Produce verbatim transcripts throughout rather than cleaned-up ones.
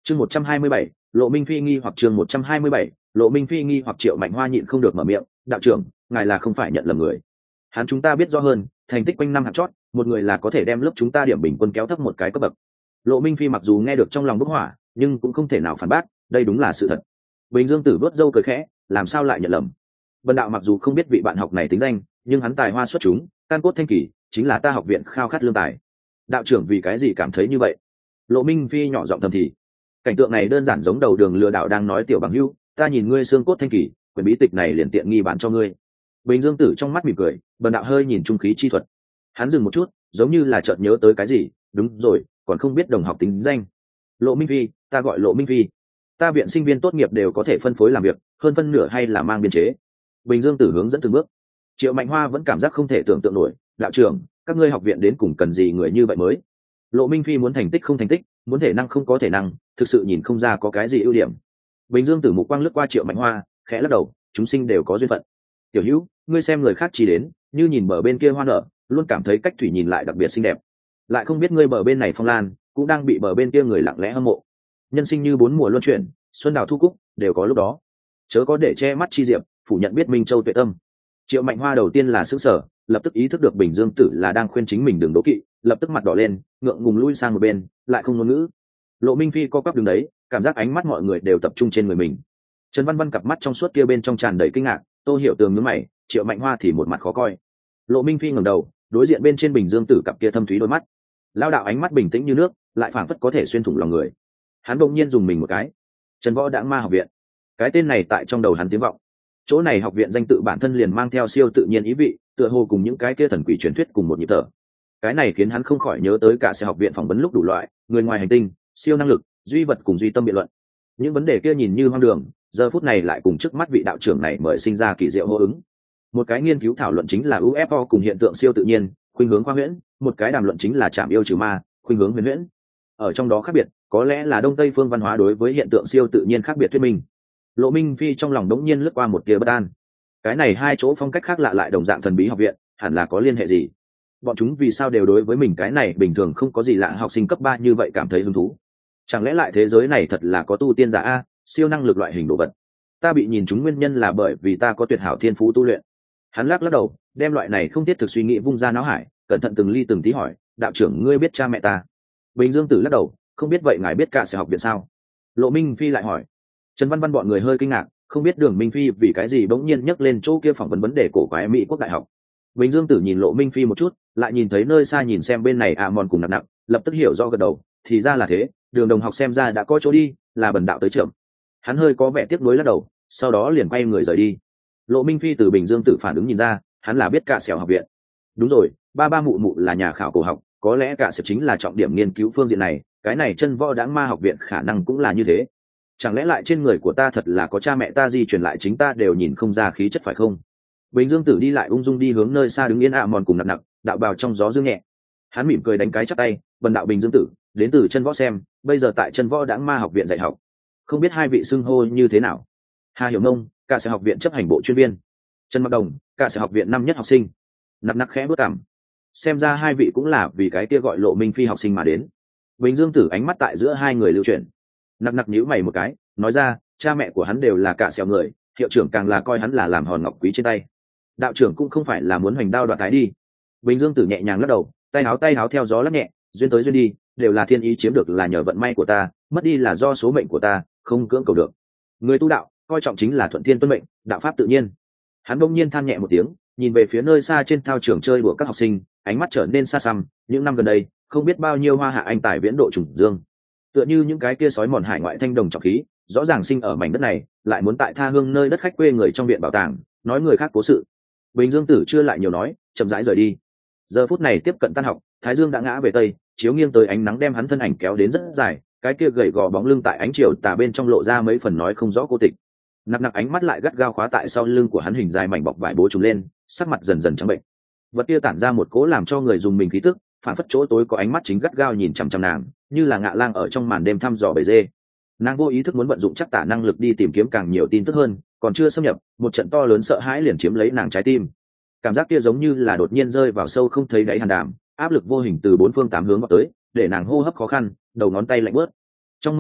chương một trăm hai mươi bảy Lộ Minh Phi nghi hoặc chương một trăm hai mươi bảy Lộ Minh Phi nghi hoặc Triệu Mạnh Hoa nhịn không được mở miệng, đạo trưởng, ngài là không phải nhận lầm người. Hắn chúng ta biết rõ hơn, thành tích quanh năm hạt chót, một người là có thể đem lớp chúng ta điểm bình quân kéo thấp một cái cấp bậc. Lộ Minh Phi mặc dù nghe được trong lòng bốc hỏa, nhưng cũng không thể nào phản bác, đây đúng là sự thật. Bình Dương Tử vớt râu cười khẽ, làm sao lại nhận lầm? Bần đạo mặc dù không biết vị bạn học này tính danh, nhưng hắn tài hoa xuất chúng, căn cốt thanh kỳ, chính là ta học viện khao khát lương tài. Đạo trưởng vì cái gì cảm thấy như vậy? Lộ Minh Phi nhỏ giọng thầm thì. Cảnh tượng này đơn giản giống đầu đường lừa đảo đang nói tiểu bằng hữu, ta nhìn ngươi xương cốt thanh kỳ, quyển bí tịch này liền tiện nghi bán cho ngươi. Bình Dương Tử trong mắt mỉm cười, bần đạo hơi nhìn trung khí chi thuật. Hắn dừng một chút, giống như là chợt nhớ tới cái gì, đúng rồi, còn không biết đồng học tính danh. Lộ Minh Phi, ta gọi Lộ Minh Phi. Ta viện sinh viên tốt nghiệp đều có thể phân phối làm việc, hơn phân nửa hay là mang biên chế. Bình Dương Tử hướng dẫn từng bước. Triệu Mạnh Hoa vẫn cảm giác không thể tưởng tượng nổi, đạo trưởng, các ngươi học viện đến cùng cần gì người như vậy mới? Lộ Minh Phi muốn thành tích không thành tích, muốn thể năng không có thể năng, thực sự nhìn không ra có cái gì ưu điểm. Bình Dương Tử mục quang lướt qua Triệu Mạnh Hoa, khẽ lắc đầu, chúng sinh đều có duyên phận. Tiểu Hữu, ngươi xem người khác chỉ đến, như nhìn bờ bên kia hoa nở, luôn cảm thấy cách thủy nhìn lại đặc biệt xinh đẹp. Lại không biết ngươi bờ bên này phong lan, cũng đang bị bờ bên kia người lặng lẽ hâm mộ. Nhân sinh như bốn mùa luân chuyển, xuân đào thu cúc, đều có lúc đó. Chớ có để che mắt chi diệp, phủ nhận biết Minh Châu tuệ tâm. Triệu Mạnh Hoa đầu tiên là sững sờ, lập tức ý thức được Bình Dương Tử là đang khuyên chính mình đừng đố kỵ, lập tức mặt đỏ lên, ngượng ngùng lui sang một bên, lại không ngôn ngữ. Lộ Minh Phi co quắp đứng đấy, cảm giác ánh mắt mọi người đều tập trung trên người mình. Trần Văn Văn cặp mắt trong suốt kia bên trong tràn đầy kinh ngạc, Tô Hiểu Tường nhướng mày, Triệu Mạnh Hoa thì một mặt khó coi. Lộ Minh Phi ngẩng đầu, đối diện bên trên Bình Dương Tử cặp kia thâm thúy đôi mắt. Lao đạo ánh mắt bình tĩnh như nước, lại phảng phất có thể xuyên thủng lòng người. Hắn bỗng nhiên dùng mình một cái. Trần Võ Đãng Ma học viện. Cái tên này tại trong đầu hắn tiếng vọng. Chỗ này học viện danh tự bản thân liền mang theo siêu tự nhiên ý vị, tựa hồ cùng những cái kia thần quỷ truyền thuyết cùng một nhịp thở. Cái này khiến hắn không khỏi nhớ tới cả sẽ học viện phỏng vấn lúc đủ loại, người ngoài hành tinh, siêu năng lực, duy vật cùng duy tâm biện luận. Những vấn đề kia nhìn như hoang đường, giờ phút này lại cùng trước mắt vị đạo trưởng này mời sinh ra kỳ diệu hô ứng. Một cái nghiên cứu thảo luận chính là u ép o cùng hiện tượng siêu tự nhiên, khuynh hướng khoa huyễn, một cái đàm luận chính là trạm yêu trừ ma, khuynh hướng huyền huyễn. Ở trong đó khác biệt, có lẽ là đông tây phương văn hóa đối với hiện tượng siêu tự nhiên khác biệt thuyết minh. Lộ Minh Phi trong lòng đống nhiên lướt qua một tia bất an. Cái này hai chỗ phong cách khác lạ lại đồng dạng thần bí học viện, hẳn là có liên hệ gì? Bọn chúng vì sao đều đối với mình cái này bình thường không có gì lạ học sinh cấp ba như vậy cảm thấy hứng thú? Chẳng lẽ lại thế giới này thật là có tu tiên giả a, siêu năng lực loại hình đồ vật? Ta bị nhìn chúng nguyên nhân là bởi vì ta có tuyệt hảo thiên phú tu luyện. Hắn lắc lắc đầu, đem loại này không thiết thực suy nghĩ vung ra não hải, cẩn thận từng ly từng tí hỏi, đạo trưởng ngươi biết cha mẹ ta? Bình Dương Tử lắc đầu, không biết. Vậy ngài biết cả sẽ học viện sao? Lộ Minh Phi lại hỏi. Trần Văn Văn bọn người hơi kinh ngạc, không biết Đường Minh Phi vì cái gì bỗng nhiên nhắc lên chỗ kia phỏng vấn vấn đề cổ quái Mỹ Quốc đại học. Bình Dương Tử nhìn Lộ Minh Phi một chút, lại nhìn thấy nơi xa nhìn xem bên này à mòn cùng nặng nặng, lập tức hiểu do gật đầu, thì ra là thế, Đường đồng học xem ra đã có chỗ đi, là bần đạo tới trưởng. Hắn hơi có vẻ tiếc nuối lắc đầu, sau đó liền quay người rời đi. Lộ Minh Phi từ Bình Dương Tử phản ứng nhìn ra, hắn là biết cả sẹo học viện. Đúng rồi, ba ba mụ mụ là nhà khảo cổ học, có lẽ cả sẹo chính là trọng điểm nghiên cứu phương diện này, cái này Chân Võ Đãng Ma học viện khả năng cũng là như thế. Chẳng lẽ lại trên người của ta thật là có cha mẹ ta di truyền lại chính ta đều nhìn không ra khí chất phải không? Bình Dương Tử đi lại ung dung đi hướng nơi xa đứng yên ạ mòn cùng nặng nặng, đạo bào trong gió dương nhẹ. Hắn mỉm cười đánh cái chắp tay, bần đạo Bình Dương Tử, đến từ Chân Võ xem, bây giờ tại Chân Võ Đãng Ma học viện dạy học. Không biết hai vị xưng hô như thế nào? Hà Hiểu Nông, cả sẽ học viện chấp hành bộ chuyên viên. Trần Mặc Đồng, cả sẽ học viện năm nhất học sinh. Nặng nặng khẽ bước cằm. Xem ra hai vị cũng là vì cái kia gọi Lộ Minh Phi học sinh mà đến. Bình Dương Tử ánh mắt tại giữa hai người lưu chuyển. Nặng nặng nhíu mày một cái, nói ra, cha mẹ của hắn đều là cả sẹo người, hiệu trưởng càng là coi hắn là làm hòn ngọc quý trên tay. Đạo trưởng cũng không phải là muốn hoành đao đoạt thái đi. Bình Dương Tử nhẹ nhàng lắc đầu, tay áo tay áo theo gió lắc nhẹ, duyên tới duyên đi, đều là thiên ý chiếm được là nhờ vận may của ta, mất đi là do số mệnh của ta, không cưỡng cầu được. Người tu đạo, coi trọng chính là thuận thiên tuân mệnh, đạo pháp tự nhiên. Hắn bỗng nhiên than nhẹ một tiếng, nhìn về phía nơi xa trên thao trường chơi đùa các học sinh, ánh mắt trở nên xa xăm. Những năm gần đây, không biết bao nhiêu hoa hạ anh tài viễn độ trùng dương, tựa như những cái kia sói mòn hải ngoại thanh đồng trọng khí, rõ ràng sinh ở mảnh đất này, lại muốn tại tha hương nơi đất khách quê người trong viện bảo tàng, nói người khác cố sự. Bình Dương Tử chưa lại nhiều nói, chậm rãi rời đi. Giờ phút này tiếp cận tan học, thái dương đã ngã về tây, chiếu nghiêng tới ánh nắng đem hắn thân ảnh kéo đến rất dài, cái kia gầy gò bóng lưng tại ánh chiều tà bên trong lộ ra mấy phần nói không rõ cô tịch. Nặc nặc ánh mắt lại gắt gao khóa tại sau lưng của hắn, hình dài mảnh bọc vải bố trùm lên, sắc mặt dần dần trắng bệnh. Vật kia tản ra một cỗ làm cho người dùng mình khí tức, phản phất chỗ tối có ánh mắt chính gắt gao nhìn chằm chằm nàng, như là ngạ lang ở trong màn đêm thăm dò bầy dê. Nàng vô ý thức muốn vận dụng chắc tả năng lực đi tìm kiếm càng nhiều tin tức hơn, còn chưa xâm nhập, một trận to lớn sợ hãi liền chiếm lấy nàng trái tim. Cảm giác kia giống như là đột nhiên rơi vào sâu không thấy đáy hàn đàm, áp lực vô hình từ bốn phương tám hướng vào tới, để nàng hô hấp khó khăn, đầu ngón tay lạnh bớt. Trong mơ hồ,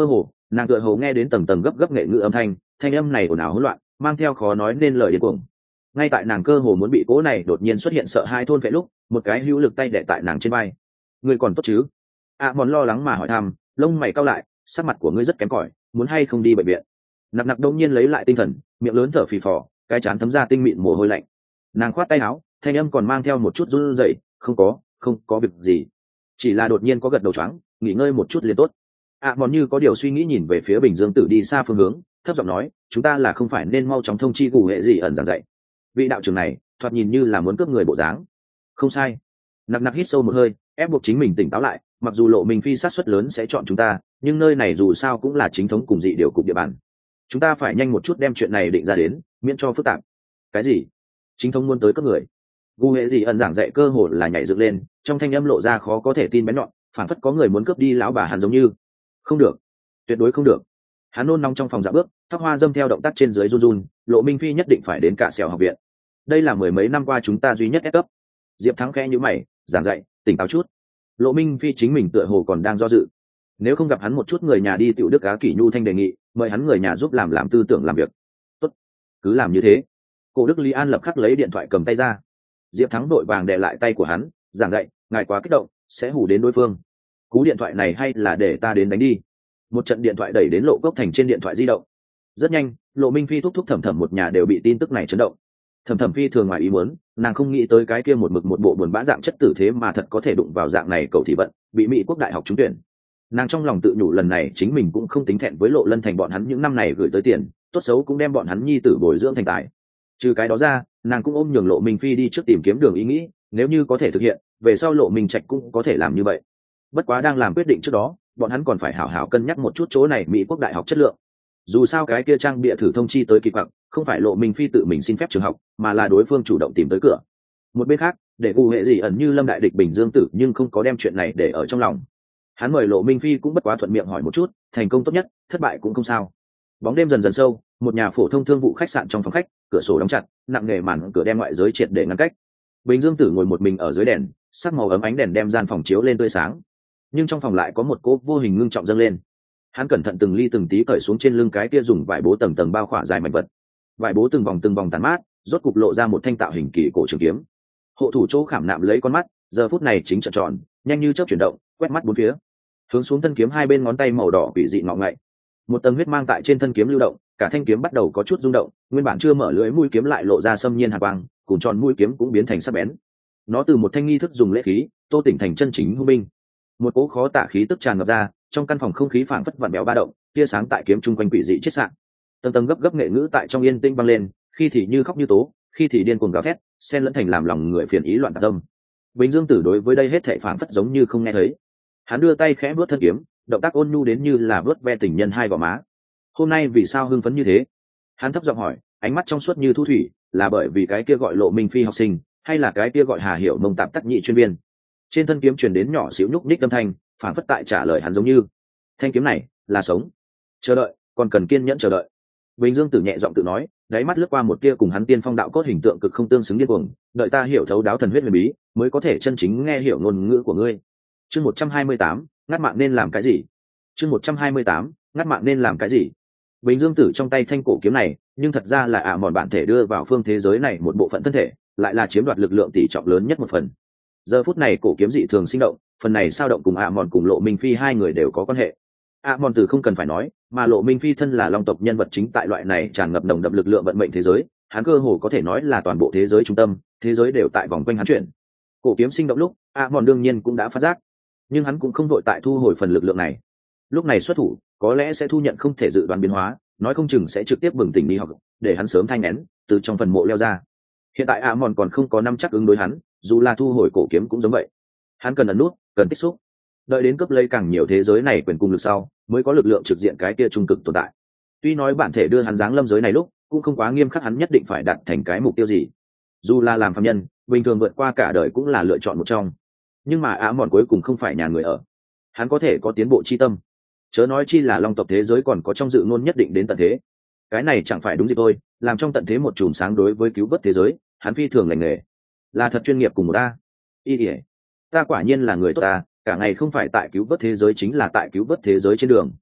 nàng tựa hồ nghe đến tầng tầng gấp gấp nghệ ngữ âm thanh, thanh âm này ồn ào hỗn loạn, mang theo khó nói nên lời điên cuồng. Ngay tại nàng cơ hồ muốn bị cỗ này đột nhiên xuất hiện sợ hai thôn vệ lúc, một cái hữu lực tay đè tại nàng trên vai. Ngươi còn tốt chứ? ạ mòn lo lắng mà hỏi thăm, lông mày cau lại, sắc mặt của ngươi rất kém cỏi, muốn hay không đi bệnh viện? Nặc nặc đông nhiên lấy lại tinh thần, miệng lớn thở phì phò, cái trán thấm ra tinh mịn mồ hôi lạnh. Nàng khoát tay áo, thanh âm còn mang theo một chút run rẩy, không có, không có việc gì, chỉ là đột nhiên có gật đầu choáng, nghỉ ngơi một chút liền tốt. ạ mòn như có điều suy nghĩ nhìn về phía Bình Dương Tử đi xa phương hướng, thấp giọng nói, chúng ta là không phải nên mau chóng thông chi cụ hệ gì ẩn giảng dạy. Vị đạo trưởng này thoạt nhìn như là muốn cướp người bộ dáng. Không sai. Nặc nặc hít sâu một hơi, ép buộc chính mình tỉnh táo lại, mặc dù Lộ Minh Phi sát suất lớn sẽ chọn chúng ta, nhưng nơi này dù sao cũng là chính thống cùng dị điều cục địa bàn, chúng ta phải nhanh một chút đem chuyện này định ra đến, miễn cho phức tạp. Cái gì? Chính thống muốn tới cướp người? Gu hệ gì ẩn giảng dạy cơ hồ là nhảy dựng lên, trong thanh âm lộ ra khó có thể tin bén nhọn, phản phất có người muốn cướp đi lão bà hắn giống như. Không được, tuyệt đối không được. Hắn nôn nóng trong phòng dạ bước, tóc hoa dâm theo động tác trên dưới run run. Lộ Minh Phi nhất định phải đến cả sẹo học viện, đây là mười mấy năm qua chúng ta duy nhất ép cấp. Diệp Thắng khẽ nhíu mày, giảng dạy, tỉnh táo chút. Lộ Minh Phi chính mình tựa hồ còn đang do dự, nếu không gặp hắn một chút người nhà đi tiểu đức á kỷ nhu thanh đề nghị mời hắn người nhà giúp làm làm tư tưởng làm việc. Tốt, cứ làm như thế. Cổ Đức Lý An lập khắc lấy điện thoại cầm tay ra. Diệp Thắng đội vàng đè lại tay của hắn, giảng dạy, ngài quá kích động sẽ hù đến đối phương, cú điện thoại này hay là để ta đến đánh đi. Một trận điện thoại đẩy đến Lộ Cốc Thành trên điện thoại di động. Rất nhanh, Lộ Minh Phi thúc thúc thẩm thẩm một nhà đều bị tin tức này chấn động. Thẩm thẩm phi thường ngoài ý muốn, nàng không nghĩ tới cái kia một mực một bộ buồn bã dạng chất tử thế mà thật có thể đụng vào dạng này cầu thị vận, bị Mỹ quốc đại học trúng tuyển. Nàng trong lòng tự nhủ lần này chính mình cũng không tính thẹn với Lộ Lân Thành bọn hắn những năm này gửi tới tiền, tốt xấu cũng đem bọn hắn nhi tử bồi dưỡng thành tài. Trừ cái đó ra, nàng cũng ôm nhường Lộ Minh Phi đi trước tìm kiếm đường ý nghĩ, nếu như có thể thực hiện, về sau Lộ Minh Trạch cũng có thể làm như vậy. Bất quá đang làm quyết định trước đó, bọn hắn còn phải hảo hảo cân nhắc một chút chỗ này Mỹ quốc đại học chất lượng. Dù sao cái kia trang bịa thử thông chi tới kỳ quặc, không phải Lộ Minh Phi tự mình xin phép trường học, mà là đối phương chủ động tìm tới cửa. Một bên khác, để cụ hệ gì ẩn như Lâm Đại Địch Bình Dương Tử nhưng không có đem chuyện này để ở trong lòng. Hắn mời Lộ Minh Phi cũng bất quá thuận miệng hỏi một chút, thành công tốt nhất, thất bại cũng không sao. Bóng đêm dần dần sâu, một nhà phổ thông thương vụ khách sạn trong phòng khách, cửa sổ đóng chặt, nặng nề màn cửa đem ngoại giới triệt để ngăn cách. Bình Dương Tử ngồi một mình ở dưới đèn, sắc màu ấm ánh đèn đem gian phòng chiếu lên tươi sáng, nhưng trong phòng lại có một cỗ vô hình ngưng trọng dâng lên. Hắn cẩn thận từng ly từng tí cởi xuống trên lưng cái kia dùng vải bố tầng tầng bao khỏa dài mảnh vật. Vải bố từng vòng từng vòng tàn mát, rốt cục lộ ra một thanh tạo hình kỳ cổ trường kiếm. Hộ thủ chỗ khảm nạm lấy con mắt, giờ phút này chính trợn tròn, nhanh như chớp chuyển động, quét mắt bốn phía. Hướng xuống thân kiếm hai bên ngón tay màu đỏ quỷ dị ngọ ngậy. Một tầng huyết mang tại trên thân kiếm lưu động, cả thanh kiếm bắt đầu có chút rung động, nguyên bản chưa mở lưỡi mũi kiếm lại lộ ra xâm nhiên hàn quang, cùng tròn mũi kiếm cũng biến thành sắc bén. Nó từ một thanh nghi thức dùng lễ khí, tô tỉnh thành chân chính hung binh. Một cỗ khó tả khí tức tràn ngập ra, trong căn phòng không khí phảng phất vặn béo ba động, tia sáng tại kiếm trung quanh quỷ dị chết sạng. Tầng tầng gấp gấp nghệ ngữ tại trong yên tĩnh băng lên, khi thì như khóc như tố, khi thì điên cuồng gào thét, xen lẫn thành làm lòng người phiền ý loạn tạc tâm. Bình Dương Tử đối với đây hết thảy phảng phất giống như không nghe thấy. Hắn đưa tay khẽ vuốt thân kiếm, động tác ôn nhu đến như là vuốt ve tình nhân hai gò má. Hôm nay vì sao hưng phấn như thế? Hắn thấp giọng hỏi, ánh mắt trong suốt như thu thủy, là bởi vì cái kia gọi Lộ Minh Phi học sinh, hay là cái kia gọi Hà Hiểu Mông tạp tắc nhị chuyên viên? Trên thân kiếm truyền đến nhỏ xíu nhúc nhích âm thanh, phảng phất tại trả lời hắn giống như, thanh kiếm này là sống. Chờ đợi, còn cần kiên nhẫn chờ đợi. Bình Dương Tử nhẹ giọng tự nói, đáy mắt lướt qua một tia cùng hắn tiên phong đạo cốt hình tượng cực không tương xứng điên cuồng, đợi ta hiểu thấu đáo thần huyết huyền bí, mới có thể chân chính nghe hiểu ngôn ngữ của ngươi. Chương một trăm hai mươi tám, ngắt mạng nên làm cái gì? Chương một trăm hai mươi tám, ngắt mạng nên làm cái gì? Bình Dương Tử trong tay thanh cổ kiếm này, nhưng thật ra là ạ mòn bản thể đưa vào phương thế giới này một bộ phận thân thể, lại là chiếm đoạt lực lượng tỷ trọng lớn nhất một phần. Giờ phút này cổ kiếm dị thường sinh động, phần này sao động cùng ạ mòn cùng Lộ Minh Phi hai người đều có quan hệ. ạ mòn từ không cần phải nói, mà Lộ Minh Phi thân là long tộc nhân vật chính tại loại này tràn ngập nồng đậm lực lượng vận mệnh thế giới, hắn cơ hồ có thể nói là toàn bộ thế giới trung tâm, thế giới đều tại vòng quanh hắn chuyển. Cổ kiếm sinh động lúc, ạ mòn đương nhiên cũng đã phát giác, nhưng hắn cũng không vội tại thu hồi phần lực lượng này. Lúc này xuất thủ, có lẽ sẽ thu nhận không thể dự đoán biến hóa, nói không chừng sẽ trực tiếp bừng tỉnh đi học, để hắn sớm thanh nén, từ trong phần mộ leo ra. Hiện tại ạ mòn còn không có năm chắc ứng đối hắn, dù là thu hồi cổ kiếm cũng giống vậy. Hắn cần ẩn nút, cần tích xúc, đợi đến cấp lấy càng nhiều thế giới này quyền cùng lực sau, mới có lực lượng trực diện cái kia trung cực tồn tại. Tuy nói bản thể đưa hắn giáng lâm giới này lúc, cũng không quá nghiêm khắc hắn nhất định phải đạt thành cái mục tiêu gì. Dù là làm phàm nhân, bình thường vượt qua cả đời cũng là lựa chọn một trong. Nhưng mà ạ mòn cuối cùng không phải nhà người ở, hắn có thể có tiến bộ chi tâm. Chớ nói chi là long tộc thế giới còn có trong dự ngôn nhất định đến tận thế. Cái này chẳng phải đúng gì thôi, làm trong tận thế một chùm sáng đối với cứu vớt thế giới, hắn phi thường lành nghề, là thật chuyên nghiệp cùng một ta. Y ỉa, ta quả nhiên là người tốt ta, cả ngày không phải tại cứu vớt thế giới chính là tại cứu vớt thế giới trên đường.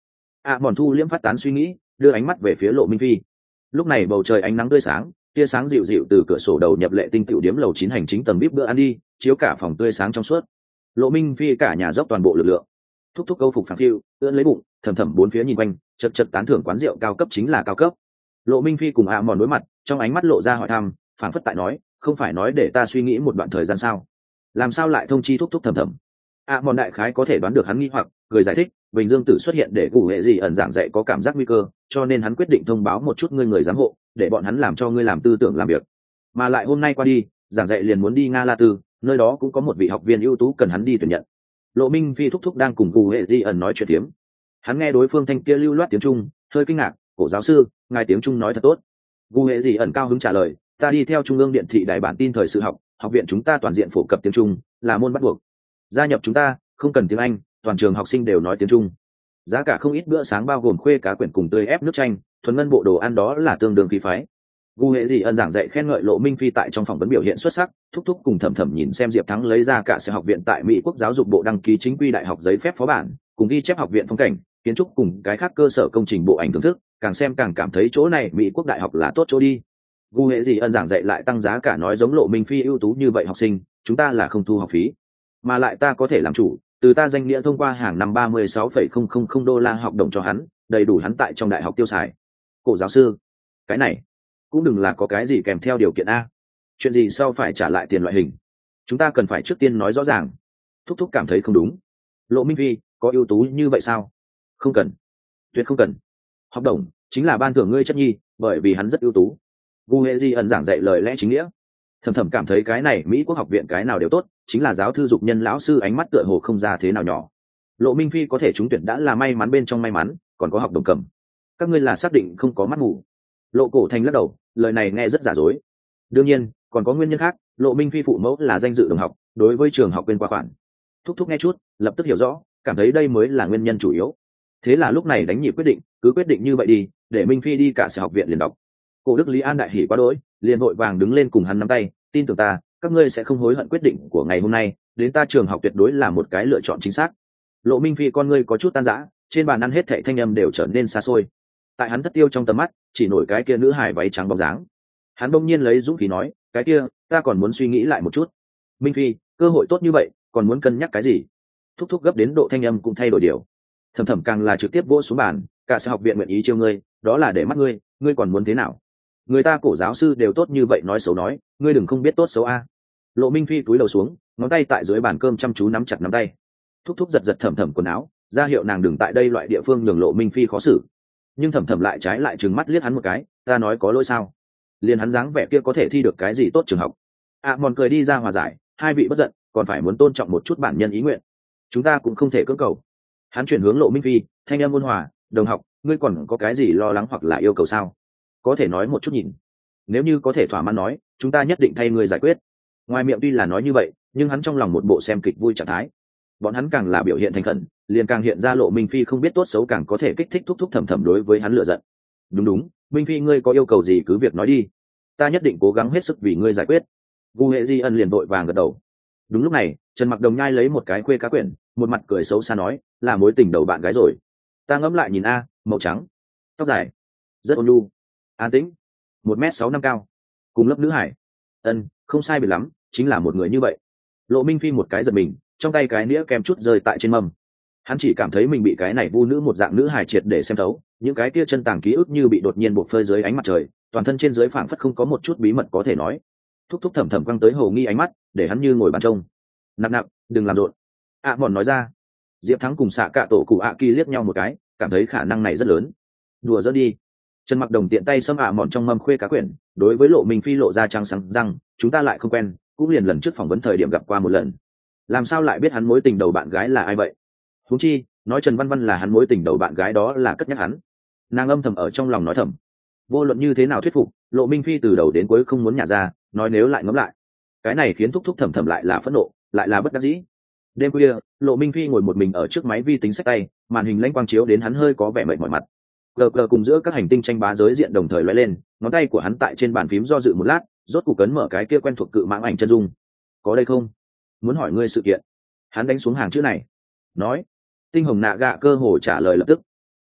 ạ mòn thu liễm phát tán suy nghĩ, đưa ánh mắt về phía Lộ Minh Phi. Lúc này bầu trời ánh nắng tươi sáng, tia sáng dịu dịu từ cửa sổ đầu nhập lệ tinh tiểu điếm lầu chín hành chính tầng vê i pê bữa ăn đi, chiếu cả phòng tươi sáng trong suốt. Lộ Minh Phi cả nhà dốc toàn bộ lực lượng, thúc thúc câu phục phẳng phiu, ưỡn lấy bụng, thầm thầm bốn phía nhìn quanh, chật chật tán thưởng quán rượu cao cấp chính là cao cấp. Lộ Minh Phi cùng ạ mòn đối mặt, trong ánh mắt lộ ra hỏi thăm, phảng phất tại nói, không phải nói để ta suy nghĩ một đoạn thời gian sao? Làm sao lại thông chi thúc thúc thầm thầm? ạ mòn đại khái có thể đoán được hắn nghi hoặc, người giải thích, Bình Dương Tử xuất hiện để cụ hệ gì ẩn giảng dạy có cảm giác nguy cơ, cho nên hắn quyết định thông báo một chút ngươi người giám hộ, để bọn hắn làm cho ngươi làm tư tưởng làm việc. Mà lại hôm nay qua đi, giảng dạy liền muốn đi Nga La Tư, nơi đó cũng có một vị học viên ưu tú cần hắn đi tuyển nhận. Lộ Minh Phi thúc thúc đang cùng cụ hệ gì ẩn nói chuyện tiếm. Hắn nghe đối phương thanh kia lưu loát tiếng Trung, hơi kinh ngạc, cổ giáo sư, ngài tiếng Trung nói thật tốt. Cụ hệ gì ẩn cao hứng trả lời, ta đi theo Trung ương Điện thị đại bản tin thời sự học, học viện chúng ta toàn diện phổ cập tiếng Trung, là môn bắt buộc. Gia nhập chúng ta, không cần tiếng Anh, toàn trường học sinh đều nói tiếng Trung. Giá cả không ít bữa sáng bao gồm khuê cá quyển cùng tươi ép nước chanh, thuần ngân bộ đồ ăn đó là tương đương khí phái. Gu hệ gì ân giảng dạy khen ngợi Lộ Minh Phi tại trong phỏng vấn biểu hiện xuất sắc, thúc thúc cùng thầm thầm nhìn xem Diệp Thắng lấy ra cả sẽ học viện tại Mỹ Quốc giáo dục bộ đăng ký chính quy đại học giấy phép phó bản, cùng ghi chép học viện phong cảnh, kiến trúc cùng cái khác cơ sở công trình bộ ảnh thưởng thức, càng xem càng cảm thấy chỗ này Mỹ Quốc đại học là tốt chỗ đi. Gu hệ gì ân giảng dạy lại tăng giá cả nói giống Lộ Minh Phi ưu tú như vậy học sinh, chúng ta là không thu học phí, mà lại ta có thể làm chủ, từ ta danh nghĩa thông qua hàng năm ba mươi sáu phẩy không không không đô la học đồng cho hắn, đầy đủ hắn tại trong đại học tiêu xài. Cổ giáo sư, cái này cũng đừng là có cái gì kèm theo điều kiện a, chuyện gì sau phải trả lại tiền loại hình, chúng ta cần phải trước tiên nói rõ ràng. Thúc thúc cảm thấy không đúng. Lộ Minh Phi có ưu tú như vậy sao? Không cần, tuyệt không cần. Học đồng chính là ban thưởng ngươi chất nhi, bởi vì hắn rất ưu tú. Gu hệ di ẩn giảng dạy lời lẽ chính nghĩa. Thầm thầm cảm thấy cái này Mỹ Quốc học viện cái nào đều tốt, chính là giáo thư dục nhân lão sư ánh mắt tựa hồ không ra thế nào nhỏ. Lộ Minh Phi có thể trúng tuyển đã là may mắn bên trong may mắn, còn có học đồng cầm. Các ngươi là xác định không có mắt mù. Lộ Cổ Thành lắc đầu, lời này nghe rất giả dối. Đương nhiên còn có nguyên nhân khác, Lộ Minh Phi phụ mẫu là danh dự đồng học, đối với trường học quên qua khoản. Thúc thúc nghe chút, lập tức hiểu rõ, cảm thấy đây mới là nguyên nhân chủ yếu. Thế là lúc này đánh nhịp quyết định, cứ quyết định như vậy đi, để Minh Phi đi cả sở học viện liền đọc. Cổ Đức Lý An đại hỉ quá đỗi, liền vội vàng đứng lên cùng hắn nắm tay, tin tưởng ta, các ngươi sẽ không hối hận quyết định của ngày hôm nay, đến ta trường học tuyệt đối là một cái lựa chọn chính xác. Lộ Minh Phi con ngươi có chút tan rã, trên bàn ăn hết thảy thanh âm đều trở nên xa xôi. Tại hắn thất tiêu trong tầm mắt, chỉ nổi cái kia nữ hài váy trắng bóng dáng. Hắn bỗng nhiên lấy dũng khí nói, cái kia, ta còn muốn suy nghĩ lại một chút. Minh Phi, cơ hội tốt như vậy, còn muốn cân nhắc cái gì? Thúc thúc gấp đến độ thanh âm cũng thay đổi điều. Thầm thầm càng là trực tiếp vỗ xuống bàn, cả sở học viện nguyện ý chiêu ngươi, đó là để mắt ngươi, ngươi còn muốn thế nào? Người ta cổ giáo sư đều tốt như vậy nói xấu nói, ngươi đừng không biết tốt xấu a. Lộ Minh Phi cúi đầu xuống, ngón tay tại dưới bàn cơm chăm chú nắm chặt nắm tay. Thúc thúc giật giật thầm thầm quần áo, ra hiệu nàng đừng tại đây loại địa phương nhường Lộ Minh Phi khó xử. Nhưng thầm thầm lại trái lại trừng mắt liếc hắn một cái, ta nói có lỗi sao? Liền hắn dáng vẻ kia có thể thi được cái gì tốt trường học? À mòn cười đi ra hòa giải, hai vị bất giận, còn phải muốn tôn trọng một chút bản nhân ý nguyện. Chúng ta cũng không thể cưỡng cầu. Hắn chuyển hướng Lộ Minh Phi, thanh âm ôn hòa, đồng học, ngươi còn có cái gì lo lắng hoặc là yêu cầu sao? Có thể nói một chút nhìn. Nếu như có thể thỏa mãn nói, chúng ta nhất định thay ngươi giải quyết. Ngoài miệng tuy là nói như vậy, nhưng hắn trong lòng một bộ xem kịch vui trạng thái. Bọn hắn càng là biểu hiện thành khẩn, liền càng hiện ra Lộ Minh Phi không biết tốt xấu càng có thể kích thích thúc thúc thầm thầm đối với hắn lựa giận. Đúng đúng, Minh Phi ngươi có yêu cầu gì cứ việc nói đi, ta nhất định cố gắng hết sức vì ngươi giải quyết. Gu hệ di ân liền vội vàng gật đầu. Đúng lúc này, Trần Mặc Đồng nhai lấy một cái khuê cá quyển, một mặt cười xấu xa nói, là mối tình đầu bạn gái rồi. Ta ngẫm lại nhìn a, màu trắng, tóc dài, rất ôn nhu, an tĩnh, một mét sáu năm cao, cùng lớp nữ hải. Ân, không sai biệt lắm, chính là một người như vậy. Lộ Minh Phi một cái giật mình, trong tay cái nĩa kem chút rơi tại trên mâm. Hắn chỉ cảm thấy mình bị cái này vu nữ một dạng nữ hài triệt để xem thấu, những cái kia chân tàng ký ức như bị đột nhiên buộc phơi dưới ánh mặt trời, toàn thân trên dưới phảng phất không có một chút bí mật có thể nói. Thúc thúc thầm thầm quăng tới hồ nghi ánh mắt, để hắn như ngồi bàn trông. Nạp nạp, đừng làm rộn. ạ à, mòn nói ra. Diệp Thắng cùng xạ cạ tổ cụ ạ kỳ liếc nhau một cái, cảm thấy khả năng này rất lớn. Đùa dỡ đi. Trần Mặc Đồng tiện tay xâm ạ à mòn trong mâm khuê cá quyển, đối với Lộ Minh Phi lộ ra trắng sáng răng, chúng ta lại không quen, cũng liền lần trước phỏng vấn thời điểm gặp qua một lần. Làm sao lại biết hắn mối tình đầu bạn gái là ai vậy? Huống chi, nói Trần Văn Văn là hắn mối tình đầu bạn gái đó là cất nhắc hắn. Nàng âm thầm ở trong lòng nói thầm. Vô luận như thế nào thuyết phục, Lộ Minh Phi từ đầu đến cuối không muốn nhả ra, nói nếu lại ngẫm lại. Cái này khiến thúc thúc thầm thầm lại là phẫn nộ, lại là bất đắc dĩ. Đêm khuya, Lộ Minh Phi ngồi một mình ở trước máy vi tính xách tay, màn hình lãnh quang chiếu đến hắn hơi có vẻ mệt mỏi mặt. Gờ gờ cùng giữa các hành tinh tranh bá giới diện đồng thời lóe lên, ngón tay của hắn tại trên bàn phím do dự một lát, rốt cục cấn mở cái kia quen thuộc cự mãng ảnh chân dung. Có đây không? Muốn hỏi ngươi sự kiện. Hắn đánh xuống hàng chữ này, nói. Tinh hồng nạ gạ cơ hồ trả lời lập tức.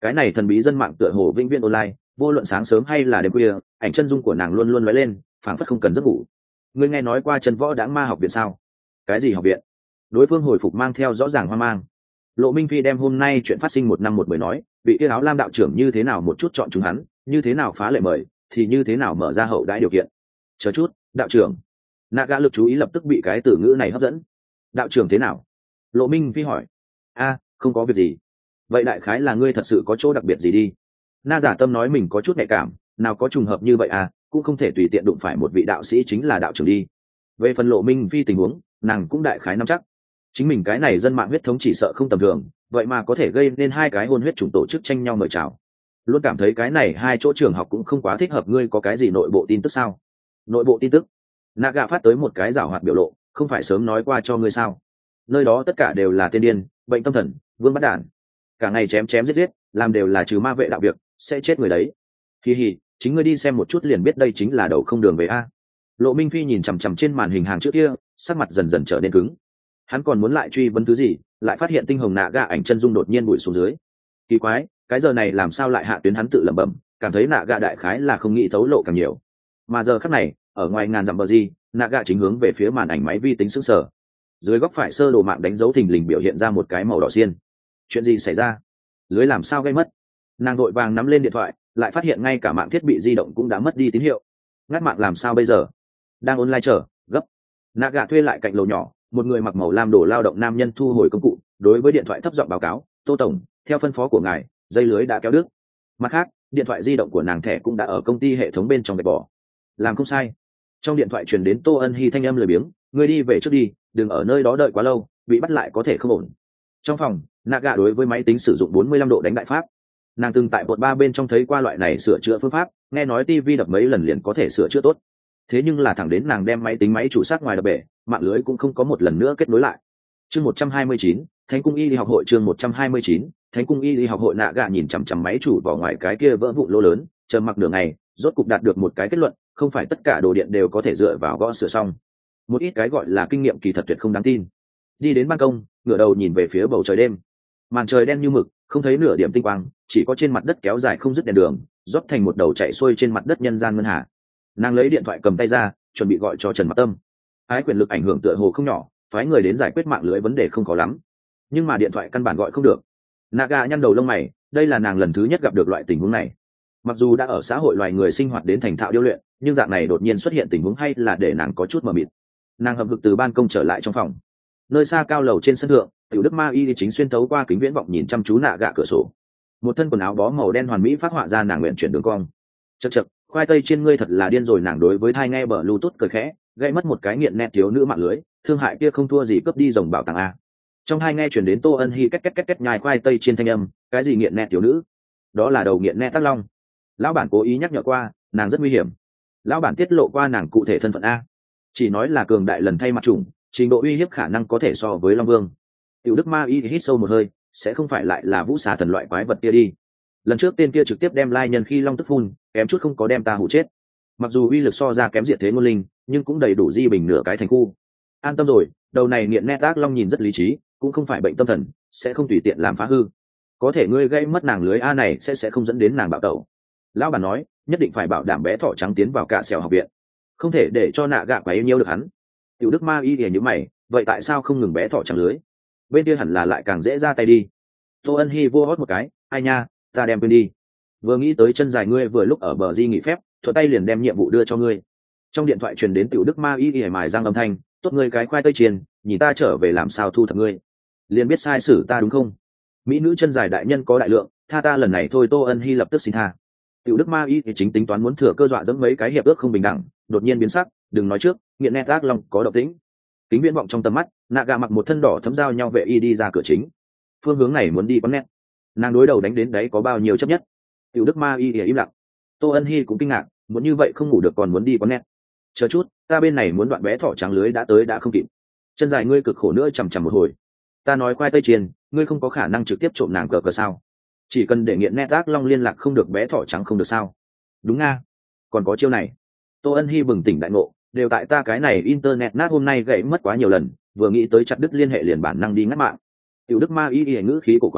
cái này thần bí dân mạng tựa hồ vĩnh viễn online, vô luận sáng sớm hay là đêm khuya, ảnh chân dung của nàng luôn luôn lóe lên, phảng phất không cần giấc ngủ. Ngươi nghe nói qua Chân Võ Đãng Ma học viện sao? Cái gì học viện? Đối phương hồi phục mang theo rõ ràng hoang mang. Lộ Minh Phi đem hôm nay chuyện phát sinh một năm một mười nói, vị kia áo lam đạo trưởng như thế nào một chút chọn chúng hắn, như thế nào phá lệ mời, thì như thế nào mở ra hậu đãi điều kiện. Chờ chút, đạo trưởng. Naga lực chú ý lập tức bị cái từ ngữ này hấp dẫn. Đạo trưởng thế nào? Lộ Minh Phi hỏi. A, không có việc gì. Vậy đại khái là ngươi thật sự có chỗ đặc biệt gì đi? Na giả tâm nói mình có chút nhạy cảm, nào có trùng hợp như vậy à, cũng không thể tùy tiện đụng phải một vị đạo sĩ chính là đạo trưởng đi. Về phần Lộ Minh Phi tình huống, nàng cũng đại khái nắm chắc. Chính mình cái này dân mạng huyết thống chỉ sợ không tầm thường, vậy mà có thể gây nên hai cái hôn huyết chủng tổ chức tranh nhau mời chào. Luôn cảm thấy cái này hai chỗ trường học cũng không quá thích hợp. Ngươi có cái gì nội bộ tin tức sao? Nội bộ tin tức? Naga phát tới một cái giảo hoạt biểu lộ, không phải sớm nói qua cho ngươi sao? Nơi đó tất cả đều là tên điên, bệnh tâm thần, vương bắt đản, cả ngày chém chém giết giết, làm đều là trừ ma vệ đạo việc, sẽ chết người đấy. Hi hi, chính ngươi đi xem một chút liền biết đây chính là đầu không đường về a. Lộ Minh Phi nhìn chằm chằm trên màn hình hàng trước kia, sắc mặt dần dần trở nên cứng. Hắn còn muốn lại truy vấn thứ gì, lại phát hiện tinh hồng nạ gà ảnh chân dung đột nhiên bụi xuống dưới. Kỳ quái, cái giờ này làm sao lại hạ tuyến? Hắn tự lẩm bẩm, cảm thấy nạ gà đại khái là không nghĩ thấu lộ càng nhiều. Mà giờ khắc này, ở ngoài ngàn dặm bờ gì, nạ gà chính hướng về phía màn ảnh máy vi tính sững sờ. Dưới góc phải sơ đồ mạng đánh dấu thình lình biểu hiện ra một cái màu đỏ xiên. Chuyện gì xảy ra? Lưới làm sao gây mất? Nàng đội vàng nắm lên điện thoại, lại phát hiện ngay cả mạng thiết bị di động cũng đã mất đi tín hiệu. Ngắt mạng làm sao bây giờ? Đang online chờ, gấp. Nạ gà thuê lại cạnh lầu nhỏ, một người mặc màu lam đồ lao động nam nhân thu hồi công cụ, đối với điện thoại thấp giọng báo cáo, Tô tổng, theo phân phó của ngài, dây lưới đã kéo đứt. Mặt khác, điện thoại di động của nàng thẻ cũng đã ở công ty hệ thống bên trong gạch bỏ. Làm không sai. Trong điện thoại truyền đến Tô Ân Hi thanh âm lười biếng, ngươi đi về trước đi, đừng ở nơi đó đợi quá lâu, bị bắt lại có thể không ổn. Trong phòng, Naga đối với máy tính sử dụng bốn mươi lăm độ đánh đại pháp. Nàng từng tại bột ba bên trong thấy qua loại này sửa chữa phương pháp, nghe nói tivi đập mấy lần liền có thể sửa chữa tốt. Thế nhưng là thẳng đến nàng đem máy tính máy chủ sát ngoài đập bể, mạng lưới cũng không có một lần nữa kết nối lại. Chương một trăm hai mươi chín, Thánh cung y lý học hội. Chương một trăm hai mươi chín, Thánh cung y lý học hội. Naga nhìn chằm chằm máy chủ vào ngoài cái kia vỡ vụn lỗ lớn, chờ mặc nửa ngày, rốt cục đạt được một cái kết luận, không phải tất cả đồ điện đều có thể dựa vào gõ sửa xong. Một ít cái gọi là kinh nghiệm kỳ thật tuyệt không đáng tin. Đi đến ban công, ngửa đầu nhìn về phía bầu trời đêm. Màn trời đen như mực, không thấy nửa điểm tinh quang, chỉ có trên mặt đất kéo dài không dứt đèn đường, rót thành một đầu chạy xuôi trên mặt đất nhân gian ngân hà. Nàng lấy điện thoại cầm tay ra, chuẩn bị gọi cho Trần Mặc Tâm. Ái quyền lực ảnh hưởng tựa hồ không nhỏ, phái người đến giải quyết mạng lưới vấn đề không khó lắm, nhưng mà điện thoại căn bản gọi không được. Naga nhăn đầu lông mày, đây là nàng lần thứ nhất gặp được loại tình huống này. Mặc dù đã ở xã hội loài người sinh hoạt đến thành thạo điêu luyện, nhưng dạng này đột nhiên xuất hiện tình huống hay là để nàng có chút mờ mịt. Nàng hậm hực từ ban công trở lại trong phòng. Nơi xa cao lầu trên sân thượng, Tiểu Đức Ma Y chính xuyên thấu qua kính viễn vọng nhìn chăm chú Naga cửa sổ. Một thân quần áo bó màu đen hoàn mỹ phát họa ra nàng nguyện chuyển đường cong. Chậc chậc, khoai tây trên ngươi thật là điên rồi. Nàng đối với thai nghe bờ Bluetooth cười khẽ, gây mất một cái nghiện nét thiếu nữ mạng lưới, thương hại kia không thua gì cướp đi rồng bảo tàng a. Trong hai nghe chuyển đến Tô Ân Hi két két két két nhai khoai tây trên thanh âm, cái gì nghiện nét thiếu nữ? Đó là đầu nghiện nét Tắc Long. Lão bản cố ý nhắc nhở qua, nàng rất nguy hiểm. Lão bản tiết lộ qua nàng cụ thể thân phận a, chỉ nói là cường đại lần thay mặt chủng, trình độ uy hiếp khả năng có thể so với Long Vương. Tiểu Đức Ma Y hít sâu một hơi, sẽ không phải lại là Vũ Xà thần loại quái vật kia đi. Lần trước tên kia trực tiếp đem lai nhân khi long tức phun, kém chút không có đem ta hủ chết. Mặc dù uy lực so ra kém diệt thế ngôn linh, nhưng cũng đầy đủ di bình nửa cái thành khu. An tâm rồi, đầu này nghiện nét Ác Long nhìn rất lý trí, cũng không phải bệnh tâm thần, sẽ không tùy tiện làm phá hư. Có thể ngươi gây mất nàng lưới a này sẽ sẽ không dẫn đến nàng bạo tẩu. Lão bản nói, nhất định phải bảo đảm bé thỏ trắng tiến vào cả sẹo học viện, không thể để cho nạ gạ quá yêu nhiêu được hắn. Tiểu Đức Ma Y thì như mày, vậy tại sao không ngừng bé thỏ trắng lưới? Bên kia hẳn là lại càng dễ ra tay đi. Tô Ân Hi vô hót một cái, ai nha, ta đem quên đi. Vừa nghĩ tới chân dài ngươi vừa lúc ở bờ di nghỉ phép, thuận tay liền đem nhiệm vụ đưa cho ngươi. Trong điện thoại truyền đến Tiểu Đức Ma Y y mài răng âm thanh, tốt ngươi cái khoai tây chiên, nhìn ta trở về làm sao thu thập ngươi. Liền biết sai xử ta đúng không? Mỹ nữ chân dài đại nhân có đại lượng, tha ta lần này thôi. Tô Ân Hi lập tức xin tha. Tiểu Đức Ma Y thì chính tính toán muốn thừa cơ dọa dẫm mấy cái hiệp ước không bình đẳng, đột nhiên biến sắc, đừng nói trước, nghiện nét Ác Long có động tĩnh. Kính viễn vọng trong tầm mắt, Naga mặc một thân đỏ thấm giao nhau vệ y đi ra cửa chính. Phương hướng này muốn đi quán nét. Nàng đối đầu đánh đến đấy có bao nhiêu chấp nhất. Tiểu Đức Ma Y im lặng. Tô Ân Hi cũng kinh ngạc, muốn như vậy không ngủ được còn muốn đi quán nét. Chờ chút, ta bên này muốn đoạn bé thỏ trắng lưới đã tới đã không kịp. Chân dài ngươi cực khổ nữa chằm chằm một hồi. Ta nói khoai tây chiên, ngươi không có khả năng trực tiếp trộm nàng cờ cờ sao? Chỉ cần để nghiện nét Ác Long liên lạc không được bé thỏ trắng không được sao? Đúng nga, còn có chiêu này. Tô Ân Hi bừng tỉnh đại ngộ, đều tại ta cái này internet nát hôm nay gãy mất quá nhiều lần, vừa nghĩ tới chặt đứt liên hệ liền bản năng đi ngắt mạng. Tiểu Đức Ma Y y ngữ khí cổ quái,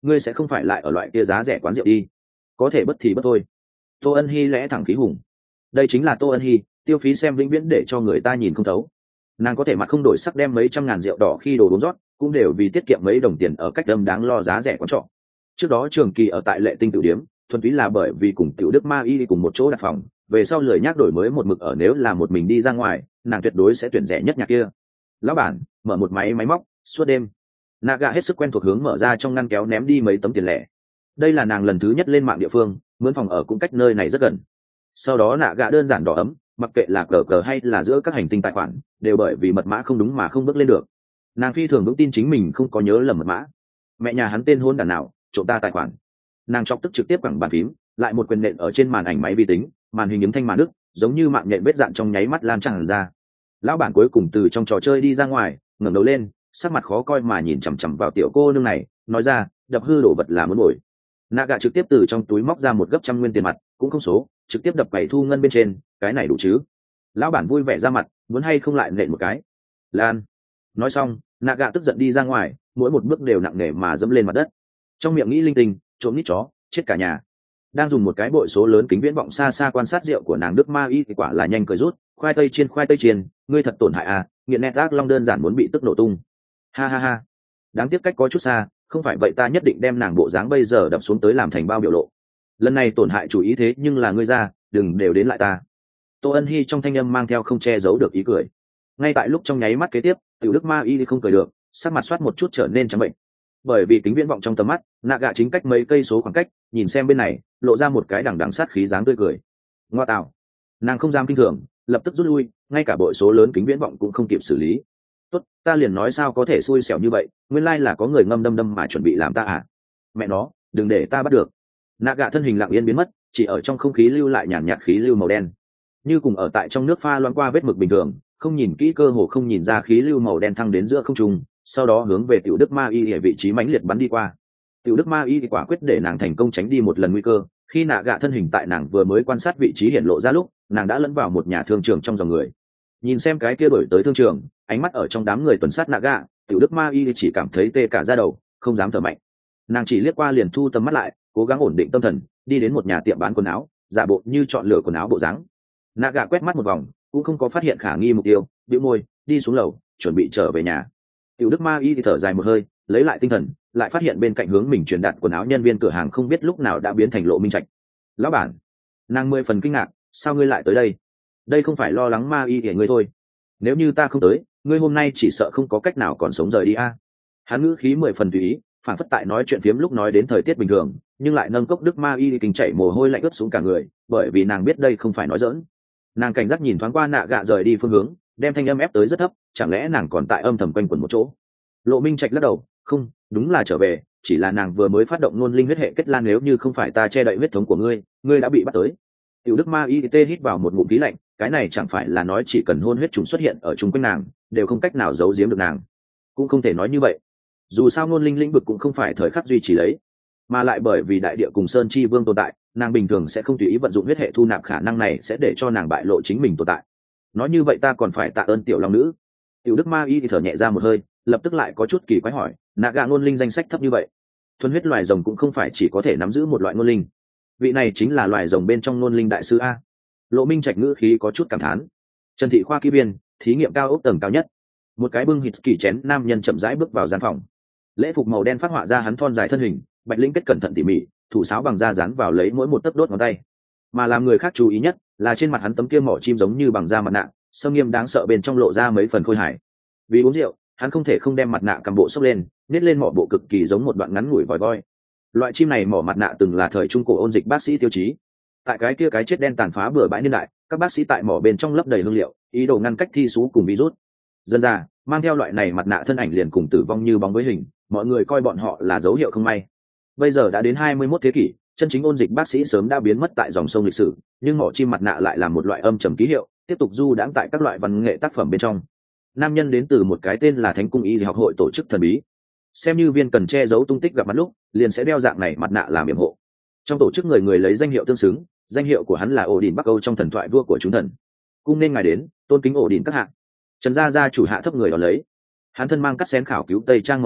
ngươi sẽ không phải lại ở loại kia giá rẻ quán rượu đi, có thể bất thì bất thôi. Tô Ân Hi lẽ thẳng khí hùng, đây chính là Tô Ân Hi, tiêu phí xem vĩnh viễn để cho người ta nhìn không thấu. Nàng có thể mặt không đổi sắc đem mấy trăm ngàn rượu đỏ khi đồ uống rót, cũng đều vì tiết kiệm mấy đồng tiền ở cách đâm đáng lo giá rẻ quán trọ. Trước đó Trường Kỳ ở tại Lệ Tinh Tiểu Điếm, thuần túy là bởi vì cùng Tiểu Đức Ma Y đi cùng một chỗ đặt phòng, về sau lười nhác đổi mới một mực ở, nếu là một mình đi ra ngoài, nàng tuyệt đối sẽ tuyển rẻ nhất nhà kia. Lão bản, mở một máy máy móc, suốt đêm. Naga hết sức quen thuộc hướng mở ra trong ngăn kéo ném đi mấy tấm tiền lẻ. Đây là nàng lần thứ nhất lên mạng địa phương, mướn phòng ở cũng cách nơi này rất gần. Sau đó Naga đơn giản đỏ ấm, mặc kệ là cờ cờ hay là giữa các hành tinh tài khoản, đều bởi vì mật mã không đúng mà không bước lên được. Nàng phi thường vững tin chính mình không có nhớ lầm mật mã. Mẹ nhà hắn tên hôn đàn nào, trộm ta tài khoản. Nàng chọc tức trực tiếp quẳng bàn phím, lại một quyền nện ở trên màn ảnh máy vi tính, màn hình nhấm thanh màn nước, giống như mạng nhện vết dạn trong nháy mắt lan tràn ra. Lão bản cuối cùng từ trong trò chơi đi ra ngoài, ngẩng đầu lên, sắc mặt khó coi mà nhìn chằm chằm vào tiểu cô nương này, nói ra, đập hư đồ vật là muốn bồi. Naga trực tiếp từ trong túi móc ra một gấp trăm nguyên tiền mặt, cũng không số, trực tiếp đập quầy thu ngân bên trên, cái này đủ chứ? Lão bản vui vẻ ra mặt, muốn hay không lại nện một cái. Lan. Nói xong, Naga tức giận đi ra ngoài, mỗi một bước đều nặng nề mà dẫm lên mặt đất. Trong miệng nghĩ linh tinh, trộm nít chó, chết cả nhà. Đang dùng một cái bội số lớn kính viễn vọng xa xa quan sát rượu của nàng Đức Ma Y thì quả là nhanh cười rút, khoai tây chiên khoai tây chiên, ngươi thật tổn hại à, nghiện nét ác long đơn giản muốn bị tức nổ tung. Ha ha ha. Đáng tiếc cách có chút xa, không phải vậy ta nhất định đem nàng bộ dáng bây giờ đập xuống tới làm thành bao biểu lộ. Lần này tổn hại chủ ý thế nhưng là ngươi ra, đừng đều đến lại ta. Tô Ân Hi trong thanh âm mang theo không che giấu được ý cười. Ngay tại lúc trong nháy mắt kế tiếp, Tiểu Đức Ma Y không cười được, sắc mặt soát một chút trở nên trắng bệnh. Bởi vì kính viễn vọng trong tầm mắt, Naga chính cách mấy cây số khoảng cách, nhìn xem bên này, lộ ra một cái đằng đằng sát khí dáng tươi cười. Ngoa tạo. Nàng không dám kinh thường, lập tức rút lui, ngay cả bội số lớn kính viễn vọng cũng không kịp xử lý. Tốt, ta liền nói sao có thể xui xẻo như vậy, nguyên lai là có người ngâm đâm đâm mà chuẩn bị làm ta à? Mẹ nó, đừng để ta bắt được. Naga thân hình lặng yên biến mất, chỉ ở trong không khí lưu lại nhàn nhạt khí lưu màu đen, như cùng ở tại trong nước pha loãng qua vết mực bình thường, không nhìn kỹ cơ hồ không nhìn ra khí lưu màu đen thăng đến giữa không trung, sau đó hướng về Tiểu Đức Ma Y ở vị trí mãnh liệt bắn đi qua. Tiểu Đức Ma Y thì quả quyết để nàng thành công tránh đi một lần nguy cơ, khi Naga thân hình tại nàng vừa mới quan sát vị trí hiện lộ ra lúc, nàng đã lẫn vào một nhà thương trường trong dòng người. Nhìn xem cái kia đổi tới thương trường, ánh mắt ở trong đám người tuần sát Naga, Tiểu Đức Ma Y chỉ cảm thấy tê cả da đầu, không dám thở mạnh. Nàng chỉ liếc qua liền thu tầm mắt lại, cố gắng ổn định tâm thần, đi đến một nhà tiệm bán quần áo, giả bộ như chọn lựa quần áo bộ dáng. Naga quét mắt một vòng, cũng không có phát hiện khả nghi mục tiêu, bĩu môi, đi xuống lầu, chuẩn bị trở về nhà. Tiểu Đức Ma Y thì thở dài một hơi, lấy lại tinh thần, lại phát hiện bên cạnh hướng mình truyền đạt quần áo nhân viên cửa hàng không biết lúc nào đã biến thành Lộ Minh Trạch. Lão bản. Nàng mười phần kinh ngạc, sao ngươi lại tới đây? Đây không phải lo lắng Ma Y để ngươi thôi. Nếu như ta không tới, ngươi hôm nay chỉ sợ không có cách nào còn sống rời đi a. À? Hắn ngữ khí mười phần tùy ý, phản phất tại nói chuyện phiếm lúc nói đến thời tiết bình thường, nhưng lại nâng cốc Đức Ma Y kinh chảy mồ hôi lạnh ướt xuống cả người, bởi vì nàng biết đây không phải nói giỡn. Nàng cảnh giác nhìn thoáng qua Naga rời đi phương hướng, đem thanh âm ép tới rất thấp, chẳng lẽ nàng còn tại âm thầm quanh quẩn một chỗ? Lộ Minh Trạch lắc đầu, không, đúng là trở về, chỉ là nàng vừa mới phát động ngôn linh huyết hệ kết lan, nếu như không phải ta che đậy huyết thống của ngươi, ngươi đã bị bắt tới. Tiểu Đức Ma Y tê hít vào một ngụm khí lạnh, cái này chẳng phải là nói chỉ cần hôn huyết trùng xuất hiện ở chung quanh nàng, đều không cách nào giấu giếm được nàng. Cũng không thể nói như vậy. Dù sao ngôn linh lĩnh vực cũng không phải thời khắc duy trì lấy, mà lại bởi vì đại địa cùng sơn chi vương tồn tại, nàng bình thường sẽ không tùy ý vận dụng huyết hệ thu nạp, khả năng này sẽ để cho nàng bại lộ chính mình tồn tại. Nói như vậy ta còn phải tạ ơn tiểu long nữ. Tiểu Đức Ma Y thì thở nhẹ ra một hơi, lập tức lại có chút kỳ quái hỏi, Naga ngôn linh danh sách thấp như vậy, thuần huyết loài rồng cũng không phải chỉ có thể nắm giữ một loại ngôn linh, vị này chính là loài rồng bên trong ngôn linh đại sư a. Lộ Minh Trạch ngữ khí có chút cảm thán. Trần thị khoa kỹ viên, thí nghiệm cao ốc tầng cao nhất. Một cái bưng hít kỳ chén nam nhân chậm rãi bước vào gian phòng. Lễ phục màu đen phát họa ra hắn thon dài thân hình, bạch linh kết cẩn thận tỉ mỉ, thủ sáo bằng da dán vào lấy mỗi một tấc đốt ngón tay. Mà làm người khác chú ý nhất là trên mặt hắn tấm kia mỏ chim giống như bằng da mặt nạ, sâm nghiêm đáng sợ bên trong lộ ra mấy phần khôi hài. Vì uống rượu, hắn không thể không đem mặt nạ cầm bộ xốc lên, nhét lên mỏ bộ cực kỳ giống một đoạn ngắn ngủi vòi voi. Loại chim này mỏ mặt nạ từng là thời trung cổ ôn dịch bác sĩ tiêu chí. Tại cái kia cái chết đen tàn phá bừa bãi niên đại, các bác sĩ tại mỏ bên trong lấp đầy hương liệu, ý đồ ngăn cách thi sú cùng virus. Dân ra, mang theo loại này mặt nạ thân ảnh liền cùng tử vong như bóng với hình, mọi người coi bọn họ là dấu hiệu không may. Bây giờ đã đến hai mươi mốt thế kỷ, chân chính ôn dịch bác sĩ sớm đã biến mất tại dòng sông lịch sử, nhưng mỏ chim mặt nạ lại là một loại âm trầm ký hiệu, tiếp tục du đãng tại các loại văn nghệ tác phẩm bên trong. Nam nhân đến từ một cái tên là Thánh cung y học hội tổ chức thần bí, xem như viên cần che giấu tung tích gặp mặt lúc liền sẽ đeo dạng này mặt nạ làm yểm hộ. Trong tổ chức người người lấy danh hiệu tương xứng, danh hiệu của hắn là ổ đỉnh Bắc Âu trong thần thoại vua của chúng thần. Cung nên ngài đến, tôn kính ổ đỉnh các hạ. Trần gia gia chủ hạ thấp người đón lấy. Hắn thân mang cắt xén khảo cứu tây trang màu đen,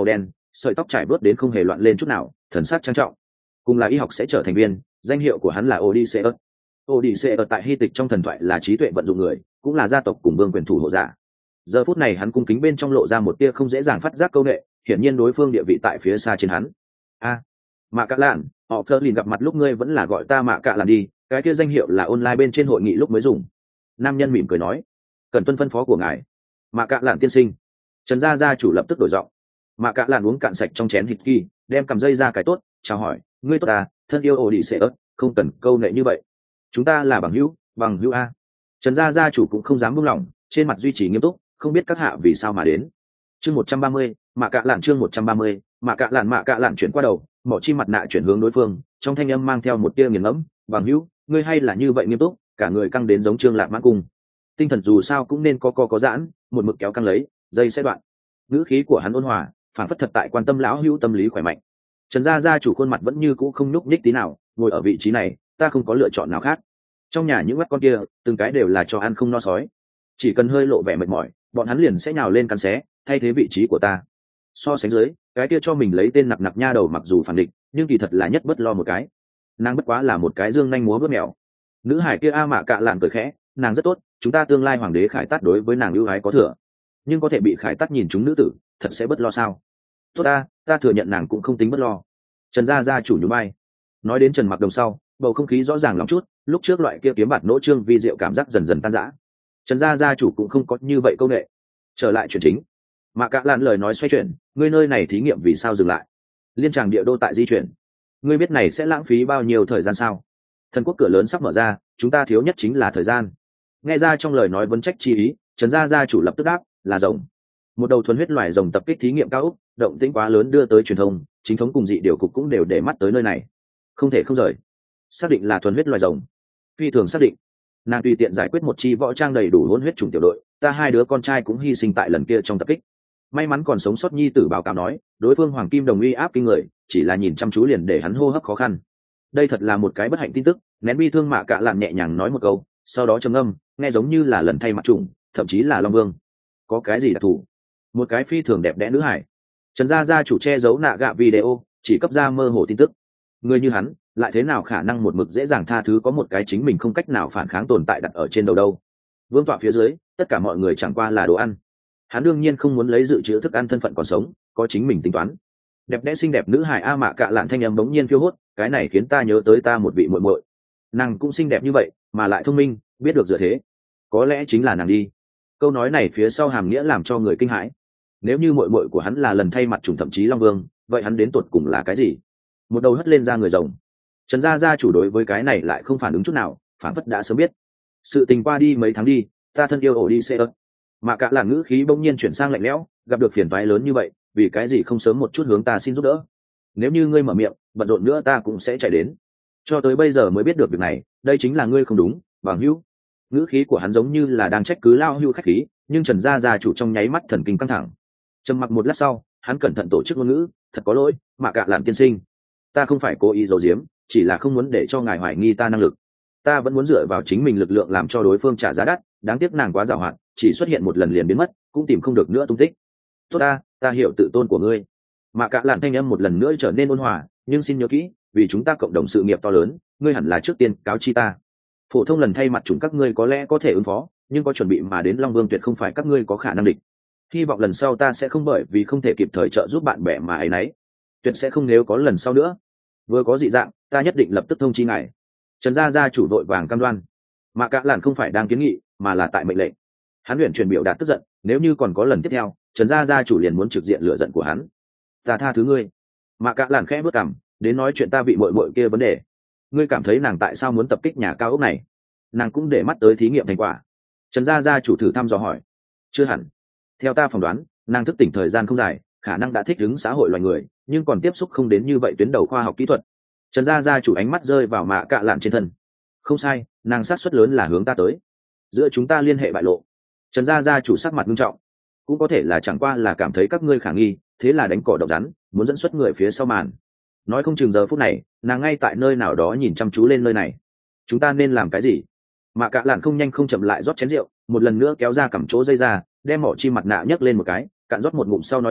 sợi tóc trải bớt đến không hề loạn lên chút nào, thần sắc trang trọng. Cùng là y học sẽ trở thành viên, danh hiệu của hắn là Odysseus. Odysseus tại hy tịch trong thần thoại là trí tuệ vận dụng người, cũng là gia tộc cùng vương quyền thủ hộ giả. Giờ phút này hắn cung kính bên trong lộ ra một tia không dễ dàng phát giác câu nệ, hiển nhiên đối phương địa vị tại phía xa trên hắn. A, à, Mạ Cạ Lạn, họ Fleur gặp mặt lúc ngươi vẫn là gọi ta Mạ Cạ Lạn đi, cái kia danh hiệu là online bên trên hội nghị lúc mới dùng. Nam nhân mỉm cười nói, cần tuân phân phó của ngài. Mạ Cạ Lạn tiên sinh. Trần gia gia chủ lập tức đổi giọng. Mạ Cạ Lạn uống cạn sạch trong chén hít kỳ, đem cầm dây ra cái tốt, chào hỏi, ngươi tốt à, thân yêu Odysseus, không cần câu nệ như vậy. Chúng ta là bằng hữu, bằng hữu a. Trần gia gia chủ cũng không dám buông lỏng, trên mặt duy trì nghiêm túc, không biết các hạ vì sao mà đến. Chương một trăm ba mươi, Mạ Cạ Lạn chương một trăm ba mươi, Mạ Cạ Lạn Mạ Cạ Lạn chuyển qua đầu, mỏ chim mặt nạ chuyển hướng đối phương, trong thanh âm mang theo một tia nghiền ngẫm, bằng hữu, ngươi hay là như vậy nghiêm túc, cả người căng đến giống Trương Lạc Mãn Cung. Tinh thần dù sao cũng nên có co có giãn, một mực kéo căng lấy, dây sẽ đoạn. Ngữ khí của hắn ôn hòa, phản phất thật tại quan tâm lão hữu tâm lý khỏe mạnh. Trần gia gia chủ khuôn mặt vẫn như cũ không nhúc nhích tí nào, ngồi ở vị trí này, ta không có lựa chọn nào khác. Trong nhà những mắt con kia, từng cái đều là cho ăn không no sói, chỉ cần hơi lộ vẻ mệt mỏi, bọn hắn liền sẽ nhào lên cắn xé, thay thế vị trí của ta. So sánh dưới, cái kia cho mình lấy tên nặc nặc nha đầu mặc dù phản địch, nhưng kỳ thật là nhất bất lo một cái. Nàng bất quá là một cái dương nhanh múa bước mèo. Nữ hải kia A Mạ Cạ Lạn cười khẽ, nàng rất tốt, chúng ta tương lai hoàng đế Khải Tát đối với nàng ưu ái có thừa, nhưng có thể bị Khải Tát nhìn chúng nữ tử, thật sẽ bất lo sao? Tốt ta, ta thừa nhận nàng cũng không tính bất lo. Trần gia gia chủ nhún vai. Nói đến Trần Mặc Đồng sau, bầu không khí rõ ràng lắm chút, lúc trước loại kia kiếm bạt nỗ trương vi diệu cảm giác dần dần tan rã. Trần gia gia chủ cũng không có như vậy câu nệ. Trở lại chuyện chính. Mạ Cạ Lạn lời nói xoay chuyển, ngươi nơi này thí nghiệm vì sao dừng lại? Liên tràng địa đô tại di chuyển, ngươi biết này sẽ lãng phí bao nhiêu thời gian sao? Thần quốc cửa lớn sắp mở ra, chúng ta thiếu nhất chính là thời gian. Nghe ra trong lời nói vấn trách chi ý, Trần gia gia chủ lập tức đáp, là rồng. Một đầu thuần huyết loài rồng tập kích thí nghiệm cao ốc, động tĩnh quá lớn đưa tới truyền thông, chính thống cùng dị điều cục cũng đều để mắt tới nơi này, không thể không rời. Xác định là thuần huyết loài rồng. Phi thường xác định. Nàng tùy tiện giải quyết một chi võ trang đầy đủ hỗn huyết chủng tiểu đội, ta hai đứa con trai cũng hy sinh tại lần kia trong tập kích. May mắn còn sống sót nhi tử báo cáo nói, đối phương hoàng kim đồng uy áp kinh người, chỉ là nhìn chăm chú liền để hắn hô hấp khó khăn. Đây thật là một cái bất hạnh tin tức. Nén bi thương Mạ Cạ Lạn nhẹ nhàng nói một câu, sau đó trầm ngâm, nghe giống như là lần thay mặt chủng, thậm chí là long vương. Có cái gì đặc thù? Một cái phi thường đẹp đẽ nữ hải. Trần gia gia chủ che giấu nạ gạ video, chỉ cấp ra mơ hồ tin tức. Người như hắn, lại thế nào khả năng một mực dễ dàng tha thứ có một cái chính mình không cách nào phản kháng tồn tại đặt ở trên đầu đâu? Vương tọa phía dưới, tất cả mọi người chẳng qua là đồ ăn. Hắn đương nhiên không muốn lấy dự trữ thức ăn thân phận còn sống, có chính mình tính toán. Đẹp đẽ xinh đẹp nữ hải A Mạ Cạ Lạn thanh âm bỗng nhiên phiêu hốt, cái này khiến ta nhớ tới ta một vị muội muội. Nàng cũng xinh đẹp như vậy, mà lại thông minh, biết được dựa thế. Có lẽ chính là nàng đi. Câu nói này phía sau hàm nghĩa làm cho người kinh hãi. Nếu như muội muội của hắn là lần thay mặt chủng thậm chí long vương, vậy hắn đến tột cùng là cái gì? Một đầu hất lên ra người rồng. Trần gia gia chủ đối với cái này lại không phản ứng chút nào, phản phất đã sớm biết. Sự tình qua đi mấy tháng đi, ta thân yêu Odysseus. Mạ Cạ Lạn ngữ khí bỗng nhiên chuyển sang lạnh lẽo, gặp được phiền toái lớn như vậy, vì cái gì không sớm một chút hướng ta xin giúp đỡ? Nếu như ngươi mở miệng, bận rộn nữa ta cũng sẽ chạy đến. Cho tới bây giờ mới biết được việc này, đây chính là ngươi không đúng, bằng hữu. Ngữ khí của hắn giống như là đang trách cứ lao hữu khách khí, nhưng Trần gia gia chủ trong nháy mắt thần kinh căng thẳng. Trầm mặc một lát sau, hắn cẩn thận tổ chức ngôn ngữ, thật có lỗi, Mạ Cạ Lạn tiên sinh, ta không phải cố ý giấu giếm, chỉ là không muốn để cho ngài hoài nghi ta năng lực. Ta vẫn muốn dựa vào chính mình lực lượng làm cho đối phương trả giá đắt, đáng tiếc nàng quá giàu hạn, chỉ xuất hiện một lần liền biến mất, cũng tìm không được nữa tung tích. Tốt ta, ta hiểu tự tôn của ngươi. Mạ Cạ Lạn thanh âm một lần nữa trở nên ôn hòa, nhưng xin nhớ kỹ, vì chúng ta cộng đồng sự nghiệp to lớn, ngươi hẳn là trước tiên cáo chi ta. Phổ thông lần thay mặt chúng các ngươi có lẽ có thể ứng phó, nhưng có chuẩn bị mà đến Long Vương tuyệt không phải các ngươi có khả năng địch. Hy vọng lần sau ta sẽ không bởi vì không thể kịp thời trợ giúp bạn bè mà ấy nấy, tuyệt sẽ không nếu có lần sau nữa. Vừa có dị dạng, ta nhất định lập tức thông chi ngài. Trần gia gia chủ đội vàng cam đoan. Mạ Cạ Lạn không phải đang kiến nghị, mà là tại mệnh lệnh. Hắn luyện truyền biểu đạt tức giận, nếu như còn có lần tiếp theo, Trần gia gia chủ liền muốn trực diện lửa giận của hắn. Ta tha thứ ngươi. Mạ Cạ Lạn khẽ bước cằm, đến nói chuyện ta bị muội muội kia vấn đề. Ngươi cảm thấy nàng tại sao muốn tập kích nhà cao ốc này? Nàng cũng để mắt tới thí nghiệm thành quả. Trần gia gia chủ thử thăm dò hỏi. Chưa hẳn. Theo ta phỏng đoán, nàng thức tỉnh thời gian không dài, khả năng đã thích ứng xã hội loài người, nhưng còn tiếp xúc không đến như vậy tuyến đầu khoa học kỹ thuật. Trần gia gia chủ ánh mắt rơi vào Mạ Cạ Lạn trên thân. Không sai, nàng sát suất lớn là hướng ta tới. Giữa chúng ta liên hệ bại lộ. Trần gia gia chủ sắc mặt nghiêm trọng. Cũng có thể là chẳng qua là cảm thấy các ngươi khả nghi, thế là đánh cỏ độc rắn, muốn dẫn xuất người phía sau màn. Nói không chừng giờ phút này, nàng ngay tại nơi nào đó nhìn chăm chú lên nơi này. Chúng ta nên làm cái gì? Mạ Cạ Lạn không nhanh không chậm lại rót chén rượu, một lần nữa kéo ra cằm chỗ dây ra, đem mỏ chim mặt nạ nhấc lên một cái, cạn rót một ngụm sau nói khẽ,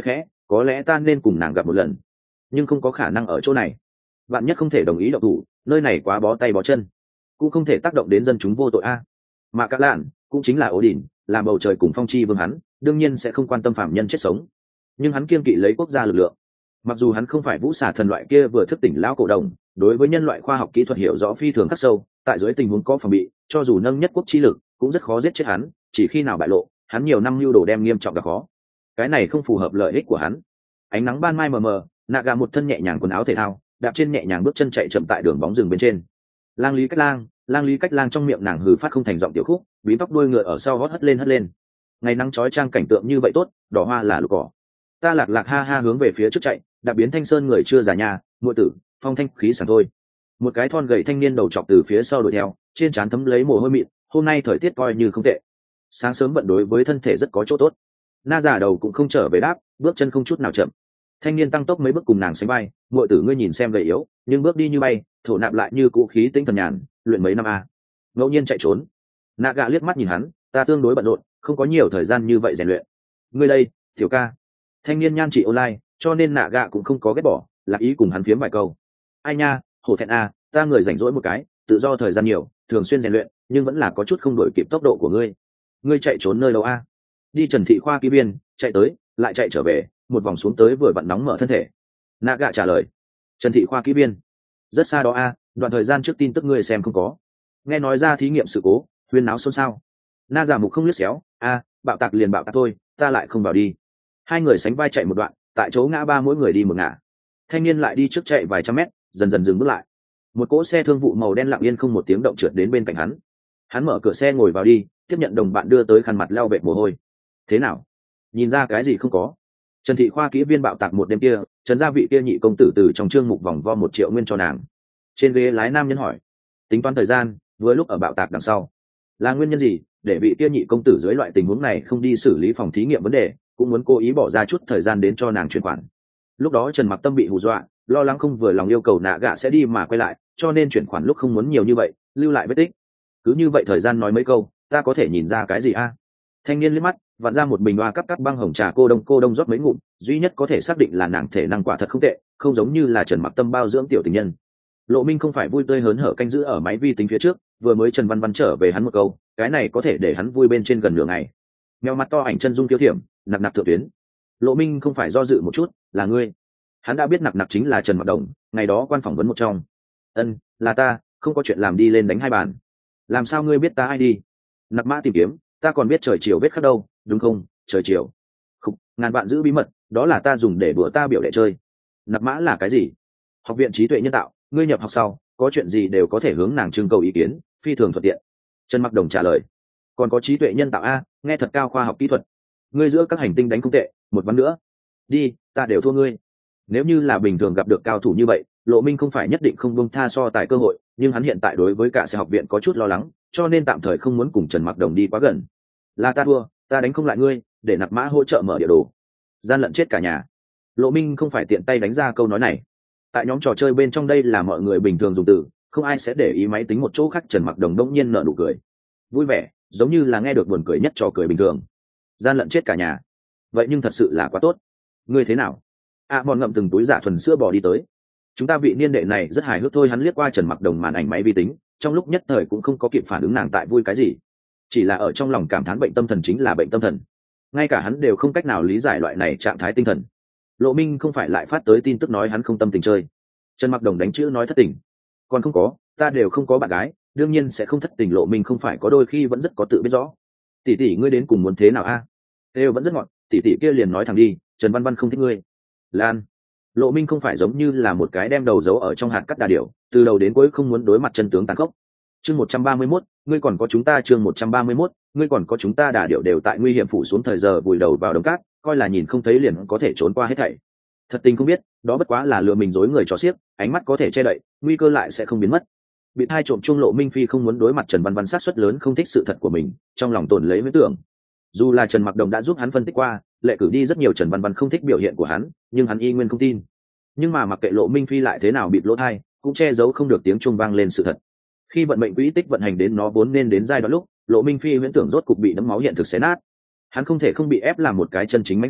có lẽ ta nên cùng nàng gặp một lần, nhưng không có khả năng ở chỗ này. Bạn nhất không thể đồng ý động thủ, nơi này quá bó tay bó chân, cũng không thể tác động đến dân chúng vô tội a. Mà cả lạn cũng chính là ổ đỉnh, làm bầu trời cùng phong chi vương hắn đương nhiên sẽ không quan tâm phạm nhân chết sống, nhưng hắn kiên kỵ lấy quốc gia lực lượng. Mặc dù hắn không phải vũ xà thần loại kia vừa thức tỉnh lão cổ đồng, đối với nhân loại khoa học kỹ thuật hiểu rõ phi thường khắc sâu, tại dưới tình huống có phòng bị, cho dù nâng nhất quốc chi lực cũng rất khó giết chết hắn, chỉ khi nào bại lộ, hắn nhiều năm lưu đồ đem nghiêm trọng gặp khó. Cái này không phù hợp lợi ích của hắn. Ánh nắng ban mai mờ mờ, Naga một thân nhẹ nhàng quần áo thể thao, đạp trên nhẹ nhàng bước chân chạy chậm tại đường bóng rừng bên trên. Lang Lý Cách Lang, Lang Lý Cách Lang trong miệng nàng hừ phát không thành giọng tiểu khúc, bím tóc đuôi ngựa ở sau gót hất lên hất lên. Ngày nắng chói chang cảnh tượng như vậy tốt, đỏ hoa là lục cỏ. Ta lạc lạc ha ha hướng về phía trước chạy, đạp biến thanh sơn người chưa già nhà, muội tử, phong thanh khí sảng thôi. Một cái thon gầy thanh niên đầu trọc từ phía sau đuổi theo, trên trán thấm lấy mồ hôi mịn, hôm nay thời tiết coi như không tệ. Sáng sớm vận đối với thân thể rất có chỗ tốt. Na giả đầu cũng không trở về đáp, bước chân không chút nào chậm. Thanh niên tăng tốc mấy bước cùng nàng sánh vai, muội tử ngươi nhìn xem gầy yếu, nhưng bước đi như bay, thổ nạp lại như cũ khí tinh thần nhàn, luyện mấy năm a. Ngẫu nhiên chạy trốn. Naga liếc mắt nhìn hắn, ta tương đối bận rộn, không có nhiều thời gian như vậy rèn luyện. Ngươi đây, tiểu ca. Thanh niên nhan trị online, cho nên Naga cũng không có ghét bỏ, lạc ý cùng hắn phiếm vài câu. Ai nha, hổ thẹn a, ta người rảnh rỗi một cái, tự do thời gian nhiều, thường xuyên rèn luyện, nhưng vẫn là có chút không đổi kịp tốc độ của ngươi. Ngươi chạy trốn nơi đâu a? Đi Trần Thị khoa ký biên, chạy tới, lại chạy trở về, một vòng xuống tới vừa vặn nóng mở thân thể. Naga trả lời. Trần Thị khoa ký biên, rất xa đó a, đoạn thời gian trước tin tức ngươi xem không có. Nghe nói ra thí nghiệm sự cố, huyên náo xôn xao. Na giả mục không liếc xéo, a, bạo tạc liền bạo tạc thôi, ta lại không vào đi. Hai người sánh vai chạy một đoạn, tại chỗ ngã ba mỗi người đi một ngả. Thanh niên lại đi trước chạy vài trăm mét, dần dần dừng bước lại. Một cỗ xe thương vụ màu đen lặng yên không một tiếng động trượt đến bên cạnh hắn. Hắn mở cửa xe ngồi vào đi, tiếp nhận đồng bạn đưa tới khăn mặt lau vệt mồ hôi. Thế nào? Nhìn ra cái gì không có? Trần Thị khoa kỹ viên bạo tạc một đêm kia, Trần gia vị kia nhị công tử từ trong chương mục vòng vo một triệu nguyên cho nàng. Trên ghế lái nam nhân hỏi, tính toán thời gian, vừa lúc ở bạo tạc đằng sau, là nguyên nhân gì để vị kia nhị công tử dưới loại tình huống này không đi xử lý phòng thí nghiệm vấn đề, cũng muốn cố ý bỏ ra chút thời gian đến cho nàng chuyển khoản. Lúc đó Trần Mặc Tâm bị hù dọa, lo lắng không vừa lòng yêu cầu nạ gạ sẽ đi mà quay lại, cho nên chuyển khoản lúc không muốn nhiều như vậy, lưu lại vết tích. Cứ như vậy thời gian nói mấy câu, ta có thể nhìn ra cái gì a? Thanh niên liếc mắt, vặn ra một bình hoa cắp cắp băng hồng trà cô đông cô đông rót mấy ngụm, duy nhất có thể xác định là nàng thể năng quả thật không tệ, không giống như là Trần Mặc Tâm bao dưỡng tiểu tình nhân. Lộ Minh không phải vui tươi hớn hở canh giữ ở máy vi tính phía trước, vừa mới Trần Văn Văn trở về hắn một câu, cái này có thể để hắn vui bên trên gần nửa ngày. Mèo mặt to ảnh chân dung tiêu thiểm, nặc nặc thượng tuyến. Lộ Minh không phải do dự một chút, là ngươi. Hắn đã biết nặc nặc chính là Trần Mặc Đồng, ngày đó quan phỏng vấn một trong. Ân, là ta, không có chuyện làm đi lên đánh hai bàn. Làm sao ngươi biết ta ai đi? Nặc mã tìm kiếm, ta còn biết trời chiều vết khắc đâu, đúng không? Trời chiều. Không, ngàn bạn giữ bí mật, đó là ta dùng để đùa ta biểu đệ chơi. Nặc mã là cái gì? Học viện trí tuệ nhân tạo, ngươi nhập học sau, có chuyện gì đều có thể hướng nàng trưng cầu ý kiến, phi thường thuận tiện. Trần Mặc Đồng trả lời. Còn có trí tuệ nhân tạo a, nghe thật cao khoa học kỹ thuật. Ngươi giữa các hành tinh đánh không tệ, một ván nữa. Đi, ta đều thua ngươi. Nếu như là bình thường gặp được cao thủ như vậy, Lộ Minh không phải nhất định không buông tha so tài cơ hội, nhưng hắn hiện tại đối với cả xe học viện có chút lo lắng, cho nên tạm thời không muốn cùng Trần Mặc Đồng đi quá gần. Là ta thua, ta đánh không lại ngươi, để Nặc Mã hỗ trợ mở địa đồ. Gian lận chết cả nhà. Lộ Minh không phải tiện tay đánh ra câu nói này. Tại nhóm trò chơi bên trong đây là mọi người bình thường dùng từ, không ai sẽ để ý máy tính một chỗ khác. Trần Mặc Đồng đông nhiên nở nụ cười, vui vẻ, giống như là nghe được buồn cười nhất trò cười bình thường. Gian lận chết cả nhà. Vậy nhưng thật sự là quá tốt. Ngươi thế nào? À, mòn ngậm từng túi giả thuần sữa bò đi tới. Chúng ta vị niên đệ này rất hài hước thôi. Hắn liếc qua Trần Mặc Đồng màn ảnh máy vi tính, trong lúc nhất thời cũng không có kịp phản ứng nàng tại vui cái gì, chỉ là ở trong lòng cảm thán bệnh tâm thần chính là bệnh tâm thần. Ngay cả hắn đều không cách nào lý giải loại này trạng thái tinh thần. Lộ Minh không phải lại phát tới tin tức nói hắn không tâm tình chơi. Trần Mặc Đồng đánh chữ nói thất tình. Còn không có, ta đều không có bạn gái, đương nhiên sẽ không thất tình. Lộ Minh không phải có đôi khi vẫn rất có tự biết rõ. Tỷ tỷ ngươi đến cùng muốn thế nào a? Têu vẫn rất ngọt, tỷ tỷ kia liền nói thẳng đi, Trần Văn Văn không thích ngươi. Lan. Lộ Minh không phải giống như là một cái đem đầu giấu ở trong hạt cắt đà điểu, từ đầu đến cuối không muốn đối mặt chân tướng tàn khốc. Chương một trăm ba mươi mốt, ngươi còn có chúng ta. Chương một trăm ba mươi mốt, ngươi còn có chúng ta. Đà điểu đều tại nguy hiểm phủ xuống thời giờ vùi đầu vào đống cát, coi là nhìn không thấy liền có thể trốn qua hết thảy. Thật tình không biết, đó bất quá là lừa mình dối người cho xiếc, ánh mắt có thể che đậy, nguy cơ lại sẽ không biến mất. Bị hai trộm chuông. Lộ Minh Phi không muốn đối mặt Trần Văn Văn, sát suất lớn không thích sự thật của mình, trong lòng tồn lấy huyễn tưởng. Dù là Trần Mặc Đồng đã giúp hắn phân tích qua, lệ cử đi rất nhiều Trần Văn Văn không thích biểu hiện của hắn, nhưng hắn y nguyên không tin. Nhưng mà mặc kệ Lộ Minh Phi lại thế nào bịt lỗ tai, cũng che giấu không được tiếng chuông vang lên sự thật. Khi vận mệnh quỹ tích vận hành đến nó vốn nên đến giai đoạn lúc, Lộ Minh Phi huyễn tưởng rốt cục bị đẫm máu hiện thực xé nát. Hắn không thể không bị ép làm một cái chân chính mãnh sĩ,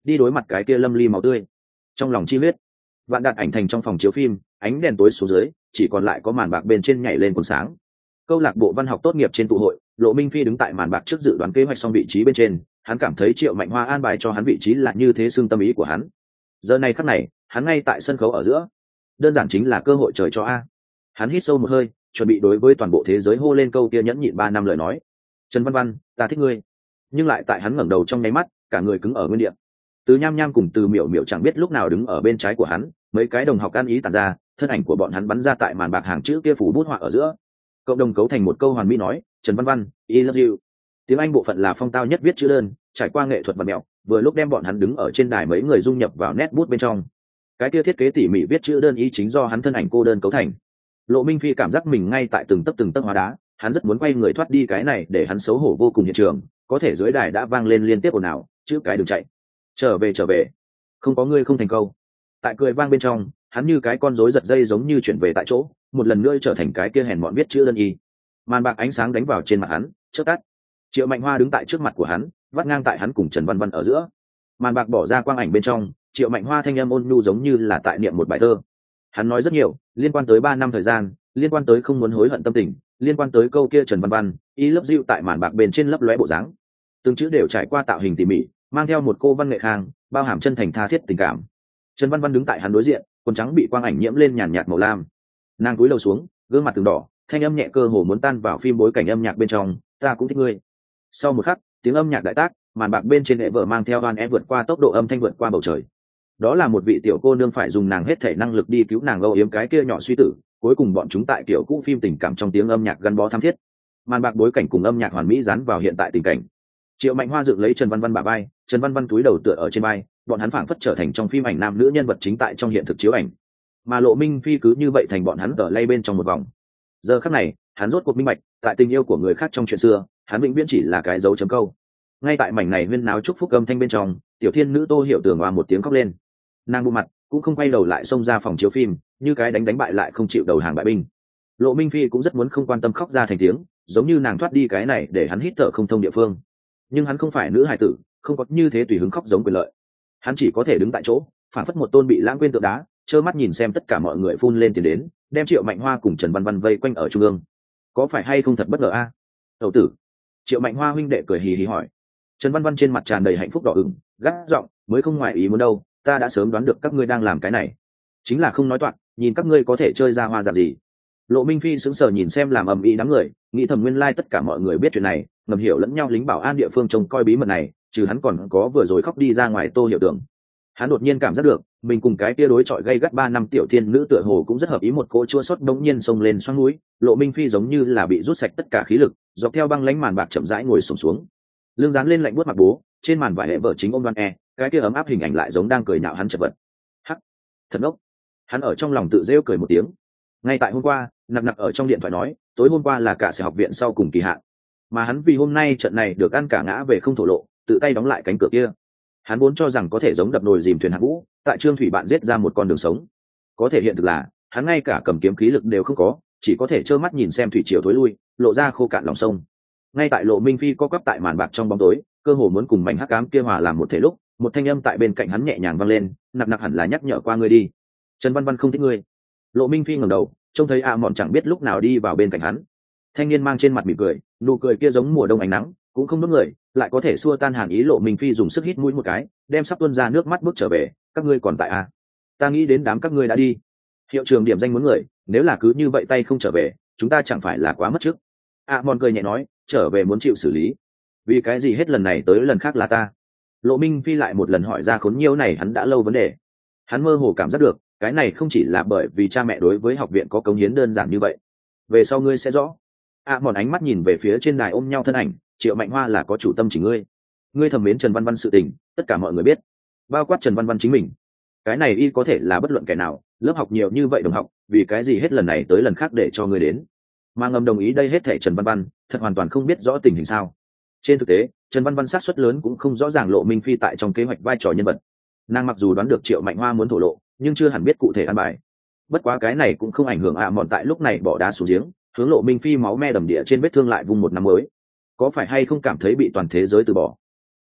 đi đối mặt cái kia lâm ly máu tươi. Trong lòng chi huyết, vạn đạt ảnh thành trong phòng chiếu phim, ánh đèn tối xuống dưới, chỉ còn lại có màn bạc bên trên nhảy lên cuốn sáng. Câu lạc bộ văn học tốt nghiệp trên tụ hội, Lộ Minh Phi đứng tại màn bạc trước dự đoán kế hoạch xong vị trí bên trên, hắn cảm thấy Triệu Mạnh Hoa an bài cho hắn vị trí là như thế xương tâm ý của hắn. Giờ này khắc này, hắn ngay tại sân khấu ở giữa, đơn giản chính là cơ hội trời cho a. Hắn hít sâu một hơi, chuẩn bị đối với toàn bộ thế giới hô lên câu kia nhẫn nhịn ba năm lời nói. Trần Văn Văn, ta thích ngươi. Nhưng lại tại hắn ngẩng đầu trong nháy mắt, cả người cứng ở nguyên địa. Từ Nham Nham cùng Từ Miểu Miểu chẳng biết lúc nào đứng ở bên trái của hắn, mấy cái đồng học ăn ý tản ra, thân ảnh của bọn hắn bắn ra tại màn bạc hàng chữ kia phủ bút họa ở giữa. Cộng đồng cấu thành một câu hoàn mỹ nói, Trần Văn Văn, I love you. Tiếng Anh bộ phận là phong tao nhất viết chữ đơn, trải qua nghệ thuật bật mẹo, vừa lúc đem bọn hắn đứng ở trên đài mấy người dung nhập vào nét bút bên trong. Cái kia thiết kế tỉ mỉ viết chữ đơn ý chính do hắn thân ảnh cô đơn cấu thành. Lộ Minh Phi cảm giác mình ngay tại từng tấc từng tấc hóa đá, hắn rất muốn quay người thoát đi cái này để hắn xấu hổ vô cùng hiện trường, có thể dưới đài đã vang lên liên tiếp ồn ào, chữ cái đừng chạy, trở về trở về, không có ngươi không thành câu. Tại cười vang bên trong, hắn như cái con rối giật dây giống như chuyển về tại chỗ, một lần nữa trở thành cái kia hèn mọn viết chữ đơn y. Màn bạc ánh sáng đánh vào trên mặt hắn, chớp tắt. Triệu Mạnh Hoa đứng tại trước mặt của hắn, vắt ngang tại hắn cùng Trần Văn Văn ở giữa. Màn bạc bỏ ra quang ảnh bên trong, Triệu Mạnh Hoa thanh âm ôn nhu giống như là tại niệm một bài thơ. Hắn nói rất nhiều, liên quan tới ba năm thời gian, liên quan tới không muốn hối hận tâm tình, liên quan tới câu kia Trần Văn Văn, y lớp dịu tại màn bạc bên trên lấp lóe bộ dáng. Từng chữ đều trải qua tạo hình tỉ mỉ, mang theo một cô văn nghệ khang, bao hàm chân thành tha thiết tình cảm. Trần Văn Văn đứng tại hắn đối diện, quần trắng bị quang ảnh nhiễm lên nhàn nhạt màu lam. Nàng cúi đầu xuống, gương mặt từng đỏ, thanh âm nhẹ cơ hồ muốn tan vào phim bối cảnh âm nhạc bên trong, ta cũng thích ngươi. Sau một khắc, tiếng âm nhạc đại tác, màn bạc bên trên hệ vợ mang theo oan é vượt qua tốc độ âm thanh vượt qua bầu trời. Đó là một vị tiểu cô nương phải dùng nàng hết thể năng lực đi cứu nàng âu yếm cái kia nhỏ suy tử, cuối cùng bọn chúng tại kiểu cũ phim tình cảm trong tiếng âm nhạc gắn bó thắm thiết. Màn bạc bối cảnh cùng âm nhạc hoàn mỹ dán vào hiện tại tình cảnh. Triệu Mạnh Hoa dựng lấy Trần Văn Văn bả vai, Trần Văn Văn túi đầu tựa ở trên vai, bọn hắn phảng phất trở thành trong phim ảnh nam nữ nhân vật chính tại trong hiện thực chiếu ảnh. Mà Lộ Minh Phi cứ như vậy thành bọn hắn ở lay bên trong một vòng. Giờ khắc này, hắn rốt cuộc minh bạch, tại tình yêu của người khác trong chuyện xưa, hắn vĩnh viễn chỉ là cái dấu chấm câu. Ngay tại mảnh này huyên náo chúc phúc âm thanh bên trong, tiểu thiên nữ Tô Hiểu Tường oa một tiếng khóc lên. Nàng bu mặt, cũng không quay đầu lại xông ra phòng chiếu phim, như cái đánh đánh bại lại không chịu đầu hàng bại binh. Lộ Minh Phi cũng rất muốn không quan tâm khóc ra thành tiếng, giống như nàng thoát đi cái này để hắn hít thở không thông địa phương. Nhưng hắn không phải nữ hài tử, không có như thế tùy hứng khóc giống quyền lợi. Hắn chỉ có thể đứng tại chỗ, phản phất một tôn bị lãng quên tượng đá, trơ mắt nhìn xem tất cả mọi người phun lên tiền đến, đem Triệu Mạnh Hoa cùng Trần Văn Văn vây quanh ở trung ương. Có phải hay không thật bất ngờ a? À? Tẩu tử. Triệu Mạnh Hoa huynh đệ cười hì hì hỏi. Trần Văn Văn trên mặt tràn đầy hạnh phúc đỏ ửng, gắt giọng, mới không ngoài ý muốn đâu, ta đã sớm đoán được các ngươi đang làm cái này, chính là không nói toạc, nhìn các ngươi có thể chơi ra hoa dạng gì. Lộ Minh Phi sững sờ nhìn xem làm ầm ĩ đám người, nghĩ thầm nguyên lai tất cả mọi người biết chuyện này, ngầm hiểu lẫn nhau lính bảo an địa phương trông coi bí mật này, trừ hắn còn có vừa rồi khóc đi ra ngoài Tô Hiểu Tưởng. Hắn đột nhiên cảm giác được, mình cùng cái kia đối chọi gây gắt ba năm tiểu thiên nữ tựa hồ cũng rất hợp ý, một cỗ chua xót đống nhiên xông lên xoắn núi. Lộ Minh Phi giống như là bị rút sạch tất cả khí lực, dọc theo băng lánh màn bạc chậm rãi ngồi xổm xuống, lưng dán lên lạnh buốt mặt bố, trên màn vải hệ vợ chính ôm đoan e, cái kia ấm áp hình ảnh lại giống đang cười nhạo hắn chật vật. Hắc, thật ngốc. Hắn ở trong lòng tự rêu cười một tiếng. Ngay tại hôm qua, nặc nặc ở trong điện thoại nói, tối hôm qua là cả sẽ học viện sau cùng kỳ hạn, mà hắn vì hôm nay trận này được ăn cả ngã về không thổ lộ, tự tay đóng lại cánh cửa kia. Hắn vốn cho rằng có thể giống đập nồi dìm thuyền hạng vũ, tại Trương Thủy bạn giết ra một con đường sống. Có thể hiện thực là, hắn ngay cả cầm kiếm khí lực đều không có, chỉ có thể trơ mắt nhìn xem thủy triều thối lui, lộ ra khô cạn lòng sông. Ngay tại Lộ Minh Phi co quắp tại màn bạc trong bóng tối, cơ hồ muốn cùng mảnh hắc ám kia hòa làm một thể lúc, một thanh âm tại bên cạnh hắn nhẹ nhàng vang lên, nặc nặc hẳn là nhắc nhở qua ngươi đi. Trần Văn Văn không thích ngươi. Lộ Minh Phi ngẩng đầu, trông thấy A Mọn chẳng biết lúc nào đi vào bên cạnh hắn. Thanh niên mang trên mặt mỉm cười, nụ cười kia giống mùa đông ánh nắng, cũng không đốt người, lại có thể xua tan hàn ý. Lộ Minh Phi dùng sức hít mũi một cái, đem sắp tuôn ra nước mắt bước trở về, các ngươi còn tại à? Ta nghĩ đến đám các ngươi đã đi. Hiệu trưởng điểm danh muốn người, nếu là cứ như vậy tay không trở về, chúng ta chẳng phải là quá mất trước. A Mọn cười nhẹ nói, trở về muốn chịu xử lý. Vì cái gì hết lần này tới lần khác là ta? Lộ Minh Phi lại một lần hỏi ra khốn nhiêu này hắn đã lâu vấn đề. Hắn mơ hồ cảm giác được, cái này không chỉ là bởi vì cha mẹ đối với học viện có cống hiến đơn giản như vậy. Về sau ngươi sẽ rõ. A Mọn ánh mắt nhìn về phía trên đài ôm nhau thân ảnh, Triệu Mạnh Hoa là có chủ tâm chỉ ngươi. Ngươi thầm mến Trần Văn Văn sự tình, tất cả mọi người biết, bao quát Trần Văn Văn chính mình. Cái này y có thể là bất luận kẻ nào, lớp học nhiều như vậy đồng học, vì cái gì hết lần này tới lần khác để cho ngươi đến? Mà ngầm đồng ý đây hết thảy Trần Văn Văn, thật hoàn toàn không biết rõ tình hình sao. Trên thực tế, Trần Văn Văn xác suất lớn cũng không rõ ràng Lộ Minh Phi tại trong kế hoạch vai trò nhân vật. Nàng mặc dù đoán được Triệu Mạnh Hoa muốn thổ lộ, nhưng chưa hẳn biết cụ thể ăn bài. Bất quá cái này cũng không ảnh hưởng ạ mọn tại lúc này bỏ đá xuống giếng, hướng Lộ Minh Phi máu me đầm địa trên vết thương lại vung một năm mới. Có phải hay không cảm thấy bị toàn thế giới từ bỏ?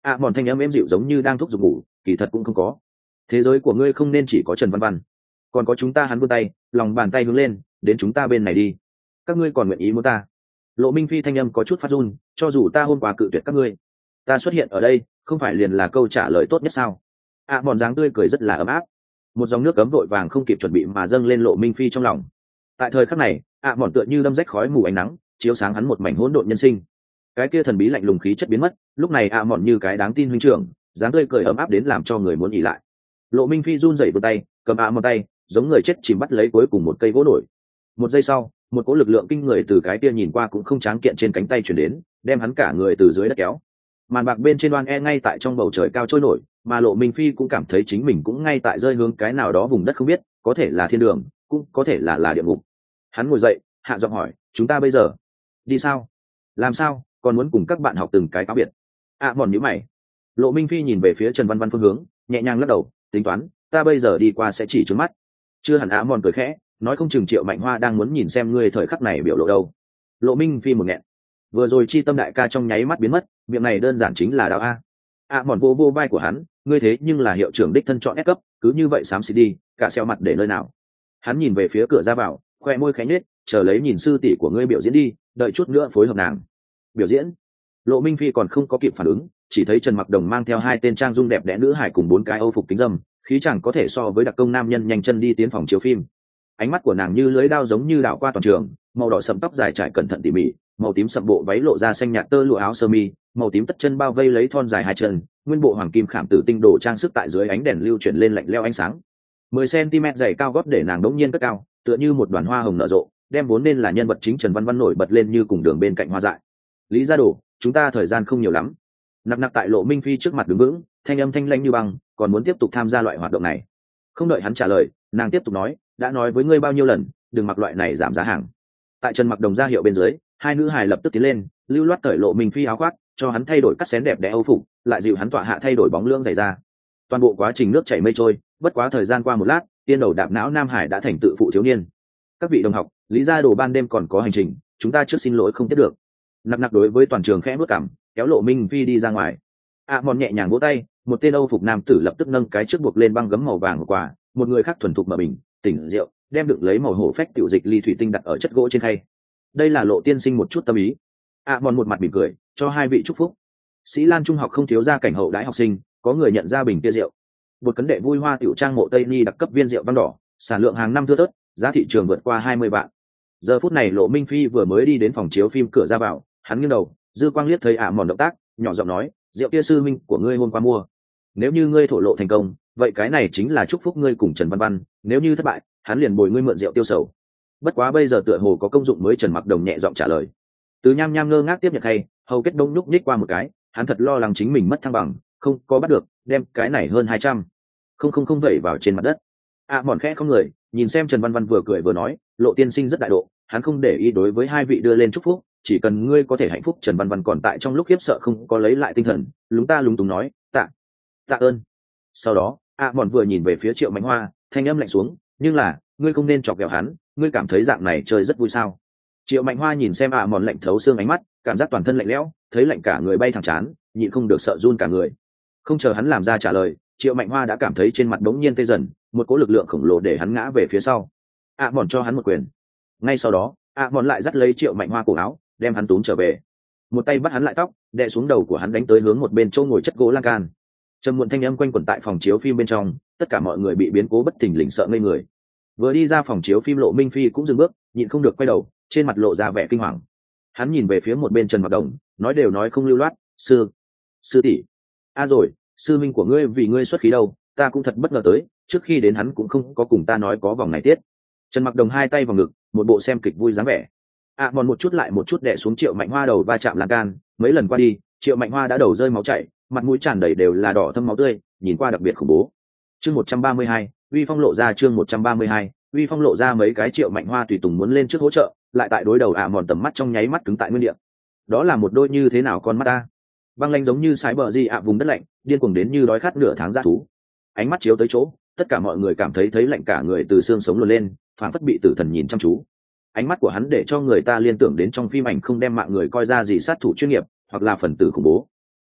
ạ mòn thanh âm êm dịu giống như đang thúc giục ngủ, kỳ thật cũng không có. Thế giới của ngươi không nên chỉ có Trần Văn Văn, còn có chúng ta. Hắn vươn tay, lòng bàn tay hướng lên, đến chúng ta bên này đi. Các ngươi còn nguyện ý muốn ta? Lộ Minh Phi thanh âm có chút phát run, cho dù ta hôm qua cự tuyệt các ngươi, ta xuất hiện ở đây không phải liền là câu trả lời tốt nhất sao? ạ mòn dáng tươi cười rất là ấm áp, một dòng nước cấm vội vàng không kịp chuẩn bị mà dâng lên Lộ Minh Phi trong lòng. Tại thời khắc này, ạ mòn tựa như đâm rách khói mù ánh nắng, chiếu sáng hắn một mảnh hỗn độn nhân sinh. Cái kia thần bí lạnh lùng khí chất biến mất, lúc này ạ mòn như cái đáng tin huynh trưởng, dáng tươi cười ấm áp đến làm cho người muốn ỉ lại. Lộ Minh Phi run rẩy vươn tay, cầm ạ mòn tay, giống người chết chìm bắt lấy cuối cùng một cây gỗ nổi. Một giây sau, một cỗ lực lượng kinh người từ cái kia nhìn qua cũng không tráng kiện trên cánh tay chuyển đến, đem hắn cả người từ dưới đất kéo. Màn bạc bên trên đoan e ngay tại trong bầu trời cao trôi nổi, mà Lộ Minh Phi cũng cảm thấy chính mình cũng ngay tại rơi hướng cái nào đó vùng đất không biết, có thể là thiên đường, cũng có thể là là địa ngục. Hắn ngồi dậy, hạ giọng hỏi, chúng ta bây giờ đi sao? Làm sao? Còn muốn cùng các bạn học từng cái cáo biệt? ạ à, mòn nhíu mày. Lộ Minh Phi nhìn về phía Trần Văn Văn phương hướng, nhẹ nhàng lắc đầu, tính toán, ta bây giờ đi qua sẽ chỉ trướng mắt. Chưa hẳn. ạ à, mòn cười khẽ, nói không chừng Triệu Mạnh Hoa đang muốn nhìn xem ngươi thời khắc này biểu lộ đâu. Lộ Minh Phi một nghẹn, vừa rồi chi tâm đại ca trong nháy mắt biến mất, miệng này đơn giản chính là đạo a. ạ à, mòn vô vô vai của hắn, ngươi thế nhưng là hiệu trưởng đích thân chọn ép cấp, cứ như vậy xám xịt đi, cả xeo mặt để nơi nào? Hắn nhìn về phía cửa ra vào, khoe môi khẽ nhếch, chờ lấy nhìn sư tỷ của ngươi biểu diễn đi, đợi chút nữa phối hợp nàng. Biểu diễn? Lộ Minh Phi còn không có kịp phản ứng, chỉ thấy Trần Mặc Đồng mang theo hai tên trang dung đẹp đẽ nữ hải cùng bốn cái Âu phục kính dâm, khí chẳng có thể so với đặc công nam nhân nhanh chân đi tiến phòng chiếu phim. Ánh mắt của nàng như lưới đao giống như đảo qua toàn trường, màu đỏ sẫm tóc dài trải cẩn thận tỉ mỉ, màu tím sậm bộ váy lộ ra xanh nhạt tơ lụa áo sơ mi, màu tím tất chân bao vây lấy thon dài hai chân, nguyên bộ hoàng kim khảm tử tinh đồ trang sức tại dưới ánh đèn lưu chuyển lên lạnh lẽo ánh sáng. mười xăng-ti-mét dày cao gót để nàng đống nhiên cất cao, tựa như một đoàn hoa hồng nở rộ, đem vốn nên là nhân vật chính Trần Văn Văn nổi bật lên như cùng đường bên cạnh hoa dại. Lý Gia Đồ, chúng ta thời gian không nhiều lắm. Nặc nặc tại Lộ Minh Phi trước mặt đứng vững, thanh âm thanh lãnh như băng, còn muốn tiếp tục tham gia loại hoạt động này. Không đợi hắn trả lời, nàng tiếp tục nói, đã nói với ngươi bao nhiêu lần, đừng mặc loại này giảm giá hàng. Tại Trần Mặc Đồng ra hiệu bên dưới, hai nữ hài lập tức tiến lên, lưu loát cởi Lộ Minh Phi áo khoác, cho hắn thay đổi cắt xén đẹp đẽ âu phục, lại dịu hắn tọa hạ thay đổi bóng lưỡng giày ra. Toàn bộ quá trình nước chảy mây trôi, bất quá thời gian qua một lát, tiên đầu đạp não Nam Hải đã thành tự phụ thiếu niên. Các vị đồng học, Lý Gia Đồ ban đêm còn có hành trình, chúng ta trước xin lỗi không tiếp được. Nặc nặc đối với toàn trường khẽ bước cảm, kéo Lộ Minh Phi đi ra ngoài. ạ à, mòn nhẹ nhàng vỗ tay, một tên âu phục nam tử lập tức nâng cái trước buộc lên băng gấm màu vàng của quà, một người khác thuần thục mở bình tỉnh rượu, đem đựng lấy màu hổ phách tiểu dịch ly thủy tinh đặt ở chất gỗ trên khay. Đây là Lộ tiên sinh một chút tâm ý. ạ à, mòn một mặt mỉm cười, cho hai vị chúc phúc. Sĩ Lan trung học không thiếu gia cảnh hậu đãi học sinh, có người nhận ra bình kia rượu. Một cấn đệ vui hoa tiểu trang mộ tây ni đặc cấp viên rượu vang đỏ, sản lượng hàng năm thưa thớt, giá thị trường vượt qua hai mươi vạn. Giờ phút này Lộ Minh Phi vừa mới đi đến phòng chiếu phim cửa ra vào, hắn nghiêng đầu, dư quang liếc thấy ạ à mòn động tác, nhỏ giọng nói, rượu kia sư minh của ngươi hôm qua mua, nếu như ngươi thổ lộ thành công, vậy cái này chính là chúc phúc ngươi cùng Trần Văn Văn, nếu như thất bại, hắn liền bồi ngươi mượn rượu tiêu sầu. Bất quá bây giờ tựa hồ có công dụng mới. Trần Mặc Đồng nhẹ giọng trả lời. Từ nham nham ngơ ngác tiếp nhận hay, hầu kết đông nhúc nhích qua một cái, hắn thật lo lắng chính mình mất thăng bằng, không có bắt được, đem cái này hơn hai trăm không không không vẩy vào trên mặt đất. ạ à, mòn khẽ không người, nhìn xem Trần Văn Văn vừa cười vừa nói, Lộ tiên sinh rất đại độ, hắn không để ý đối với hai vị đưa lên chúc phúc, chỉ cần ngươi có thể hạnh phúc. Trần Văn Văn còn tại trong lúc khiếp sợ không có lấy lại tinh thần, lúng ta lúng túng nói, tạ tạ ơn. Sau đó ạ à, mòn vừa nhìn về phía Triệu Mạnh Hoa, thanh âm lạnh xuống, nhưng là ngươi không nên chọc ghẹo hắn, ngươi cảm thấy dạng này chơi rất vui sao? Triệu Mạnh Hoa nhìn xem ạ à, mòn lạnh thấu xương ánh mắt, cảm giác toàn thân lạnh lẽo, thấy lạnh cả người bay thẳng chán, nhịn không được sợ run cả người. Không chờ hắn làm ra trả lời, Triệu Mạnh Hoa đã cảm thấy trên mặt đống nhiên tê dần, một cỗ lực lượng khổng lồ để hắn ngã về phía sau. ạ à, mòn cho hắn một quyền. Ngay sau đó ạ à, mòn lại dắt lấy Triệu Mạnh Hoa cổ áo, đem hắn túm trở về, một tay bắt hắn lại tóc, đè xuống đầu của hắn đánh tới hướng một bên chỗ ngồi chất gỗ lan can. Trầm muộn thanh âm quanh quẩn tại phòng chiếu phim bên trong, tất cả mọi người bị biến cố bất thình lình sợ ngây người. Vừa đi ra phòng chiếu phim Lộ Minh Phi cũng dừng bước, nhịn không được quay đầu, trên mặt lộ ra vẻ kinh hoàng. Hắn nhìn về phía một bên Trần Mặc Đồng, nói đều nói không lưu loát, sư sư tỷ a à rồi sư minh của ngươi vì ngươi xuất khí đâu, ta cũng thật bất ngờ tới, trước khi đến hắn cũng không có cùng ta nói có vòng này tiết. Trần Mặc Đồng hai tay vào ngực, một bộ xem kịch vui dáng vẻ. ạ à, mòn một chút lại một chút đè xuống Triệu Mạnh Hoa đầu va chạm lan can, mấy lần qua đi, Triệu Mạnh Hoa đã đầu rơi máu chảy, mặt mũi tràn đầy đều là đỏ thâm máu tươi, nhìn qua đặc biệt khủng bố. Chương một trăm ba mươi hai, uy phong lộ ra. Chương một trăm ba mươi hai, uy phong lộ ra. Mấy cái Triệu Mạnh Hoa tùy tùng muốn lên trước hỗ trợ, lại tại đối đầu ạ à, mòn tầm mắt trong nháy mắt cứng tại nguyên địa. Đó là một đôi như thế nào con mắt ta, băng lanh giống như sái bờ gì ạ vùng đất lạnh, điên cuồng đến như đói khát nửa tháng dã thú. Ánh mắt chiếu tới chỗ, tất cả mọi người cảm thấy thấy lạnh cả người từ xương sống luồn lên, phản phất bị tử thần nhìn chăm chú. Ánh mắt của hắn để cho người ta liên tưởng đến trong phim ảnh không đem mạng người coi ra gì sát thủ chuyên nghiệp, hoặc là phần tử khủng bố.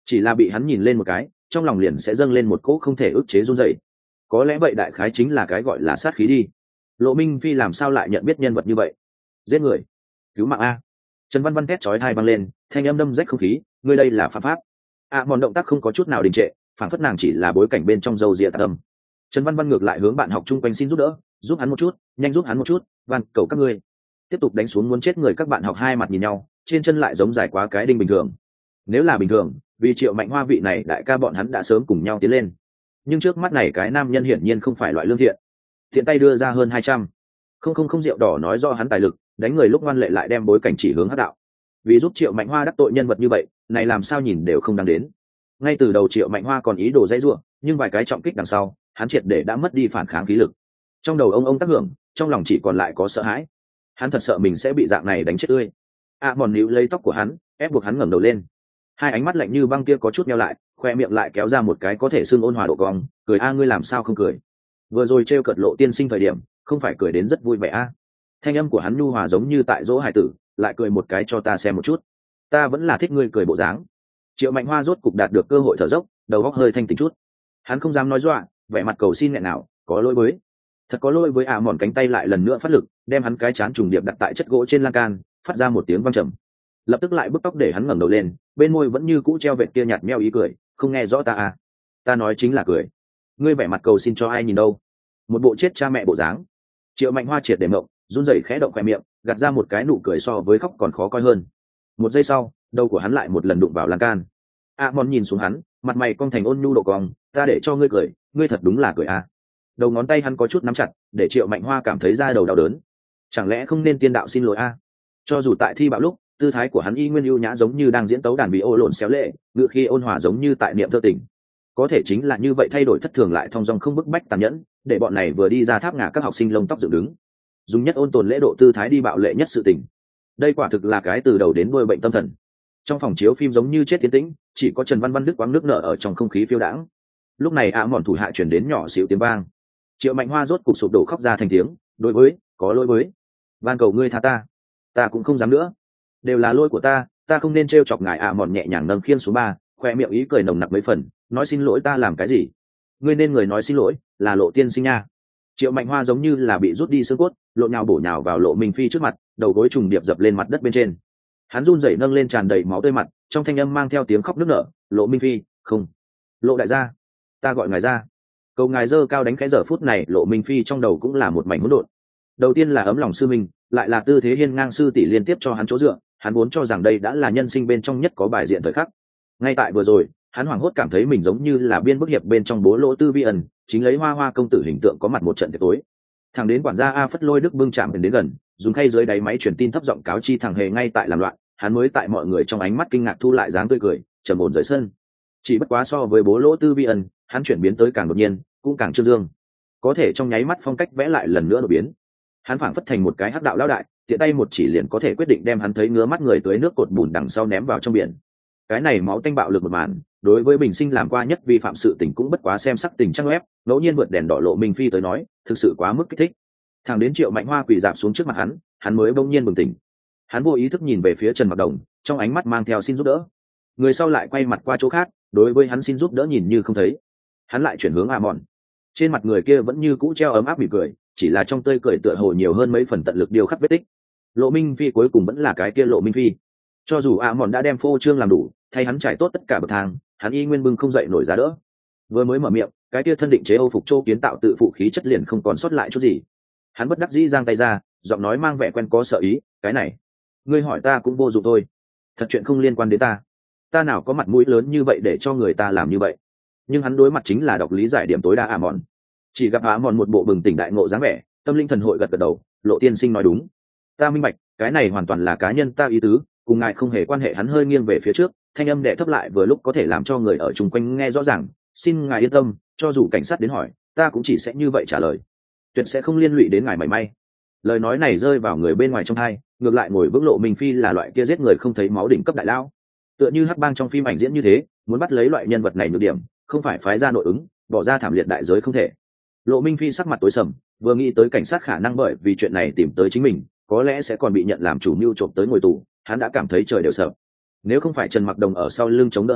chỉ là bị hắn nhìn lên một cái, trong lòng liền sẽ dâng lên một cỗ không thể ức chế run rẩy. Có lẽ vậy đại khái chính là cái gọi là sát khí đi. Lộ Minh Phi làm sao lại nhận biết nhân vật như vậy? Giết người, cứu mạng a! Trần Văn Văn thét chói tai vang lên, thanh âm đâm rách không khí, ngươi đây là phạm pháp. A mòn động tác không có chút nào đình trệ, phản phất nàng chỉ là bối cảnh bên trong dâu rịa tạc âm. Trần Văn Văn ngược lại hướng bạn học chung quanh xin giúp đỡ, giúp hắn một chút, nhanh giúp hắn một chút, van cầu các ngươi. Tiếp tục đánh xuống muốn chết người, các bạn học hai mặt nhìn nhau, trên chân lại giống dài quá cái đinh bình thường. Nếu là bình thường, vì Triệu Mạnh Hoa vị này đại ca bọn hắn đã sớm cùng nhau tiến lên. Nhưng trước mắt này cái nam nhân hiển nhiên không phải loại lương thiện. Thiện tay đưa ra hơn hai trăm. Không không không rượu đỏ nói do hắn tài lực, đánh người lúc ngoan lệ lại đem bối cảnh chỉ hướng hắc đạo. Vì giúp Triệu Mạnh Hoa đắc tội nhân vật như vậy, này làm sao nhìn đều không đáng đến. Ngay từ đầu Triệu Mạnh Hoa còn ý đồ dây rủa, nhưng vài cái trọng kích đằng sau, hắn triệt để đã mất đi phản kháng khí lực. Trong đầu ông ông tác hưởng, trong lòng chỉ còn lại có sợ hãi. Hắn thật sợ mình sẽ bị dạng này đánh chết tươi. A mòn níu lấy tóc của hắn, ép buộc hắn ngẩng đầu lên. Hai ánh mắt lạnh như băng kia có chút nheo lại, khoe miệng lại kéo ra một cái có thể xưng ôn hòa độ cong, cười a ngươi làm sao không cười? Vừa rồi trêu cợt Lộ tiên sinh thời điểm, không phải cười đến rất vui vẻ a? Thanh âm của hắn nhu hòa giống như tại dỗ hải tử, lại cười một cái cho ta xem một chút. Ta vẫn là thích ngươi cười bộ dáng. Triệu Mạnh Hoa rốt cục đạt được cơ hội thở dốc, đầu óc hơi thanh tỉnh chút. Hắn không dám nói dọa, vẻ mặt cầu xin nghẹn nào, có lỗi với, thật có lỗi với. À mòn cánh tay lại lần nữa phát lực, đem hắn cái chán trùng điệp đặt tại chất gỗ trên lan can, phát ra một tiếng vang trầm. Lập tức lại bứt tóc để hắn ngẩng đầu lên, bên môi vẫn như cũ treo vệt kia nhạt meo ý cười, không nghe rõ ta à? Ta nói chính là cười. Ngươi vẻ mặt cầu xin cho ai nhìn đâu? Một bộ chết cha mẹ bộ dáng. Triệu Mạnh Hoa triệt để mộng, run rẩy khẽ động khóe miệng, gạt ra một cái nụ cười so với khóc còn khó coi hơn. Một giây sau, đầu của hắn lại một lần đụng vào lan can. A mòn nhìn xuống hắn, mặt mày cong thành ôn nhu độ cong, ta để cho ngươi cười, ngươi thật đúng là cười à? Đầu ngón tay hắn có chút nắm chặt, để Triệu Mạnh Hoa cảm thấy da đầu đau đớn. Chẳng lẽ không nên tiên đạo xin lỗi a? Cho dù tại thi bạo lúc, tư thái của hắn y nguyên ưu nhã giống như đang diễn tấu đàn bị ô lộn xéo lệ, ngựa khi ôn hòa giống như tại niệm thơ tình. Có thể chính là như vậy thay đổi thất thường lại thong dong không bức bách tàn nhẫn, để bọn này vừa đi ra tháp ngà các học sinh lông tóc dựng đứng, dùng nhất ôn tồn lễ độ tư thái đi bạo lệ nhất sự tình. Đây quả thực là cái từ đầu đến đuôi bệnh tâm thần. Trong phòng chiếu phim giống như chết tiến tĩnh, chỉ có Trần Văn Văn đứt quãng nước nở ở trong không khí phiêu đãng. Lúc này ạ mòn thủ hạ chuyển đến nhỏ xíu tiếng vang. Triệu Mạnh Hoa rốt cục sụp đổ khóc ra thành tiếng, đối với, có lỗi với, van cầu ngươi tha ta, ta cũng không dám nữa, đều là lỗi của ta, ta không nên trêu chọc ngài. ạ mòn nhẹ nhàng nâng khiên số ba, khoe miệng ý cười nồng nặc mấy phần, nói xin lỗi ta làm cái gì? Ngươi nên người nói xin lỗi là Lộ tiên sinh nha. Triệu Mạnh Hoa giống như là bị rút đi xương cốt, lộn nhào bổ nhào vào Lộ Minh Phi trước mặt, đầu gối trùng điệp dập lên mặt đất bên trên. Hắn run rẩy nâng lên tràn đầy máu tươi mặt, trong thanh âm mang theo tiếng khóc nức nở, Lộ Minh Phi, không, Lộ đại gia, ta gọi ngài ra. Cầu ngài dơ cao đánh cái giờ phút này, Lộ Minh Phi trong đầu cũng là một mảnh hỗn độn. Đầu tiên là ấm lòng sư minh, lại là tư thế hiên ngang sư tỷ liên tiếp cho hắn chỗ dựa, hắn vốn cho rằng đây đã là nhân sinh bên trong nhất có bài diện thời khắc. Ngay tại vừa rồi, hắn hoảng hốt cảm thấy mình giống như là biên bức hiệp bên trong Bố Lỗ Tư Vi ẩn, chính lấy Hoa Hoa công tử hình tượng có mặt một trận tiệc tối. Thằng đến quản gia A Phất lôi đức bưng chạm đến gần, dùng khay dưới đáy máy truyền tin thấp giọng cáo chi thằng hề ngay tại làm loạn, hắn mới tại mọi người trong ánh mắt kinh ngạc thu lại dáng tươi cười, trầm ổn rời sân. Chỉ bất quá so với Bố Lỗ Tư Vi ẩn, hắn chuyển biến tới càng đột nhiên, cũng càng trương dương. Có thể trong nháy mắt phong cách vẽ lại lần nữa đổi biến. Hắn phảng phất thành một cái hắc đạo lão đại, tiện tay một chỉ liền có thể quyết định đem hắn thấy ngứa mắt người tới nước cột bùn đằng sau ném vào trong biển. Cái này máu tanh bạo lực một màn, đối với bình sinh làm qua nhất vi phạm sự tình cũng bất quá xem sắc tình trăng web, ngẫu nhiên vượt đèn đỏ Lộ Minh Phi tới nói, thực sự quá mức kích thích. Thằng đến Triệu Mạnh Hoa quỳ dạp xuống trước mặt hắn, hắn mới bỗng nhiên bừng tỉnh. Hắn vô ý thức nhìn về phía Trần Mặc Đồng, trong ánh mắt mang theo xin giúp đỡ. Người sau lại quay mặt qua chỗ khác, đối với hắn xin giúp đỡ nhìn như không thấy. Hắn lại chuyển hướng A Mòn. Trên mặt người kia vẫn như cũ treo ấm áp mỉm cười, chỉ là trong tươi cười tựa hồ nhiều hơn mấy phần tận lực điều khắc vết tích. Lộ Minh Phi cuối cùng vẫn là cái kia Lộ Minh Phi. Cho dù A Mòn đã đem phô trương làm đủ, thay hắn trải tốt tất cả bậc thang, hắn y nguyên bưng không dậy nổi giá đỡ. Vừa mới mở miệng, cái kia thân định chế Âu phục châu kiến tạo tự phụ khí chất liền không còn sót lại chút gì. Hắn bất đắc dĩ giang tay ra, giọng nói mang vẻ quen có sợ ý, cái này, ngươi hỏi ta cũng vô dụng thôi. Thật chuyện không liên quan đến ta, ta nào có mặt mũi lớn như vậy để cho người ta làm như vậy. Nhưng hắn đối mặt chính là đọc lý giải điểm tối đa A Mòn. Chỉ gặp A Mòn một bộ bừng tỉnh đại ngộ dáng vẻ, tâm linh thần hội gật gật đầu, Lộ tiên sinh nói đúng, ta minh bạch, cái này hoàn toàn là cá nhân ta ý tứ, cùng ngài không hề quan hệ. Hắn hơi nghiêng về phía trước, thanh âm đệ thấp lại vừa lúc có thể làm cho người ở chung quanh nghe rõ ràng, xin ngài yên tâm, cho dù cảnh sát đến hỏi, ta cũng chỉ sẽ như vậy trả lời, tuyệt sẽ không liên lụy đến ngài mảy may. Lời nói này rơi vào người bên ngoài trong tai, ngược lại ngồi vững Lộ Minh Phi là loại kia giết người không thấy máu đỉnh cấp đại lao, tựa như hắc bang trong phim ảnh diễn như thế, muốn bắt lấy loại nhân vật này nhược điểm, không phải phái ra nội ứng, bỏ ra thảm liệt đại giới không thể. Lộ Minh Phi sắc mặt tối sầm, vừa nghĩ tới cảnh sát khả năng bởi vì chuyện này tìm tới chính mình, có lẽ sẽ còn bị nhận làm chủ mưu trộm tới ngồi tù, hắn đã cảm thấy trời đều sợ. Nếu không phải Trần Mặc Đồng ở sau lưng chống đỡ hắn,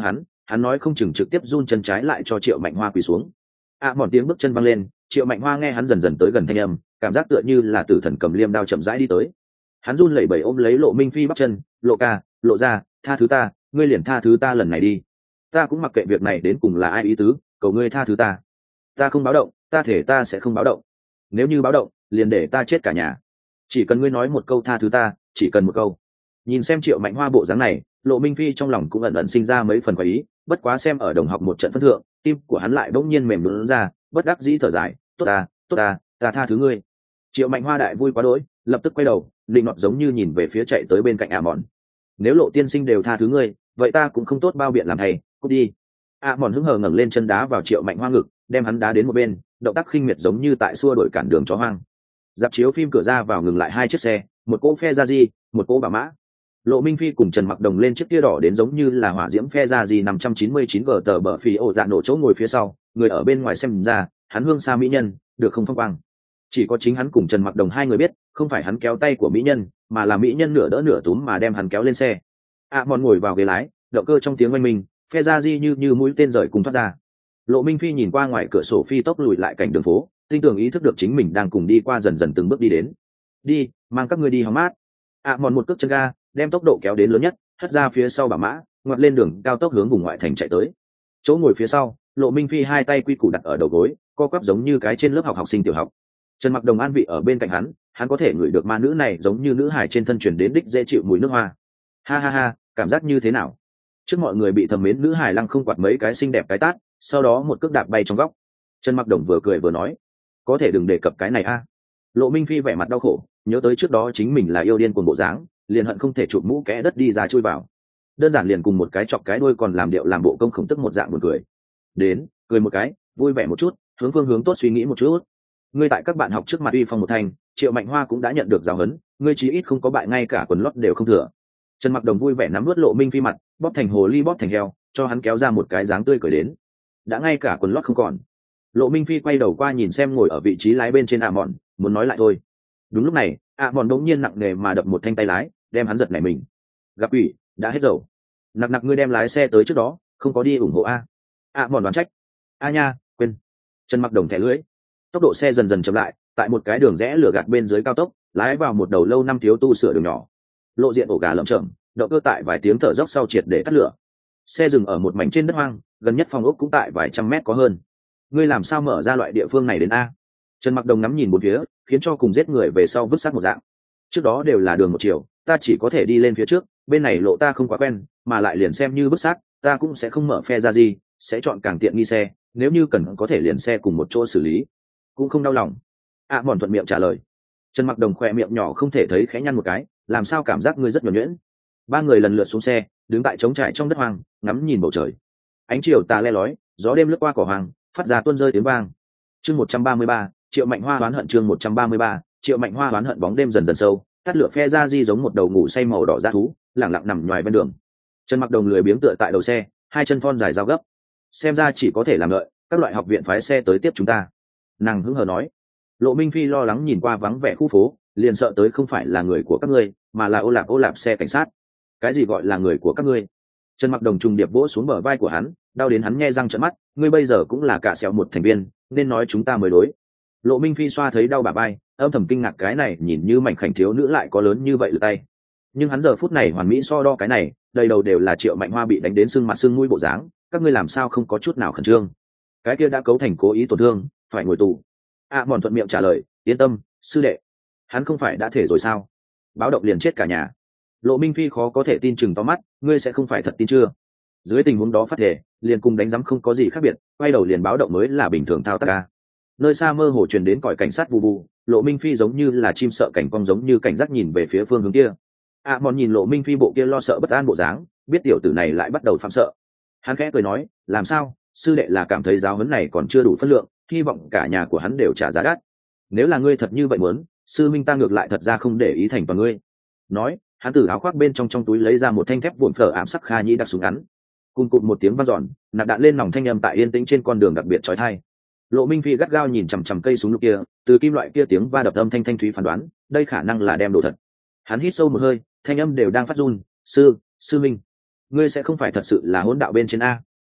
hắn nói không chừng trực tiếp run chân trái lại cho Triệu Mạnh Hoa quỳ xuống. ạ mòn tiếng bước chân văng lên, Triệu Mạnh Hoa nghe hắn dần dần tới gần thanh âm, cảm giác tựa như là tử thần cầm liêm đao chậm rãi đi tới. Hắn run lẩy bẩy ôm lấy Lộ Minh Phi bắp chân, Lộ ca, Lộ ra, tha thứ ta, ngươi liền tha thứ ta lần này đi. Ta cũng mặc kệ việc này đến cùng là ai ý tứ, cầu ngươi tha thứ ta. Ta không báo động, ta thể ta sẽ không báo động. Nếu như báo động, liền để ta chết cả nhà. Chỉ cần ngươi nói một câu tha thứ ta, chỉ cần một câu. Nhìn xem Triệu Mạnh Hoa bộ dáng này, Lộ Minh Phi trong lòng cũng ẩn ẩn sinh ra mấy phần quái ý, bất quá xem ở đồng học một trận phân thượng, tim của hắn lại bỗng nhiên mềm nhũn ra, bất đắc dĩ thở dài, tốt ta, tốt ta, ta tha thứ ngươi. Triệu Mạnh Hoa đại vui quá đỗi, lập tức quay đầu, định nọt giống như nhìn về phía chạy tới bên cạnh ạ mòn. Nếu Lộ tiên sinh đều tha thứ ngươi, vậy ta cũng không tốt bao biện làm thầy, cút đi. ạ mòn hứng hờ ngẩng lên chân đá vào Triệu Mạnh Hoa ngực, đem hắn đá đến một bên, động tác khinh miệt giống như tại xua đuổi cản đường chó hoang. Dạp chiếu phim cửa ra vào ngừng lại hai chiếc xe, một cỗ phe ra di, một cỗ bảo mã. Lộ Minh Phi cùng Trần Mặc Đồng lên chiếc kia đỏ đến giống như là hỏa diễm phe ra gì năm trăm chín mươi chín gờ tờ bờ phì ổ dạ nổ chỗ ngồi phía sau, người ở bên ngoài xem ra, hắn hương xa mỹ nhân, được không phong quang. Chỉ có chính hắn cùng Trần Mặc Đồng hai người biết, không phải hắn kéo tay của mỹ nhân, mà là mỹ nhân nửa đỡ nửa túm mà đem hắn kéo lên xe. ạ à, mòn ngồi vào ghế lái, động cơ trong tiếng oanh minh, phe ra di như như mũi tên rời cùng thoát ra. Lộ Minh Phi nhìn qua ngoài cửa sổ phi tốc lùi lại cảnh đường phố, tinh tường ý thức được chính mình đang cùng đi qua dần dần từng bước đi đến. Đi, mang các ngươi đi hóng mát. ạ à, mòn một cước chân ga, đem tốc độ kéo đến lớn nhất, hất ra phía sau bảo mã, ngoặt lên đường cao tốc hướng vùng ngoại thành chạy tới. Chỗ ngồi phía sau, Lộ Minh Phi hai tay quy củ đặt ở đầu gối, co quắp giống như cái trên lớp học học sinh tiểu học. Trần Mặc Đồng an vị ở bên cạnh hắn, hắn có thể ngửi được ma nữ này giống như nữ hài trên thân truyền đến đích dễ chịu mùi nước hoa. Ha ha ha, cảm giác như thế nào? Trước mọi người bị thầm mến nữ hài lăng không quạt mấy cái xinh đẹp cái tát, sau đó một cước đạp bay trong góc. Trần Mặc Đồng vừa cười vừa nói, có thể đừng đề cập cái này a. À. Lộ Minh Phi vẻ mặt đau khổ, nhớ tới trước đó chính mình là yêu điên cuồng bộ dáng, liền hận không thể chụp mũ kẽ đất đi ra chui vào. Đơn giản liền cùng một cái chọc cái đuôi còn làm điệu làm bộ công khổng tức một dạng buồn cười. Đến, cười một cái, vui vẻ một chút, hướng phương hướng tốt suy nghĩ một chút. Ngươi tại các bạn học trước mặt uy phong một thành, Triệu Mạnh Hoa cũng đã nhận được giáo huấn, ngươi chí ít không có bại ngay cả quần lót đều không thừa. Trần Mặc Đồng vui vẻ nắm nuốt Lộ Minh Phi mặt, bóp thành hồ ly bóp thành heo, cho hắn kéo ra một cái dáng tươi cười đến. Đã ngay cả quần lót không còn. Lộ Minh Phi quay đầu qua nhìn xem ngồi ở vị trí lái bên trên ạ mòn, muốn nói lại thôi. Đúng lúc này, ạ mòn đống nhiên nặng nề mà đập một thanh tay lái, đem hắn giật nảy mình. Gặp ủy, đã hết dầu. Nặc nặc ngươi đem lái xe tới trước đó, không có đi ủng hộ a. ạ mòn đoán trách. A nha, quên. Trần Mặc Đồng thẻ lưỡi. Tốc độ xe dần dần chậm lại, tại một cái đường rẽ lửa gạt bên dưới cao tốc, lái vào một đầu lâu năm thiếu tu sửa đường nhỏ. Lộ diện ổ gà lởm chởm, động cơ tại vài tiếng thở dốc sau triệt để tắt lửa. Xe dừng ở một mảnh trên đất hoang, gần nhất phòng ốc cũng tại vài trăm mét có hơn. Ngươi làm sao mở ra loại địa phương này đến a? Trần Mặc Đồng ngắm nhìn bốn phía, khiến cho cùng giết người về sau vứt xác một dạng. Trước đó đều là đường một chiều, ta chỉ có thể đi lên phía trước, bên này lộ ta không quá quen, mà lại liền xem như vứt xác, ta cũng sẽ không mở phe ra gì, sẽ chọn càng tiện nghi xe, nếu như cần có thể liền xe cùng một chỗ xử lý, cũng không đau lòng. ạ à, mòn thuận miệng trả lời. Trần Mặc Đồng khỏe miệng nhỏ không thể thấy khẽ nhăn một cái, làm sao cảm giác ngươi rất nhuần nhuyễn. Ba người lần lượt xuống xe, đứng tại trống trải trong đất hoang, ngắm nhìn bầu trời. Ánh chiều tà le lói, gió đêm lướt qua cỏ hoang, phát ra tuôn rơi tiếng vang. Chương một trăm ba mươi ba, Triệu Mạnh Hoa oán hận chương một trăm ba mươi ba, Triệu Mạnh Hoa oán hận bóng đêm dần dần sâu, tắt lửa phe ra di giống một đầu ngủ say màu đỏ dã thú, lẳng lặng nằm ngoài bên đường. Trần Mặc Đồng lười biếng tựa tại đầu xe, hai chân thon dài dao gấp. Xem ra chỉ có thể làm lợi, các loại học viện phái xe tới tiếp chúng ta. Nàng hứng hờ nói. Lộ Minh Phi lo lắng nhìn qua vắng vẻ khu phố, liền sợ tới không phải là người của các ngươi, mà là ô lạp ô lạp xe cảnh sát. Cái gì gọi là người của các ngươi? Trần Mặc Đồng trùng điệp vỗ xuống bờ vai của hắn, đau đến hắn nhe răng trợn mắt. Ngươi bây giờ cũng là cả sẹo một thành viên, nên nói chúng ta mới đối. Lộ Minh Phi xoa thấy đau bả vai, âm thầm kinh ngạc cái này nhìn như mảnh khảnh thiếu nữ lại có lớn như vậy lực tay. Nhưng hắn giờ phút này hoàn mỹ so đo cái này, đầy đầu đều là Triệu Mạnh Hoa bị đánh đến sưng mặt sưng mũi bộ dáng, các ngươi làm sao không có chút nào khẩn trương? Cái kia đã cấu thành cố ý tổn thương, phải ngồi tù. ạ à, mòn thuận miệng trả lời, yên tâm, sư đệ. Hắn không phải đã thể rồi sao? Báo động liền chết cả nhà. Lộ Minh Phi khó có thể tin chừng to mắt, ngươi sẽ không phải thật tin chưa? Dưới tình huống đó phát thể, liền cùng đánh giám không có gì khác biệt, quay đầu liền báo động mới là bình thường thao tác ca. Nơi xa mơ hồ truyền đến còi cảnh sát vù vù, Lộ Minh Phi giống như là chim sợ cảnh cong giống như cảnh giác nhìn về phía phương hướng kia. ạ à, mòn nhìn Lộ Minh Phi bộ kia lo sợ bất an bộ dáng, biết tiểu tử này lại bắt đầu phạm sợ. Hắn khẽ cười nói, làm sao, sư đệ là cảm thấy giáo huấn này còn chưa đủ phân lượng, hy vọng cả nhà của hắn đều trả giá đắt. Nếu là ngươi thật như vậy muốn, sư minh ta ngược lại thật ra không để ý thành vào ngươi. Nói, hắn từ áo khoác bên trong trong túi lấy ra một thanh thép vụn phở ảm sắc kha nhĩ đặc súng ngắn. Cùng cụt một tiếng vang dọn, nạp đạn lên nòng thanh âm tại yên tĩnh trên con đường đặc biệt chói tai. Lộ Minh Phi gắt gao nhìn chằm chằm cây súng lục kia, từ kim loại kia tiếng va đập âm thanh thanh thúy phán đoán, đây khả năng là đem đồ thật. Hắn hít sâu một hơi, thanh âm đều đang phát run, sư, sư minh, ngươi sẽ không phải thật sự là hỗn đạo bên trên a?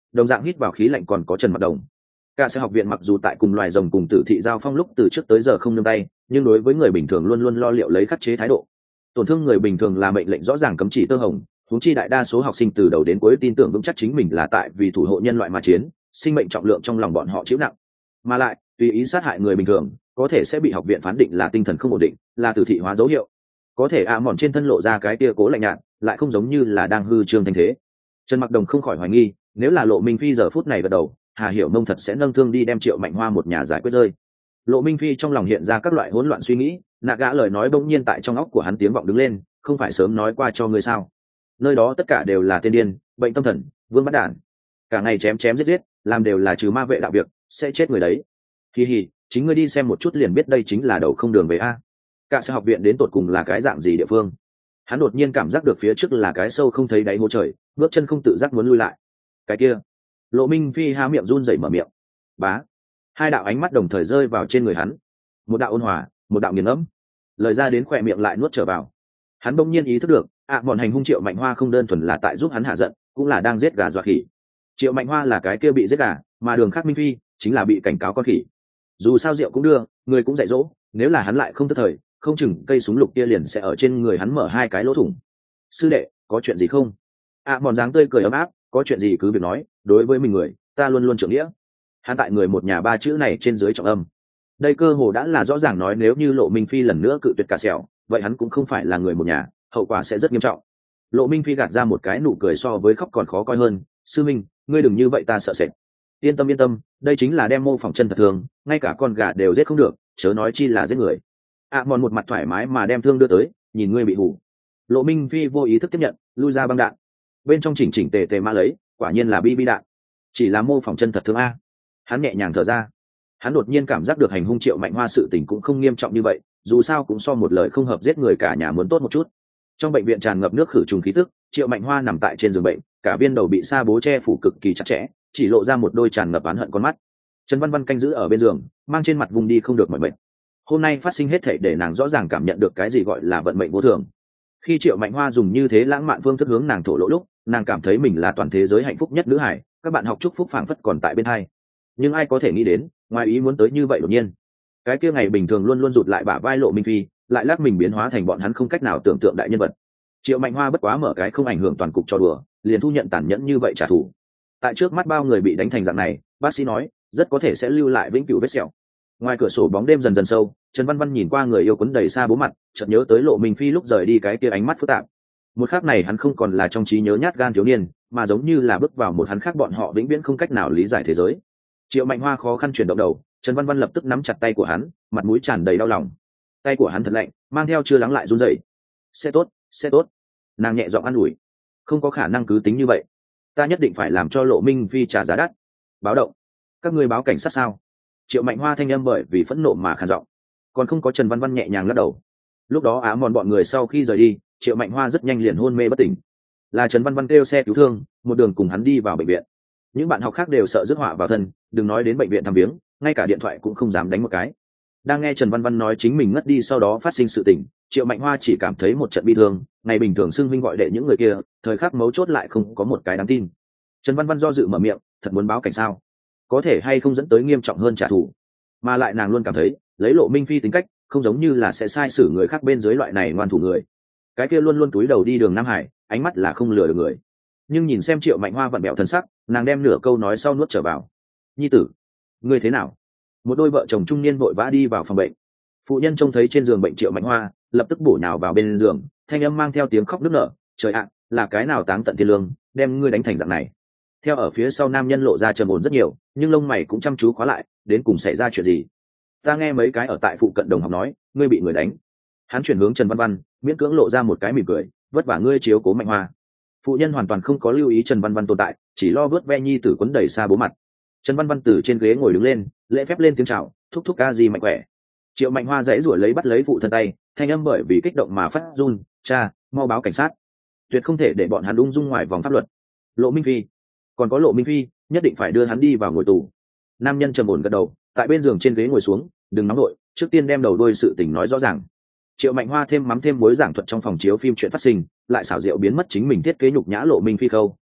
đồng dạng hít vào khí lạnh còn có Trần Mặc Đồng. Cả sẽ học viện mặc dù tại cùng loài rồng cùng tử thị giao phong lúc từ trước tới giờ không nương tay, nhưng đối với người bình thường luôn luôn lo liệu lấy khắc chế thái độ. Tổn thương người bình thường là mệnh lệnh rõ ràng cấm chỉ tơ hồng, huống chi đại đa số học sinh từ đầu đến cuối tin tưởng vững chắc chính mình là tại vì thủ hộ nhân loại mà chiến, sinh mệnh trọng lượng trong lòng bọn họ chịu nặng. Mà lại, tùy ý sát hại người bình thường, có thể sẽ bị học viện phán định là tinh thần không ổn định, là tử thị hóa dấu hiệu. Có thể ạ mòn trên thân lộ ra cái tia cố lạnh nhạt, lại không giống như là đang hư trương thanh thế. Trần Mặc Đồng không khỏi hoài nghi, nếu là Lộ Minh Phi giờ phút này gật đầu, Hà Hiểu Mông thật sẽ nâng thương đi đem Triệu Mạnh Hoa một nhà giải quyết rơi. Lộ Minh Phi trong lòng hiện ra các loại hỗn loạn suy nghĩ, nạ gã lời nói bỗng nhiên tại trong óc của hắn tiếng vọng đứng lên, không phải sớm nói qua cho ngươi sao? Nơi đó tất cả đều là tên điên, bệnh tâm thần, vương bắt đản, cả ngày chém chém giết giết, làm đều là trừ ma vệ đạo việc, sẽ chết người đấy. Hi hi, chính ngươi đi xem một chút liền biết đây chính là đầu không đường về a. Cả sẽ học viện đến tột cùng là cái dạng gì địa phương? Hắn đột nhiên cảm giác được phía trước là cái sâu không thấy đáy hố trời, bước chân không tự giác muốn lui lại. Cái kia, Lộ Minh Phi há miệng run rẩy mở miệng. Bá, hai đạo ánh mắt đồng thời rơi vào trên người hắn, một đạo ôn hòa, một đạo nghiền ngẫm. Lời ra đến khỏe miệng lại nuốt trở vào. Hắn bỗng nhiên ý thức được, ạ à, bọn hành hung Triệu Mạnh Hoa không đơn thuần là tại giúp hắn hạ giận, cũng là đang giết gà dọa khỉ. Triệu Mạnh Hoa là cái kia bị giết gà, mà Đường Khắc Minh Phi chính là bị cảnh cáo con khỉ. Dù sao rượu cũng đưa, người cũng dạy dỗ, nếu là hắn lại không tức thời, không chừng cây súng lục kia liền sẽ ở trên người hắn mở hai cái lỗ thủng. Sư đệ, có chuyện gì không? ạ à, bọn dáng tươi cười ấm áp, có chuyện gì cứ việc nói, đối với mình người, ta luôn luôn trưởng nghĩa. Hắn tại người một nhà ba chữ này trên dưới trọng âm. Đây cơ hồ đã là rõ ràng nói nếu như Lộ Minh Phi lần nữa cự tuyệt cả sẹo, vậy hắn cũng không phải là người một nhà, hậu quả sẽ rất nghiêm trọng. Lộ Minh Phi gạt ra một cái nụ cười so với khóc còn khó coi hơn. Sư minh, ngươi đừng như vậy, ta sợ sệt. Yên tâm yên tâm, đây chính là đem mô phỏng chân thật thường, ngay cả con gà đều giết không được, chớ nói chi là giết người. ạ à, mòn một mặt thoải mái mà đem thương đưa tới, nhìn ngươi bị hủ. Lộ Minh Phi vô ý thức tiếp nhận, lui ra băng đạn. Bên trong chỉnh chỉnh tề tề mã lấy, quả nhiên là bi bi đạn, chỉ là mô phỏng chân thật thương a. Hắn nhẹ nhàng thở ra. Hắn đột nhiên cảm giác được hành hung Triệu Mạnh Hoa sự tình cũng không nghiêm trọng như vậy, dù sao cũng so một lời không hợp giết người cả nhà muốn tốt một chút. Trong bệnh viện tràn ngập nước khử trùng khí tức, Triệu Mạnh Hoa nằm tại trên giường bệnh, cả viên đầu bị sa bố che phủ cực kỳ chặt chẽ, chỉ lộ ra một đôi tràn ngập oán hận con mắt. Trần Văn Văn canh giữ ở bên giường, mang trên mặt vùng đi không được mọi bệnh. Hôm nay phát sinh hết thảy để nàng rõ ràng cảm nhận được cái gì gọi là vận mệnh vô thường. Khi Triệu Mạnh Hoa dùng như thế lãng mạn phương thức hướng nàng thổ lộ lúc, nàng cảm thấy mình là toàn thế giới hạnh phúc nhất nữ hải, các bạn học chúc phúc phảng phất còn tại bên hai. Nhưng ai có thể nghĩ đến, ngoài ý muốn tới như vậy đột nhiên. Cái kia ngày bình thường luôn luôn rụt lại bả vai Lộ Minh Phi, lại lắc mình biến hóa thành bọn hắn không cách nào tưởng tượng đại nhân vật. Triệu Mạnh Hoa bất quá mở cái không ảnh hưởng toàn cục cho đùa, liền thu nhận tàn nhẫn như vậy trả thù. Tại trước mắt bao người bị đánh thành dạng này, bác sĩ nói, rất có thể sẽ lưu lại vĩnh cửu vết sẹo. Ngoài cửa sổ bóng đêm dần dần sâu, Trần Văn Văn nhìn qua người yêu quấn đầy xa bố mặt, chợt nhớ tới Lộ Minh Phi lúc rời đi cái kia ánh mắt phức tạp. Một khắc này hắn không còn là trong trí nhớ nhát gan thiếu niên, mà giống như là bước vào một hắn khác bọn họ vĩnh viễn không cách nào lý giải thế giới. Triệu Mạnh Hoa khó khăn chuyển động đầu, Trần Văn Văn lập tức nắm chặt tay của hắn, mặt mũi tràn đầy đau lòng. Tay của hắn thật lạnh, mang theo chưa lắng lại run rẩy. Sẽ tốt, sẽ tốt. Nàng nhẹ giọng an ủi. Không có khả năng cứ tính như vậy. Ta nhất định phải làm cho Lộ Minh Phi trả giá đắt. Báo động. Các ngươi báo cảnh sát sao? Triệu Mạnh Hoa thanh âm bởi vì phẫn nộ mà khàn giọng. Còn không có Trần Văn Văn nhẹ nhàng lắc đầu. Lúc đó Á Mòn bọn người sau khi rời đi, Triệu Mạnh Hoa rất nhanh liền hôn mê bất tỉnh. Là Trần Văn Văn kêu xe cứu thương, một đường cùng hắn đi vào bệnh viện. Những bạn học khác đều sợ rước họa vào thân, đừng nói đến bệnh viện thăm viếng, ngay cả điện thoại cũng không dám đánh một cái. Đang nghe Trần Văn Văn nói chính mình ngất đi sau đó phát sinh sự tình, Triệu Mạnh Hoa chỉ cảm thấy một trận bi thương, ngày bình thường xưng huynh gọi đệ những người kia, thời khắc mấu chốt lại không có một cái đáng tin. Trần Văn Văn do dự mở miệng, thật muốn báo cảnh sao? Có thể hay không dẫn tới nghiêm trọng hơn trả thù? Mà lại nàng luôn cảm thấy, lấy Lộ Minh Phi tính cách, không giống như là sẽ sai xử người khác bên dưới loại này ngoan thủ người. Cái kia luôn luôn túi đầu đi đường Nam Hải, ánh mắt là không lừa được người. Nhưng nhìn xem Triệu Mạnh Hoa vặn bẹo thân sắc, nàng đem nửa câu nói sau nuốt trở vào. Nhi tử, ngươi thế nào? Một đôi vợ chồng trung niên vội vã đi vào phòng bệnh. Phụ nhân trông thấy trên giường bệnh Triệu Mạnh Hoa, lập tức bổ nhào vào bên giường, thanh âm mang theo tiếng khóc nức nở. Trời ạ, là cái nào táng tận thiên lương, đem ngươi đánh thành dạng này? Theo ở phía sau nam nhân lộ ra trầm ổn rất nhiều, nhưng lông mày cũng chăm chú khóa lại. Đến cùng xảy ra chuyện gì? Ta nghe mấy cái ở tại phụ cận đồng học nói, ngươi bị người đánh. Hắn chuyển hướng Trần Văn Văn, miễn cưỡng lộ ra một cái mỉm cười, vất vả ngươi chiếu cố Mạnh Hoa. Phụ nhân hoàn toàn không có lưu ý Trần Văn Văn tồn tại, chỉ lo vớt ve nhi tử quấn đầy xa bố mặt. Trần Văn Văn từ trên ghế ngồi đứng lên, lễ phép lên tiếng chào, thúc thúc ca gì mạnh khỏe. Triệu Mạnh Hoa dãy ruổi lấy bắt lấy phụ thân tay, thanh âm bởi vì kích động mà phát run, cha, mau báo cảnh sát, tuyệt không thể để bọn hắn ung dung ngoài vòng pháp luật. Lộ Minh Phi, còn có Lộ Minh Phi, nhất định phải đưa hắn đi vào ngồi tù. Nam nhân trầm ổn gật đầu, tại bên giường trên ghế ngồi xuống, đừng nóng đội, trước tiên đem đầu đuôi sự tình nói rõ ràng. Triệu Mạnh Hoa thêm mắm thêm muối giảng thuật trong phòng chiếu phim chuyện phát sinh, lại xảo diệu biến mất chính mình thiết kế nhục nhã Lộ Minh Phi khâu,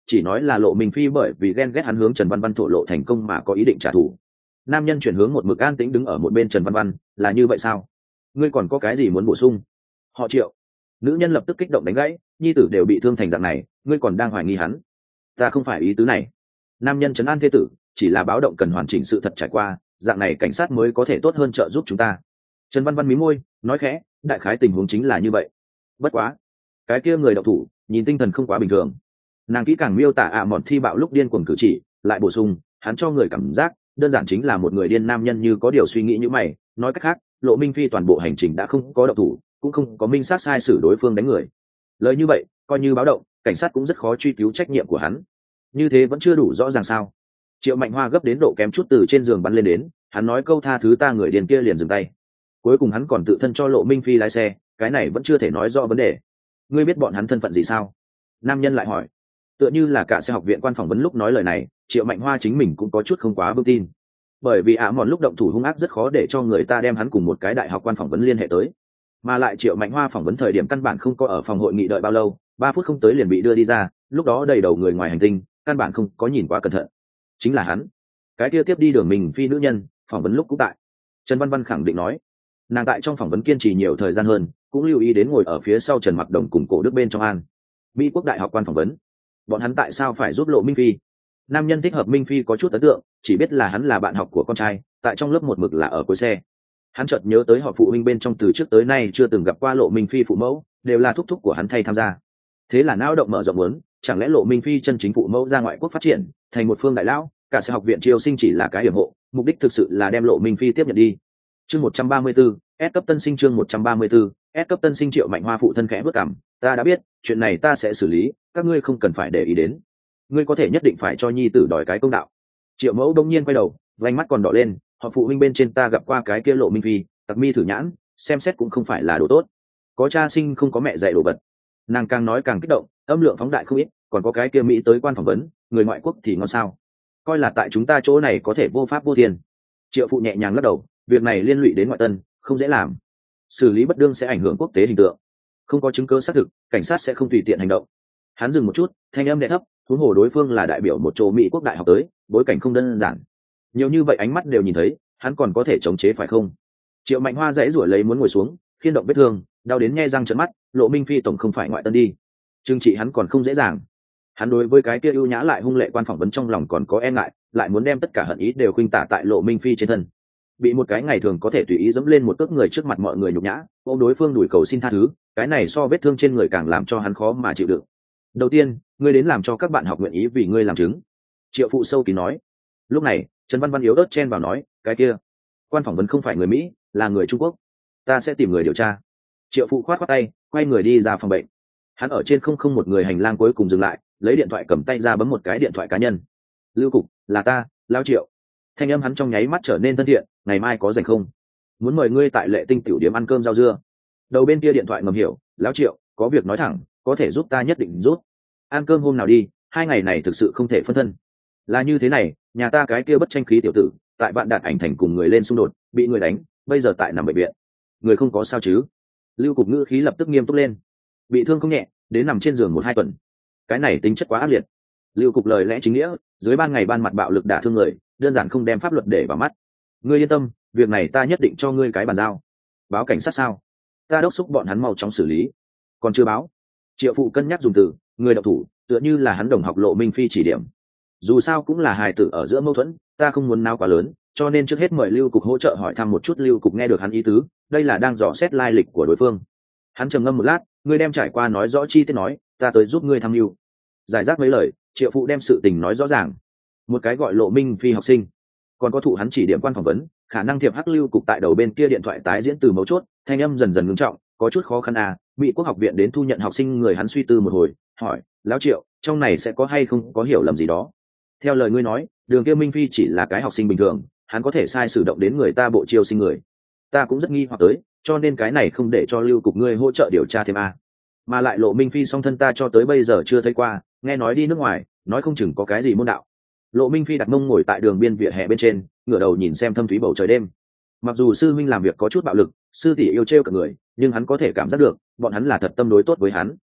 chỉ nói là Lộ Minh Phi bởi vì ghen ghét hắn hướng Trần Văn Văn thổ lộ thành công mà có ý định trả thù. Nam nhân chuyển hướng một mực an tĩnh đứng ở một bên Trần Văn Văn, là như vậy sao? Ngươi còn có cái gì muốn bổ sung? Họ Triệu. Nữ nhân lập tức kích động đánh gãy, nhi tử đều bị thương thành dạng này, ngươi còn đang hoài nghi hắn? Ta không phải ý tứ này. Nam nhân trấn an thê tử, chỉ là báo động cần hoàn chỉnh sự thật trải qua, dạng này cảnh sát mới có thể tốt hơn trợ giúp chúng ta. Trần Văn Văn mí môi, nói khẽ, đại khái tình huống chính là như vậy. Bất quá, cái kia người đậu thủ, nhìn tinh thần không quá bình thường. Nàng kỹ càng miêu tả ạ à mòn thi bạo lúc điên cuồng cử chỉ, lại bổ sung, hắn cho người cảm giác đơn giản chính là một người điên. Nam nhân như có điều suy nghĩ như mày, nói cách khác, Lộ Minh Phi toàn bộ hành trình đã không có đậu thủ, cũng không có minh sát sai xử đối phương đánh người. Lời như vậy, coi như báo động, cảnh sát cũng rất khó truy cứu trách nhiệm của hắn. Như thế vẫn chưa đủ rõ ràng sao? Triệu Mạnh Hoa gấp đến độ kém chút từ trên giường bắn lên đến, hắn nói câu tha thứ ta, người điên kia liền dừng tay. Cuối cùng hắn còn tự thân cho Lộ Minh Phi lái xe, cái này vẫn chưa thể nói rõ vấn đề. Ngươi biết bọn hắn thân phận gì sao? Nam nhân lại hỏi. Tựa như là cả xe học viện quan phỏng vấn lúc nói lời này, Triệu Mạnh Hoa chính mình cũng có chút không quá vững tin. Bởi vì ạ mòn lúc động thủ hung ác rất khó để cho người ta đem hắn cùng một cái đại học quan phỏng vấn liên hệ tới. Mà lại Triệu Mạnh Hoa phỏng vấn thời điểm căn bản không có ở phòng hội nghị đợi bao lâu, ba phút không tới liền bị đưa đi ra, lúc đó đầy đầu người ngoài hành tinh, căn bản không có nhìn quá cẩn thận. Chính là hắn. Cái kia tiếp đi đường mình phi nữ nhân, phỏng vấn lúc cũng tại. Trần Văn Văn khẳng định nói. Nàng tại trong phỏng vấn kiên trì nhiều thời gian hơn, cũng lưu ý đến ngồi ở phía sau Trần Mặc Đồng cùng Cổ Đức bên trong an. Mỹ quốc đại học quan phỏng vấn. Bọn hắn tại sao phải giúp Lộ Minh Phi? Nam nhân thích hợp Minh Phi có chút ấn tượng, chỉ biết là hắn là bạn học của con trai, tại trong lớp một mực là ở cuối xe. Hắn chợt nhớ tới họ phụ huynh bên trong từ trước tới nay chưa từng gặp qua Lộ Minh Phi phụ mẫu, đều là thúc thúc của hắn thay tham gia. Thế là não động mở rộng muốn, chẳng lẽ Lộ Minh Phi chân chính phụ mẫu ra ngoại quốc phát triển, thành một phương đại lão, cả sẽ học viện triều sinh chỉ là cái hiểm hộ, mục đích thực sự là đem Lộ Minh Phi tiếp nhận đi. Chương một trăm ba mươi tư, S cấp tân sinh chương một trăm ba mươi tư, S cấp tân sinh. Triệu Mạnh Hoa phụ thân khẽ bước cằm, ta đã biết, chuyện này ta sẽ xử lý, các ngươi không cần phải để ý đến. Ngươi có thể nhất định phải cho nhi tử đòi cái công đạo. Triệu Mẫu đông nhiên quay đầu, vành mắt còn đỏ lên, họ phụ huynh bên trên ta gặp qua cái kia Lộ Minh Phi, tặc mi thử nhãn, xem xét cũng không phải là đồ tốt. Có cha sinh không có mẹ dạy đồ vật. Nàng càng nói càng kích động, âm lượng phóng đại không ít, còn có cái kia Mỹ tới quan phỏng vấn, người ngoại quốc thì ngon sao? Coi là tại chúng ta chỗ này có thể vô pháp vô thiên. Triệu phụ nhẹ nhàng lắc đầu, việc này liên lụy đến ngoại tân, không dễ làm. Xử lý bất đương sẽ ảnh hưởng quốc tế hình tượng. Không có chứng cứ xác thực, cảnh sát sẽ không tùy tiện hành động. Hắn dừng một chút, thanh âm đè thấp, huống hồ đối phương là đại biểu một chỗ Mỹ quốc đại học tới, bối cảnh không đơn giản. Nhiều như vậy ánh mắt đều nhìn thấy, hắn còn có thể chống chế phải không? Triệu Mạnh Hoa dãy rủi lấy muốn ngồi xuống, khiên động vết thương, đau đến nhe răng trợn mắt, Lộ Minh Phi tổng không phải ngoại tân đi. Trừng trị hắn còn không dễ dàng. Hắn đối với cái kia ưu nhã lại hung lệ quan phỏng vấn trong lòng còn có e ngại, lại muốn đem tất cả hận ý đều khuynh tả tại Lộ Minh Phi trên thân. Bị một cái ngày thường có thể tùy ý dẫm lên một cước người trước mặt mọi người nhục nhã, ôm đối phương đuổi cầu xin tha thứ, cái này so vết thương trên người càng làm cho hắn khó mà chịu đựng. Đầu tiên, ngươi đến làm cho các bạn học nguyện ý vì ngươi làm chứng. Triệu phụ sâu kín nói. Lúc này, Trần Văn Văn yếu ớt chen vào nói, cái kia quan phỏng vấn không phải người Mỹ, là người Trung Quốc, ta sẽ tìm người điều tra. Triệu phụ khoát khoát tay, quay người đi ra phòng bệnh. Hắn ở trên không không một người hành lang cuối cùng dừng lại, lấy điện thoại cầm tay ra bấm một cái điện thoại cá nhân. Lưu Cục, là ta, Lao Triệu. Thanh âm hắn trong nháy mắt trở nên thân thiện, ngày mai có rảnh không? Muốn mời ngươi tại Lệ Tinh tiểu điểm ăn cơm rau dưa. Đầu bên kia điện thoại ngầm hiểu, Lão Triệu, có việc nói thẳng, có thể giúp ta nhất định giúp. Ăn cơm hôm nào đi, hai ngày này thực sự không thể phân thân. Là như thế này, nhà ta cái kia bất tranh khí tiểu tử, tại Vạn Đạt Ảnh thành cùng người lên xung đột, bị người đánh, bây giờ tại nằm bệnh viện. Người không có sao chứ? Lưu Cục ngữ khí lập tức nghiêm túc lên. Bị thương không nhẹ, đến nằm trên giường một hai tuần. Cái này tính chất quá ác liệt. Lưu Cục lời lẽ chính nghĩa, dưới ban ngày ban mặt bạo lực đả thương người, đơn giản không đem pháp luật để vào mắt. Ngươi yên tâm, việc này ta nhất định cho ngươi cái bàn giao. Báo cảnh sát sao? Ta đốc thúc bọn hắn mau chóng xử lý. Còn chưa báo. Triệu phụ cân nhắc dùng từ, người độc thủ, tựa như là hắn đồng học Lộ Minh Phi chỉ điểm. Dù sao cũng là hài tử ở giữa mâu thuẫn, ta không muốn náo quá lớn, cho nên trước hết mời Lưu Cục hỗ trợ hỏi thăm một chút. Lưu Cục nghe được hắn ý tứ, đây là đang dò xét lai lịch của đối phương. Hắn trầm ngâm một lát, ngươi đem trải qua nói rõ chi tiết nói, ta tới giúp ngươi tham mưu. Giải rác mấy lời, Triệu phụ đem sự tình nói rõ ràng. Một cái gọi Lộ Minh Phi học sinh, còn có thụ hắn chỉ điểm quan phỏng vấn, khả năng thiệp hắc. Lưu Cục tại đầu bên kia điện thoại tái diễn từ mấu chốt, thanh âm dần dần ngưng trọng, có chút khó khăn à. Mỹ quốc học viện đến thu nhận học sinh người. Hắn suy tư một hồi, hỏi, Lão Triệu, trong này sẽ có hay không có hiểu lầm gì đó? Theo lời ngươi nói, đường kia Minh Phi chỉ là cái học sinh bình thường, hắn có thể sai sử động đến người ta bộ chiêu sinh người. Ta cũng rất nghi hoặc tới, cho nên cái này không để cho Lưu Cục ngươi hỗ trợ điều tra thêm à. Mà lại Lộ Minh Phi song thân ta cho tới bây giờ chưa thấy qua, nghe nói đi nước ngoài, nói không chừng có cái gì môn đạo. Lộ Minh Phi đặt mông ngồi tại đường biên vỉa hè bên trên, ngửa đầu nhìn xem thâm thúy bầu trời đêm. Mặc dù sư huynh làm việc có chút bạo lực, sư tỷ yêu trêu cả người, nhưng hắn có thể cảm giác được bọn hắn là thật tâm đối tốt với hắn.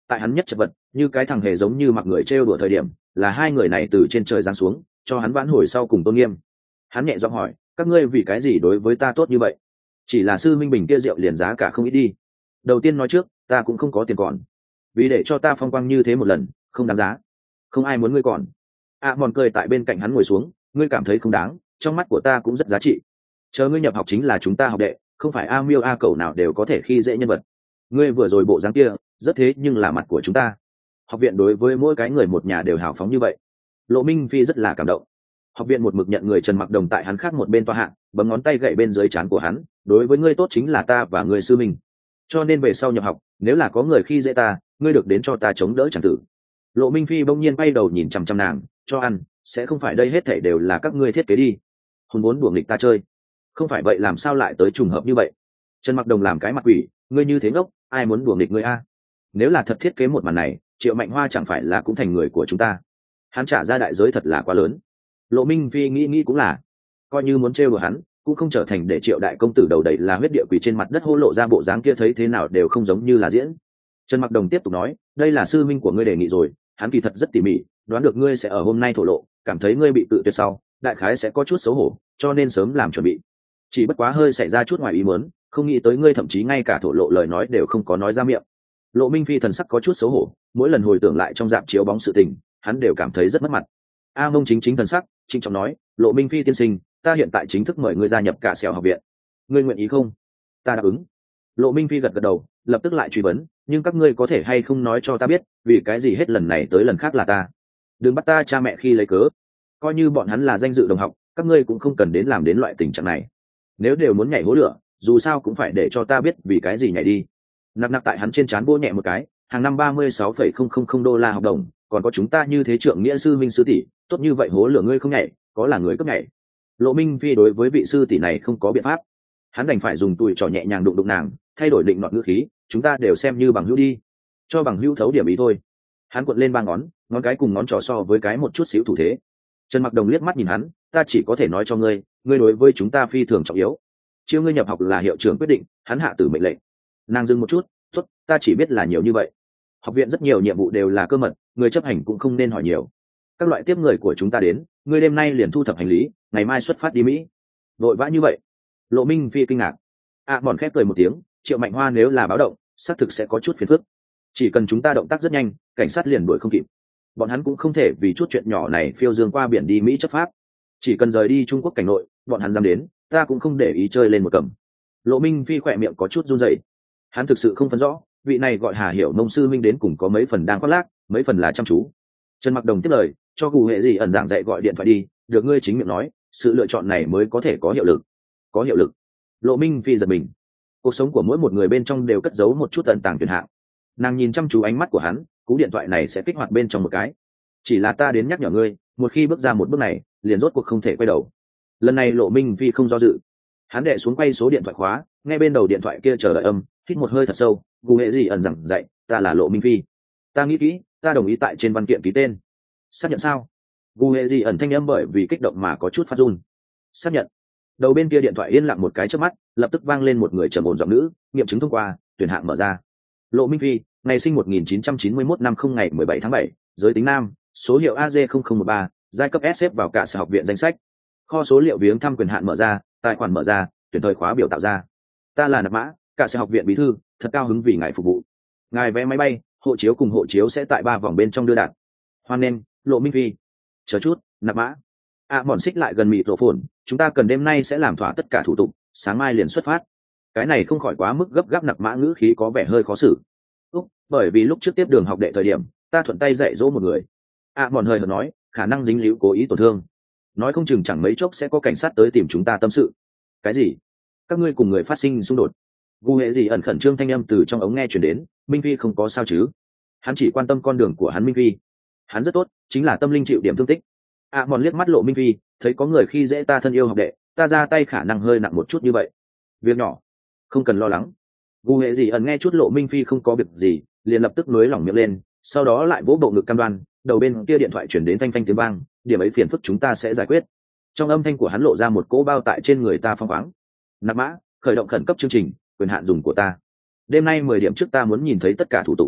tại hắn nhất chật vật như cái thằng hề giống như mặc người trêu đùa thời điểm, là hai người này từ trên trời giáng xuống cho hắn vãn hồi sau cùng tôn nghiêm. Hắn nhẹ giọng hỏi, các ngươi vì cái gì đối với ta tốt như vậy? Chỉ là sư minh bình kia rượu liền giá cả không ít đi. Đầu tiên nói trước, ta cũng không có tiền còn, vì để cho ta phong quang như thế một lần không đáng giá. Không ai muốn ngươi còn. A mòn cười tại bên cạnh hắn ngồi xuống, ngươi cảm thấy không đáng, trong mắt của ta cũng rất giá trị. Chờ ngươi nhập học chính là chúng ta học đệ, không phải a miêu a cầu nào đều có thể khi dễ nhân vật. Ngươi vừa rồi bộ dáng kia rất thế nhưng là mặt của chúng ta. Học viện đối với mỗi cái người một nhà đều hào phóng như vậy. Lộ Minh Phi rất là cảm động. Học viện một mực nhận người Trần Mặc Đồng tại hắn khác một bên tòa hạng, bấm ngón tay gậy bên dưới trán của hắn, đối với ngươi tốt chính là ta và ngươi sư minh. Cho nên về sau nhập học, nếu là có người khi dễ ta, ngươi được đến cho ta chống đỡ chẳng tử. Lộ Minh Phi bỗng nhiên bay đầu nhìn chằm chằm nàng, cho ăn, sẽ không phải đây hết thảy đều là các ngươi thiết kế đi. Hồn muốn đùa nghịch ta chơi. Không phải vậy làm sao lại tới trùng hợp như vậy? Trần Mặc Đồng làm cái mặt quỷ, ngươi như thế ngốc, ai muốn đùa nghịch ngươi a? Nếu là thật thiết kế một màn này, Triệu Mạnh Hoa chẳng phải là cũng thành người của chúng ta? Hắn trả ra đại giới thật là quá lớn. Lộ Minh Phi nghĩ nghĩ cũng là, coi như muốn trêu đùa hắn, cũng không trở thành để Triệu đại công tử đầu đầy là huyết địa quỷ trên mặt đất hô lộ ra bộ dáng kia, thấy thế nào đều không giống như là diễn. Trần Mặc Đồng tiếp tục nói, đây là sư minh của ngươi đề nghị rồi, hắn kỳ thật rất tỉ mỉ, đoán được ngươi sẽ ở hôm nay thổ lộ, cảm thấy ngươi bị tự tuyệt sau, đại khái sẽ có chút xấu hổ, cho nên sớm làm chuẩn bị. Chỉ bất quá hơi xảy ra chút ngoài ý muốn, không nghĩ tới ngươi thậm chí ngay cả thổ lộ lời nói đều không có nói ra miệng. Lộ Minh Phi thần sắc có chút xấu hổ, mỗi lần hồi tưởng lại trong dạp chiếu bóng sự tình, hắn đều cảm thấy rất mất mặt. A Mông chính chính thần sắc, trịnh trọng nói, Lộ Minh Phi tiên sinh, ta hiện tại chính thức mời ngươi gia nhập cả sẹo học viện, ngươi nguyện ý không? Ta đáp ứng. Lộ Minh Phi gật gật đầu, lập tức lại truy vấn, nhưng các ngươi có thể hay không nói cho ta biết, vì cái gì hết lần này tới lần khác là ta? Đừng bắt ta cha mẹ khi lấy cớ, coi như bọn hắn là danh dự đồng học, các ngươi cũng không cần đến làm đến loại tình trạng này. Nếu đều muốn nhảy hố lửa, dù sao cũng phải để cho ta biết vì cái gì nhảy đi. Nặc nặc tại hắn trên trán vỗ nhẹ một cái, hàng năm ba mươi sáu phẩy không không không đô la học đồng, còn có chúng ta như thế trượng nghĩa sư minh sư tỷ, tốt như vậy hố lửa ngươi không nhảy, có là người cấp nhảy. Lộ Minh Phi đối với vị sư tỷ này không có biện pháp, hắn đành phải dùng tùi trò nhẹ nhàng đụng đụng nàng, thay đổi định nọt ngữ khí, chúng ta đều xem như bằng hữu đi, cho bằng hữu thấu điểm ý thôi. Hắn cuộn lên ba ngón, ngón cái cùng ngón trỏ so với cái một chút xíu thủ thế. Trần Mặc Đồng liếc mắt nhìn hắn, ta chỉ có thể nói cho ngươi, ngươi đối với chúng ta phi thường trọng yếu. Chiêu ngươi nhập học là hiệu trưởng quyết định, hắn hạ tử mệnh lệnh. Nàng dừng một chút, tốt, ta chỉ biết là nhiều như vậy. Học viện rất nhiều nhiệm vụ đều là cơ mật, người chấp hành cũng không nên hỏi nhiều. Các loại tiếp người của chúng ta đến, ngươi đêm nay liền thu thập hành lý, ngày mai xuất phát đi Mỹ. Vội vã như vậy? Lộ Minh Phi kinh ngạc. À, bọn khép cười một tiếng, Triệu Mạnh Hoa nếu là báo động, xác thực sẽ có chút phiền phức. Chỉ cần chúng ta động tác rất nhanh, cảnh sát liền đuổi không kịp. Bọn hắn cũng không thể vì chút chuyện nhỏ này phiêu dương qua biển đi Mỹ chấp pháp. Chỉ cần rời đi Trung Quốc cảnh nội, bọn hắn dám đến, ta cũng không để ý chơi lên một cầm. Lộ Minh Phi khỏe miệng có chút run rẩy. Hắn thực sự không phân rõ, vị này gọi Hà Hiểu Nông sư minh đến cùng có mấy phần đang khoác lác, mấy phần là chăm chú. Trần Mặc Đồng tiếp lời, cho cụ hệ gì ẩn giảng dạy gọi điện thoại đi, được ngươi chính miệng nói, sự lựa chọn này mới có thể có hiệu lực. Có hiệu lực? Lộ Minh Phi giật mình. Cuộc sống của mỗi một người bên trong đều cất giấu một chút ẩn tàng tuyệt hạng. Nàng nhìn chăm chú ánh mắt của hắn, cú điện thoại này sẽ kích hoạt bên trong một cái. Chỉ là ta đến nhắc nhở ngươi, một khi bước ra một bước này, liền rốt cuộc không thể quay đầu. Lần này Lộ Minh Phi không do dự, hắn đệ xuống quay số điện thoại khóa, nghe bên đầu điện thoại kia chờ đợi âm, hít một hơi thật sâu, cụ hệ gì ẩn rằng dạy, ta là Lộ Minh Phi, ta nghĩ kỹ, ta đồng ý tại trên văn kiện ký tên. Xác nhận sao? Cụ hệ gì ẩn thanh âm bởi vì kích động mà có chút phát run. Xác nhận. Đầu bên kia điện thoại yên lặng một cái chớp mắt, lập tức vang lên một người trầm ổn giọng nữ, nghiệm chứng thông qua, tuyển hạng mở ra. Lộ Minh Phi, ngày sinh một nghìn chín trăm chín mươi mốt năm không ngày mười bảy tháng bảy, giới tính nam, số hiệu A J không không một ba, giai cấp S xếp vào cả sở học viện danh sách. Kho số liệu viếng thăm quyền hạn mở ra, tài khoản mở ra, tuyển thời khóa biểu tạo ra. Ta là Nạp Mã, cả sở học viện bí thư, thật cao hứng vì ngài phục vụ. Ngài vé máy bay, hộ chiếu cùng hộ chiếu sẽ tại ba vòng bên trong đưa đạt. Hoan nghênh, Lộ Minh Phi. Chờ chút, Nạp Mã. À, bọn xích lại gần mịt rổ phồn, chúng ta cần đêm nay sẽ làm thỏa tất cả thủ tục, sáng mai liền xuất phát. Cái này không khỏi quá mức gấp gáp, Nạp Mã ngữ khí có vẻ hơi khó xử. Úc, bởi vì lúc trước tiếp đường học đệ thời điểm, ta thuận tay dạy dỗ một người. À, bọn hơi hợt nói, khả năng dính líu cố ý tổn thương. Nói không chừng chẳng mấy chốc sẽ có cảnh sát tới tìm chúng ta tâm sự. Cái gì? Các ngươi cùng người phát sinh xung đột? Gu hệ gì ẩn khẩn trương thanh âm từ trong ống nghe truyền đến, Minh Phi không có sao chứ? Hắn chỉ quan tâm con đường của hắn Minh Phi. Hắn rất tốt, chính là tâm linh chịu điểm thương tích. À, mòn liếc mắt Lộ Minh Phi, thấy có người khi dễ ta thân yêu học đệ, ta ra tay khả năng hơi nặng một chút như vậy. Việc nhỏ, không cần lo lắng. Gu hệ gì ẩn nghe chút Lộ Minh Phi không có việc gì, liền lập tức nuối lỏng miệng lên, sau đó lại vỗ bộ ngực cam đoan, đầu bên kia điện thoại chuyển đến phanh phanh tiếng vang, điểm ấy phiền phức chúng ta sẽ giải quyết. Trong âm thanh của hắn lộ ra một cỗ bao tại trên người ta phong khoáng. Nạp Mã, khởi động khẩn cấp chương trình, quyền hạn dùng của ta. Đêm nay mười điểm trước ta muốn nhìn thấy tất cả thủ tục.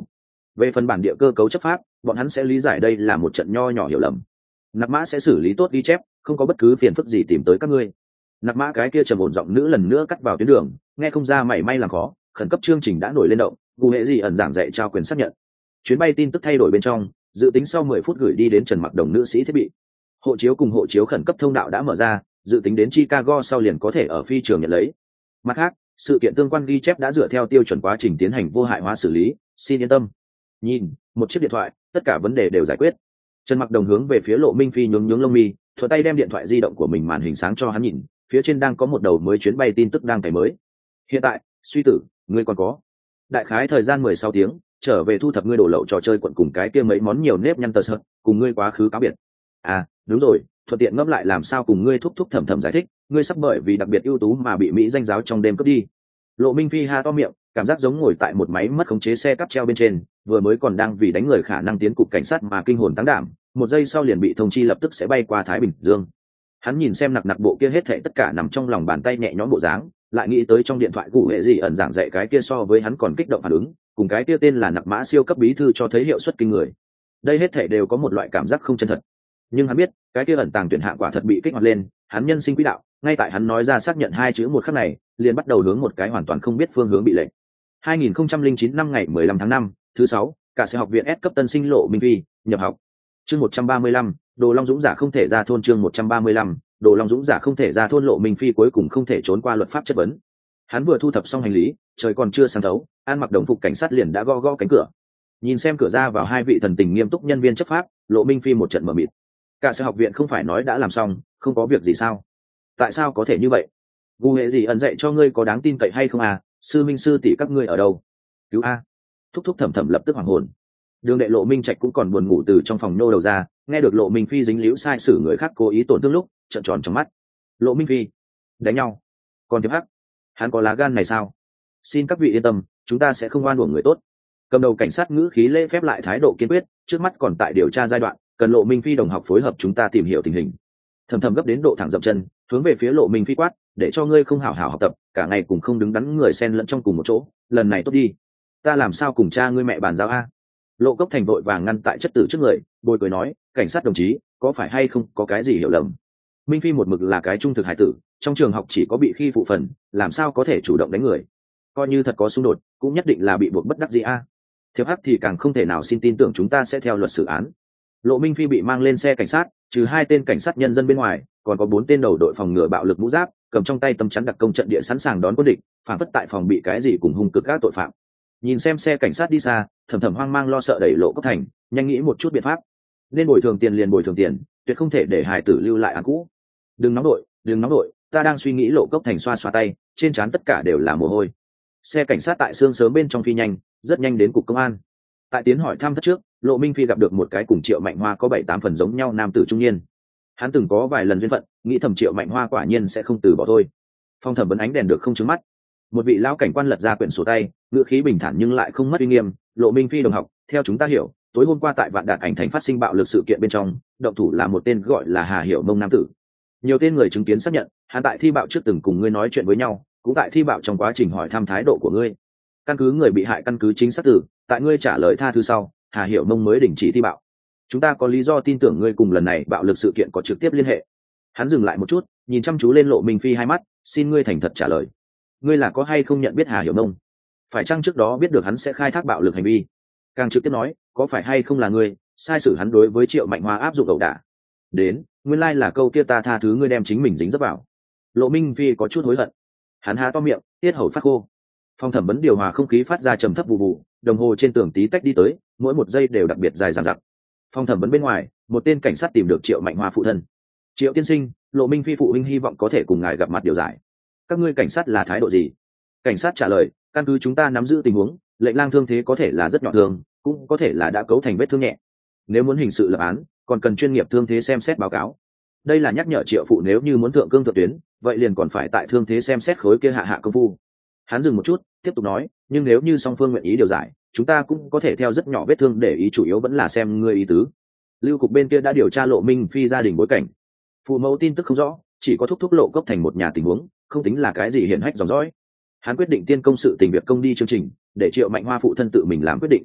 Về phần bản địa cơ cấu chấp pháp, bọn hắn sẽ lý giải đây là một trận nho nhỏ hiểu lầm. Nặc mã sẽ xử lý tốt ghi chép, không có bất cứ phiền phức gì tìm tới các ngươi. Nặc mã cái kia trầm ổn giọng nữ lần nữa cắt vào tuyến đường, nghe không ra mảy may làm khó. Khẩn cấp chương trình đã nổi lên động, Gu Hệ gì ẩn giảng dạy trao quyền xác nhận. Chuyến bay tin tức thay đổi bên trong, dự tính sau mười phút gửi đi đến Trần Mặc Đồng nữ sĩ thiết bị. Hộ chiếu cùng hộ chiếu khẩn cấp thông đạo đã mở ra, dự tính đến Chicago sau liền có thể ở phi trường nhận lấy. Mặt khác, sự kiện tương quan ghi chép đã dựa theo tiêu chuẩn quá trình tiến hành vô hại hóa xử lý, xin yên tâm. Nhìn, một chiếc điện thoại, tất cả vấn đề đều giải quyết. Trần Mặc Đồng hướng về phía Lộ Minh Phi nhướng nhướng lông mi, thuận tay đem điện thoại di động của mình màn hình sáng cho hắn nhìn, phía trên đang có một đầu mới chuyến bay tin tức đang cày mới. Hiện tại, suy tử, ngươi còn có. Đại khái thời gian mười sáu tiếng, trở về thu thập ngươi đổ lậu trò chơi quận cùng cái kia mấy món nhiều nếp nhăn tờ sợt, cùng ngươi quá khứ cáo biệt. À, đúng rồi, thuận tiện ngẫm lại làm sao cùng ngươi thúc thúc thầm thầm giải thích, ngươi sắp bởi vì đặc biệt ưu tú mà bị Mỹ danh giáo trong đêm cướp đi. Lộ Minh Phi ha to miệng, cảm giác giống ngồi tại một máy mất khống chế xe cắp treo bên trên, vừa mới còn đang vì đánh người khả năng tiến cục cảnh sát mà kinh hồn tăng đảm, một giây sau liền bị thông chi lập tức sẽ bay qua Thái Bình Dương. Hắn nhìn xem nặc nặc bộ kia hết thảy tất cả nằm trong lòng bàn tay nhẹ nhõm bộ dáng, lại nghĩ tới trong điện thoại Gu Hệ gì ẩn giảng dạy cái kia so với hắn còn kích động phản ứng, cùng cái kia tên là nặc mã siêu cấp bí thư cho thấy hiệu suất kinh người. Đây hết thảy đều có một loại cảm giác không chân thật. Nhưng hắn biết, cái kia ẩn tàng tuyển hạng quả thật bị kích hoạt lên, hắn nhân sinh quỹ đạo, ngay tại hắn nói ra xác nhận hai chữ một khắc này, liền bắt đầu hướng một cái hoàn toàn không biết phương hướng bị lệch. hai nghìn không trăm lẻ chín năm ngày mười lăm tháng năm, thứ sáu, cả sẽ học viện S cấp tân sinh Lộ Minh Phi, nhập học. Chương một trăm ba mươi lăm, Đồ Long Dũng giả không thể ra thôn. Chương một trăm ba mươi lăm, Đồ Long Dũng giả không thể ra thôn. Lộ Minh Phi cuối cùng không thể trốn qua luật pháp chất vấn. Hắn vừa thu thập xong hành lý, trời còn chưa sáng thấu, An mặc đồng phục cảnh sát liền đã gõ gõ cánh cửa. Nhìn xem cửa ra vào hai vị thần tình nghiêm túc nhân viên chấp pháp, Lộ Minh Phi một trận mở mịt. Cả sẽ học viện không phải nói đã làm xong, không có việc gì sao? Tại sao có thể như vậy? Gu Hệ gì ẩn dạy cho ngươi có đáng tin cậy hay không à? Sư minh sư tỷ các ngươi ở đâu? Cứu a! Thúc thúc thầm thầm lập tức hoảng hồn. Đường đệ Lộ Minh Trạch cũng còn buồn ngủ từ trong phòng nô đầu ra, nghe được Lộ Minh Phi dính líu sai sử người khác cố ý tổn thương lúc, trợn tròn trong mắt. Lộ Minh Phi, đánh nhau? Còn Tiệp Hắc, hắn có lá gan này sao? Xin các vị yên tâm, chúng ta sẽ không oan uổng người tốt. Cầm đầu cảnh sát ngữ khí lễ phép lại thái độ kiên quyết, trước mắt còn tại điều tra giai đoạn, cần Lộ Minh Phi đồng học phối hợp chúng ta tìm hiểu tình hình. Thầm thầm gấp đến độ thẳng dậm chân, hướng về phía Lộ Minh Phi quát, để cho ngươi không hảo hảo học tập, cả ngày cùng không đứng đắn người xen lẫn trong cùng một chỗ, lần này tốt đi. Ta làm sao cùng cha ngươi mẹ bàn giao a? Lộ Cốc Thành vội vàng ngăn tại chất tử trước người, bồi cười nói, cảnh sát đồng chí, có phải hay không có cái gì hiểu lầm? Minh Phi một mực là cái trung thực hải tử, trong trường học chỉ có bị khi phụ phần, làm sao có thể chủ động đánh người? Coi như thật có xung đột, cũng nhất định là bị buộc bất đắc dĩ a. Thiệp Hắc thì càng không thể nào xin tin tưởng chúng ta sẽ theo luật xử án. Lộ Minh Phi bị mang lên xe cảnh sát, trừ hai tên cảnh sát nhân dân bên ngoài, còn có bốn tên đầu đội phòng ngừa bạo lực mũ giáp, cầm trong tay tấm chắn đặc công trận địa sẵn sàng đón quân địch, phản phất tại phòng bị cái gì cùng hung cực các tội phạm. Nhìn xem xe cảnh sát đi xa, Thầm Thầm hoang mang lo sợ đẩy Lộ Cốc Thành, nhanh nghĩ một chút biện pháp. Nên bồi thường tiền liền bồi thường tiền, tuyệt không thể để hài tử lưu lại án cũ. Đừng nóng đội, đừng nóng đội, ta đang suy nghĩ. Lộ Cốc Thành xoa xoa tay, trên trán tất cả đều là mồ hôi. Xe cảnh sát tại sương sớm bên trong phi nhanh, rất nhanh đến cục công an. Tại tiến hỏi thăm thất trước, Lộ Minh Phi gặp được một cái cùng Triệu Mạnh Hoa có bảy tám phần giống nhau nam tử trung niên. Hắn từng có vài lần duyên phận, nghĩ thầm Triệu Mạnh Hoa quả nhiên sẽ không từ bỏ thôi. Phong thẩm vấn ánh đèn được không trứng mắt. Một vị lão cảnh quan lật ra quyển sổ tay, ngữ khí bình thản nhưng lại không mất uy nghiêm. Lộ Minh Phi đồng học, theo chúng ta hiểu, tối hôm qua tại Vạn Đạt Ảnh Thành phát sinh bạo lực sự kiện bên trong, động thủ là một tên gọi là Hà Hiểu Mông nam tử. Nhiều tên người chứng kiến xác nhận, hắn tại thi bạo trước từng cùng ngươi nói chuyện với nhau, cũng tại thi bạo trong quá trình hỏi thăm thái độ của ngươi. Căn cứ người bị hại căn cứ chính xác tử, tại ngươi trả lời tha thứ sau, Hà Hiểu Mông mới đình chỉ thi bạo. Chúng ta có lý do tin tưởng ngươi cùng lần này bạo lực sự kiện có trực tiếp liên hệ. Hắn dừng lại một chút, nhìn chăm chú lên Lộ Minh Phi hai mắt, xin ngươi thành thật trả lời. Ngươi là có hay không nhận biết Hà Hiểu Mông? Phải chăng trước đó biết được hắn sẽ khai thác bạo lực hành vi? Càng trực tiếp nói, có phải hay không là ngươi sai sử hắn đối với Triệu Mạnh Hoa áp dụng ẩu đả? Đến, nguyên lai là câu kia ta tha thứ ngươi đem chính mình dính dấp vào. Lộ Minh Phi có chút hối hận. Hắn há to miệng, tiết hầu phát khô. Phòng thẩm vấn điều hòa không khí phát ra trầm thấp vụ vụ, đồng hồ trên tường tí tách đi tới, mỗi một giây đều đặc biệt dài dằng dặc. Phòng thẩm vấn bên ngoài, một tên cảnh sát tìm được Triệu Mạnh Hoa phụ thân. Triệu tiên sinh, Lộ Minh Phi phụ huynh hy vọng có thể cùng ngài gặp mặt điều giải. Các ngươi cảnh sát là thái độ gì? Cảnh sát trả lời, căn cứ chúng ta nắm giữ tình huống, lệnh lang thương thế có thể là rất nhỏ thương, cũng có thể là đã cấu thành vết thương nhẹ. Nếu muốn hình sự lập án, còn cần chuyên nghiệp thương thế xem xét báo cáo. Đây là nhắc nhở Triệu phụ nếu như muốn thượng cương thượng tuyến, vậy liền còn phải tại thương thế xem xét khối kia hạ hạ công phu. Hắn dừng một chút, tiếp tục nói, nhưng nếu như song phương nguyện ý điều giải, chúng ta cũng có thể theo rất nhỏ vết thương để ý, chủ yếu vẫn là xem ngươi ý tứ. Lưu cục bên kia đã điều tra Lộ Minh Phi gia đình bối cảnh. Phụ mẫu tin tức không rõ, chỉ có thúc thúc Lộ Cốc Thành một nhà tình huống, không tính là cái gì hiển hách dòng dõi. Hắn quyết định tiên công sự tình việc công đi chương trình, để Triệu Mạnh Hoa phụ thân tự mình làm quyết định.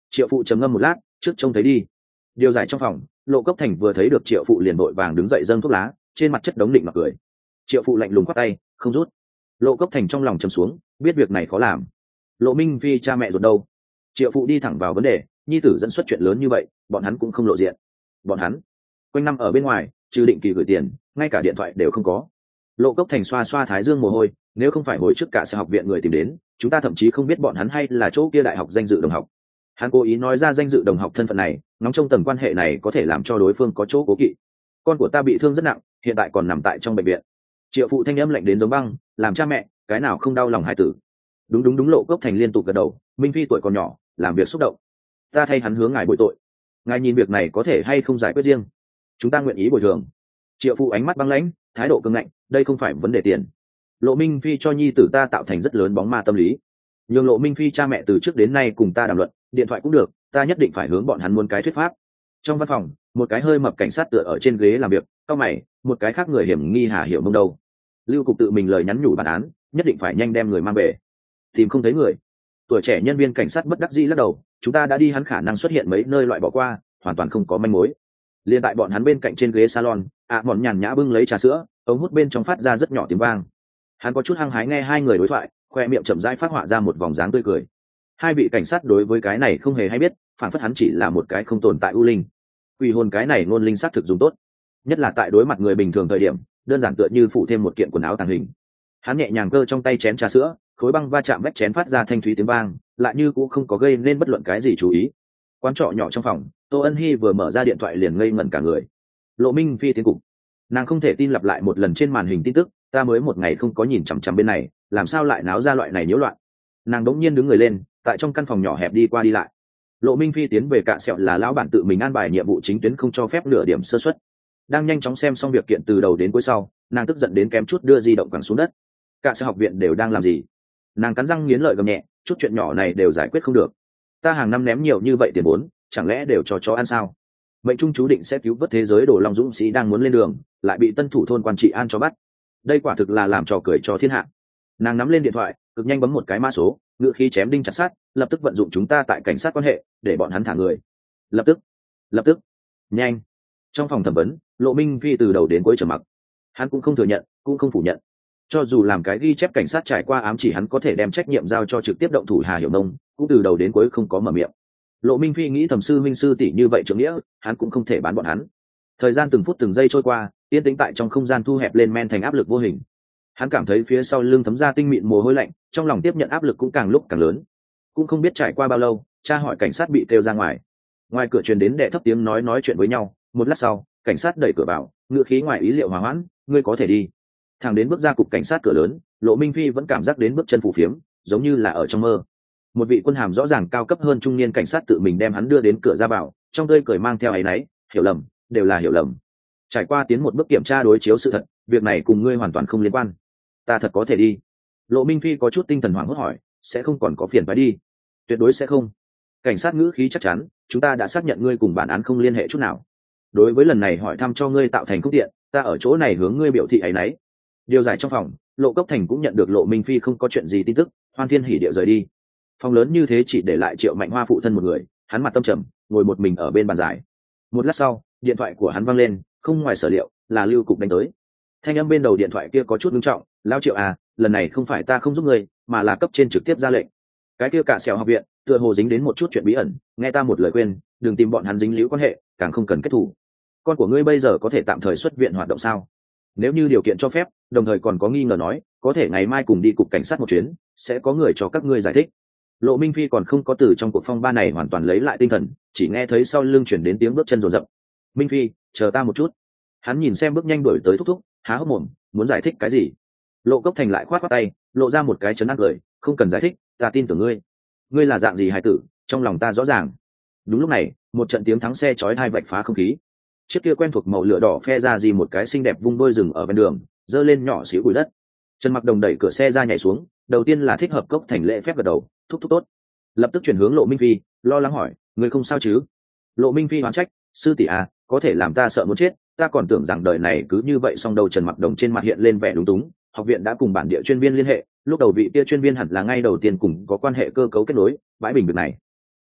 Triệu phụ trầm ngâm một lát, trước trông thấy đi. Điều giải trong phòng, Lộ Cốc Thành vừa thấy được Triệu phụ liền vội vàng đứng dậy dâng thuốc lá, trên mặt chất đống định mặc cười. Triệu phụ lạnh lùng quát tay, không rút. Lộ Cốc Thành trong lòng trầm xuống, biết việc này khó làm. Lộ Minh Phi cha mẹ ruột đâu? Triệu phụ đi thẳng vào vấn đề, nhi tử dẫn xuất chuyện lớn như vậy, bọn hắn cũng không lộ diện. Bọn hắn quanh năm ở bên ngoài, trừ định kỳ gửi tiền, ngay cả điện thoại đều không có. Lộ Cốc Thành xoa xoa thái dương mồ hôi, nếu không phải hồi trước cả sở học viện người tìm đến, chúng ta thậm chí không biết bọn hắn hay là chỗ kia đại học danh dự đồng học. Hắn cố ý nói ra danh dự đồng học thân phận này, ngóng trông tầm quan hệ này có thể làm cho đối phương có chỗ cố kỵ. Con của ta bị thương rất nặng, hiện tại còn nằm tại trong bệnh viện. Triệu phụ thanh âm lạnh đến giống băng, làm cha mẹ cái nào không đau lòng hài tử. Đúng đúng đúng. Lộ Cốc Thành liên tục gật đầu, Minh Phi tuổi còn nhỏ, làm việc xúc động, ta thay hắn hướng ngài bồi tội. Ngài nhìn việc này có thể hay không giải quyết riêng, chúng ta nguyện ý bồi thường. Triệu phụ ánh mắt băng lãnh, thái độ cứng ngạnh, đây không phải vấn đề tiền. Lộ Minh Phi cho nhi tử ta tạo thành rất lớn bóng ma tâm lý, nhưng Lộ Minh Phi cha mẹ từ trước đến nay cùng ta đàm luận, điện thoại cũng được, ta nhất định phải hướng bọn hắn muốn cái thuyết pháp. Trong văn phòng, một cái hơi mập cảnh sát tựa ở trên ghế làm việc, cao mày, một cái khác người hiểm nghi Hà Hiểu Mông đâu. Lưu cục tự mình lời nhắn nhủ bản án, nhất định phải nhanh đem người mang về. Tìm không thấy người. Tuổi trẻ nhân viên cảnh sát bất đắc dĩ lắc đầu, chúng ta đã đi hắn khả năng xuất hiện mấy nơi loại bỏ qua, hoàn toàn không có manh mối. Liên tại bọn hắn bên cạnh trên ghế salon, ạ à, mọn nhàn nhã bưng lấy trà sữa, ống hút bên trong phát ra rất nhỏ tiếng vang. Hắn có chút hăng hái nghe hai người đối thoại, khoe miệng chậm rãi phát họa ra một vòng dáng tươi cười. Hai vị cảnh sát đối với cái này không hề hay biết, phản phất hắn chỉ là một cái không tồn tại u linh. Quỷ hồn cái này ngôn linh xác thực dùng tốt, nhất là tại đối mặt người bình thường thời điểm, đơn giản tựa như phụ thêm một kiện quần áo tàng hình. Hắn nhẹ nhàng cơ trong tay chén trà sữa, khối băng va chạm vách chén phát ra thanh thúy tiếng vang, lại như cũng không có gây nên bất luận cái gì chú ý. Quán trọ nhỏ trong phòng, Tô Ân Hi vừa mở ra điện thoại liền ngây ngẩn cả người. Lộ Minh Phi tiến cục, nàng không thể tin lặp lại một lần trên màn hình tin tức, ta mới một ngày không có nhìn chằm chằm bên này, làm sao lại náo ra loại này nhiễu loạn. Nàng đống nhiên đứng người lên, tại trong căn phòng nhỏ hẹp đi qua đi lại. Lộ Minh Phi tiến về cạ sẹo là lão bản tự mình an bài nhiệm vụ chính tuyến, không cho phép nửa điểm sơ suất. Đang nhanh chóng xem xong việc kiện từ đầu đến cuối sau, nàng tức giận đến kém chút đưa di động quẳng xuống đất. Cạ sẹo học viện đều đang làm gì? Nàng cắn răng nghiến lợi gầm nhẹ, chút chuyện nhỏ này đều giải quyết không được. Ta hàng năm ném nhiều như vậy tiền vốn, chẳng lẽ đều cho chó ăn sao? Mệnh trung chú định sẽ cứu vớt thế giới đồ long dũng sĩ đang muốn lên đường, lại bị tân thủ thôn quan trị an cho bắt. Đây quả thực là làm trò cười cho thiên hạ. Nàng nắm lên điện thoại, cực nhanh bấm một cái mã số, ngựa khí chém đinh chặt sắt, lập tức vận dụng chúng ta tại cảnh sát quan hệ để bọn hắn thả người. Lập tức, lập tức, nhanh. Trong phòng thẩm vấn, Lộ Minh Phi từ đầu đến cuối trầm mặc. Hắn cũng không thừa nhận, cũng không phủ nhận. Cho dù làm cái ghi chép cảnh sát trải qua ám chỉ hắn có thể đem trách nhiệm giao cho trực tiếp động thủ Hà Hiểu Nông, cũng từ đầu đến cuối không có mở miệng. Lộ Minh Phi nghĩ thẩm sư minh sư tỷ như vậy trưởng nghĩa, hắn cũng không thể bán bọn hắn. Thời gian từng phút từng giây trôi qua, yên tĩnh tại trong không gian thu hẹp lên men thành áp lực vô hình. Hắn cảm thấy phía sau lưng thấm ra tinh mịn mồ hôi lạnh, trong lòng tiếp nhận áp lực cũng càng lúc càng lớn. Cũng không biết trải qua bao lâu, cha hỏi cảnh sát bị kêu ra ngoài. Ngoài cửa truyền đến đệ thấp tiếng nói nói chuyện với nhau, một lát sau, cảnh sát đẩy cửa vào, ngựa khí ngoài ý liệu hòa hoãn, ngươi có thể đi. Thằng đến bước ra cục cảnh sát cửa lớn, Lộ Minh Phi vẫn cảm giác đến bước chân phù phiếm, giống như là ở trong mơ. Một vị quân hàm rõ ràng cao cấp hơn trung niên cảnh sát tự mình đem hắn đưa đến cửa ra vào, trong tươi cười mang theo áy náy, hiểu lầm, đều là hiểu lầm. Trải qua tiến một bước kiểm tra đối chiếu sự thật, việc này cùng ngươi hoàn toàn không liên quan. Ta thật có thể đi. Lộ Minh Phi có chút tinh thần hoảng hốt hỏi, sẽ không còn có phiền phải đi? Tuyệt đối sẽ không. Cảnh sát ngữ khí chắc chắn, chúng ta đã xác nhận ngươi cùng bản án không liên hệ chút nào. Đối với lần này hỏi thăm cho ngươi tạo thành không tiện, ta ở chỗ này hướng ngươi biểu thị áy náy. Điều giải trong phòng, Lộ Cốc Thành cũng nhận được Lộ Minh Phi không có chuyện gì tin tức, hoan thiên hỉ điệu rời đi. Phòng lớn như thế chỉ để lại Triệu Mạnh Hoa phụ thân một người, hắn mặt tâm trầm, ngồi một mình ở bên bàn giải. Một lát sau, điện thoại của hắn vang lên, không ngoài sở liệu, là Lưu cục đánh tới. Thanh âm bên đầu điện thoại kia có chút nghiêm trọng, lao Triệu à, lần này không phải ta không giúp ngươi, mà là cấp trên trực tiếp ra lệnh. Cái kia cả sẹo học viện, tựa hồ dính đến một chút chuyện bí ẩn, nghe ta một lời khuyên, đừng tìm bọn hắn dính líu quan hệ, càng không cần kết thù. Con của ngươi bây giờ có thể tạm thời xuất viện hoạt động sao? Nếu như điều kiện cho phép, đồng thời còn có nghi ngờ nói, có thể ngày mai cùng đi cục cảnh sát một chuyến, sẽ có người cho các ngươi giải thích. Lộ Minh Phi còn không có từ trong cuộc phong ba này hoàn toàn lấy lại tinh thần, chỉ nghe thấy sau lưng chuyển đến tiếng bước chân rồn rập. Minh Phi, chờ ta một chút. Hắn nhìn xem bước nhanh đuổi tới thúc thúc, há hốc mồm, muốn giải thích cái gì? Lộ Cốc Thành lại khoát khoát tay, lộ ra một cái chấn an cười, không cần giải thích, ta tin tưởng ngươi. Ngươi là dạng gì hài tử, trong lòng ta rõ ràng. Đúng lúc này, một trận tiếng thắng xe chói tai vạch phá không khí. Chiếc kia quen thuộc màu lửa đỏ phe ra gì một cái xinh đẹp vung đôi rừng ở bên đường, dơ lên nhỏ xíu bụi đất. Trần Mặc Đồng đẩy cửa xe ra nhảy xuống, đầu tiên là thích hợp Cốc Thành lễ phép gật đầu, thúc thúc tốt. Lập tức chuyển hướng Lộ Minh Phi, lo lắng hỏi, ngươi không sao chứ? Lộ Minh Phi hoán trách, sư tỷ à, có thể làm ta sợ muốn chết, ta còn tưởng rằng đời này cứ như vậy. Song đầu Trần Mặc Đồng trên mặt hiện lên vẻ lúng túng, học viện đã cùng bản địa chuyên viên liên hệ, lúc đầu vị kia chuyên viên hẳn là ngay đầu tiên cùng có quan hệ cơ cấu kết nối bãi bình việc này.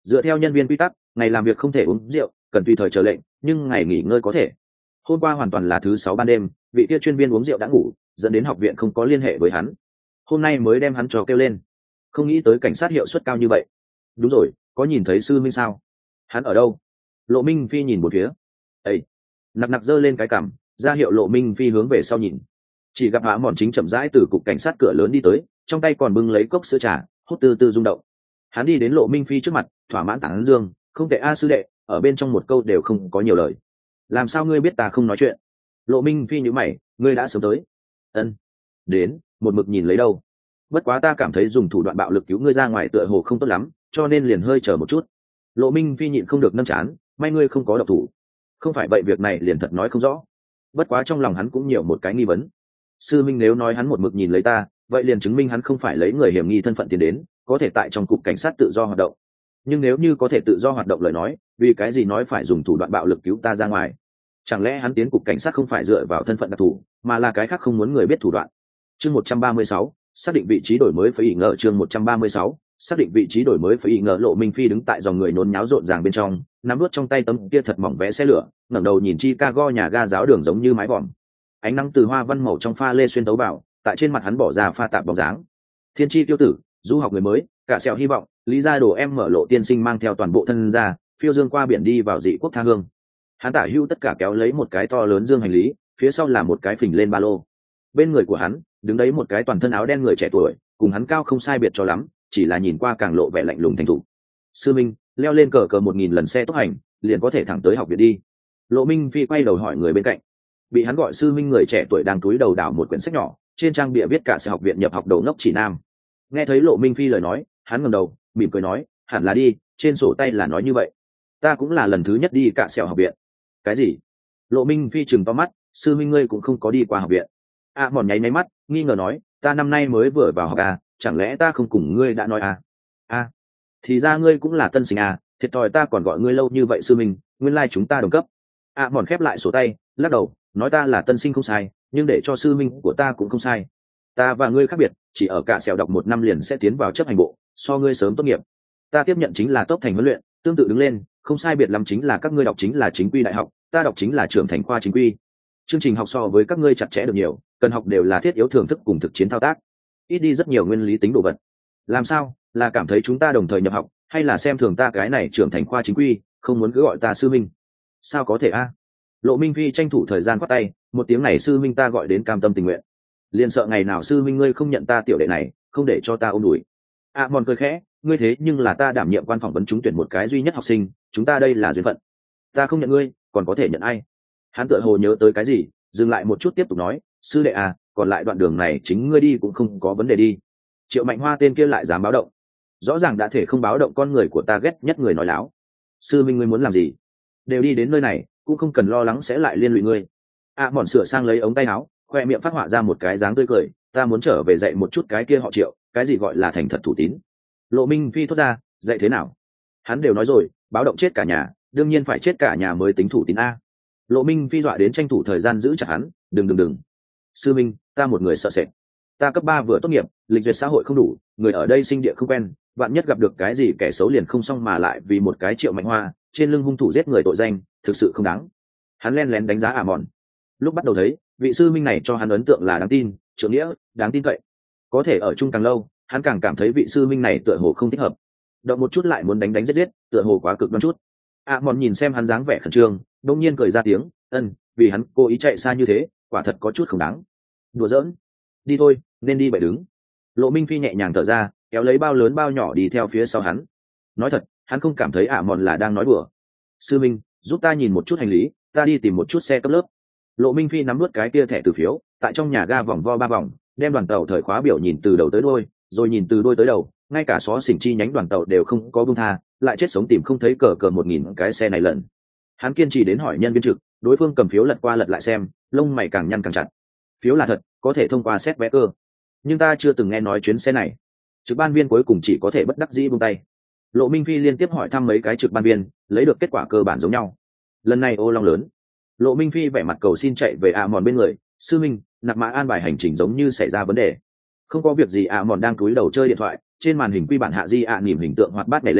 Dựa theo nhân viên quy tắc, ngày làm việc không thể uống rượu, cần tùy thời chờ lệnh, nhưng ngày nghỉ ngơi có thể. Hôm qua hoàn toàn là thứ sáu ban đêm, vị kia chuyên viên uống rượu đã ngủ, dẫn đến học viện không có liên hệ với hắn. Hôm nay mới đem hắn cho kêu lên. Không nghĩ tới cảnh sát hiệu suất cao như vậy. Đúng rồi, có nhìn thấy sư minh sao? Hắn ở đâu? Lộ Minh Phi nhìn một phía. Ê! Nặc nặc giơ lên cái cằm, ra hiệu Lộ Minh Phi hướng về sau nhìn. Chỉ gặp Á Mòn chính chậm rãi từ cục cảnh sát cửa lớn đi tới, trong tay còn bưng lấy cốc sữa trà, hút từ từ rung động. Hắn đi đến Lộ Minh Phi trước mặt, thỏa mãn tán dương, không tệ a sư đệ, ở bên trong một câu đều không có nhiều lời. Làm sao ngươi biết ta không nói chuyện? Lộ Minh Phi nhíu mày, ngươi đã sớm tới. Ân, đến, một mực nhìn lấy đâu. Bất quá ta cảm thấy dùng thủ đoạn bạo lực cứu ngươi ra ngoài tựa hồ không tốt lắm, cho nên liền hơi chờ một chút. Lộ Minh Phi nhịn không được nâng chán, may ngươi không có độc thủ. Không phải vậy việc này liền thật nói không rõ. Bất quá trong lòng hắn cũng nhiều một cái nghi vấn. Sư minh nếu nói hắn một mực nhìn lấy ta, vậy liền chứng minh hắn không phải lấy người hiểm nghi thân phận tiến đến, có thể tại trong cục cảnh sát tự do hoạt động. Nhưng nếu như có thể tự do hoạt động lời nói, vì cái gì nói phải dùng thủ đoạn bạo lực cứu ta ra ngoài? Chẳng lẽ hắn tiến cục cảnh sát không phải dựa vào thân phận đặc thù, mà là cái khác không muốn người biết thủ đoạn? Chương một trăm ba mươi sáu, xác định vị trí đổi mới phải ý ngờ. Chương một trăm ba mươi sáu, xác định vị trí đổi mới phải ý ngờ. Lộ Minh Phi đứng tại dòng người nôn nháo rộn ràng bên trong, nắm đuốt trong tay tấm kia thật mỏng vé xe lửa, ngẩng đầu nhìn Chicago nhà ga giáo đường giống như mái vòm. Ánh nắng từ hoa văn màu trong pha lê xuyên tấu vào, tại trên mặt hắn bỏ ra pha tạp bóng dáng. Thiên tri tiêu tử, du học người mới, cả sẹo hy vọng, lý gia đồ em mở lộ tiên sinh mang theo toàn bộ thân ra, phiêu dương qua biển đi vào dị quốc tha hương. Hắn tả hưu tất cả kéo lấy một cái to lớn dương hành lý, phía sau là một cái phình lên ba lô. Bên người của hắn đứng đấy một cái toàn thân áo đen người trẻ tuổi, cùng hắn cao không sai biệt cho lắm, chỉ là nhìn qua càng lộ vẻ lạnh lùng thành thục. Sư Minh, leo lên cờ cờ một nghìn lần xe tốc hành, liền có thể thẳng tới học viện đi. Lộ Minh Phi quay đầu hỏi người bên cạnh. Bị hắn gọi sư minh người trẻ tuổi đang túi đầu đảo một quyển sách nhỏ, trên trang bìa viết cả sẽ học viện nhập học đầu ngốc chỉ nam. Nghe thấy Lộ Minh Phi lời nói, hắn ngẩng đầu, mỉm cười nói, hẳn là đi, trên sổ tay là nói như vậy. Ta cũng là lần thứ nhất đi cả sẹo học viện. Cái gì? Lộ Minh Phi trừng to mắt, sư minh ngươi cũng không có đi qua học viện. À mòn nháy máy mắt, nghi ngờ nói, ta năm nay mới vừa vào học à, chẳng lẽ ta không cùng ngươi đã nói à? À, thì ra ngươi cũng là tân sinh à, thiệt thòi ta còn gọi ngươi lâu như vậy sư minh, nguyên lai chúng ta đồng cấp. À mòn khép lại sổ tay, lắc đầu, nói ta là tân sinh không sai, nhưng để cho sư minh của ta cũng không sai. Ta và ngươi khác biệt, chỉ ở cả sẹo đọc một năm liền sẽ tiến vào chấp hành bộ, so ngươi sớm tốt nghiệp. Ta tiếp nhận chính là tốc thành huấn luyện, tương tự đứng lên, không sai biệt lắm chính là các ngươi đọc chính là chính quy đại học, ta đọc chính là trưởng thành khoa chính quy. Chương trình học so với các ngươi chặt chẽ được nhiều, cần học đều là thiết yếu thưởng thức cùng thực chiến thao tác, ít đi rất nhiều nguyên lý tính đồ vật. Làm sao, là cảm thấy chúng ta đồng thời nhập học, hay là xem thường ta cái này trưởng thành khoa chính quy, không muốn cứ gọi ta sư minh? Sao có thể a? Lộ Minh Phi tranh thủ thời gian quát tay, một tiếng này sư minh ta gọi đến cam tâm tình nguyện, liền sợ ngày nào sư minh ngươi không nhận ta tiểu đệ này, không để cho ta ôm đùi. À mòn cười khẽ, ngươi thế nhưng là ta đảm nhiệm quan phỏng vấn trúng tuyển một cái duy nhất học sinh, chúng ta đây là duyên phận. Ta không nhận ngươi, còn có thể nhận ai? Hắn tựa hồ nhớ tới cái gì, dừng lại một chút tiếp tục nói, sư đệ à, còn lại đoạn đường này chính ngươi đi cũng không có vấn đề đi. Triệu Mạnh Hoa tên kia lại dám báo động, rõ ràng đã thể không báo động con người của ta ghét nhất người nói láo. Sư minh ngươi muốn làm gì? Đều đi đến nơi này, cũng không cần lo lắng sẽ lại liên lụy ngươi. À mòn sửa sang lấy ống tay áo, khoe miệng phát họa ra một cái dáng tươi cười, ta muốn trở về dạy một chút cái kia họ Triệu, cái gì gọi là thành thật thủ tín. Lộ Minh Phi thốt ra, dạy thế nào? Hắn đều nói rồi, báo động chết cả nhà, đương nhiên phải chết cả nhà mới tính thủ tín a. Lộ Minh Phi dọa đến tranh thủ thời gian giữ chặt hắn, đừng đừng đừng. Sư minh, ta một người sợ sệt. Ta cấp ba vừa tốt nghiệp, lịch duyệt xã hội không đủ, người ở đây sinh địa không quen, vạn nhất gặp được cái gì kẻ xấu liền không xong mà lại vì một cái Triệu Mạnh Hoa, trên lưng hung thủ giết người tội danh, thực sự không đáng. Hắn len lén đánh giá À Mòn. Lúc bắt đầu thấy, vị sư minh này cho hắn ấn tượng là đáng tin, trưởng nghĩa, đáng tin cậy. Có thể ở chung càng lâu, hắn càng cảm thấy vị sư minh này tựa hồ không thích hợp. Động một chút lại muốn đánh đánh giết giết, tựa hồ quá cực đoan chút. À Mòn nhìn xem hắn dáng vẻ khẩn trương, đột nhiên cười ra tiếng, "Ân, vì hắn cố ý chạy xa như thế, quả thật có chút không đáng." Đùa giỡn. Đi thôi, nên đi bậy đứng. Lộ Minh Phi nhẹ nhàng thở ra, kéo lấy bao lớn bao nhỏ đi theo phía sau hắn. Nói thật, hắn không cảm thấy À Mòn là đang nói đùa. "Sư minh, giúp ta nhìn một chút hành lý, ta đi tìm một chút xe cấp lớp." Lộ Minh Phi nắm nuốt cái kia thẻ từ phiếu, tại trong nhà ga vòng vo ba vòng, đem đoàn tàu thời khóa biểu nhìn từ đầu tới đuôi, rồi nhìn từ đuôi tới đầu, ngay cả xó xỉnh chi nhánh đoàn tàu đều không có buông tha, lại chết sống tìm không thấy cờ cờ một nghìn cái xe này lần. Hắn kiên trì đến hỏi nhân viên trực, đối phương cầm phiếu lật qua lật lại xem, lông mày càng nhăn càng chặt. Phiếu là thật, có thể thông qua xét vé cơ, nhưng ta chưa từng nghe nói chuyến xe này. Trực ban viên cuối cùng chỉ có thể bất đắc dĩ buông tay. Lộ Minh Phi liên tiếp hỏi thăm mấy cái trực ban viên, lấy được kết quả cơ bản giống nhau. Lần này ô long lớn. Lộ Minh Phi vẻ mặt cầu xin chạy về À Mòn bên người, sư minh, nạp mã an bài hành trình giống như xảy ra vấn đề. Không có việc gì. À Mòn đang cúi đầu chơi điện thoại, trên màn hình quy bản hạ di ạ à nỉm hình tượng hoạt bát nhảy lên,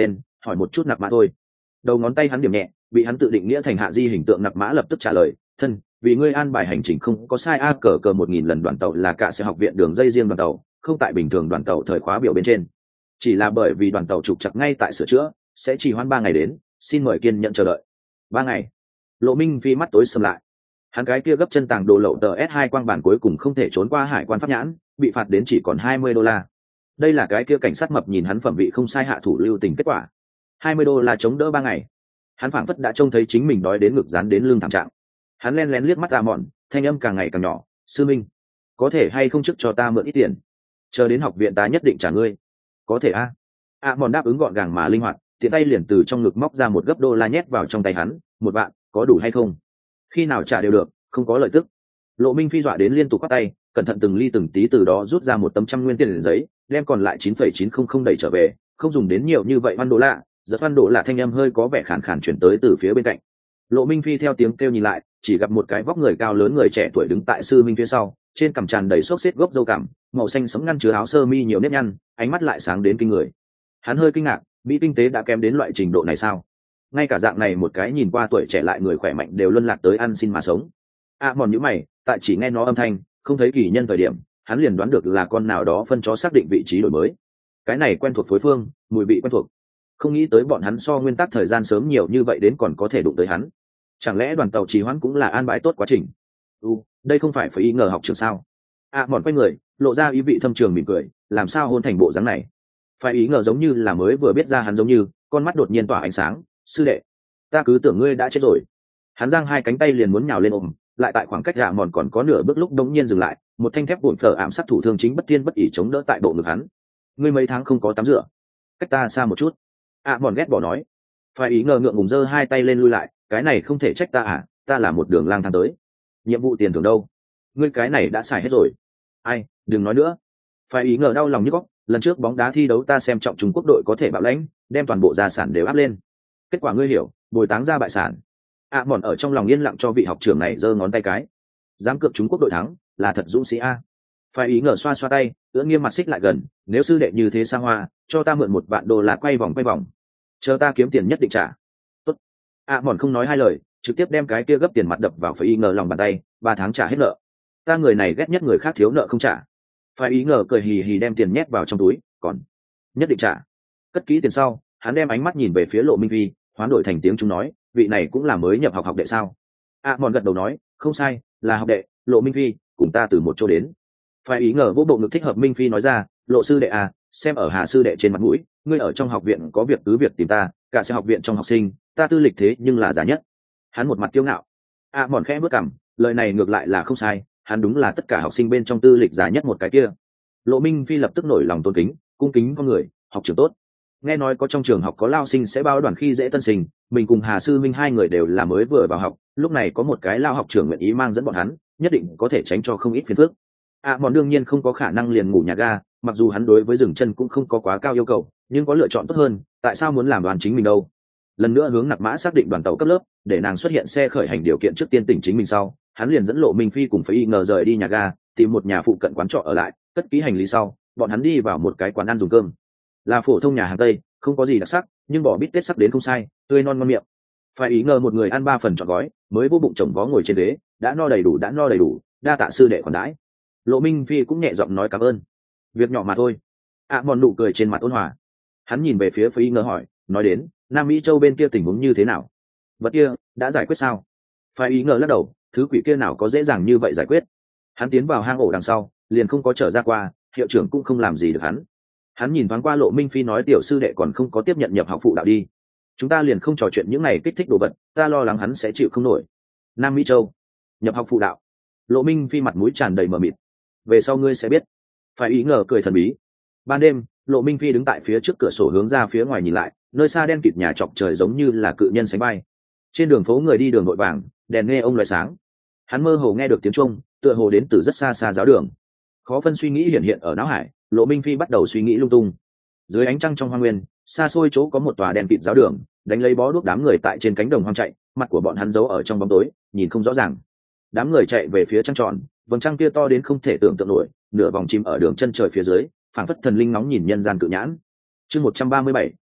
hỏi một chút nặc mã thôi. Đầu ngón tay hắn điểm nhẹ, bị hắn tự định nghĩa thành hạ di hình tượng nặc mã lập tức trả lời, thân, vì ngươi an bài hành trình không có sai a cờ cờ một nghìn lần đoàn tàu là cả sẽ học viện đường dây riêng đoàn tàu, không tại bình thường đoàn tàu thời khóa biểu bên trên. Chỉ là bởi vì đoàn tàu trục chặt ngay tại sửa chữa, sẽ chỉ hoãn ba ngày đến, xin mời kiên nhận chờ đợi. Ba ngày. Lộ Minh Phi mắt tối sầm lại. Hắn cái kia gấp chân tàng đồ lậu tờ S hai quang bản cuối cùng không thể trốn qua hải quan pháp nhãn, bị phạt đến chỉ còn hai mươi đô la. Đây là cái kia cảnh sát mập nhìn hắn phẩm vị không sai hạ thủ lưu tình kết quả. hai mươi đô la chống đỡ ba ngày. Hắn phảng phất đã trông thấy chính mình đói đến ngực dán đến lưng thảm trạng. Hắn len lén liếc mắt A Mọn, thanh âm càng ngày càng nhỏ, "Sư Minh, có thể hay không trước cho ta mượn ít tiền, chờ đến học viện ta nhất định trả ngươi." "Có thể a." A Mọn đáp ứng gọn gàng mà linh hoạt, tiện tay liền từ trong ngực móc ra một gấp đô la nhét vào trong tay hắn, "Một vạn, có đủ hay không? Khi nào trả đều được, không có lợi tức." Lộ Minh Phi dọa đến liên tục quát tay, cẩn thận từng ly từng tí từ đó rút ra một tấm trăm nguyên tiền giấy, đem còn lại chín phẩy chín không không đẩy trở về, không dùng đến nhiều như vậy văn đô la. Giật văn đô la thanh âm hơi có vẻ khàn khàn chuyển tới từ phía bên cạnh. Lộ Minh Phi theo tiếng kêu nhìn lại, chỉ gặp một cái vóc người cao lớn người trẻ tuổi đứng tại sư minh phía sau, trên cằm tràn đầy xốc xếp gốc râu cằm, màu xanh sẫm ngăn chứa áo sơ mi nhiều nếp nhăn, ánh mắt lại sáng đến kinh người. Hắn hơi kinh ngạc, mỹ kinh tế đã kém đến loại trình độ này sao? Ngay cả dạng này một cái nhìn qua tuổi trẻ lại người khỏe mạnh đều luân lạc tới ăn xin mà sống. À mòn nhíu mày, tại chỉ nghe nó âm thanh, không thấy kỳ nhân thời điểm, hắn liền đoán được là con nào đó phân chó xác định vị trí đổi mới. Cái này quen thuộc phối phương, mùi vị quen thuộc. Không nghĩ tới bọn hắn so nguyên tắc thời gian sớm nhiều như vậy đến còn có thể đụng tới hắn. Chẳng lẽ đoàn tàu trì hoãn cũng là an bài tốt quá trình? U, đây không phải phải ý ngờ học trường sao? À mòn quay người, lộ ra ý vị thâm trường mỉm cười, làm sao hôn thành bộ dáng này? Phải ý ngờ giống như là mới vừa biết ra hắn giống như, con mắt đột nhiên tỏa ánh sáng, "Sư đệ, ta cứ tưởng ngươi đã chết rồi." Hắn giang hai cánh tay liền muốn nhào lên ôm, lại tại khoảng cách dạ mòn còn có nửa bước lúc đống nhiên dừng lại, một thanh thép bụi phở ảm sát thủ thương chính bất thiên bất ỷ chống đỡ tại bộ ngực hắn. "Ngươi mấy tháng không có tắm rửa, cách ta xa một chút." À mòn ghét bỏ nói. Phải ý ngờ ngượng ngùng giơ hai tay lên lui lại, "Cái này không thể trách ta à, ta là một đường lang thang tới. Nhiệm vụ tiền thưởng đâu? Ngươi cái này đã xài hết rồi." "Ai, đừng nói nữa." Phải ý ngờ đau lòng như góc, "Lần trước bóng đá thi đấu ta xem trọng Trung Quốc đội có thể bạo lãnh, đem toàn bộ gia sản đều áp lên. Kết quả ngươi hiểu, bồi táng ra bại sản." À mòn ở trong lòng yên lặng cho vị học trưởng này giơ ngón tay cái. "Dám cược Trung Quốc đội thắng, là thật dũng sĩ a." Phải ý ngờ xoa xoa tay, ưỡn nghiêm mặt xích lại gần, "Nếu sư đệ như thế xa hoa, cho ta mượn một vạn đô la quay vòng quay vòng, chờ ta kiếm tiền nhất định trả." "Tốt." À mòn không nói hai lời, trực tiếp đem cái kia gấp tiền mặt đập vào phải ý ngờ lòng bàn tay, "Ba tháng trả hết nợ. Ta người này ghét nhất người khác thiếu nợ không trả." Phải ý ngờ cười hì hì đem tiền nhét vào trong túi, "Còn nhất định trả." Cất kỹ tiền sau, hắn đem ánh mắt nhìn về phía Lộ Minh Phi, hoán đổi thành tiếng chúng nói, "Vị này cũng là mới nhập học học đệ sao?" À mòn gật đầu nói, "Không sai, là học đệ, Lộ Minh Phi, cùng ta từ một chỗ đến." Phải ý ngờ vỗ bộ ngực thích hợp Minh Phi nói ra, "Lộ sư đệ à, xem ở Hà sư đệ trên mặt mũi, ngươi ở trong học viện có việc cứ việc tìm ta, cả sẽ học viện trong học sinh, ta tư lịch thế nhưng là giả nhất." Hắn một mặt kiêu ngạo. À mòn khẽ bước cằm, lời này ngược lại là không sai, hắn đúng là tất cả học sinh bên trong tư lịch giả nhất một cái kia. Lộ Minh Phi lập tức nổi lòng tôn kính, cung kính con người, "Học trưởng tốt." Nghe nói có trong trường học có lao sinh sẽ bao đoàn khi dễ tân sinh, mình cùng Hà sư minh hai người đều là mới vừa vào học, lúc này có một cái lao học trưởng nguyện ý mang dẫn bọn hắn, nhất định có thể tránh cho không ít phiền phức. À mòn đương nhiên không có khả năng liền ngủ nhà ga, mặc dù hắn đối với dừng chân cũng không có quá cao yêu cầu, nhưng có lựa chọn tốt hơn, tại sao muốn làm đoàn chính mình đâu? Lần nữa hướng nặc mã xác định đoàn tàu cấp lớp, để nàng xuất hiện xe khởi hành điều kiện trước tiên tỉnh chính mình sau, hắn liền dẫn Lộ Minh Phi cùng phải y ngờ rời đi nhà ga, tìm một nhà phụ cận quán trọ ở lại, cất kỹ hành lý sau, bọn hắn đi vào một cái quán ăn dùng cơm. Là phổ thông nhà hàng Tây, không có gì đặc sắc, nhưng bỏ bít tết sắc đến không sai, tươi non ngon miệng. Phải ý ngờ một người ăn ba phần trọn gói, mới vô bụng chồng vó ngồi trên ghế, đã no đầy đủ đã no đầy đủ, đa tạ sư đệ khoản đãi. Lộ Minh Phi cũng nhẹ giọng nói cảm ơn. "Việc nhỏ mà thôi." À mòn nụ cười trên mặt ôn hòa. Hắn nhìn về phía Phải ý ngờ hỏi, "Nói đến Nam Mỹ châu bên kia tình huống như thế nào? Vật kia đã giải quyết sao?" Phải ý ngờ lắc đầu, "Thứ quỷ kia nào có dễ dàng như vậy giải quyết." Hắn tiến vào hang ổ đằng sau, liền không có trở ra qua, hiệu trưởng cũng không làm gì được hắn. Hắn nhìn thoáng qua Lộ Minh Phi nói, "Tiểu sư đệ còn không có tiếp nhận nhập học phụ đạo đi, chúng ta liền không trò chuyện những này kích thích đồ vật, ta lo lắng hắn sẽ chịu không nổi." Nam Mỹ châu nhập học phụ đạo. Lộ Minh Phi mặt mũi tràn đầy mờ mịt. "Về sau ngươi sẽ biết." Phải ý ngờ cười thần bí. Ban đêm, Lộ Minh Phi đứng tại phía trước cửa sổ hướng ra phía ngoài nhìn lại, nơi xa đen kịt nhà trọc trời giống như là cự nhân sánh bay. Trên đường phố người đi đường vội vàng, đèn nghe ông loài sáng. Hắn mơ hồ nghe được tiếng chuông, tựa hồ đến từ rất xa xa giáo đường. Khó phân suy nghĩ hiện hiện ở não hải, Lộ Minh Phi bắt đầu suy nghĩ lung tung. Dưới ánh trăng trong hoang nguyên, xa xôi chỗ có một tòa đèn kịt giáo đường, đánh lấy bó đuốc đám người tại trên cánh đồng hoang chạy, mặt của bọn hắn giấu ở trong bóng tối, nhìn không rõ ràng. Đám người chạy về phía trăng tròn, vầng trăng kia to đến không thể tưởng tượng nổi, nửa vòng chim ở đường chân trời phía dưới, phảng phất thần linh nóng nhìn nhân gian cự nhãn. Chương một trăm ba mươi bảy,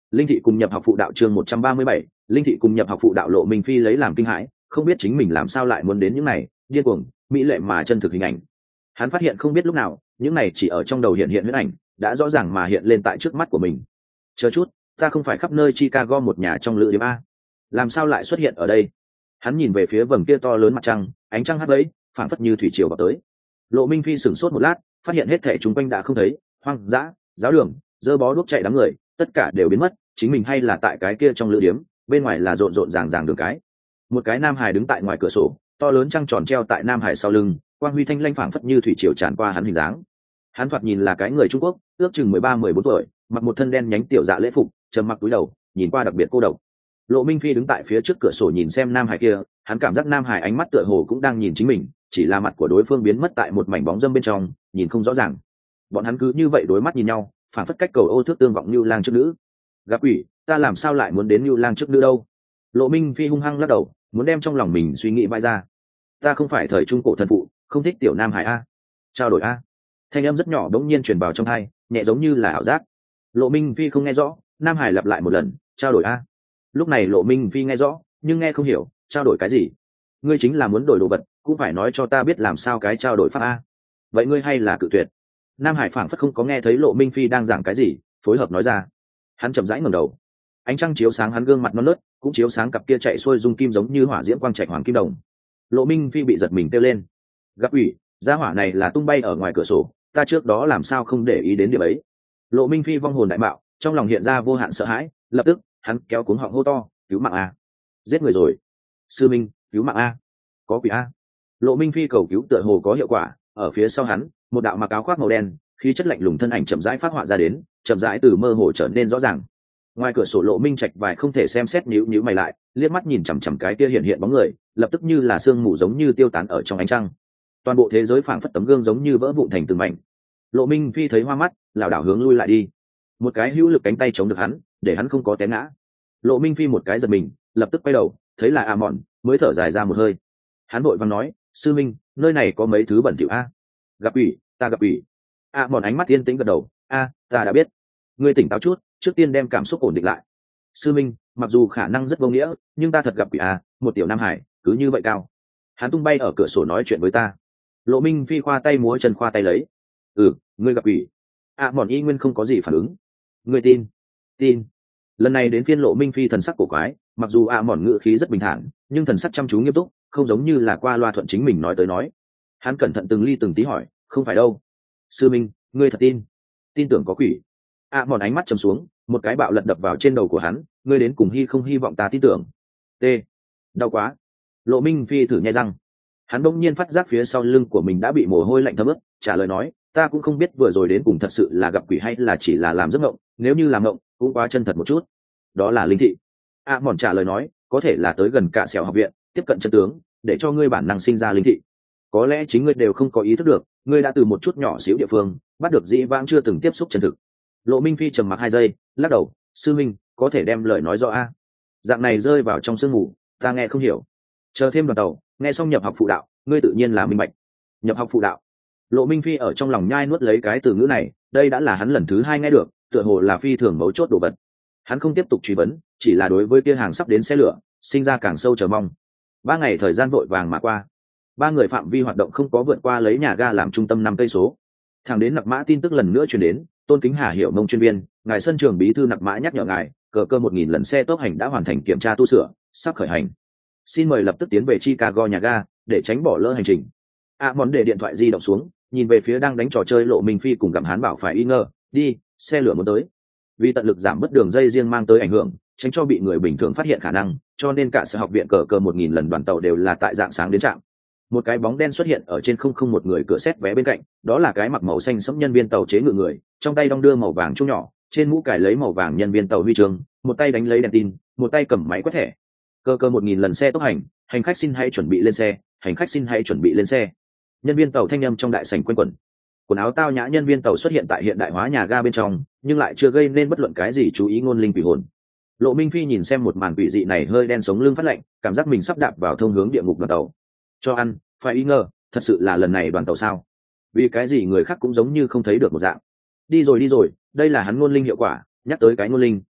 Linh thị cùng nhập học phụ đạo chương một trăm ba mươi bảy, Linh thị cùng nhập học phụ đạo. Lộ Minh Phi lấy làm kinh hãi, không biết chính mình làm sao lại muốn đến những này điên cuồng mỹ lệ mà chân thực hình ảnh. Hắn phát hiện không biết lúc nào những này chỉ ở trong đầu hiện hiện huyễn ảnh đã rõ ràng mà hiện lên tại trước mắt của mình. Chờ chút, ta không phải khắp nơi Chicago một nhà trong lữ điếm a, làm sao lại xuất hiện ở đây? Hắn nhìn về phía vầng kia to lớn mặt trăng, ánh trăng hắt lấy phảng phất như thủy triều vào tới. Lộ Minh Phi sửng sốt một lát, phát hiện hết thảy chúng quanh đã không thấy, hoang dã, giáo đường, dơ bó đuốc chạy đám người, tất cả đều biến mất, chính mình hay là tại cái kia trong lữ điếm, bên ngoài là rộn rộn ràng ràng đường cái. Một cái nam hải đứng tại ngoài cửa sổ, to lớn trăng tròn treo tại nam hải sau lưng, quang huy thanh lanh phảng phất như thủy triều tràn qua hắn hình dáng. Hắn thoạt nhìn là cái người Trung Quốc, ước chừng mười ba mười bốn tuổi, mặc một thân đen nhánh tiểu dạ lễ phục, trầm mặc cúi đầu, nhìn qua đặc biệt cô độc. Lộ Minh Phi đứng tại phía trước cửa sổ nhìn xem nam hải kia, hắn cảm giác nam hải ánh mắt tựa hồ cũng đang nhìn chính mình, chỉ là mặt của đối phương biến mất tại một mảnh bóng dâm bên trong, nhìn không rõ ràng. Bọn hắn cứ như vậy đối mắt nhìn nhau, phản phất cách cầu ô thước tương vọng như lang trước nữ. Gặp quỷ, ta làm sao lại muốn đến như lang trước nữ đâu? Lộ Minh Phi hung hăng lắc đầu, muốn đem trong lòng mình suy nghĩ vai ra. Ta không phải thời trung cổ thần phụ, không thích tiểu nam hải a. Trao đổi a. Thanh âm rất nhỏ đống nhiên truyền vào trong tai, nhẹ giống như là ảo giác. Lộ Minh Phi không nghe rõ, nam hải lặp lại một lần, trao đổi a. Lúc này Lộ Minh Phi nghe rõ, nhưng nghe không hiểu, trao đổi cái gì? Ngươi chính là muốn đổi đồ vật, cũng phải nói cho ta biết làm sao cái trao đổi pháp a. Vậy ngươi hay là cự tuyệt? Nam hải phảng phất không có nghe thấy Lộ Minh Phi đang giảng cái gì, phối hợp nói ra. Hắn chậm rãi ngẩng đầu, ánh trăng chiếu sáng hắn gương mặt non nớt, cũng chiếu sáng cặp kia chạy xuôi dung kim giống như hỏa diễm quang trạch hoàng kim đồng. Lộ Minh Phi bị giật mình kêu lên. Gặp ủy, gia hỏa này là tung bay ở ngoài cửa sổ, ta trước đó làm sao không để ý đến điểm ấy? Lộ Minh Phi vong hồn đại mạo, trong lòng hiện ra vô hạn sợ hãi, lập tức hắn kéo cuống họng hô to, cứu mạng a, giết người rồi, sư minh, cứu mạng a, có quỷ a. Lộ Minh Phi cầu cứu tựa hồ có hiệu quả, ở phía sau hắn một đạo mặc áo khoác màu đen, khí chất lạnh lùng thân ảnh chậm rãi phát họa ra đến, chậm rãi từ mơ hồ trở nên rõ ràng. Ngoài cửa sổ Lộ Minh Trạch vài không thể xem xét, nhíu nhíu mày lại, liếc mắt nhìn chằm chằm cái kia hiện hiện bóng người, lập tức như là sương mù giống như tiêu tán ở trong ánh trăng. Toàn bộ thế giới phảng phất tấm gương giống như vỡ vụn thành từng mảnh. Lộ Minh Phi thấy hoa mắt, lảo đảo hướng lui lại đi. Một cái hữu lực cánh tay chống được hắn, để hắn không có té ngã. Lộ Minh Phi một cái giật mình, lập tức quay đầu, thấy là A Mọn, mới thở dài ra một hơi. Hắn vội vàng nói, sư minh, nơi này có mấy thứ bẩn thỉu a. Gặp ủy, ta gặp ủy. A Mọn ánh mắt yên tĩnh gật đầu, a, ta đã biết. Ngươi tỉnh táo chút, trước tiên đem cảm xúc ổn định lại. Sư minh, mặc dù khả năng rất vô nghĩa, nhưng ta thật gặp quỷ a, một tiểu nam hải, cứ như vậy cao. Hắn tung bay ở cửa sổ nói chuyện với ta. Lộ Minh Phi khoa tay múa chân khoa tay lấy. Ừ, ngươi gặp quỷ. A Mọn y nguyên không có gì phản ứng. Ngươi tin? Tin. Lần này đến phiên Lộ Minh Phi thần sắc cổ quái, mặc dù A Mọn ngữ khí rất bình thản, nhưng thần sắc chăm chú nghiêm túc, không giống như là qua loa thuận chính mình nói tới nói. Hắn cẩn thận từng ly từng tí hỏi, không phải đâu. Sư minh, ngươi thật tin? Tin tưởng có quỷ. A Mọn ánh mắt trầm xuống, một cái bạo lật đập vào trên đầu của hắn, ngươi đến cùng hy không hy vọng ta tin tưởng? T. Đau quá. Lộ Minh Phi thử nhai răng. Hắn bỗng nhiên phát giác phía sau lưng của mình đã bị mồ hôi lạnh thấm ướt, trả lời nói, ta cũng không biết vừa rồi đến cùng thật sự là gặp quỷ hay là chỉ là làm giấc mộng, nếu như làm mộng cũng quá chân thật một chút. Đó là linh thị. A Mọn trả lời nói, có thể là tới gần Cả Sẹo học viện, tiếp cận chân tướng, để cho ngươi bản năng sinh ra linh thị. Có lẽ chính ngươi đều không có ý thức được, ngươi đã từ một chút nhỏ xíu địa phương bắt được dĩ vãng chưa từng tiếp xúc chân thực. Lộ Minh Phi trầm mặc hai giây, lắc đầu, sư minh, có thể đem lời nói rõ a. Dạng này rơi vào trong sương mù, ta nghe không hiểu. Chờ thêm đoàn tàu, nghe xong nhập học phụ đạo, ngươi tự nhiên là minh bạch. Nhập học phụ đạo. Lộ Minh Phi ở trong lòng nhai nuốt lấy cái từ ngữ này, đây đã là hắn lần thứ hai nghe được, tựa hồ là phi thường mấu chốt đồ vật. Hắn không tiếp tục truy vấn, chỉ là đối với kia hàng sắp đến xe lửa, sinh ra càng sâu chờ mong. Ba ngày thời gian vội vàng mà qua, ba người phạm vi hoạt động không có vượt qua lấy nhà ga làm trung tâm năm cây số. Thẳng đến Nặc Mã tin tức lần nữa truyền đến, Tôn Kính Hà Hiểu Mông chuyên viên, ngài sân trường bí thư Nặc Mã nhắc nhở ngài, cờ cơ một nghìn lần xe tốc hành đã hoàn thành kiểm tra tu sửa, sắp khởi hành. Xin mời lập tức tiến về Chicago nhà ga, để tránh bỏ lỡ hành trình. A Món để điện thoại di động xuống, nhìn về phía đang đánh trò chơi Lộ Minh Phi cùng Gặm Hán bảo phải y ngờ, đi, xe lửa muốn tới. Vì tận lực giảm bớt đường dây riêng mang tới ảnh hưởng, tránh cho bị người bình thường phát hiện khả năng, cho nên cả sở học viện cờ cờ một nghìn lần đoàn tàu đều là tại dạng sáng đến trạm. Một cái bóng đen xuất hiện ở trên không không một người cửa xét vé bên cạnh, đó là cái mặc màu xanh sẫm nhân viên tàu chế ngự người, trong tay đong đưa màu vàng chuông nhỏ, trên mũ cài lấy màu vàng nhân viên tàu huy chương, một tay đánh lấy đèn tin, một tay cầm máy quét thẻ. Cờ cờ một nghìn lần xe tốc hành, hành khách xin hãy chuẩn bị lên xe, hành khách xin hãy chuẩn bị lên xe. Nhân viên tàu thanh âm trong đại sảnh quanh quẩn. Quần áo tao nhã nhân viên tàu xuất hiện tại hiện đại hóa nhà ga bên trong, nhưng lại chưa gây nên bất luận cái gì chú ý ngôn linh quỷ hồn. Lộ Minh Phi nhìn xem một màn quỷ dị này, hơi đen sống lưng phát lạnh, cảm giác mình sắp đạp vào thông hướng địa ngục đoàn tàu. Cho ăn, phải ý ngờ, thật sự là lần này đoàn tàu sao? Vì cái gì người khác cũng giống như không thấy được một dạng. Đi rồi đi rồi, đây là hắn ngôn linh hiệu quả, nhắc tới cái ngôn linh,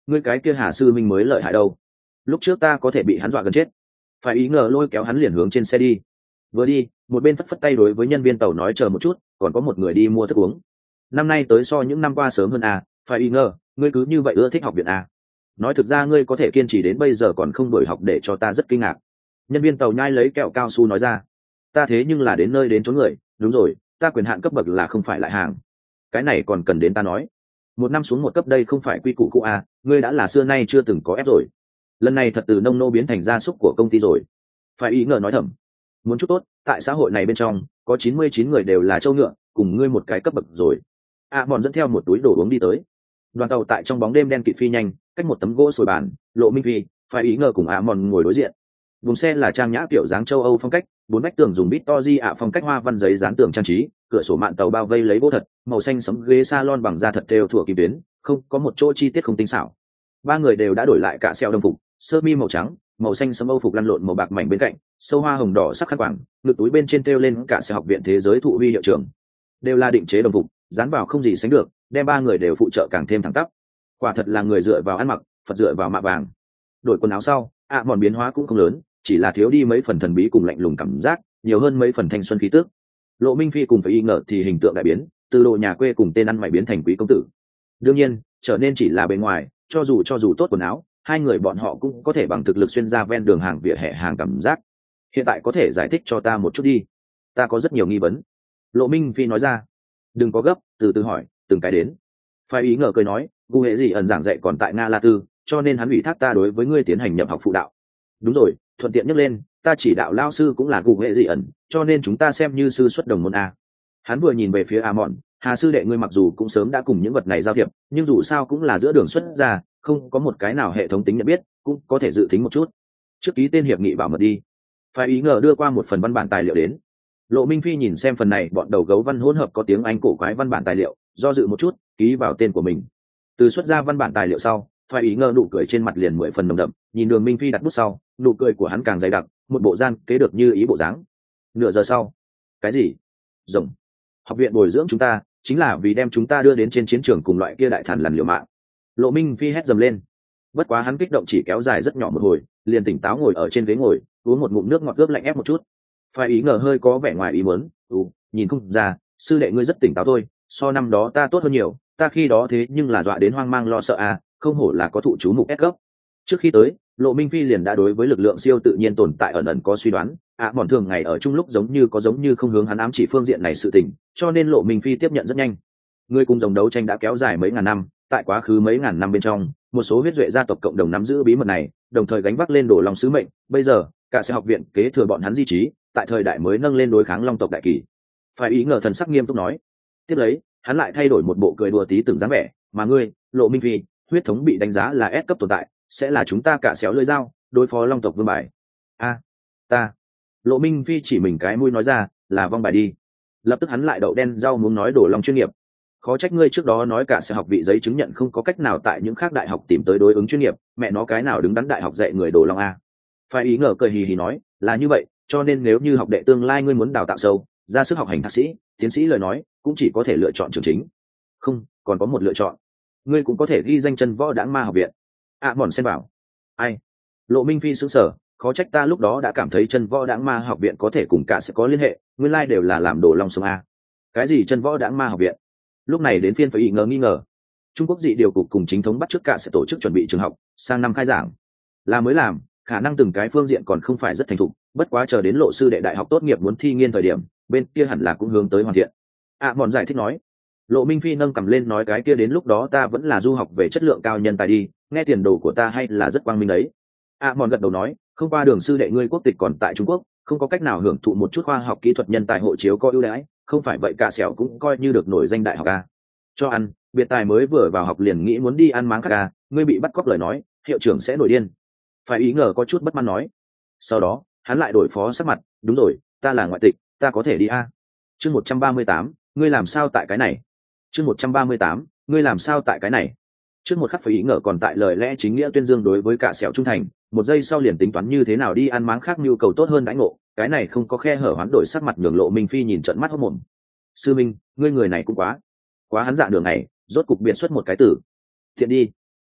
ngươi cái kia Hà sư minh mới lợi hại đâu, lúc trước ta có thể bị hắn dọa gần chết. Phải ý ngờ lôi kéo hắn liền hướng trên xe đi. Vừa đi một bên phất phất tay đối với nhân viên tàu nói chờ một chút, còn có một người đi mua thức uống. Năm nay tới so những năm qua sớm hơn à, phải ý ngờ ngươi cứ như vậy ưa thích học viện à. Nói thực ra ngươi có thể kiên trì đến bây giờ còn không đổi học để cho ta rất kinh ngạc. Nhân viên tàu nhai lấy kẹo cao su nói ra. Ta thế nhưng là đến nơi đến chỗ người. Đúng rồi, ta quyền hạn cấp bậc là không phải lại hàng, cái này còn cần đến ta nói. Một năm xuống một cấp đây không phải quy củ cũ à, ngươi đã là xưa nay chưa từng có ép rồi, lần này thật từ nông nô biến thành gia súc của công ty rồi. Phải ý ngờ nói thầm, muốn chút tốt, tại xã hội này bên trong có chín mươi chín người đều là trâu ngựa, cùng ngươi một cái cấp bậc rồi. À bọn dẫn theo một túi đồ uống đi tới. Đoàn tàu tại trong bóng đêm đen kịt phi nhanh, cách một tấm gỗ sồi bàn, Lộ Minh Phi, Phải ý ngờ cùng À mòn ngồi đối diện. Vùng xe là trang nhã kiểu dáng châu Âu phong cách, bốn vách tường dùng bít to di ạ phong cách hoa văn giấy dán tường trang trí, cửa sổ mạn tàu bao vây lấy gỗ thật, màu xanh sẫm ghế salon bằng da thật đều thủa kim tuyến, không có một chỗ chi tiết không tinh xảo. Ba người đều đã đổi lại cả xeo đồng phục, sơ mi màu trắng, màu xanh sẫm Âu phục lăn lộn màu bạc mảnh bên cạnh, sâu hoa hồng đỏ sắc khăn quàng, ngực túi bên trên treo lên cả xe học viện thế giới thụ huy hiệu trưởng, đều là định chế đồng phục, dán vào không gì sánh được, đem ba người đều phụ trợ càng thêm thẳng tắp. Quả thật là người dựa vào ăn mặc, Phật dựa vào mạ vàng. Đổi quần áo sau, ạ à, mòn biến hóa cũng không lớn, chỉ là thiếu đi mấy phần thần bí cùng lạnh lùng cảm giác, nhiều hơn mấy phần thanh xuân khí tức. Lộ Minh Phi cùng Phải ý ngờ thì hình tượng đại biến, từ độ nhà quê cùng tên ăn mày biến thành quý công tử. Đương nhiên, trở nên chỉ là bề ngoài, cho dù cho dù tốt quần áo, hai người bọn họ cũng có thể bằng thực lực xuyên ra ven đường hàng vỉa hè hàng cảm giác. Hiện tại có thể giải thích cho ta một chút đi, ta có rất nhiều nghi vấn. Lộ Minh Phi nói ra. Đừng có gấp, từ từ hỏi, từng cái đến. Phải ý ngờ cười nói, gu hệ gì ẩn giảng dạy còn tại Nga La Tư, cho nên hắn ủy thác ta đối với ngươi tiến hành nhập học phụ đạo. Đúng rồi, thuận tiện nhắc lên, ta chỉ đạo lao sư cũng là gu hệ gì ẩn, cho nên chúng ta xem như sư xuất đồng môn a. Hắn vừa nhìn về phía A Mọn, Hà sư đệ ngươi mặc dù cũng sớm đã cùng những vật này giao thiệp, nhưng dù sao cũng là giữa đường xuất ra, không có một cái nào hệ thống tính nhận biết, cũng có thể dự tính một chút. Trước ký tên hiệp nghị bảo mật đi. Phải ý ngờ đưa qua một phần văn bản tài liệu đến. Lộ Minh Phi nhìn xem phần này bọn đầu gấu văn hỗn hợp có tiếng Anh cổ quái văn bản tài liệu, do dự một chút, ký vào tên của mình. Từ xuất ra văn bản tài liệu sau, Phải ý ngờ nụ cười trên mặt liền mười phần nồng đậm, nhìn Đường Minh Phi đặt bút sau, nụ cười của hắn càng dày đặc, một bộ gian kế được như ý bộ dáng. Nửa giờ sau, cái gì? Rồng. Học viện bồi dưỡng chúng ta, chính là vì đem chúng ta đưa đến trên chiến trường cùng loại kia đại thản lằn liều mạng. Lộ Minh Phi hét dầm lên. Bất quá hắn kích động chỉ kéo dài rất nhỏ một hồi, liền tỉnh táo ngồi ở trên ghế ngồi, uống một ngụm nước ngọt ướp lạnh ép một chút. Phải ý ngờ hơi có vẻ ngoài ý muốn, ừ, nhìn không ra, sư đệ ngươi rất tỉnh táo thôi, so năm đó ta tốt hơn nhiều, ta khi đó thế nhưng là dọa đến hoang mang lo sợ à, không hổ là có thụ chú mục ép gấp. Trước khi tới, Lộ Minh Phi liền đã đối với lực lượng siêu tự nhiên tồn tại ẩn ẩn có suy đoán, à bọn thường ngày ở chung lúc giống như có giống như không hướng hắn ám chỉ phương diện này sự tình, cho nên Lộ Minh Phi tiếp nhận rất nhanh. Người cùng dòng đấu tranh đã kéo dài mấy ngàn năm, tại quá khứ mấy ngàn năm bên trong, một số huyết duệ gia tộc cộng đồng nắm giữ bí mật này, đồng thời gánh vác lên đổ lòng sứ mệnh, bây giờ, cả sẽ học viện kế thừa bọn hắn di trí, tại thời đại mới nâng lên đối kháng long tộc đại kỳ. Phải ý ngờ thần sắc nghiêm túc nói. Tiếp lấy, hắn lại thay đổi một bộ cười đùa tí từng dáng vẻ, mà ngươi, Lộ Minh Phi, huyết thống bị đánh giá là S cấp tồn tại, sẽ là chúng ta cả xéo lưỡi dao, đối phó long tộc vương bài. A, ta. Lộ Minh Phi chỉ mình cái mũi nói ra, là vong bài đi. Lập tức hắn lại đậu đen rau muốn nói đổ long chuyên nghiệp. Khó trách ngươi trước đó nói cả sẽ học vị giấy chứng nhận không có cách nào tại những khác đại học tìm tới đối ứng chuyên nghiệp, mẹ nó cái nào đứng đắn đại học dạy người đổ long a. Phải ý ngờ cười hì hì nói, là như vậy, cho nên nếu như học đệ tương lai ngươi muốn đào tạo sâu, ra sức học hành thạc sĩ, tiến sĩ lời nói, cũng chỉ có thể lựa chọn trường chính. Không, còn có một lựa chọn. Ngươi cũng có thể ghi danh chân võ đãng ma học viện. À mòn xem bảo. Ai? Lộ Minh Phi sững sờ, khó trách ta lúc đó đã cảm thấy chân võ đãng ma học viện có thể cùng cả sẽ có liên hệ, nguyên lai đều là làm đồ long sông a. Cái gì chân võ đãng ma học viện? Lúc này đến phiên phải ý ngờ nghi ngờ. Trung Quốc dị điều cục cùng chính thống bắt trước cả sẽ tổ chức chuẩn bị trường học, sang năm khai giảng. Là mới làm, khả năng từng cái phương diện còn không phải rất thành thục, bất quá chờ đến lộ sư đệ đại học tốt nghiệp muốn thi nghiên thời điểm, bên kia hẳn là cũng hướng tới hoàn thiện. À mòn giải thích nói. Lộ Minh Phi nâng cầm lên nói cái kia đến lúc đó ta vẫn là du học về chất lượng cao nhân tài đi, nghe tiền đồ của ta hay là rất quang minh đấy. À mòn gật đầu nói, không qua đường sư đệ ngươi quốc tịch còn tại Trung Quốc, không có cách nào hưởng thụ một chút khoa học kỹ thuật nhân tài hộ chiếu có ưu đãi, không phải vậy cả sẹo cũng coi như được nổi danh đại học a. Cho ăn, biệt tài mới vừa vào học liền nghĩ muốn đi ăn máng khác a, ngươi bị bắt cóc lời nói, hiệu trưởng sẽ nổi điên. Phải ý ngờ có chút bất mãn nói. Sau đó, hắn lại đổi phó sắc mặt, đúng rồi, ta là ngoại tịch, ta có thể đi a. Chương một trăm ba mươi tám, ngươi làm sao tại cái này? Chương một trăm ba mươi tám, ngươi làm sao tại cái này? Trước một khắc phải ý ngờ còn tại lời lẽ chính nghĩa tuyên dương đối với cả sẹo trung thành, một giây sau liền tính toán như thế nào đi ăn máng khác nhu cầu tốt hơn đãi ngộ, cái này không có khe hở hoán đổi sắc mặt nhường Lộ Minh Phi nhìn trận mắt hốt mồm. Sư Minh, ngươi người này cũng quá, quá hắn dạ đường này, rốt cục biện xuất một cái tử. Thiện đi.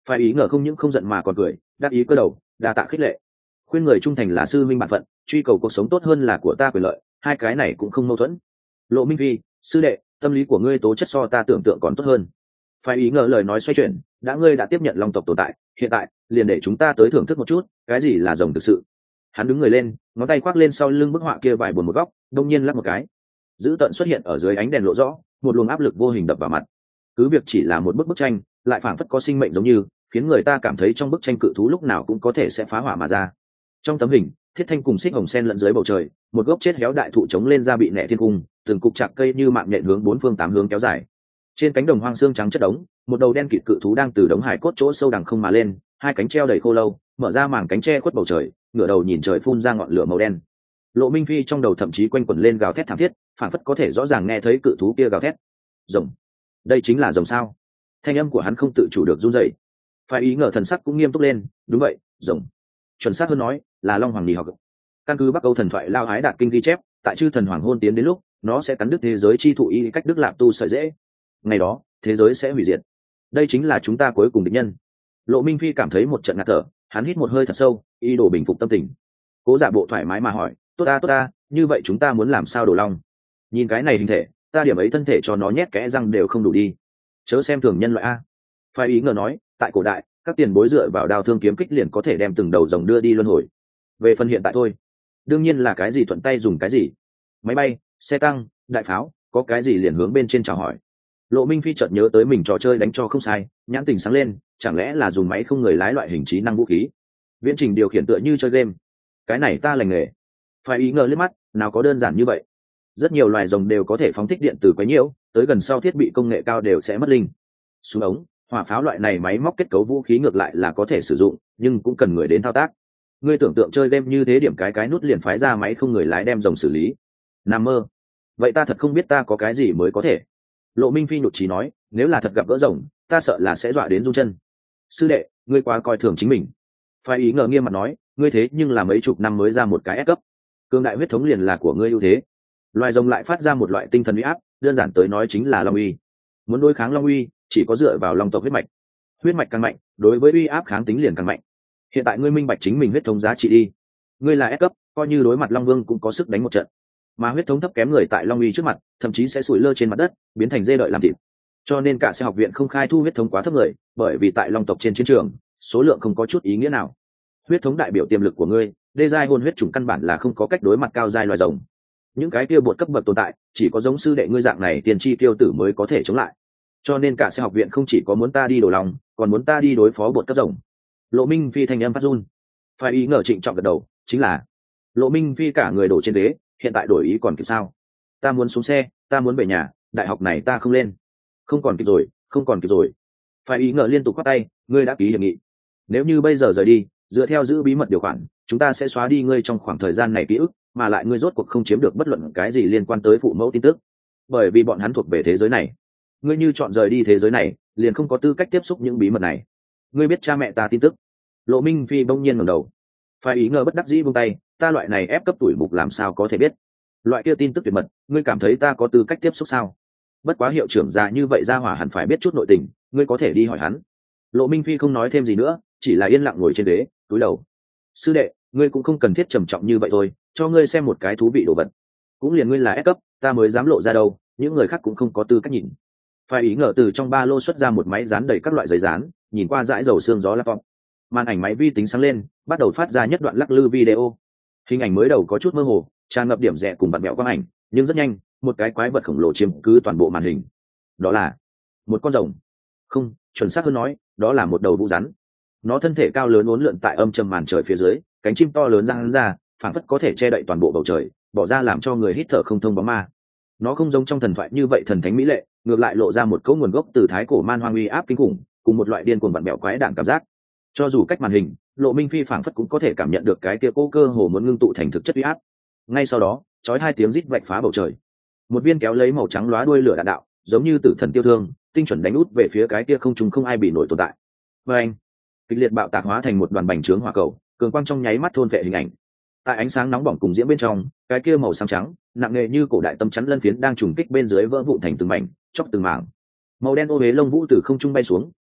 Phải ý ngờ không những không giận mà còn cười, đáp ý cơ đầu, đa tạ khích lệ. Khuyên người trung thành là sư minh bản phận, truy cầu cuộc sống tốt hơn là của ta quyền lợi, hai cái này cũng không mâu thuẫn. Lộ Minh Phi, sư đệ, tâm lý của ngươi tố chất so ta tưởng tượng còn tốt hơn. Phải ý ngờ lời nói xoay chuyển, đã ngươi đã tiếp nhận long tộc tồn tại, hiện tại liền để chúng ta tới thưởng thức một chút cái gì là rồng thực sự. Hắn đứng người lên, ngón tay khoác lên sau lưng bức họa kia vài buồn một góc, đông nhiên lắc một cái, dữ tợn xuất hiện ở dưới ánh đèn lộ rõ, một luồng áp lực vô hình đập vào mặt. Cứ việc chỉ là một bức bức tranh, lại phảng phất có sinh mệnh giống như, khiến người ta cảm thấy trong bức tranh cự thú lúc nào cũng có thể sẽ phá hỏa mà ra. Trong tấm hình, Thiết Thanh cùng Xích Hồng sen lẫn dưới bầu trời, một gốc chết héo đại thụ chống lên ra bị nẻ thiên cung, từng cục chạc cây như mạng nhện hướng bốn phương tám hướng kéo dài. Trên cánh đồng hoang xương trắng chất đống, một đầu đen kịt cự thú đang từ đống hải cốt chỗ sâu đằng không mà lên, hai cánh treo đầy khô lâu, mở ra màng cánh che khuất bầu trời, ngửa đầu nhìn trời phun ra ngọn lửa màu đen. Lộ Minh Phi trong đầu thậm chí quanh quẩn lên gào thét thảm thiết, phảng phất có thể rõ ràng nghe thấy cự thú kia gào thét. Rồng, đây chính là rồng sao? Thanh âm của hắn không tự chủ được run rẩy. Phải ý ngờ thần sắc cũng nghiêm túc lên, đúng vậy, rồng. Chuẩn xác hơn nói, là long hoàng nhì học. Căn cứ Bắc Âu thần thoại Lao Hái Đạt Kinh ghi chép, tại chư thần hoàng hôn tiến đến lúc, nó sẽ cắn đứt thế giới chi thụ y cách đức lạp tu sợi dễ. Ngày đó, thế giới sẽ hủy diệt. Đây chính là chúng ta cuối cùng địch nhân. Lộ Minh Phi cảm thấy một trận ngạt thở, hắn hít một hơi thật sâu, ý đồ bình phục tâm tình. Cố giả bộ thoải mái mà hỏi, tốt ta tốt ta, như vậy chúng ta muốn làm sao đổ long? Nhìn cái này hình thể, ta điểm ấy thân thể cho nó nhét kẽ răng đều không đủ đi. Chớ xem thường nhân loại a. Phải ý ngờ nói, tại cổ đại, các tiền bối dựa vào đao thương kiếm kích liền có thể đem từng đầu rồng đưa đi luân hồi. Về phần hiện tại thôi, đương nhiên là cái gì thuận tay dùng cái gì. Máy bay, xe tăng, đại pháo, có cái gì liền hướng bên trên chào hỏi. Lộ Minh Phi chợt nhớ tới mình trò chơi đánh cho không sai, nhãn tình sáng lên, chẳng lẽ là dùng máy không người lái loại hình trí năng vũ khí? Viễn trình điều khiển tựa như chơi game. Cái này ta lành nghề. Phải ý ngờ liếc mắt, nào có đơn giản như vậy. Rất nhiều loài rồng đều có thể phóng thích điện từ quấy nhiễu, tới gần sau thiết bị công nghệ cao đều sẽ mất linh. Súng ống, hỏa pháo loại này máy móc kết cấu vũ khí ngược lại là có thể sử dụng, nhưng cũng cần người đến thao tác. Ngươi tưởng tượng chơi game như thế, điểm cái cái nút liền phái ra máy không người lái đem rồng xử lý. Nằm mơ. Vậy ta thật không biết ta có cái gì mới có thể. Lộ Minh Phi nhụt chí nói, nếu là thật gặp gỡ rồng, ta sợ là sẽ dọa đến run chân. Sư đệ, ngươi quá coi thường chính mình. Phải ý ngờ nghiêm mặt nói, ngươi thế nhưng là mấy chục năm mới ra một cái ép cấp, cương đại huyết thống liền là của ngươi ưu thế. Loài rồng lại phát ra một loại tinh thần uy áp, đơn giản tới nói chính là long uy. Muốn đối kháng long uy, chỉ có dựa vào long tộc huyết mạch. Huyết mạch càng mạnh, đối với uy áp kháng tính liền càng mạnh. Hiện tại ngươi minh bạch chính mình huyết thống giá trị đi. Ngươi là ép cấp, coi như đối mặt long vương cũng có sức đánh một trận. Mà huyết thống thấp kém người tại long uy trước mặt, thậm chí sẽ sủi lơ trên mặt đất, biến thành dê đợi làm thịt. Cho nên cả xe học viện không khai thu huyết thống quá thấp người, bởi vì tại long tộc trên chiến trường, số lượng không có chút ý nghĩa nào. Huyết thống đại biểu tiềm lực của ngươi, đê giai hồn huyết chủng căn bản là không có cách đối mặt cao giai loài rồng. Những cái kia bột cấp bậc tồn tại, chỉ có giống sư đệ ngươi dạng này tiền tri tiêu tử mới có thể chống lại. Cho nên cả xe học viện không chỉ có muốn ta đi đổ lòng, còn muốn ta đi đối phó bột cấp rồng. Lộ Minh Phi thành âm phát run. Phải ý ngờ trịnh trọng gật đầu, chính là Lộ Minh Phi cả người đổ trên ghế, hiện tại đổi ý còn kịp sao? Ta muốn xuống xe, ta muốn về nhà, đại học này ta không lên. Không còn kịp rồi, không còn kịp rồi. Phải ý ngờ liên tục quát tay, ngươi đã ký hiệp nghị. Nếu như bây giờ rời đi, dựa theo giữ bí mật điều khoản, chúng ta sẽ xóa đi ngươi trong khoảng thời gian này ký ức, mà lại ngươi rốt cuộc không chiếm được bất luận cái gì liên quan tới phụ mẫu tin tức, bởi vì bọn hắn thuộc về thế giới này. Ngươi như chọn rời đi thế giới này, liền không có tư cách tiếp xúc những bí mật này. Ngươi biết cha mẹ ta tin tức? Lộ Minh Phi bỗng nhiên ngẩng đầu. Phải ý ngờ bất đắc dĩ buông tay, ta loại này ép cấp tuổi mục làm sao có thể biết? Loại kia tin tức tuyệt mật, ngươi cảm thấy ta có tư cách tiếp xúc sao? Bất quá hiệu trưởng già như vậy ra hỏa hẳn phải biết chút nội tình, ngươi có thể đi hỏi hắn. Lộ Minh Phi không nói thêm gì nữa, chỉ là yên lặng ngồi trên ghế, cúi đầu. Sư đệ, ngươi cũng không cần thiết trầm trọng như vậy thôi, cho ngươi xem một cái thú vị đồ vật. Cũng liền ngươi là ép cấp, ta mới dám lộ ra đâu, những người khác cũng không có tư cách nhìn. Phải ý ngờ từ trong ba lô xuất ra một máy dán đầy các loại giấy dán, nhìn qua dãi dầu xương gió laptop. Màn ảnh máy vi tính sáng lên, bắt đầu phát ra nhất đoạn lắc lư video. Hình ảnh mới đầu có chút mơ hồ, tràn ngập điểm rẽ cùng bạt mẹo quang ảnh, nhưng rất nhanh, một cái quái vật khổng lồ chiếm cứ toàn bộ màn hình. Đó là một con rồng. Không, chuẩn xác hơn nói, đó là một đầu vũ rắn. Nó thân thể cao lớn uốn lượn tại âm trầm màn trời phía dưới, cánh chim to lớn giang ra, phảng phất có thể che đậy toàn bộ bầu trời, bỏ ra làm cho người hít thở không thông bóng ma. Nó không giống trong thần thoại như vậy thần thánh mỹ lệ, ngược lại lộ ra một cấu nguồn gốc từ thái cổ man hoang uy áp kinh khủng, cùng một loại điên cuồng vặn bẹo quái đản cảm giác. Cho dù cách màn hình, Lộ Minh Phi phảng phất cũng có thể cảm nhận được cái kia cố cơ hồ muốn ngưng tụ thành thực chất uy áp. Ngay sau đó, chói hai tiếng rít vạch phá bầu trời. Một viên kéo lấy màu trắng lóa đuôi lửa đạn đạo, giống như tử thần tiêu thương, tinh chuẩn đánh út về phía cái kia không trùng không ai bị nổi tồn tại. Và anh, kịch liệt bạo tạc hóa thành một đoàn bành trướng hỏa cầu, cường quang trong nháy mắt thôn vệ hình ảnh. Tại ánh sáng nóng bỏng cùng diễm bên trong, cái kia màu xám trắng nặng nề như cổ đại tâm chắn lân phiến đang trùng kích bên dưới vỡ vụn thành từng mảnh, chóc từng mảng. Màu đen ô huế lông vũ từ không trung bay xuống,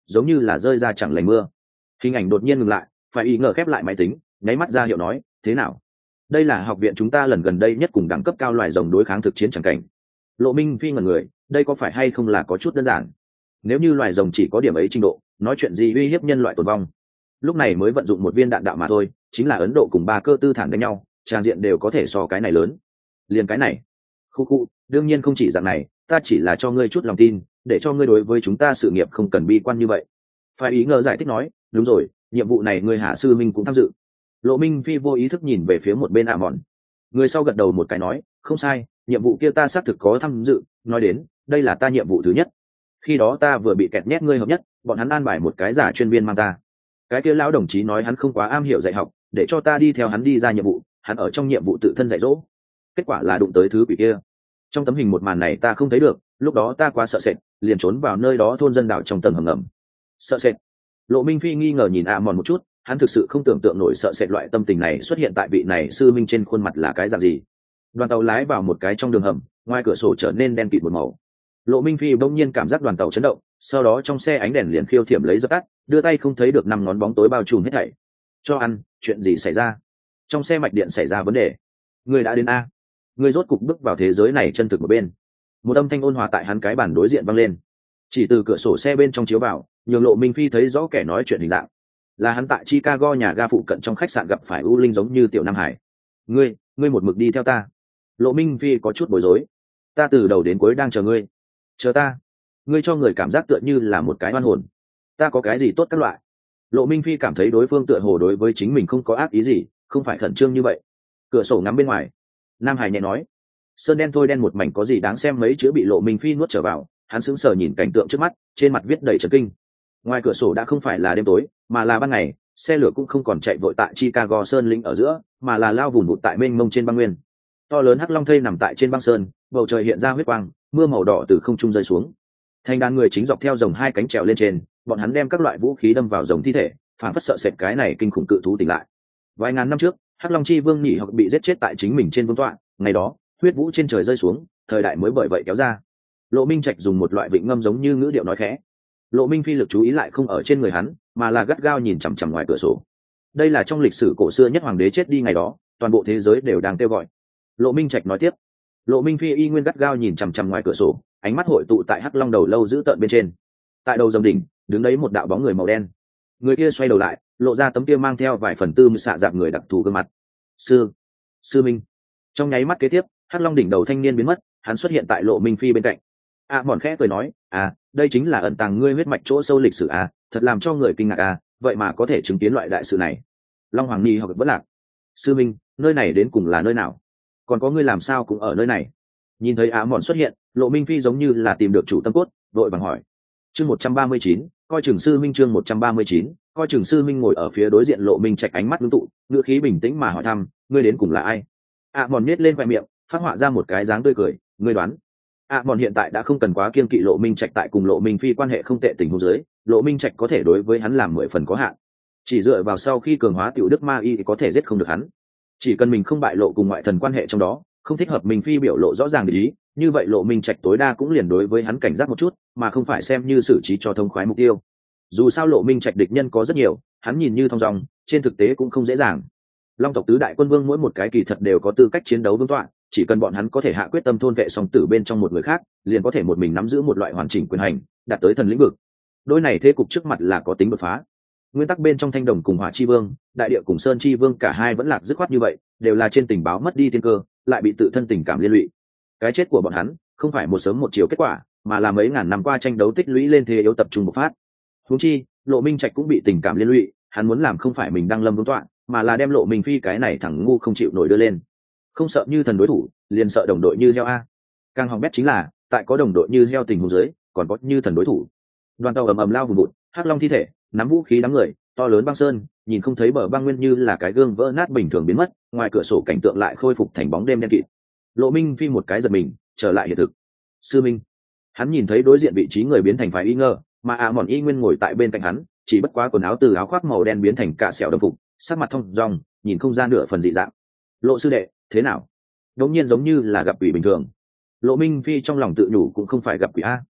giống như là rơi ra chẳng lành mưa. Hình ảnh đột nhiên ngừng lại, phải ý ngờ khép lại máy tính, nháy mắt ra hiệu nói, thế nào? Đây là học viện chúng ta lần gần đây nhất cùng đẳng cấp cao loài rồng đối kháng thực chiến chẳng cảnh. Lộ Minh Phi ngẩn người, đây có phải hay không là có chút đơn giản? Nếu như loài rồng chỉ có điểm ấy trình độ, nói chuyện gì uy hiếp nhân loại tồn vong? Lúc này mới vận dụng một viên đạn đạo mà thôi, chính là Ấn Độ cùng ba cơ tư thản đánh nhau, trang diện đều có thể so cái này lớn. Liền cái này, khu khu, đương nhiên không chỉ dạng này, ta chỉ là cho ngươi chút lòng tin, để cho ngươi đối với chúng ta sự nghiệp không cần bi quan như vậy. Phải ý ngờ giải thích nói, đúng rồi, nhiệm vụ này ngươi Hạ sư minh cũng tham dự. Lộ Minh Phi vô ý thức nhìn về phía một bên ạ mòn, người sau gật đầu một cái nói, không sai, nhiệm vụ kia ta xác thực có tham dự, nói đến, đây là ta nhiệm vụ thứ nhất. Khi đó ta vừa bị kẹt nhét ngươi hợp nhất, bọn hắn an bài một cái giả chuyên viên mang ta. Cái kia lão đồng chí nói hắn không quá am hiểu dạy học, để cho ta đi theo hắn đi ra nhiệm vụ, hắn ở trong nhiệm vụ tự thân dạy dỗ. Kết quả là đụng tới thứ quỷ kia. Trong tấm hình một màn này ta không thấy được, lúc đó ta quá sợ sệt, liền trốn vào nơi đó thôn dân đảo trong tầng hầm ngầm. Sợ sệt? Lộ Minh Phi nghi ngờ nhìn ạ mòn một chút, hắn thực sự không tưởng tượng nổi sợ sệt loại tâm tình này xuất hiện tại vị này sư minh trên khuôn mặt là cái dạng gì. Đoàn tàu lái vào một cái trong đường hầm, ngoài cửa sổ trở nên đen kịt một màu. Lộ Minh Phi bỗng nhiên cảm giác đoàn tàu chấn động, sau đó trong xe ánh đèn liền khiêu thiểm lấy dập tắt, đưa tay không thấy được năm ngón bóng tối bao trùm hết thảy. Cho ăn, chuyện gì xảy ra? Trong xe mạch điện xảy ra vấn đề. Người đã đến a? Người rốt cục bước vào thế giới này chân thực một bên. Một âm thanh ôn hòa tại hắn cái bàn đối diện vang lên. Chỉ từ cửa sổ xe bên trong chiếu vào, nhường Lộ Minh Phi thấy rõ kẻ nói chuyện hình dạng. Là hắn tại Chicago nhà ga phụ cận trong khách sạn gặp phải U Linh giống như Tiểu Nam Hải. Ngươi, ngươi một mực đi theo ta. Lộ Minh Phi có chút bối rối. Ta từ đầu đến cuối đang chờ ngươi. Chờ ta? Ngươi cho người cảm giác tựa như là một cái oan hồn. Ta có cái gì tốt các loại? Lộ Minh Phi cảm thấy đối phương tựa hồ đối với chính mình không có ác ý gì, không phải khẩn trương như vậy. Cửa sổ ngắm bên ngoài, Nam Hải nhẹ nói, sơn đen thôi đen một mảnh có gì đáng xem, mấy chữ bị Lộ Minh Phi nuốt trở vào, hắn sững sờ nhìn cảnh tượng trước mắt, trên mặt viết đầy chấn kinh. Ngoài cửa sổ đã không phải là đêm tối, mà là ban ngày, xe lửa cũng không còn chạy vội tại Chicago sơn lĩnh ở giữa, mà là lao vùn vụt tại mênh mông trên băng nguyên. To lớn hắc long thây nằm tại trên băng sơn, bầu trời hiện ra huyết quang, mưa màu đỏ từ không trung rơi xuống. Thành đàn người chính dọc theo dòng hai cánh trèo lên trên, bọn hắn đem các loại vũ khí đâm vào dòng thi thể, phản phất sợ sệt cái này kinh khủng cự thú tỉnh lại. Vài ngàn năm trước, hắc long chi vương nhị hoặc bị giết chết tại chính mình trên vương tọa, ngày đó huyết vũ trên trời rơi xuống, thời đại mới bởi vậy kéo ra. Lộ Minh Trạch dùng một loại vịnh ngâm giống như ngữ điệu nói khẽ. Lộ Minh Phi lực chú ý lại không ở trên người hắn, mà là gắt gao nhìn chằm chằm ngoài cửa sổ. Đây là trong lịch sử cổ xưa nhất hoàng đế chết đi ngày đó, toàn bộ thế giới đều đang kêu gọi. Lộ Minh Trạch nói tiếp. Lộ Minh Phi y nguyên gắt gao nhìn chằm chằm ngoài cửa sổ, ánh mắt hội tụ tại hắc long đầu lâu giữ tợn bên trên. Tại đầu dòng đỉnh, đứng đấy một đạo bóng người màu đen. Người kia xoay đầu lại, lộ ra tấm kia mang theo vài phần tư xạ dạp người đặc thù gương mặt. Sư, sư minh. Trong nháy mắt kế tiếp, hắc long đỉnh đầu thanh niên biến mất, hắn xuất hiện tại Lộ Minh Phi bên cạnh. A à, mòn khẽ cười nói, à, đây chính là ẩn tàng ngươi huyết mạch chỗ sâu lịch sử à, thật làm cho người kinh ngạc à, vậy mà có thể chứng kiến loại đại sự này. Long Hoàng Ni hoặc bất lạc. Sư minh, nơi này đến cùng là nơi nào? Còn có ngươi làm sao cũng ở nơi này? Nhìn thấy Á mòn xuất hiện, Lộ Minh Phi giống như là tìm được chủ tâm cốt, vội vàng hỏi. Chương một trăm ba mươi chín, coi chừng sư minh chương một trăm ba mươi chín, coi chừng sư minh ngồi ở phía đối diện Lộ Minh Trạch ánh mắt ngưng tụ, ngữ khí bình tĩnh mà hỏi thăm, ngươi đến cùng là ai? Á mòn nhếch lên vài miệng, phát họa ra một cái dáng tươi cười, ngươi đoán. Á mòn hiện tại đã không cần quá kiêng kỵ Lộ Minh Trạch tại cùng Lộ Minh Phi quan hệ không tệ tình huống dưới, Lộ Minh Trạch có thể đối với hắn làm mười phần có hạn. Chỉ dựa vào sau khi cường hóa tiểu đức ma y thì có thể giết không được hắn. Chỉ cần mình không bại lộ cùng ngoại thần quan hệ trong đó, không thích hợp Minh Phi biểu lộ rõ ràng ý, như vậy Lộ Minh Trạch tối đa cũng liền đối với hắn cảnh giác một chút, mà không phải xem như xử trí cho thông khoái mục tiêu. Dù sao Lộ Minh Trạch địch nhân có rất nhiều, hắn nhìn như thông dong, trên thực tế cũng không dễ dàng. Long tộc tứ đại quân vương mỗi một cái kỳ thật đều có tư cách chiến đấu vương tọa, chỉ cần bọn hắn có thể hạ quyết tâm thôn vệ song tử bên trong một người khác, liền có thể một mình nắm giữ một loại hoàn chỉnh quyền hành, đạt tới thần lĩnh vực. Đôi này thế cục trước mặt là có tính đột phá. Nguyên tắc bên trong Thanh Đồng cùng Hỏa Chi Vương, Đại Địa cùng Sơn Chi Vương cả hai vẫn lạc dứt khoát như vậy, đều là trên tình báo mất đi tiên cơ, lại bị tự thân tình cảm liên lụy. Cái chết của bọn hắn không phải một sớm một chiều kết quả, mà là mấy ngàn năm qua tranh đấu tích lũy lên thế yếu tập trung bộc phát. Huống chi, Lộ Minh Trạch cũng bị tình cảm liên lụy, hắn muốn làm không phải mình đăng lâm vương tọa, mà là đem Lộ Minh Phi cái này thằng ngu không chịu nổi đưa lên. Không sợ như thần đối thủ, liền sợ đồng đội như heo a. Càng hỏng bét chính là, tại có đồng đội như heo tình huống dưới, còn có như thần đối thủ. Đoàn tàu ầm ầm lao vùng vụt, hắc long thi thể, nắm vũ khí đám người, to lớn băng sơn, nhìn không thấy bờ băng nguyên như là cái gương vỡ nát bình thường biến mất, ngoài cửa sổ cảnh tượng lại khôi phục thành bóng đêm đen kịt. Lộ Minh Phi một cái giật mình, trở lại hiện thực. Sư minh. Hắn nhìn thấy đối diện vị trí người biến thành phải y ngờ, mà à mòn y nguyên ngồi tại bên cạnh hắn, chỉ bất quá quần áo từ áo khoác màu đen biến thành cả sẹo đồng phục, sắc mặt thông dong, nhìn không ra nửa phần dị dạng. Lộ sư đệ, thế nào? Đống nhiên giống như là gặp quỷ bình thường. Lộ Minh Phi trong lòng tự nhủ cũng không phải gặp quỷ a.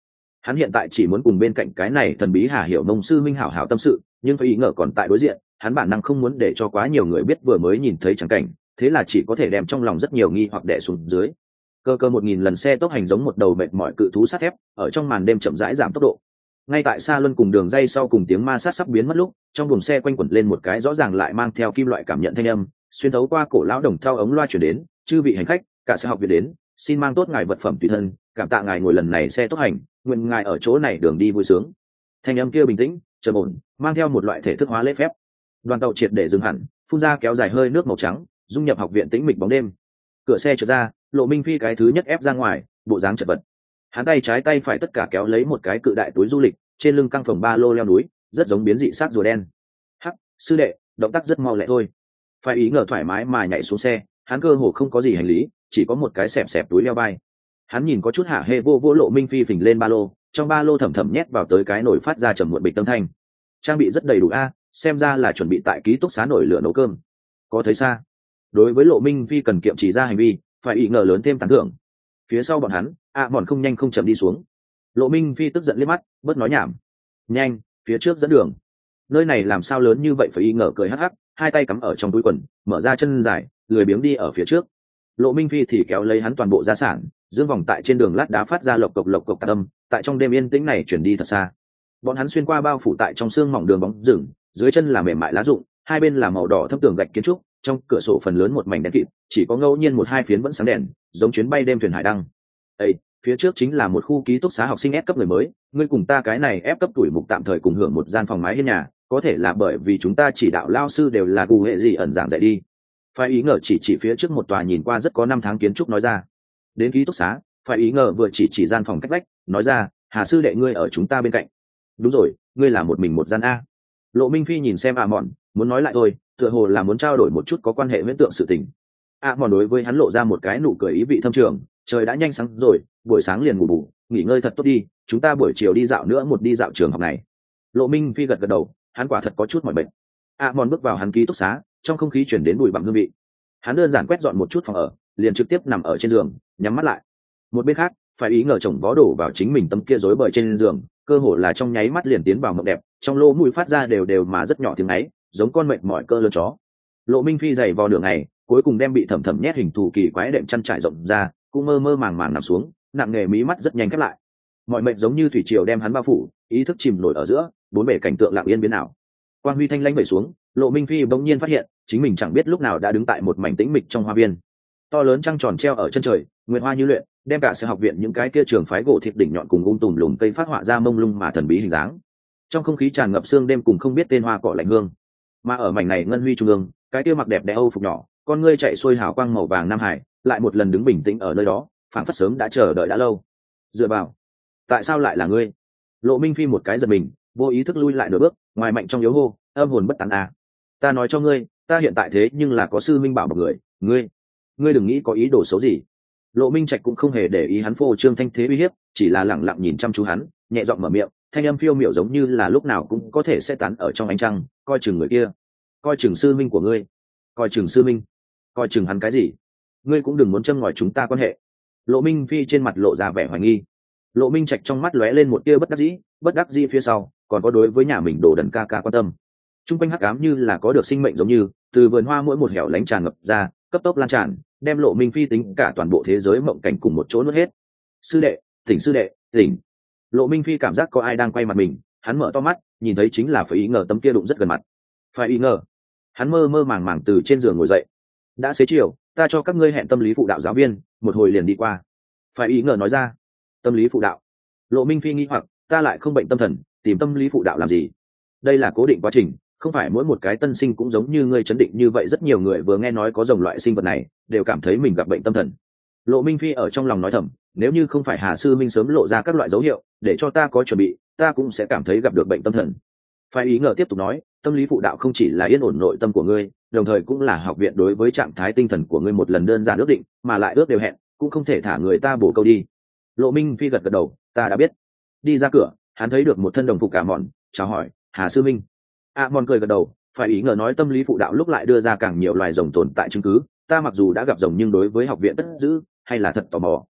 Hắn hiện tại chỉ muốn cùng bên cạnh cái này thần bí Hà Hiểu Mông sư minh hảo hảo tâm sự, nhưng phải ý ngờ còn tại đối diện, hắn bản năng không muốn để cho quá nhiều người biết vừa mới nhìn thấy trắng cảnh, thế là chỉ có thể đem trong lòng rất nhiều nghi hoặc đè xuống dưới. Cơ cơ một nghìn lần xe tốc hành giống một đầu mệt mỏi cự thú sắt thép, ở trong màn đêm chậm rãi giảm tốc độ. Ngay tại xa luân cùng đường dây sau cùng tiếng ma sát sắp biến mất lúc, trong buồng xe quanh quẩn lên một cái rõ ràng lại mang theo kim loại cảm nhận thanh âm, xuyên thấu qua cổ lão đồng thau ống loa chuyển đến, chư vị hành khách, cả xe học viện đến, xin mang tốt ngài vật phẩm tùy thân, cảm tạ ngài ngồi lần này xe tốc hành, nguyện ngài ở chỗ này đường đi vui sướng. Thanh âm kia bình tĩnh, trầm ổn, mang theo một loại thể thức hóa lễ phép. Đoàn tàu triệt để dừng hẳn, phun ra kéo dài hơi nước màu trắng, dung nhập học viện tĩnh mịch bóng đêm. Cửa xe trượt ra, Lộ Minh Phi cái thứ nhất ép ra ngoài, bộ dáng chật vật. Hắn tay trái tay phải tất cả kéo lấy một cái cự đại túi du lịch, trên lưng căng phồng ba lô leo núi, rất giống biến dị xác rùa đen. Hắc, sư đệ, động tác rất mau lẹ thôi. Phải ý ngờ thoải mái mà nhảy xuống xe, hắn cơ hồ không có gì hành lý, chỉ có một cái xẹp xẹp túi leo vai. Hắn nhìn có chút hạ hê vô vô Lộ Minh Phi phình lên ba lô, trong ba lô thầm thầm nhét vào tới cái nồi phát ra trầm muộn bịch tâm thanh. Trang bị rất đầy đủ a, xem ra là chuẩn bị tại ký túc xá nổi lửa nấu cơm. Có thấy xa. Đối với Lộ Minh Phi cần kiệm chỉ ra hành vi, phải ý ngờ lớn thêm tán thưởng. Phía sau bọn hắn, ạ à, bọn không nhanh không chậm đi xuống. Lộ Minh Phi tức giận liếc mắt, bớt nói nhảm. Nhanh, phía trước dẫn đường. Nơi này làm sao lớn như vậy, phải ý ngờ cười hắc hắc, hai tay cắm ở trong túi quần, mở ra chân dài, lười biếng đi ở phía trước. Lộ Minh Phi thì kéo lấy hắn toàn bộ gia sản, dương vòng tại trên đường lát đá phát ra lộc cộc lộc cộc tạc âm, tại trong đêm yên tĩnh này chuyển đi thật xa. Bọn hắn xuyên qua bao phủ tại trong xương mỏng đường bóng rừng, dưới chân là mềm mại lá rụng, hai bên là màu đỏ thâm tường gạch kiến trúc, trong cửa sổ phần lớn một mảnh đen kịt, chỉ có ngẫu nhiên một hai phiến vẫn sáng đèn, giống chuyến bay đêm thuyền hải đăng. Ê, phía trước chính là một khu ký túc xá học sinh ép cấp người mới, ngươi cùng ta cái này ép cấp tuổi mục tạm thời cùng hưởng một gian phòng mái hiên nhà, có thể là bởi vì chúng ta chỉ đạo lao sư đều là cụ hệ gì ẩn giảng dạy đi. Phải ý ngờ chỉ chỉ phía trước một tòa nhìn qua rất có năm tháng kiến trúc nói ra. Đến ký túc xá, phải ý ngờ vừa chỉ chỉ gian phòng cách vách, nói ra, Hà sư đệ ngươi ở chúng ta bên cạnh. Đúng rồi, ngươi là một mình một gian a. Lộ Minh Phi nhìn xem ạ à mòn, muốn nói lại thôi, tựa hồ là muốn trao đổi một chút có quan hệ huyễn tượng sự tình. ạ à mòn đối với hắn lộ ra một cái nụ cười ý vị thâm trường, trời đã nhanh sáng rồi, buổi sáng liền ngủ bù, nghỉ ngơi thật tốt đi, chúng ta buổi chiều đi dạo nữa một đi dạo trường học này. Lộ Minh Phi gật gật đầu, hắn quả thật có chút mỏi bệnh. ạ à mòn bước vào hắn ký túc xá, trong không khí chuyển đến bụi bặm hương vị. Hắn đơn giản quét dọn một chút phòng ở, liền trực tiếp nằm ở trên giường, nhắm mắt lại. Một bên khác, phải ý ngờ chồng vó đổ vào chính mình tấm kia rối bời trên giường, cơ hồ là trong nháy mắt liền tiến vào mộng đẹp, trong lỗ mũi phát ra đều đều mà rất nhỏ tiếng ấy, giống con mệt mỏi cơ lớn chó. Lộ Minh Phi giày vò nửa ngày, cuối cùng đem bị thẩm thẩm nhét hình thù kỳ quái đệm chăn trải rộng ra, cũng mơ mơ màng màng nằm xuống, nặng nề mí mắt rất nhanh khép lại. Mọi mệnh giống như thủy triều đem hắn bao phủ, ý thức chìm nổi ở giữa, bốn bề cảnh tượng lặng yên biến ảo. Quang huy thanh lãnh vẩy xuống, Lộ Minh Phi bỗng nhiên phát hiện, chính mình chẳng biết lúc nào đã đứng tại một mảnh tĩnh mịch trong hoa viên. To lớn trăng tròn treo ở chân trời, nguyệt hoa như luyện, đem cả sở học viện những cái kia trường phái gỗ thịt đỉnh nhọn cùng ung tùm lùm cây phát họa ra mông lung mà thần bí hình dáng. Trong không khí tràn ngập sương đêm cùng không biết tên hoa cỏ lạnh hương. Mà ở mảnh này ngân huy trung ương, cái kia mặc đẹp đẽ âu phục nhỏ, con ngươi chạy xuôi hào quang màu vàng nam hải, lại một lần đứng bình tĩnh ở nơi đó, phảng phất sớm đã chờ đợi đã lâu. Dựa vào, tại sao lại là ngươi? Lộ Minh Phi một cái giật mình, vô ý thức lui lại nửa bước, ngoài mạnh trong yếu hô, âm hồn bất tán à. Ta nói cho ngươi, ta hiện tại thế nhưng là có sư minh bảo một người, ngươi, ngươi đừng nghĩ có ý đồ xấu gì. Lộ Minh Trạch cũng không hề để ý hắn phô trương thanh thế uy hiếp, chỉ là lẳng lặng nhìn chăm chú hắn, nhẹ giọng mở miệng, thanh âm phiêu miểu giống như là lúc nào cũng có thể sẽ tán ở trong ánh trăng, coi chừng người kia, coi chừng sư minh của ngươi, coi chừng sư minh, coi chừng hắn cái gì? Ngươi cũng đừng muốn châm ngòi chúng ta quan hệ. Lộ Minh Phi trên mặt lộ ra vẻ hoài nghi. Lộ Minh Trạch trong mắt lóe lên một tia bất đắc dĩ, bất đắc dĩ phía sau, còn có đối với nhà mình đồ đần ca ca quan tâm. Trung quanh hắc ám như là có được sinh mệnh giống như, từ vườn hoa mỗi một hẻo lánh tràn ngập ra, cấp tốc lan tràn, đem Lộ Minh Phi tính cả toàn bộ thế giới mộng cảnh cùng một chỗ nuốt hết. Sư đệ, tỉnh sư đệ, tỉnh. Lộ Minh Phi cảm giác có ai đang quay mặt mình, hắn mở to mắt, nhìn thấy chính là Phải Ý Ngờ tấm kia đụng rất gần mặt. Phải Ý Ngờ. Hắn mơ mơ màng màng từ trên giường ngồi dậy. Đã xế chiều, ta cho các ngươi hẹn tâm lý phụ đạo giáo viên, một hồi liền đi qua. Phải Ý Ngờ nói ra. Tâm lý phụ đạo. Lộ Minh Phi nghi hoặc, ta lại không bệnh tâm thần, tìm tâm lý phụ đạo làm gì? Đây là cố định quá trình, không phải mỗi một cái tân sinh cũng giống như ngươi chấn định như vậy. Rất nhiều người vừa nghe nói có dòng loại sinh vật này, đều cảm thấy mình gặp bệnh tâm thần. Lộ Minh Phi ở trong lòng nói thầm, nếu như không phải Hà sư minh sớm lộ ra các loại dấu hiệu để cho ta có chuẩn bị, ta cũng sẽ cảm thấy gặp được bệnh tâm thần. Phải Ý Ngờ tiếp tục nói, tâm lý phụ đạo không chỉ là yên ổn nội tâm của ngươi, đồng thời cũng là học viện đối với trạng thái tinh thần của ngươi một lần đơn giản ước định, mà lại ước đều hẹn, cũng không thể thả người ta bổ câu đi. Lộ Minh Phi gật gật đầu, ta đã biết. Đi ra cửa, hắn thấy được một thân đồng phục cả mòn, chào hỏi, Hà sư minh. À mòn cười gật đầu, Phải Ý Ngờ nói tâm lý phụ đạo lúc lại đưa ra càng nhiều loài rồng tồn tại chứng cứ, ta mặc dù đã gặp rồng nhưng đối với học viện tất giữ hay là thật tò mò.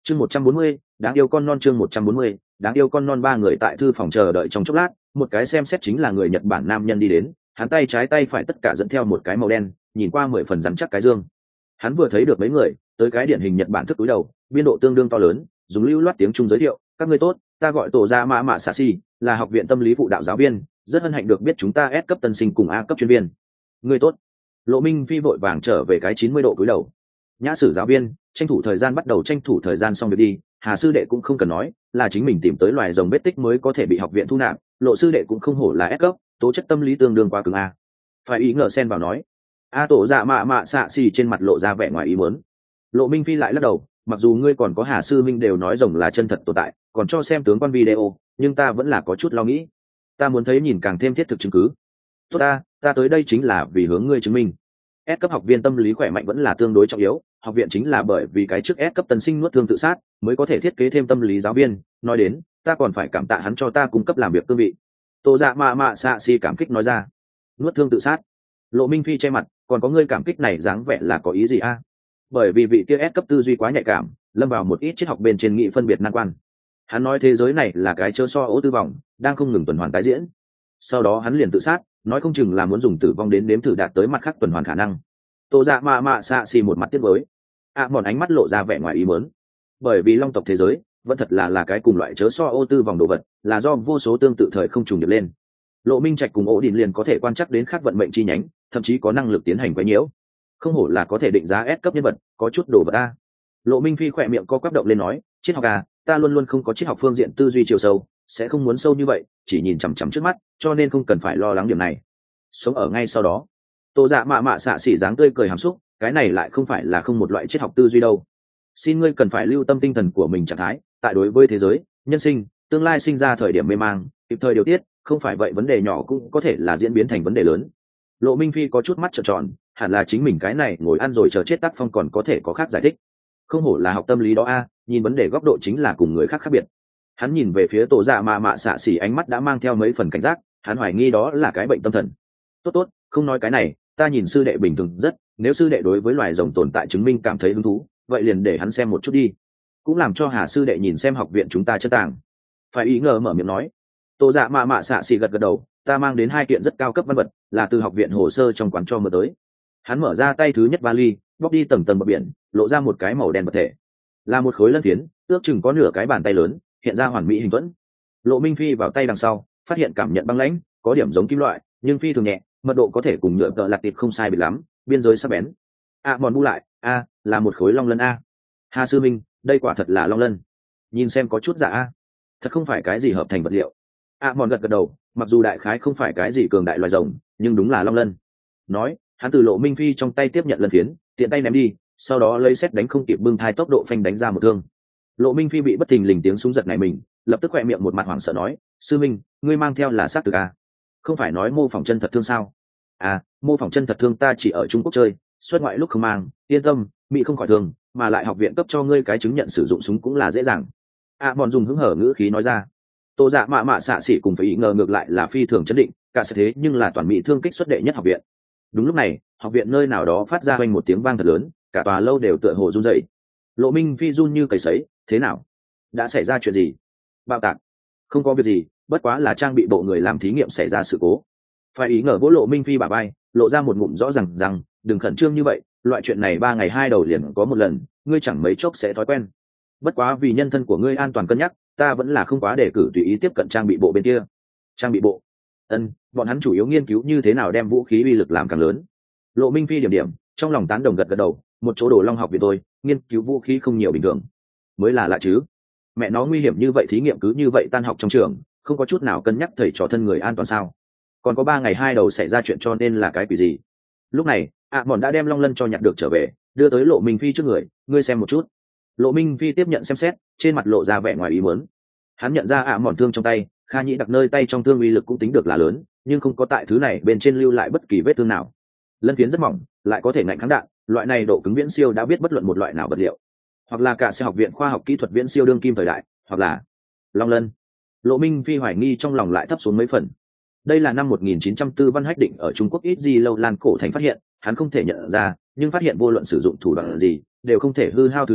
chương một trăm bốn mươi, đáng yêu con non. Chương một trăm bốn mươi, đáng yêu con non. Ba người tại thư phòng chờ đợi trong chốc lát, một cái xem xét chính là người Nhật Bản nam nhân đi đến, hắn tay trái tay phải tất cả dẫn theo một cái màu đen, nhìn qua mười phần rắn chắc cái dương. Hắn vừa thấy được mấy người tới, cái điển hình Nhật Bản thức túi đầu, biên độ tương đương to lớn, dùng lưu loát tiếng Trung giới thiệu: các ngươi tốt, ta gọi Tổ Gia Mã Mạ Xạ Xi, là học viện tâm lý phụ đạo giáo viên, rất hân hạnh được biết chúng ta S cấp tân sinh cùng A cấp chuyên viên. Ngươi tốt. Lộ Minh Phi vội vàng trở về cái chín mươi độ cúi đầu. Nhã sử giáo viên, tranh thủ thời gian bắt đầu tranh thủ thời gian xong việc đi. Hà sư đệ cũng không cần nói, là chính mình tìm tới loài rồng vết tích mới có thể bị học viện thu nạp. Lộ sư đệ cũng không hổ là S cấp, tố chất tâm lý tương đương quá cứng a. Phải ý ngờ xen vào nói. A Tổ Dạ Mạ Mạ Xạ Xì trên mặt lộ ra vẻ ngoài ý muốn. Lộ Minh Phi lại lắc đầu, mặc dù ngươi còn có Hà sư minh đều nói rồng là chân thật tồn tại, còn cho xem tướng quan video, nhưng ta vẫn là có chút lo nghĩ. Ta muốn thấy nhìn càng thêm thiết thực chứng cứ. Tốt ta, ta tới đây chính là vì hướng ngươi chứng minh. S cấp học viên tâm lý khỏe mạnh vẫn là tương đối trọng yếu, học viện chính là bởi vì cái trước S cấp tân sinh nuốt thương tự sát mới có thể thiết kế thêm tâm lý giáo viên. Nói đến, ta còn phải cảm tạ hắn cho ta cung cấp làm việc cương vị. Tô Dạ Mạ Mạ Xạ Xì cảm kích nói ra. Nuốt thương tự sát. Lộ Minh Phi che mặt, còn có ngươi cảm kích này dáng vẻ là có ý gì a? Bởi vì vị kia S cấp tư duy quá nhạy cảm, lâm vào một ít triết học bên trên nghị phân biệt nan quan. Hắn nói thế giới này là cái chớ so ố tư vòng, đang không ngừng tuần hoàn tái diễn. Sau đó hắn liền tự sát, nói không chừng là muốn dùng tử vong đến nếm thử đạt tới mặt khác tuần hoàn khả năng. Tô Dạ Mạ Mạ Xạ Xì một mặt tiếc với, ạ à, mòn ánh mắt lộ ra vẻ ngoài ý muốn. Bởi vì long tộc thế giới vẫn thật là là cái cùng loại chớ so ô tư vòng đồ vật, là do vô số tương tự thời không trùng điệp lên. Lộ Minh Trạch cùng ổ đình liền có thể quan trắc đến khác vận mệnh chi nhánh, thậm chí có năng lực tiến hành quấy nhiễu. Không hổ là có thể định giá S cấp nhân vật, có chút đồ vật a. Lộ Minh Phi khỏe miệng co quắp động lên nói, triết học à, ta luôn luôn không có triết học phương diện tư duy chiều sâu, sẽ không muốn sâu như vậy, chỉ nhìn chằm chằm trước mắt, cho nên không cần phải lo lắng điểm này. Sống ở ngay sau đó. Tô Dạ Mạ Mạ Xạ Xỉ dáng tươi cười hàm xúc, cái này lại không phải là không một loại triết học tư duy đâu. Xin ngươi cần phải lưu tâm tinh thần của mình trạng thái, tại đối với thế giới, nhân sinh, tương lai sinh ra thời điểm mê mang, kịp thời điều tiết, không phải vậy vấn đề nhỏ cũng có thể là diễn biến thành vấn đề lớn. Lộ Minh Phi có chút mắt trợn tròn, hẳn là chính mình cái này ngồi ăn rồi chờ chết tác phong còn có thể có khác giải thích. Không hổ là học tâm lý đó a, nhìn vấn đề góc độ chính là cùng người khác khác biệt. Hắn nhìn về phía Tổ Dạ Mạ Mạ Xạ Xỉ, ánh mắt đã mang theo mấy phần cảnh giác, hắn hoài nghi đó là cái bệnh tâm thần. Tốt tốt, không nói cái này, ta nhìn sư đệ bình thường rất, nếu sư đệ đối với loài rồng tồn tại chứng minh cảm thấy hứng thú, vậy liền để hắn xem một chút đi, cũng làm cho Hà sư đệ nhìn xem học viện chúng ta chân tàng. Phải ý ngờ mở miệng nói. Tổ Dạ Mạ Mạ Xạ Xỉ gật gật đầu, ta mang đến hai kiện rất cao cấp văn vật, là từ học viện hồ sơ trong quán cho mượn tới. Hắn mở ra tay thứ nhất vali, bóc đi tầng tầng bờ biển, lộ ra một cái màu đen vật thể, là một khối lân phiến, ước chừng có nửa cái bàn tay lớn, hiện ra hoàn mỹ hình thuẫn. Lộ Minh Phi vào tay đằng sau, phát hiện cảm nhận băng lãnh, có điểm giống kim loại, nhưng phi thường nhẹ, mật độ có thể cùng nhựa tợ lạc tiệp không sai biệt lắm, biên giới sắc bén. À, mòn bu lại, a, là một khối long lân a. Hà sư minh, đây quả thật là long lân. Nhìn xem có chút giả a, thật không phải cái gì hợp thành vật liệu. À, mòn gật gật đầu, mặc dù đại khái không phải cái gì cường đại loài rồng, nhưng đúng là long lân. Nói, hắn từ Lộ Minh Phi trong tay tiếp nhận lân phiến, tiện tay ném đi, sau đó lấy xét đánh không kịp bưng thai tốc độ phanh đánh ra một thương. Lộ Minh Phi bị bất thình lình tiếng súng giật này mình, lập tức quẹ miệng một mặt hoảng sợ nói, sư minh, ngươi mang theo là sát thực a? Không phải nói mô phỏng chân thật thương sao? À, mô phỏng chân thật thương ta chỉ ở Trung Quốc chơi, xuất ngoại lúc không mang, yên tâm, bị không khỏi thương, mà lại học viện cấp cho ngươi cái chứng nhận sử dụng súng cũng là dễ dàng. À, bọn dùng hứng hở ngữ khí nói ra. Tô Dạ Mạ Mạ Xạ Xỉ cùng phải ý ngờ ngược lại là phi thường chấn định, cả sẽ thế nhưng là toàn mỹ thương kích xuất đệ nhất học viện. Đúng lúc này, học viện nơi nào đó phát ra hoành một tiếng vang thật lớn, cả tòa lâu đều tựa hồ run rẩy. Lộ Minh Phi run như cầy sấy, thế nào? Đã xảy ra chuyện gì? Bạo tạc? Không có việc gì, bất quá là trang bị bộ người làm thí nghiệm xảy ra sự cố. Phải ý ngờ vỗ Lộ Minh Phi bả vai, lộ ra một ngụm rõ ràng rằng, đừng khẩn trương như vậy, loại chuyện này ba ngày hai đầu liền có một lần, ngươi chẳng mấy chốc sẽ thói quen. Bất quá vì nhân thân của ngươi an toàn cân nhắc, ta vẫn là không quá đề cử tùy ý tiếp cận trang bị bộ bên kia. Trang bị bộ? Ân, bọn hắn chủ yếu nghiên cứu như thế nào đem vũ khí uy lực làm càng lớn. Lộ Minh Phi điểm điểm, trong lòng tán đồng gật gật đầu, một chỗ đồ long học viện tôi, nghiên cứu vũ khí không nhiều bình thường, mới là lạ chứ. Mẹ nó nguy hiểm như vậy, thí nghiệm cứ như vậy tan học trong trường, không có chút nào cân nhắc thầy trò thân người an toàn sao? Còn có ba ngày hai đầu xảy ra chuyện cho nên là cái quỷ gì? Lúc này, ạ à, bọn đã đem long lân cho nhặt được trở về, đưa tới Lộ Minh Phi trước người, ngươi xem một chút. Lộ Minh Phi tiếp nhận xem xét, trên mặt lộ ra vẻ ngoài ý muốn. Hắn nhận ra ạ à, mòn thương trong tay, Kha Nhĩ đặc nơi tay trong thương uy lực cũng tính được là lớn, nhưng không có tại thứ này bên trên lưu lại bất kỳ vết thương nào. Lân phiến rất mỏng, lại có thể ngạnh kháng đạn, loại này độ cứng viễn siêu đã biết bất luận một loại nào vật liệu, hoặc là cả xe học viện khoa học kỹ thuật viễn siêu đương kim thời đại, hoặc là long lân. Lộ Minh Phi hoài nghi trong lòng lại thấp xuống mấy phần. Đây là năm một nghìn chín trăm tư Văn Hách Định ở Trung Quốc ít gì lâu lan cổ thành phát hiện, hắn không thể nhận ra, nhưng phát hiện vô luận sử dụng thủ đoạn gì đều không thể hư hao thứ này,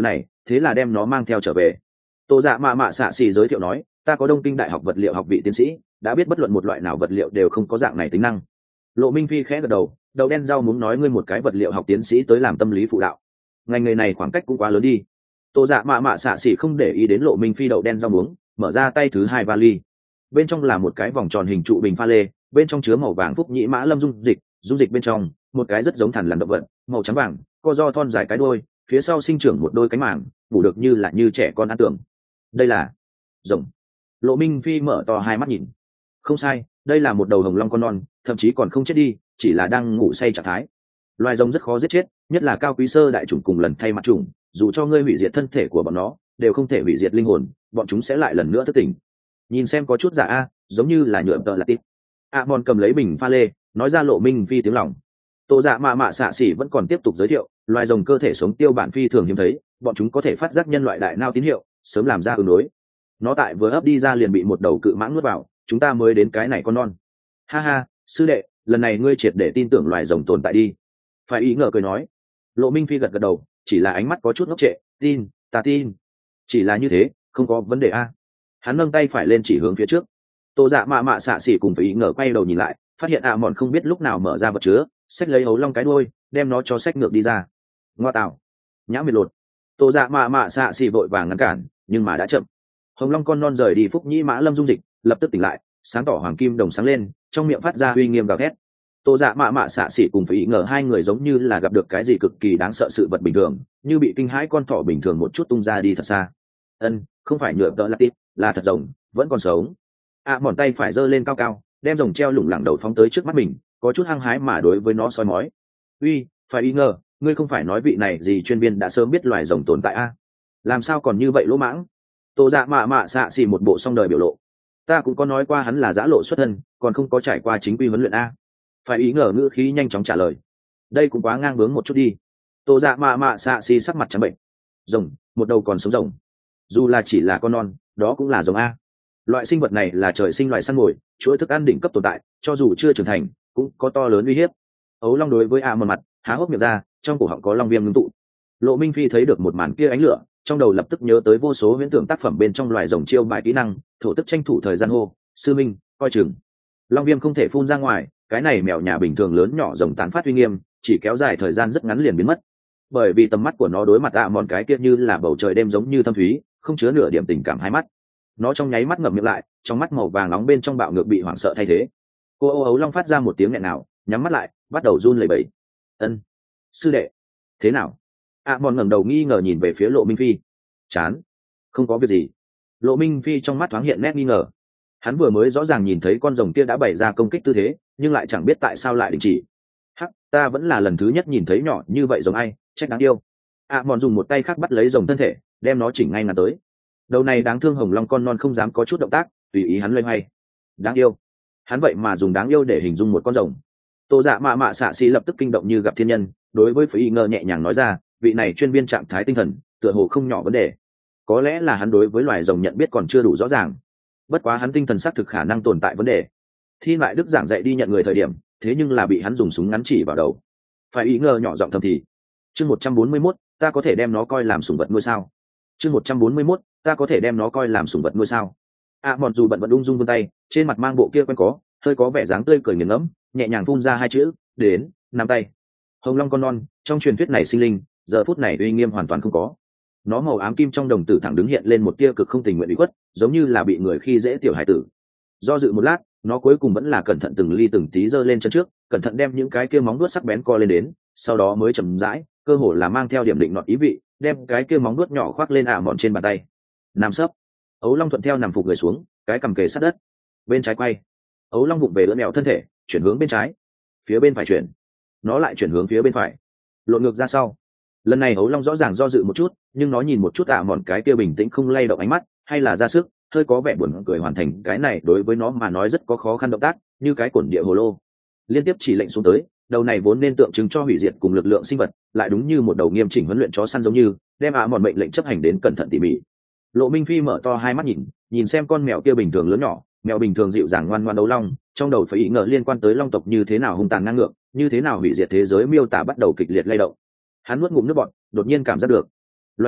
thế là đem nó mang theo trở về. Tô Dạ Mạ Mạ Xạ Xỉ giới thiệu nói, ta có Đông Kinh Đại học vật liệu học vị tiến sĩ, đã biết bất luận một loại nào vật liệu đều không có dạng này tính năng. Lộ Minh Phi khẽ gật đầu, đầu đen rau muốn nói ngươi một cái vật liệu học tiến sĩ tới làm tâm lý phụ đạo, ngành nghề này khoảng cách cũng quá lớn đi. Tô Dạ Mạ Mạ Xạ Xỉ không để ý đến Lộ Minh Phi đậu đen rau muống, mở ra tay thứ hai vali, bên trong là một cái vòng tròn hình trụ bình pha lê, bên trong chứa màu vàng phúc nhĩ mã lâm dung dịch, dung dịch bên trong một cái rất giống thằn lằn động vật, màu trắng vàng, co do thon dài cái đuôi, phía sau sinh trưởng một đôi cánh màng, ngủ được như là như trẻ con ăn tưởng. Đây là rồng. Lộ Minh Phi mở to hai mắt nhìn. Không sai, đây là một đầu hồng long con non, thậm chí còn không chết đi, chỉ là đang ngủ say trạng thái. Loài rồng rất khó giết chết, nhất là cao quý sơ đại chủng cùng lần thay mặt chủng, dù cho ngươi hủy diệt thân thể của bọn nó, đều không thể hủy diệt linh hồn, bọn chúng sẽ lại lần nữa thức tỉnh. Nhìn xem có chút giả a, giống như là nhựa tợ là tít. A Mòn cầm lấy bình pha lê, nói ra Lộ Minh Phi tiếng lòng. Tô Dạ Mạ Mạ Xạ Xỉ vẫn còn tiếp tục giới thiệu, loài rồng cơ thể sống tiêu bản phi thường hiếm thấy, bọn chúng có thể phát giác nhân loại đại não tín hiệu, sớm làm ra ứng đối. Nó tại vừa ấp đi ra liền bị một đầu cự mãng nuốt vào, chúng ta mới đến cái này con non. Ha ha, sư đệ, lần này ngươi triệt để tin tưởng loài rồng tồn tại đi. Phải ý ngờ cười nói. Lộ Minh Phi gật gật đầu, chỉ là ánh mắt có chút ngốc trệ, tin, ta tin. Chỉ là như thế, không có vấn đề a. Hắn nâng tay phải lên chỉ hướng phía trước. Tô Dạ Mạ Mạ Xạ Xỉ cùng Phải ý ngờ quay đầu nhìn lại, phát hiện ạ mòn không biết lúc nào mở ra vật chứa, xách lấy ấu long cái đuôi, đem nó cho xách ngược đi ra. Ngoa tạo, nhã miệt lột. Tô Dạ Mạ Mạ Xạ Xỉ vội vàng ngăn cản, nhưng mà đã chậm. Hồng long con non rời đi phúc nhĩ mã lâm dung dịch, lập tức tỉnh lại, sáng tỏ hoàng kim đồng sáng lên, trong miệng phát ra uy nghiêm gào thét. Tô Dạ Mạ Mạ Xạ Xỉ cùng Phải ý ngờ hai người giống như là gặp được cái gì cực kỳ đáng sợ sự vật bình thường, như bị kinh hãi con thỏ bình thường một chút tung ra đi thật xa. Ân, không phải nhựa tợ là tít, là thật rồng, vẫn còn sống. À mòn tay phải giơ lên cao cao, đem rồng treo lủng lẳng đầu phóng tới trước mắt mình, có chút hăng hái mà đối với nó soi mói. Uy, Phải ý ngờ, ngươi không phải nói vị này gì chuyên viên đã sớm biết loài rồng tồn tại a? Làm sao còn như vậy lỗ mãng? Tô Dạ Mạ Mạ Xạ Xỉ một bộ song đời biểu lộ. Ta cũng có nói qua hắn là giã lộ xuất thân, còn không có trải qua chính quy huấn luyện a. Phải ý ngờ ngữ khí nhanh chóng trả lời. Đây cũng quá ngang bướng một chút đi. Tô Dạ Mạ Mạ Xạ Xỉ sắc mặt trắng bệnh. Rồng, một đầu còn sống rồng. Dù là chỉ là con non, đó cũng là rồng a. Loại sinh vật này là trời sinh loại săn mồi, chuỗi thức ăn đỉnh cấp tồn tại, cho dù chưa trưởng thành, cũng có to lớn uy hiếp. Ấu long đối với a một mặt, há hốc miệng ra, trong cổ họng có long viêm ngưng tụ. Lộ Minh Phi thấy được một màn kia ánh lửa, trong đầu lập tức nhớ tới vô số huyễn tưởng tác phẩm bên trong loài rồng chiêu bài kỹ năng, thổ tức tranh thủ thời gian hô, sư minh, coi chừng. Long viêm không thể phun ra ngoài, cái này mèo nhà bình thường lớn nhỏ rồng tán phát uy nghiêm, chỉ kéo dài thời gian rất ngắn liền biến mất. Bởi vì tầm mắt của nó đối mặt ạ mòn cái kia như là bầu trời đêm giống như thâm thúy, không chứa nửa điểm tình cảm hai mắt. Nó trong nháy mắt ngậm miệng lại, trong mắt màu vàng nóng bên trong bạo ngược bị hoảng sợ thay thế. Cô âu ấu long phát ra một tiếng nghẹn nào, nhắm mắt lại, bắt đầu run lẩy bẩy. Ân, sư đệ, thế nào? ạ mòn ngẩng đầu nghi ngờ nhìn về phía Lộ Minh Phi. Chán, không có việc gì. Lộ Minh Phi trong mắt thoáng hiện nét nghi ngờ. Hắn vừa mới rõ ràng nhìn thấy con rồng kia đã bày ra công kích tư thế, nhưng lại chẳng biết tại sao lại đình chỉ. Hắc, ta vẫn là lần thứ nhất nhìn thấy nhỏ như vậy rồng ai, trách đáng yêu. ạ mòn dùng một tay khác bắt lấy rồng thân thể, đem nó chỉnh ngay ngắn tới. Đầu này đáng thương hồng long con non không dám có chút động tác, tùy ý hắn loay hoay. Đáng yêu. Hắn vậy mà dùng đáng yêu để hình dung một con rồng. Tô Dạ Mạ Mạ Xạ Xỉ lập tức kinh động như gặp thiên nhân, đối với Phải ý ngờ nhẹ nhàng nói ra, vị này chuyên viên trạng thái tinh thần, tựa hồ không nhỏ vấn đề. Có lẽ là hắn đối với loài rồng nhận biết còn chưa đủ rõ ràng. Bất quá hắn tinh thần xác thực khả năng tồn tại vấn đề. Thi lại đức giảng dạy đi nhận người thời điểm, thế nhưng là bị hắn dùng súng ngắn chỉ vào đầu. Phải ý ngờ nhỏ giọng thầm thì. Chương một trăm bốn mươi mốt, ta có thể đem nó coi làm sủng vật nuôi sao? Chương một trăm bốn mươi mốt, ta có thể đem nó coi làm sủng vật nuôi sao? À mòn dù bận vẫn ung dung vươn tay, trên mặt mang bộ kia quen có, hơi có vẻ dáng tươi cười nghiền ngẫm, nhẹ nhàng phun ra hai chữ, đến, nắm tay. Hồng long con non, trong truyền thuyết này sinh linh, giờ phút này uy nghiêm hoàn toàn không có. Nó màu ám kim trong đồng tử thẳng đứng hiện lên một tia cực không tình nguyện ủy khuất, giống như là bị người khi dễ tiểu hải tử. Do dự một lát, nó cuối cùng vẫn là cẩn thận từng ly từng tí giơ lên chân trước, cẩn thận đem những cái kia móng vuốt sắc bén co lên đến, sau đó mới chậm rãi, cơ hồ là mang theo điểm định nọt ý vị, đem cái kia móng vuốt nhỏ khoác lên ạ mọn trên bàn tay. Nằm sấp, ấu long thuận theo nằm phục người xuống, cái cằm kề sát đất. Bên trái quay, ấu long bụng về lưỡi mèo thân thể, chuyển hướng bên trái, phía bên phải chuyển, nó lại chuyển hướng phía bên phải, lộn ngược ra sau. Lần này ấu long rõ ràng do dự một chút, nhưng nó nhìn một chút ạ mọn cái kia bình tĩnh không lay động ánh mắt, hay là ra sức, hơi có vẻ buồn cười hoàn thành cái này đối với nó mà nói rất có khó khăn động tác, như cái cổn địa hồ lô. Liên tiếp chỉ lệnh xuống tới, đầu này vốn nên tượng trưng cho hủy diệt cùng lực lượng sinh vật, lại đúng như một đầu nghiêm chỉnh huấn luyện chó săn giống như, đem ạ mọn mệnh lệnh chấp hành đến cẩn thận tỉ mỉ. Lộ Minh Phi mở to hai mắt nhìn, nhìn xem con mèo kia bình thường lớn nhỏ, mèo bình thường dịu dàng ngoan ngoãn đấu long, trong đầu phải ý ngờ liên quan tới long tộc như thế nào hung tàn ngang ngược, như thế nào hủy diệt thế giới miêu tả bắt đầu kịch liệt lay động. Hắn nuốt ngụm nước bọt, đột nhiên cảm giác được, loài rồng,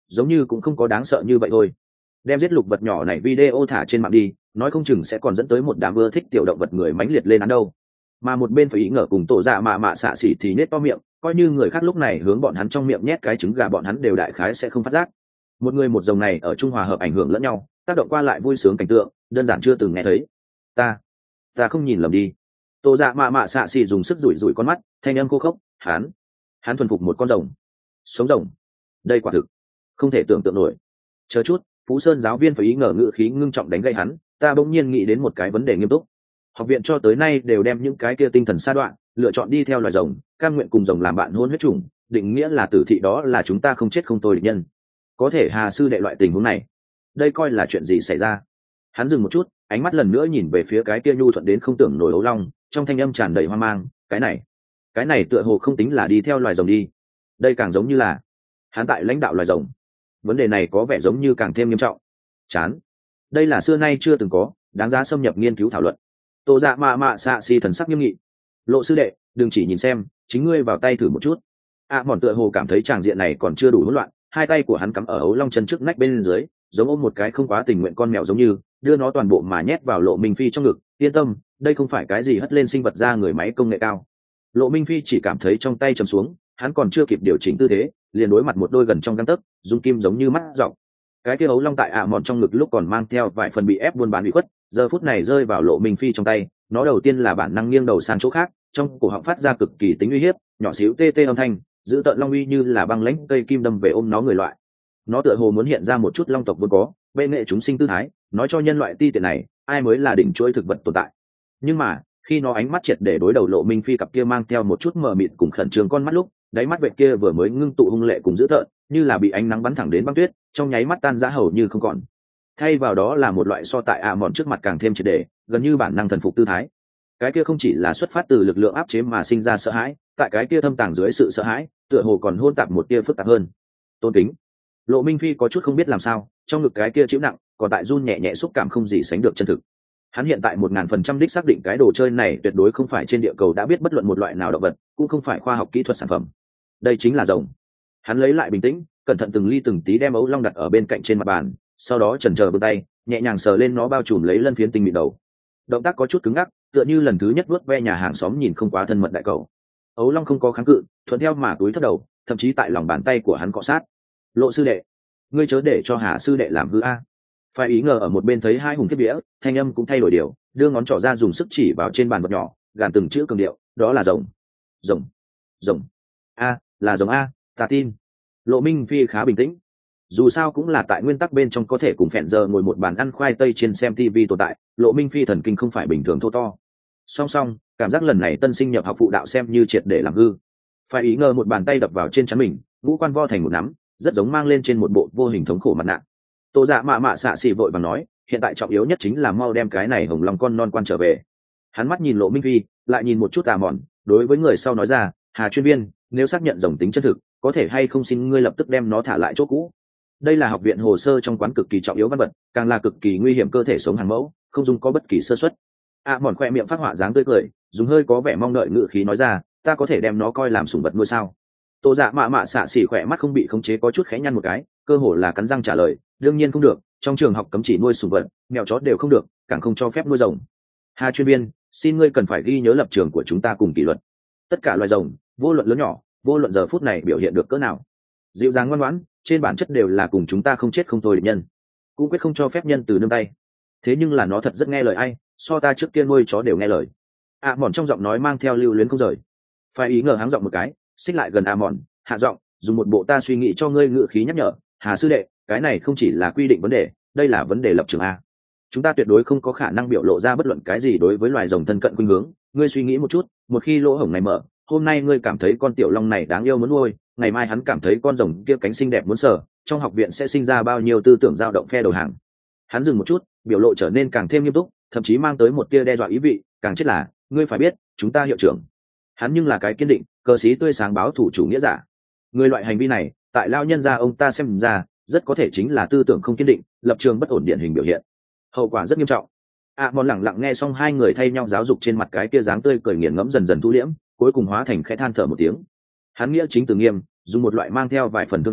giống như cũng không có đáng sợ như vậy thôi. Đem giết lục vật nhỏ này video thả trên mạng đi, nói không chừng sẽ còn dẫn tới một đám ưa thích tiểu động vật người mãnh liệt lên án đâu. Mà một bên phải ý ngờ cùng tổ dạ mạ mạ xạ xỉ thì nết to miệng, coi như người khác lúc này hướng bọn hắn trong miệng nhét cái trứng gà bọn hắn đều đại khái sẽ không phát giác. Một người một dòng này ở trung hòa hợp ảnh hưởng lẫn nhau, tác động qua lại vui sướng cảnh tượng, đơn giản chưa từng nghe thấy. Ta, ta không nhìn lầm đi. Tổ dạ mạ mạ xạ xỉ dùng sức rủi rủi con mắt, thanh âm khô khốc, hắn, hắn thuần phục một con rồng, sống rồng. Đây quả thực không thể tưởng tượng nổi. Chờ chút, Phú Sơn giáo viên phải ý ngờ ngữ khí ngưng trọng đánh gây hắn, ta bỗng nhiên nghĩ đến một cái vấn đề nghiêm túc. Học viện cho tới nay đều đem những cái kia tinh thần sa đoạn lựa chọn đi theo loài rồng, cam nguyện cùng rồng làm bạn hôn huyết chủng, định nghĩa là tử thị, đó là chúng ta không chết không thôi địch nhân. Có thể Hà sư đệ loại tình huống này, đây coi là chuyện gì xảy ra? Hắn dừng một chút, ánh mắt lần nữa nhìn về phía cái kia nhu thuận đến không tưởng nổi ấu long, trong thanh âm tràn đầy hoang mang. Cái này, cái này tựa hồ không tính là đi theo loài rồng đi, đây càng giống như là hắn tại lãnh đạo loài rồng. Vấn đề này có vẻ giống như càng thêm nghiêm trọng. Chán, đây là xưa nay chưa từng có, đáng giá xâm nhập nghiên cứu thảo luận. Tô dạ mạ mạ xạ xì thần sắc nghiêm nghị. Lộ sư đệ, đừng chỉ nhìn xem, chính ngươi vào tay thử một chút. À, mòn tựa hồ cảm thấy tràng diện này còn chưa đủ hỗn loạn, hai tay của hắn cắm ở ấu long chân trước nách bên dưới, giống ôm một cái không quá tình nguyện con mèo, giống như đưa nó toàn bộ mà nhét vào Lộ Minh Phi trong ngực. Yên tâm, đây không phải cái gì hất lên sinh vật ra người máy công nghệ cao. Lộ Minh Phi chỉ cảm thấy trong tay chầm xuống, hắn còn chưa kịp điều chỉnh tư thế, liền đối mặt một đôi gần trong gang tấc, dung kim giống như mắt dọc. Cái kia ấu long tại ạ à mòn trong ngực lúc còn mang theo vài phần bị ép buôn bán bị khuất, giờ phút này rơi vào Lộ Minh Phi trong tay, nó đầu tiên là bản năng nghiêng đầu sang chỗ khác, trong cổ họng phát ra cực kỳ tính uy hiếp, nhỏ xíu tê tê âm thanh, giữ tợn long uy như là băng lãnh cây kim đâm về ôm nó người loại. Nó tựa hồ muốn hiện ra một chút long tộc vốn có, bệ nghệ chúng sinh tư thái, nói cho nhân loại ti tiện này, ai mới là đỉnh chuỗi thực vật tồn tại. Nhưng mà, khi nó ánh mắt triệt để đối đầu Lộ Minh Phi cặp kia mang theo một chút mờ mịt cùng khẩn trương con mắt lúc, đáy mắt vệ kia vừa mới ngưng tụ hung lệ cùng dữ tợn, như là bị ánh nắng bắn thẳng đến băng tuyết, trong nháy mắt tan rã hầu như không còn. Thay vào đó là một loại so tại ạ à mòn trước mặt càng thêm triệt để, gần như bản năng thần phục tư thái. Cái kia không chỉ là xuất phát từ lực lượng áp chế mà sinh ra sợ hãi, tại cái kia thâm tàng dưới sự sợ hãi, tựa hồ còn hôn tạp một tia phức tạp hơn. Tôn kính. Lộ Minh Phi có chút không biết làm sao, trong ngực cái kia chịu nặng, còn tại run nhẹ nhẹ xúc cảm không gì sánh được chân thực. Hắn hiện tại một ngàn phần trăm đích xác định cái đồ chơi này tuyệt đối không phải trên địa cầu đã biết bất luận một loại nào động vật, cũng không phải khoa học kỹ thuật sản phẩm. Đây chính là rồng. Hắn lấy lại bình tĩnh, cẩn thận từng ly từng tí đem ấu long đặt ở bên cạnh trên mặt bàn, sau đó chần chờ vươn tay, nhẹ nhàng sờ lên nó bao trùm lấy lân phiến tinh mịn đầu. Động tác có chút cứng ngắc, tựa như lần thứ nhất vuốt ve nhà hàng xóm nhìn không quá thân mật đại cầu. Ấu long không có kháng cự, thuận theo mà túi thấp đầu, thậm chí tại lòng bàn tay của hắn cọ sát. Lộ sư đệ, ngươi chớ để cho Hà sư đệ làm hư a. Phải ý ngờ ở một bên thấy hai hùng kiếp vía, thanh âm cũng thay đổi điều, đưa ngón trỏ ra dùng sức chỉ vào trên bàn vật nhỏ, gàn từng chữ cường điệu, đó là rồng, rồng, rồng. A, là rồng a, ta tin. Lộ Minh Phi khá bình tĩnh, dù sao cũng là tại nguyên tắc bên trong có thể cùng phèn giờ ngồi một bàn ăn khoai tây trên xem tivi tồn tại. Lộ Minh Phi thần kinh không phải bình thường thô to. Song song, cảm giác lần này tân sinh nhập học phụ đạo xem như triệt để làm hư. Phải ý ngờ một bàn tay đập vào trên trán mình, ngũ quan vo thành một nắm, rất giống mang lên trên một bộ vô hình thống khổ mặt nạ. Tô dạ mạ mạ xạ xì vội vàng nói, hiện tại trọng yếu nhất chính là mau đem cái này hồng lòng con non quan trở về. Hắn mắt nhìn Lộ Minh Phi, lại nhìn một chút tà mòn, đối với người sau nói ra, Hà chuyên viên, nếu xác nhận rồng tính chân thực, có thể hay không xin ngươi lập tức đem nó thả lại chỗ cũ. Đây là học viện hồ sơ trong quán cực kỳ trọng yếu văn vật, càng là cực kỳ nguy hiểm cơ thể sống hàng mẫu, không dùng có bất kỳ sơ suất. À, mòn khoe miệng phát họa dáng tươi cười, dùng hơi có vẻ mong đợi ngự khí nói ra, ta có thể đem nó coi làm sủng vật nuôi sao? Tô dạ mạ mạ xạ xỉ khỏe mắt không bị khống chế có chút khẽ nhăn một cái, cơ hồ là cắn răng trả lời, đương nhiên không được, trong trường học cấm chỉ nuôi sủng vật, mèo chó đều không được, càng không cho phép nuôi rồng. Hà chuyên viên, xin ngươi cần phải ghi nhớ lập trường của chúng ta cùng kỷ luật. Tất cả loài rồng, vô luận lớn nhỏ, vô luận giờ phút này biểu hiện được cỡ nào, dịu dàng ngoan ngoãn, trên bản chất đều là cùng chúng ta không chết không thôi địch nhân, cũng quyết không cho phép nhân từ nương tay. Thế nhưng là nó thật rất nghe lời ai, so ta trước kia nuôi chó đều nghe lời. À mòn trong giọng nói mang theo lưu luyến không rời. Phải ý ngờ háng giọng một cái, xích lại gần à mòn, hạ giọng, dùng một bộ ta suy nghĩ cho ngươi ngự khí nhắc nhở, Hà sư đệ, cái này không chỉ là quy định vấn đề, đây là vấn đề lập trường a. Chúng ta tuyệt đối không có khả năng biểu lộ ra bất luận cái gì đối với loài rồng thân cận khuynh hướng. Ngươi suy nghĩ một chút, một khi lỗ hổng này mở, hôm nay ngươi cảm thấy con tiểu long này đáng yêu muốn nuôi, ngày mai hắn cảm thấy con rồng kia cánh xinh đẹp muốn sờ, trong học viện sẽ sinh ra bao nhiêu tư tưởng dao động phe đầu hàng. Hắn dừng một chút, biểu lộ trở nên càng thêm nghiêm túc, thậm chí mang tới một tia đe dọa ý vị, càng chết là, ngươi phải biết, chúng ta hiệu trưởng. Hắn nhưng là cái kiên định, cờ sĩ tươi sáng báo thủ chủ nghĩa giả. Người loại hành vi này, tại lao nhân gia ông ta xem ra, rất có thể chính là tư tưởng không kiên định, lập trường bất ổn điển hình biểu hiện. Hậu quả rất nghiêm trọng. À, mòn lẳng lặng nghe xong hai người thay nhau giáo dục trên mặt cái kia dáng tươi cười nghiền ngẫm dần dần thu liễm, cuối cùng hóa thành khẽ than thở một tiếng. Hắn nghĩa chính từ nghiêm, dùng một loại mang theo vài phần thương xót,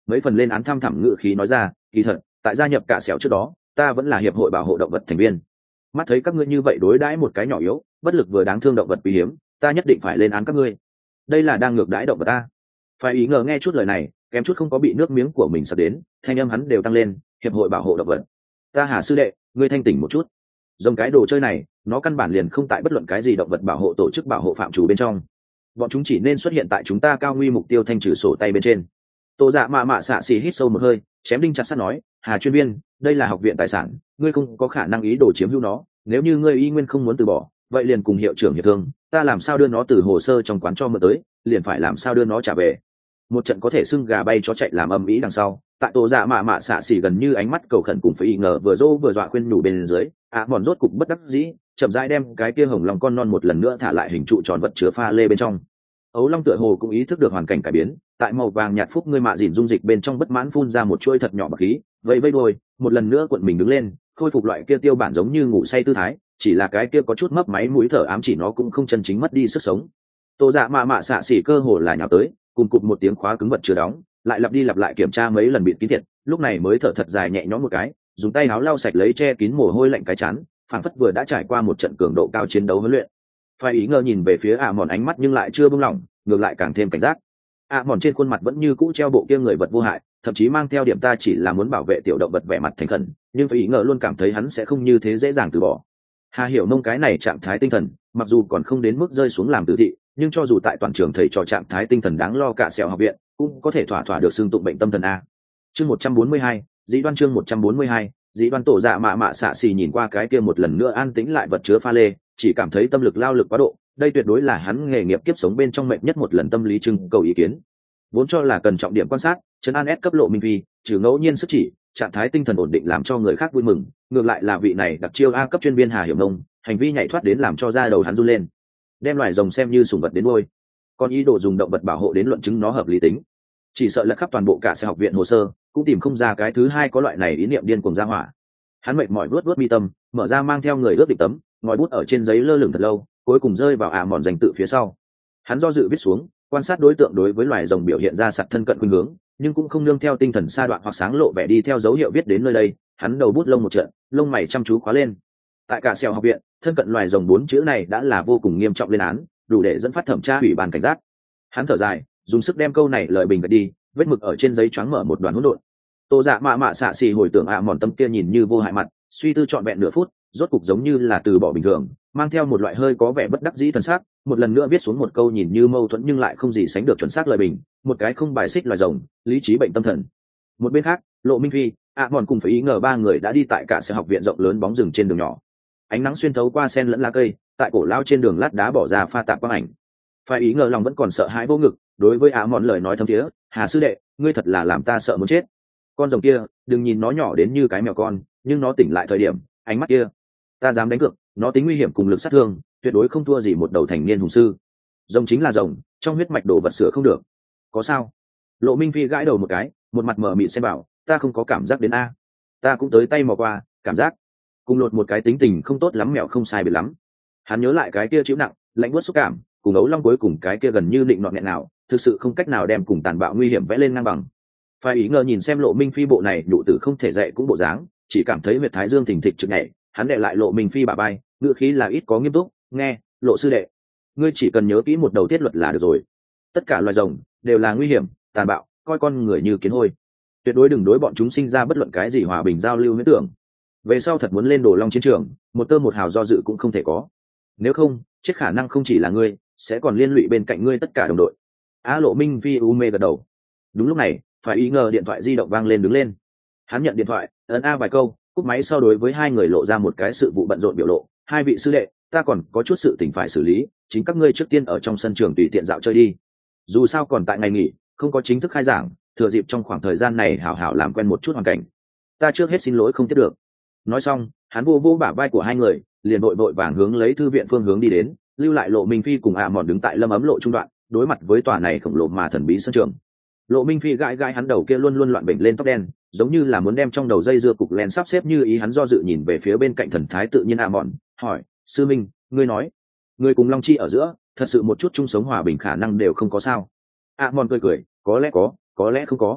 mấy phần lên án thăm thẳm ngự khí nói ra, kỳ thật tại gia nhập cả sẹo trước đó ta vẫn là hiệp hội bảo hộ động vật thành viên. Mắt thấy các ngươi như vậy đối đãi một cái nhỏ yếu bất lực vừa đáng thương động vật quý hiếm, ta nhất định phải lên án các ngươi. Đây là đang ngược đãi động vật ta. Phải ý ngờ nghe chút lời này kém chút không có bị nước miếng của mình sặc đến, thanh âm hắn đều tăng lên, hiệp hội bảo hộ động vật. Ta Hà sư đệ, ngươi thanh tỉnh một chút. Dòng cái đồ chơi này nó căn bản liền không tại bất luận cái gì động vật bảo hộ tổ chức bảo hộ phạm chủ bên trong, bọn chúng chỉ nên xuất hiện tại chúng ta cao nguy mục tiêu thanh trừ sổ tay bên trên. Tô Dạ mạ mạ xạ xì hít sâu một hơi, chém đinh chặt sắt nói, Hà chuyên viên, đây là học viện tài sản, ngươi không có khả năng ý đồ chiếm hữu nó, nếu như ngươi y nguyên không muốn từ bỏ, vậy liền cùng hiệu trưởng hiệp thương, ta làm sao đưa nó từ hồ sơ trong quán cho mượn tới, liền phải làm sao đưa nó trả về. Một trận có thể xưng gà bay chó chạy làm âm ý đằng sau, tại Tô Dạ mạ mạ xạ xì gần như ánh mắt cầu khẩn cùng phải y ngờ vừa dỗ vừa dọa khuyên nhủ bên dưới, ạ à, mòn rốt cục bất đắc dĩ, chậm rãi đem cái kia hồng lòng con non một lần nữa thả lại hình trụ tròn vật chứa pha lê bên trong. Ấu Long tựa hồ cũng ý thức được hoàn cảnh cải biến, tại màu vàng nhạt phúc ngươi mạ dìn dung dịch bên trong bất mãn phun ra một chuỗi thật nhỏ bạc khí, vẫy vẫy đuôi, một lần nữa cuộn mình đứng lên, khôi phục loại kia tiêu bản giống như ngủ say tư thái, chỉ là cái kia có chút mấp máy mũi thở ám chỉ nó cũng không chân chính mất đi sức sống. Tô Dạ mạ mạ xạ xỉ cơ hồ là nhào tới, cùng cụp một tiếng khóa cứng vật chưa đóng, lại lặp đi lặp lại kiểm tra mấy lần bịt kín thiệt, lúc này mới thở thật dài nhẹ nhõm một cái, dùng tay áo lau sạch lấy che kín mồ hôi lạnh cái chán, phảng phất vừa đã trải qua một trận cường độ cao chiến đấu huấn luyện. Phải ý ngờ nhìn về phía ạ mòn ánh mắt nhưng lại chưa buông lỏng, ngược lại càng thêm cảnh giác. ạ mòn trên khuôn mặt vẫn như cũ treo bộ kia người vật vô hại, thậm chí mang theo điểm ta chỉ là muốn bảo vệ tiểu động vật vẻ mặt thành khẩn, nhưng phải ý ngờ luôn cảm thấy hắn sẽ không như thế dễ dàng từ bỏ. Hà hiểu nông cái này trạng thái tinh thần mặc dù còn không đến mức rơi xuống làm tử thị, nhưng cho dù tại toàn trường thầy trò trạng thái tinh thần đáng lo cả sẹo học viện cũng có thể thỏa thỏa được xưng tụng bệnh tâm thần a. Chương một trăm bốn mươi hai, dĩ đoan chương một trăm bốn mươi hai, dĩ đoan. Tổ Dạ mạ mạ xạ xì nhìn qua cái kia một lần nữa an tĩnh lại vật chứa pha lê, chỉ cảm thấy tâm lực lao lực quá độ, đây tuyệt đối là hắn nghề nghiệp kiếp sống bên trong mệnh nhất một lần tâm lý trưng cầu ý kiến. Vốn cho là cần trọng điểm quan sát trấn an ép cấp lộ minh vi, trừ ngẫu nhiên sức chỉ trạng thái tinh thần ổn định làm cho người khác vui mừng, ngược lại là vị này đặc chiêu a cấp chuyên viên Hà hiểu nông hành vi nhảy thoát đến làm cho da đầu hắn run lên, đem loài rồng xem như sủng vật đến nuôi, còn ý đồ dùng động vật bảo hộ đến luận chứng nó hợp lý tính, chỉ sợ là khắp toàn bộ cả xe học viện hồ sơ cũng tìm không ra cái thứ hai có loại này ý niệm điên cuồng ra hỏa. Hắn mệt mỏi vuốt vuốt mi tâm, mở ra mang theo người ướt định tấm ngòi bút ở trên giấy lơ lửng thật lâu, cuối cùng rơi vào ả mòn danh tự phía sau. Hắn do dự viết xuống, quan sát đối tượng đối với loài rồng biểu hiện ra sặc thân cận khuynh hướng, nhưng cũng không nương theo tinh thần sa đoạn hoặc sáng lộ vẻ đi theo dấu hiệu viết đến nơi đây. Hắn đầu bút lông một trận, lông mày chăm chú khóa lên. Tại cả xèo học viện, thân cận loài rồng bốn chữ này đã là vô cùng nghiêm trọng lên án, đủ để dẫn phát thẩm tra ủy ban cảnh giác. Hắn thở dài, dùng sức đem câu này lợi bình gật đi, vết mực ở trên giấy choáng mở một đoàn hỗn độn. Tô Dạ mạ mạ xạ xì hồi tưởng ạ mòn tâm kia nhìn như vô hại mặt, suy tư trọn vẹn nửa phút, rốt cục giống như là từ bỏ bình thường, mang theo một loại hơi có vẻ bất đắc dĩ thần sắc, một lần nữa viết xuống một câu nhìn như mâu thuẫn nhưng lại không gì sánh được chuẩn xác lời bình, một cái không bài xích loài rồng, lý trí bệnh tâm thần. Một bên khác, Lộ Minh Phi, ạ mòn cùng phải ý ngờ ba người đã đi tại cả xe học viện rộng lớn bóng rừng trên đường nhỏ. Ánh nắng xuyên thấu qua sen lẫn lá cây, tại cổ lao trên đường lát đá bỏ ra pha tạp quang ảnh. Phải ý ngờ lòng vẫn còn sợ hãi vô ngực, đối với ạ mòn lời nói thâm thiế, Hà sư đệ, ngươi thật là làm ta sợ muốn chết. Con rồng kia, đừng nhìn nó nhỏ đến như cái mèo con, nhưng nó tỉnh lại thời điểm, ánh mắt kia, ta dám đánh cược, nó tính nguy hiểm cùng lực sát thương, tuyệt đối không thua gì một đầu thành niên hùng sư. Rồng chính là rồng, trong huyết mạch đồ vật sửa không được. Có sao? Lộ Minh Phi gãi đầu một cái, một mặt mờ mịt xem bảo, ta không có cảm giác đến a. Ta cũng tới tay mò qua, cảm giác cùng lột một cái tính tình không tốt lắm mèo không sai biệt lắm. Hắn nhớ lại cái kia chịu nặng, lạnh buốt xúc cảm, cùng ấu long cuối cùng cái kia gần như định nọt nghẹn nào, thực sự không cách nào đem cùng tàn bạo nguy hiểm vẽ lên ngang bằng. Phải ý ngờ nhìn xem Lộ Minh Phi bộ này nhụ tử không thể dạy cũng bộ dáng, chỉ cảm thấy huyệt thái dương thình thịch trực nhảy, hắn đệ lại Lộ Minh Phi bả bay, ngựa khí là ít có nghiêm túc, nghe, Lộ sư đệ, ngươi chỉ cần nhớ kỹ một đầu tiết luật là được rồi. Tất cả loài rồng đều là nguy hiểm, tàn bạo, coi con người như kiến hôi, tuyệt đối đừng đối bọn chúng sinh ra bất luận cái gì hòa bình giao lưu huyễn tưởng. Về sau thật muốn lên đồ long chiến trường, một tơ một hào do dự cũng không thể có, nếu không chết khả năng không chỉ là ngươi, sẽ còn liên lụy bên cạnh ngươi tất cả đồng đội. Á Lộ Minh Phi u mê gật đầu. Đúng lúc này, phải ý ngờ điện thoại di động vang lên đứng lên. Hắn nhận điện thoại, ấn a vài câu, cúp máy sau đối với hai người lộ ra một cái sự vụ bận rộn biểu lộ. Hai vị sư đệ, ta còn có chút sự tình phải xử lý, chính các ngươi trước tiên ở trong sân trường tùy tiện dạo chơi đi. Dù sao còn tại ngày nghỉ, không có chính thức khai giảng, thừa dịp trong khoảng thời gian này hảo hảo làm quen một chút hoàn cảnh. Ta trước hết xin lỗi không tiếp được. Nói xong, hắn vô vô bả vai của hai người, liền vội vội vàng hướng lấy thư viện phương hướng đi đến, lưu lại Lộ Minh Phi cùng ạ mòn đứng tại lâm ấm lộ trung đoạn, đối mặt với tòa này khổng lồ mà thần bí sân trường. Lộ Minh Phi gãi gãi hắn đầu kia luôn luôn loạn bệnh lên tóc đen, giống như là muốn đem trong đầu dây dưa cục len sắp xếp như ý. Hắn do dự nhìn về phía bên cạnh thần thái tự nhiên ạ mòn, hỏi, sư minh, ngươi nói, ngươi cùng Long Chi ở giữa, thật sự một chút chung sống hòa bình khả năng đều không có sao? ạ mòn cười cười, có lẽ có, có lẽ không có.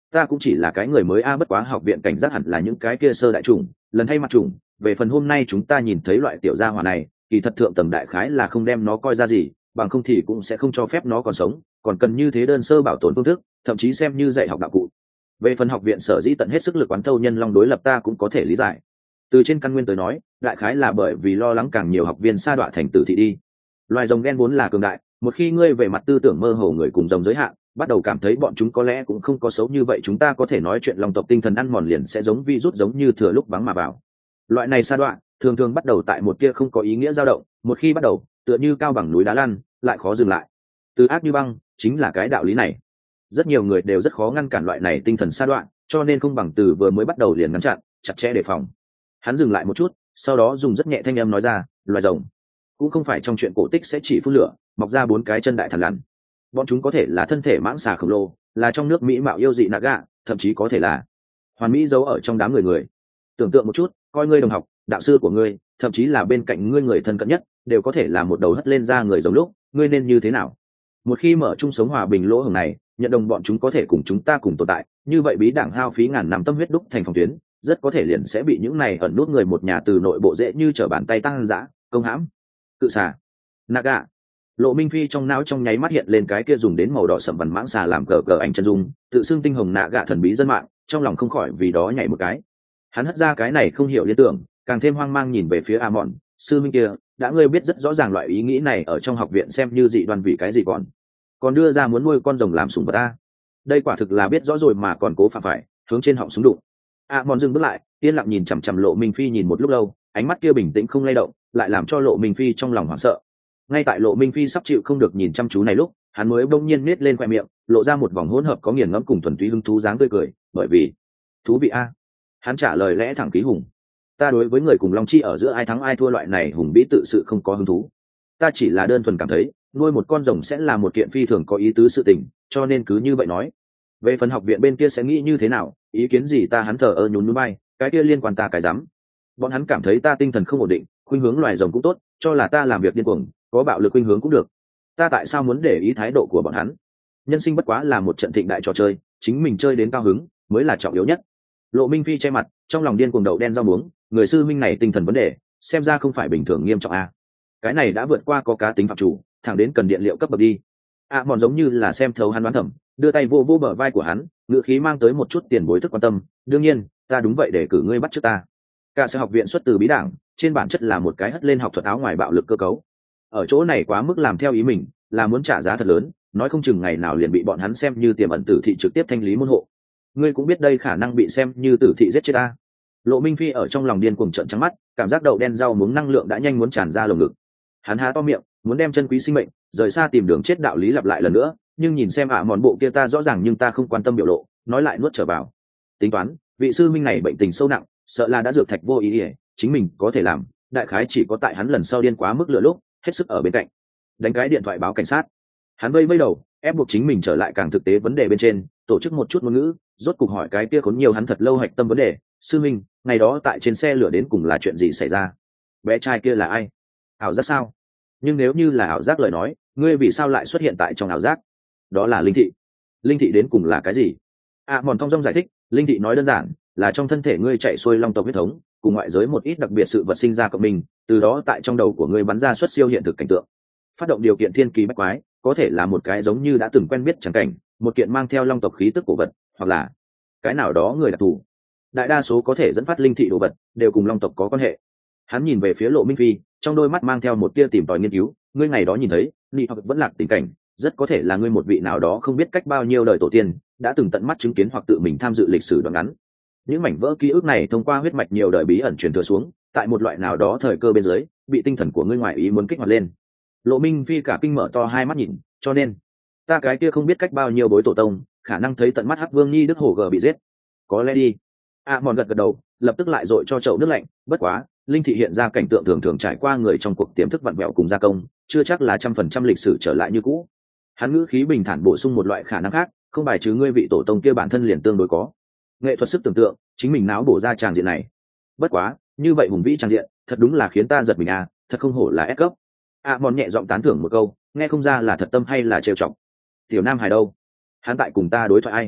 ta cũng chỉ là cái người mới a, bất quá học viện cảnh giác hẳn là những cái kia sơ đại chủng, lần thay mặt chủng. Về phần hôm nay chúng ta nhìn thấy loại tiểu gia hỏa này, kỳ thật thượng tầng đại khái là không đem nó coi ra gì, bằng không thì cũng sẽ không cho phép nó còn sống, còn cần như thế đơn sơ bảo tồn phương thức, thậm chí xem như dạy học đạo cụ. Về phần học viện sở dĩ tận hết sức lực quán thâu nhân long đối lập ta cũng có thể lý giải. Từ trên căn nguyên tới nói, đại khái là bởi vì lo lắng càng nhiều học viên sa đọa thành tử thị đi. Loài rồng ghen vốn là cường đại, một khi ngươi về mặt tư tưởng mơ hồ người cùng rồng giới hạn, bắt đầu cảm thấy bọn chúng có lẽ cũng không có xấu như vậy, chúng ta có thể nói chuyện long tộc tinh thần ăn mòn liền sẽ giống virus, giống như thừa lúc vắng mà vào. Loại này sa đọa thường thường bắt đầu tại một kia không có ý nghĩa dao động, một khi bắt đầu tựa như cao bằng núi đá lăn, lại khó dừng lại. Từ ác như băng chính là cái đạo lý này. Rất nhiều người đều rất khó ngăn cản loại này tinh thần sa đoạn, cho nên không bằng từ vừa mới bắt đầu liền ngăn chặn, chặt chẽ đề phòng. Hắn dừng lại một chút, sau đó dùng rất nhẹ thanh âm nói ra, loài rồng cũng không phải trong chuyện cổ tích sẽ chỉ phun lửa mọc ra bốn cái chân đại thần lằn. Bọn chúng có thể là thân thể mãng xà khổng lồ, là trong nước mỹ mạo yêu dị naga, thậm chí có thể là hoàn mỹ giấu ở trong đám người người. Tưởng tượng một chút, coi ngươi đồng học, đạo sư của ngươi, thậm chí là bên cạnh ngươi người thân cận nhất, đều có thể là một đầu hất lên ra người giống lúc, ngươi nên như thế nào? Một khi mở chung sống hòa bình lỗ hổng này, nhận đồng bọn chúng có thể cùng chúng ta cùng tồn tại, như vậy bí đảng hao phí ngàn năm tâm huyết đúc thành phòng tuyến, rất có thể liền sẽ bị những này ẩn nút người một nhà từ nội bộ dễ như trở bàn tay tăng dã, công hãm. Cự xà, naga. Lộ Minh Phi trong não trong nháy mắt hiện lên cái kia dùng đến màu đỏ sậm vằn mãng xà làm cờ cờ ảnh chân dung, tự xưng tinh hồng naga thần bí dân mạng, trong lòng không khỏi vì đó nhảy một cái. Hắn hất ra cái này không hiểu liên tưởng, càng thêm hoang mang nhìn về phía A Mọn, sư minh kia, đã ngươi biết rất rõ ràng loại ý nghĩ này ở trong học viện xem như dị đoan vì cái gì còn còn đưa ra muốn nuôi con rồng làm sủng vật ta. Đây quả thực là biết rõ rồi mà còn cố phạm phải, hướng trên họng súng đụng. A Mọn dừng bước lại, yên lặng nhìn chằm chằm Lộ Minh Phi nhìn một lúc lâu, ánh mắt kia bình tĩnh không lay động, lại làm cho Lộ Minh Phi trong lòng hoảng sợ. Ngay tại Lộ Minh Phi sắp chịu không được nhìn chăm chú này lúc, hắn mới bỗng nhiên nết lên khoe miệng, lộ ra một vòng hỗn hợp có nghiền ngẫm cùng thuần túy hứng thú dáng tươi cười, bởi vì thú vị a. Hắn trả lời lẽ thẳng khí hùng. Ta đối với người cùng long chi ở giữa ai thắng ai thua loại này hùng bí tự sự không có hứng thú. Ta chỉ là đơn thuần cảm thấy nuôi một con rồng sẽ là một kiện phi thường có ý tứ sự tình, cho nên cứ như vậy nói. Về phần học viện bên kia sẽ nghĩ như thế nào, ý kiến gì ta hắn thờ ơ nhún núi bay, cái kia liên quan ta cái rắm. Bọn hắn cảm thấy ta tinh thần không ổn định, khuynh hướng loài rồng cũng tốt, cho là ta làm việc điên cuồng, có bạo lực khuynh hướng cũng được. Ta tại sao muốn để ý thái độ của bọn hắn? Nhân sinh bất quá là một trận thịnh đại trò chơi, chính mình chơi đến cao hứng mới là trọng yếu nhất. Lộ Minh Phi che mặt, trong lòng điên cuồng đậu đen rau muống, người sư minh này tinh thần vấn đề, xem ra không phải bình thường nghiêm trọng a. Cái này đã vượt qua có cá tính phạm chủ, thẳng đến cần điện liệu cấp bậc đi. A Mọn giống như là xem thấu hắn đoán thẩm, đưa tay vô vô bờ vai của hắn, ngữ khí mang tới một chút tiền bối thức quan tâm, đương nhiên, ta đúng vậy để cử ngươi bắt trước ta. Cả sở học viện xuất từ bí đảng, trên bản chất là một cái hất lên học thuật áo ngoài bạo lực cơ cấu. Ở chỗ này quá mức làm theo ý mình, là muốn trả giá thật lớn, nói không chừng ngày nào liền bị bọn hắn xem như tiềm ẩn tử thị trực tiếp thanh lý môn hộ. Ngươi cũng biết đây khả năng bị xem như tử thị giết chết ta. Lộ Minh Phi ở trong lòng điên cuồng trợn trắng mắt, cảm giác đậu đen rau muống năng lượng đã nhanh muốn tràn ra lồng ngực. Hắn há to miệng, muốn đem chân quý sinh mệnh rời xa tìm đường chết đạo lý lặp lại lần nữa, nhưng nhìn xem ạ mòn bộ kia ta rõ ràng nhưng ta không quan tâm biểu lộ, nói lại nuốt trở vào. Tính toán, vị sư minh này bệnh tình sâu nặng, sợ là đã dược thạch vô ý ỉa, chính mình có thể làm, đại khái chỉ có tại hắn lần sau điên quá mức lựa lúc, hết sức ở bên cạnh. Đánh cái điện thoại báo cảnh sát. Hắn vây vây đầu, ép buộc chính mình trở lại càng thực tế vấn đề bên trên, tổ chức một chút ngôn ngữ, rốt cục hỏi cái kia khốn nhiều hắn thật lâu hạch tâm vấn đề. Sư minh, ngày đó tại trên xe lửa đến cùng là chuyện gì xảy ra? Bé trai kia là ai? Ảo giác sao? Nhưng nếu như là ảo giác lời nói, ngươi vì sao lại xuất hiện tại trong ảo giác? Đó là linh thị. Linh thị đến cùng là cái gì? À, Mòn Thong Dong giải thích, linh thị nói đơn giản là trong thân thể ngươi chạy xuôi long tộc huyết thống, cùng ngoại giới một ít đặc biệt sự vật sinh ra cộng mình, từ đó tại trong đầu của ngươi bắn ra xuất siêu hiện thực cảnh tượng. Phát động điều kiện thiên kỳ bách quái, có thể là một cái giống như đã từng quen biết chẳng cảnh, một kiện mang theo long tộc khí tức cổ vật, hoặc là cái nào đó người đặc thù. Đại đa số có thể dẫn phát linh thị đồ vật đều cùng long tộc có quan hệ. Hắn nhìn về phía Lộ Minh Phi, trong đôi mắt mang theo một tia tìm tòi nghiên cứu, ngươi ngày đó nhìn thấy nị hoặc vẫn lạc tình cảnh, rất có thể là ngươi một vị nào đó không biết cách bao nhiêu đời tổ tiên đã từng tận mắt chứng kiến hoặc tự mình tham dự lịch sử đoạn ngắn. Những mảnh vỡ ký ức này thông qua huyết mạch nhiều đời bí ẩn truyền thừa xuống, tại một loại nào đó thời cơ bên dưới bị tinh thần của ngươi ngoại ý muốn kích hoạt lên. Lộ Minh Phi cả kinh mở to hai mắt nhìn, cho nên ta cái kia không biết cách bao nhiêu bối tổ tông khả năng thấy tận mắt Hắc Vương Nhi Đức Hổ Gờ bị giết. Có lẽ đi. À, Mòn gật gật đầu, lập tức lại dội cho chậu nước lạnh, bất quá linh thị hiện ra cảnh tượng thường thường trải qua người trong cuộc tiềm thức vặn vẹo cùng gia công, chưa chắc là trăm phần trăm lịch sử trở lại như cũ. Hắn ngữ khí bình thản bổ sung một loại khả năng khác, không bài trừ ngươi vị tổ tông kia bản thân liền tương đối có nghệ thuật sức tưởng tượng, chính mình náo bổ ra tràng diện này. Bất quá như vậy hùng vĩ tràng diện thật đúng là khiến ta giật mình à, thật không hổ là ép cấp. À, Mòn nhẹ giọng tán thưởng một câu, nghe không ra là thật tâm hay là trêu chọc. Tiểu Nam Hải đâu? Hắn tại cùng ta đối thoại ai?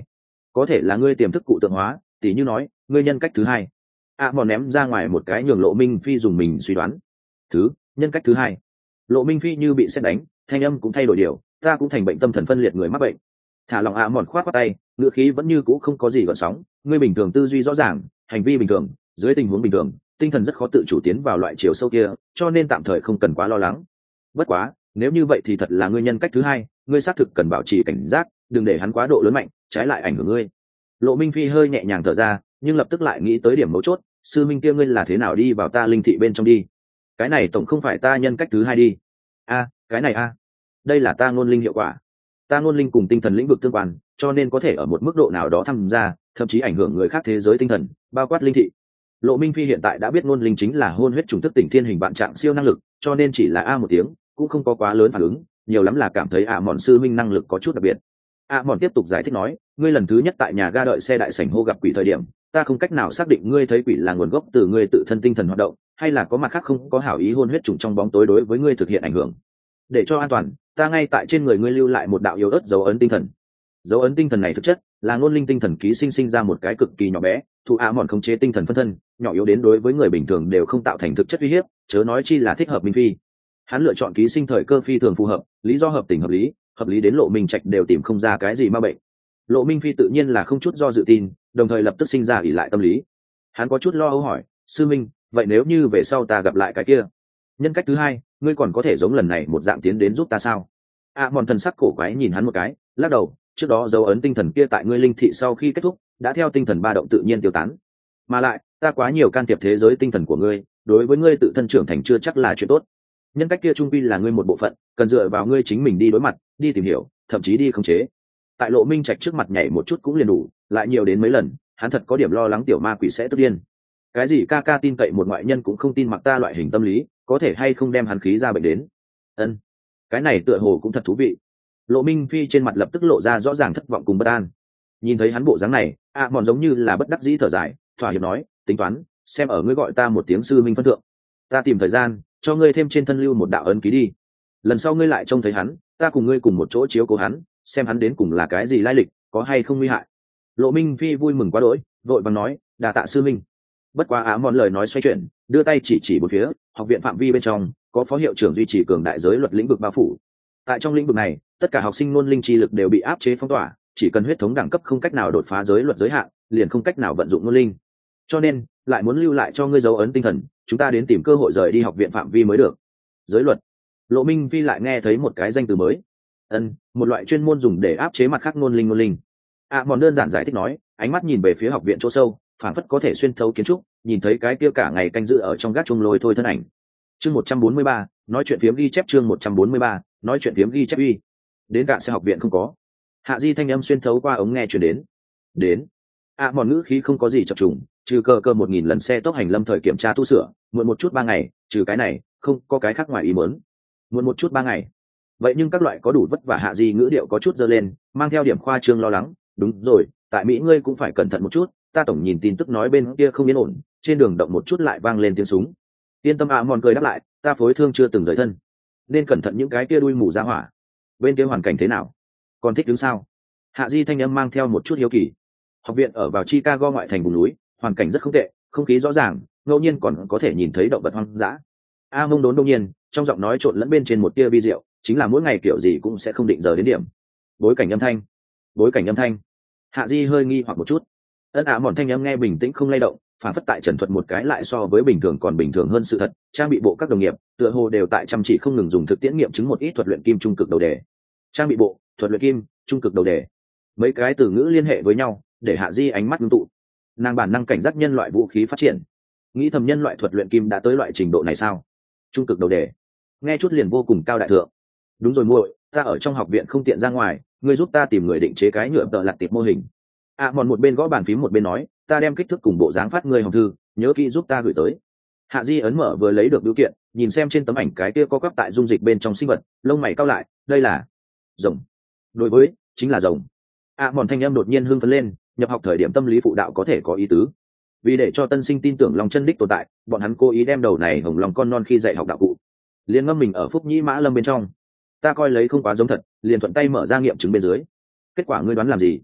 có thể là ngươi tiềm thức cụ tượng hóa, tỉ như nói ngươi nhân cách thứ hai. A mòn ném ra ngoài một cái nhường Lộ Minh Phi dùng mình suy đoán. Thứ nhân cách thứ hai. Lộ Minh Phi như bị sét đánh, thanh âm cũng thay đổi điều, ta cũng thành bệnh tâm thần phân liệt người mắc bệnh. Thả lòng A mòn khoát khoát tay, ngữ khí vẫn như cũ không có gì gợn sóng, ngươi bình thường tư duy rõ ràng, hành vi bình thường, dưới tình huống bình thường, tinh thần rất khó tự chủ tiến vào loại chiều sâu kia, cho nên tạm thời không cần quá lo lắng. Bất quá, nếu như vậy thì thật là ngươi nhân cách thứ hai, ngươi xác thực cần bảo trì cảnh giác, đừng để hắn quá độ lớn mạnh, trái lại ảnh hưởng ngươi. Lộ Minh Phi hơi nhẹ nhàng thở ra, nhưng lập tức lại nghĩ tới điểm mấu chốt, sư minh kia ngươi là thế nào đi vào ta linh thị bên trong đi? Cái này tổng không phải ta nhân cách thứ hai đi. A, cái này a, đây là ta ngôn linh hiệu quả. Ta ngôn linh cùng tinh thần lĩnh vực tương quan, cho nên có thể ở một mức độ nào đó tham gia, thậm chí ảnh hưởng người khác thế giới tinh thần, bao quát linh thị. Lộ Minh Phi hiện tại đã biết ngôn linh chính là hôn huyết trùng thức tỉnh thiên hình vạn trạng siêu năng lực, cho nên chỉ là a một tiếng, cũng không có quá lớn phản ứng, nhiều lắm là cảm thấy ạ mòn sư minh năng lực có chút đặc biệt. ạ mòn tiếp tục giải thích nói, ngươi lần thứ nhất tại nhà ga đợi xe đại sảnh hô gặp quỷ thời điểm, ta không cách nào xác định ngươi thấy quỷ là nguồn gốc từ ngươi tự thân tinh thần hoạt động, hay là có mặt khác không có hảo ý hôn huyết trùng trong bóng tối đối với ngươi thực hiện ảnh hưởng. Để cho an toàn, ta ngay tại trên người ngươi lưu lại một đạo yếu ớt dấu ấn tinh thần. Dấu ấn tinh thần này thực chất là ngôn linh tinh thần ký sinh sinh ra một cái cực kỳ nhỏ bé, thụ ạ mòn khống chế tinh thần phân thân, nhỏ yếu đến đối với người bình thường đều không tạo thành thực chất uy hiếp, chớ nói chi là thích hợp Minh Phi. Hắn lựa chọn ký sinh thời cơ phi thường phù hợp, lý do hợp tình hợp lý, hợp lý đến Lộ Minh Trạch đều tìm không ra cái gì ma bệnh. Lộ Minh Phi tự nhiên là không chút do dự tin, đồng thời lập tức sinh ra ỷ lại tâm lý. Hắn có chút lo âu hỏi, sư minh, vậy nếu như về sau ta gặp lại cái kia nhân cách thứ hai, ngươi còn có thể giống lần này một dạng tiến đến giúp ta sao? À, mòn thần sắc cổ quái nhìn hắn một cái, lắc đầu, trước đó dấu ấn tinh thần kia tại ngươi linh thị sau khi kết thúc đã theo tinh thần ba động tự nhiên tiêu tán, mà lại ta quá nhiều can thiệp thế giới tinh thần của ngươi, đối với ngươi tự thân trưởng thành chưa chắc là chuyện tốt. Nhân cách kia trung quy là ngươi một bộ phận, cần dựa vào ngươi chính mình đi đối mặt, đi tìm hiểu, thậm chí đi khống chế. Tại Lộ Minh Trạch trước mặt nhảy một chút cũng liền đủ, lại nhiều đến mấy lần, hắn thật có điểm lo lắng tiểu ma quỷ sẽ tức điên. Cái gì ca ca tin cậy một ngoại nhân cũng không tin mặc ta loại hình tâm lý, có thể hay không đem hắn khí ra bệnh đến. Ân, cái này tựa hồ cũng thật thú vị. Lộ Minh Phi trên mặt lập tức lộ ra rõ ràng thất vọng cùng bất an. Nhìn thấy hắn bộ dáng này, ạ à, mòn giống như là bất đắc dĩ thở dài, thỏa hiệp nói, tính toán, xem ở ngươi gọi ta một tiếng sư minh phân thượng, ta tìm thời gian cho ngươi thêm trên thân lưu một đạo ấn ký đi. Lần sau ngươi lại trông thấy hắn, ta cùng ngươi cùng một chỗ chiếu cố hắn, xem hắn đến cùng là cái gì lai lịch, có hay không nguy hại. Lộ Minh Phi vui mừng quá đỗi, vội vàng nói, đà tạ sư minh. Bất quá á mòn lời nói xoay chuyển, đưa tay chỉ chỉ một phía, học viện phạm vi bên trong có phó hiệu trưởng duy trì cường đại giới luật lĩnh vực bao phủ. Tại trong lĩnh vực này, tất cả học sinh ngôn linh chi lực đều bị áp chế phong tỏa, chỉ cần huyết thống đẳng cấp không cách nào đột phá giới luật giới hạn, liền không cách nào vận dụng ngôn linh. Cho nên, lại muốn lưu lại cho ngươi dấu ấn tinh thần, chúng ta đến tìm cơ hội rời đi học viện phạm vi mới được. Giới luật. Lộ Minh Phi lại nghe thấy một cái danh từ mới. Ân, một loại chuyên môn dùng để áp chế mặt khác ngôn linh ngôn linh. À, mòn đơn giản giải thích nói, ánh mắt nhìn về phía học viện chỗ sâu, phản phất có thể xuyên thấu kiến trúc, nhìn thấy cái kia cả ngày canh giữ ở trong gác chuông lôi thôi thân ảnh. Chương một trăm bốn mươi ba, nói chuyện phiếm ghi chép chương một trăm bốn mươi ba, nói chuyện phiếm ghi chép uy. Đến cả xe học viện không có. Hạ Di thanh âm xuyên thấu qua ống nghe truyền đến. Đến. À, mòn ngữ khí không có gì chập trùng, trừ cơ cơ một nghìn lần xe tốc hành lâm thời kiểm tra tu sửa, muộn một chút ba ngày, trừ cái này, không có cái khác ngoài ý muốn. Muộn một chút ba ngày. Vậy nhưng các loại có đủ vất vả. Hạ Di ngữ điệu có chút dơ lên, mang theo điểm khoa trương lo lắng. Đúng rồi, tại Mỹ ngươi cũng phải cẩn thận một chút, ta tổng nhìn tin tức nói bên kia không yên ổn, trên đường động một chút lại vang lên tiếng súng. Yên tâm. À, mòn cười đáp lại, ta phối thương chưa từng rời thân, nên cẩn thận những cái kia đuôi mù ra hỏa. Bên kia hoàn cảnh thế nào, còn thích đứng sao? Hạ Di thanh âm mang theo một chút hiếu kỳ. Học viện ở vào Chicago ngoại thành vùng núi, hoàn cảnh rất không tệ, không khí rõ ràng, ngẫu nhiên còn có thể nhìn thấy động vật hoang dã. A mông đốn đông nhiên, trong giọng nói trộn lẫn bên trên một tia vi diệu, chính là mỗi ngày kiểu gì cũng sẽ không định giờ đến điểm. Bối cảnh âm thanh, bối cảnh âm thanh. Hạ Di hơi nghi hoặc một chút. Ân Ả mòn thanh âm nghe bình tĩnh không lay động, phản phất tại trần thuật một cái lại so với bình thường còn bình thường hơn sự thật. Trang bị bộ các đồng nghiệp tựa hồ đều tại chăm chỉ không ngừng dùng thực tiễn nghiệm chứng một ít thuật luyện kim trung cực đầu đề. Trang bị bộ, thuật luyện kim, trung cực đầu đề, mấy cái từ ngữ liên hệ với nhau, để Hạ Di ánh mắt ngưng tụ. Nàng bản năng cảnh giác nhân loại vũ khí phát triển, nghĩ thầm nhân loại thuật luyện kim đã tới loại trình độ này sao? Trung cực đầu đề, nghe chút liền vô cùng cao đại thượng. Đúng rồi muội, ta ở trong học viện không tiện ra ngoài, ngươi giúp ta tìm người định chế cái nhựa tợ lặt tiệp mô hình. À, mòn một bên gõ bàn phím một bên nói, ta đem kích thước cùng bộ dáng phát ngươi hồng thư, nhớ kỹ giúp ta gửi tới. Hạ Di ấn mở vừa lấy được biểu kiện, nhìn xem trên tấm ảnh cái kia có quắp tại dung dịch bên trong sinh vật, lông mày cau lại, đây là rồng. Đối với, chính là rồng. À, mòn thanh em đột nhiên hưng phấn lên, nhập học thời điểm tâm lý phụ đạo có thể có ý tứ. Vì để cho tân sinh tin tưởng lòng chân đích tồn tại, bọn hắn cố ý đem đầu này hồng lòng con non khi dạy học đạo cụ liền ngâm mình ở Phúc Nhĩ Mã Lâm bên trong. Ta coi lấy không quá giống thật, liền thuận tay mở ra nghiệm chứng bên dưới. Kết quả ngươi đoán làm gì?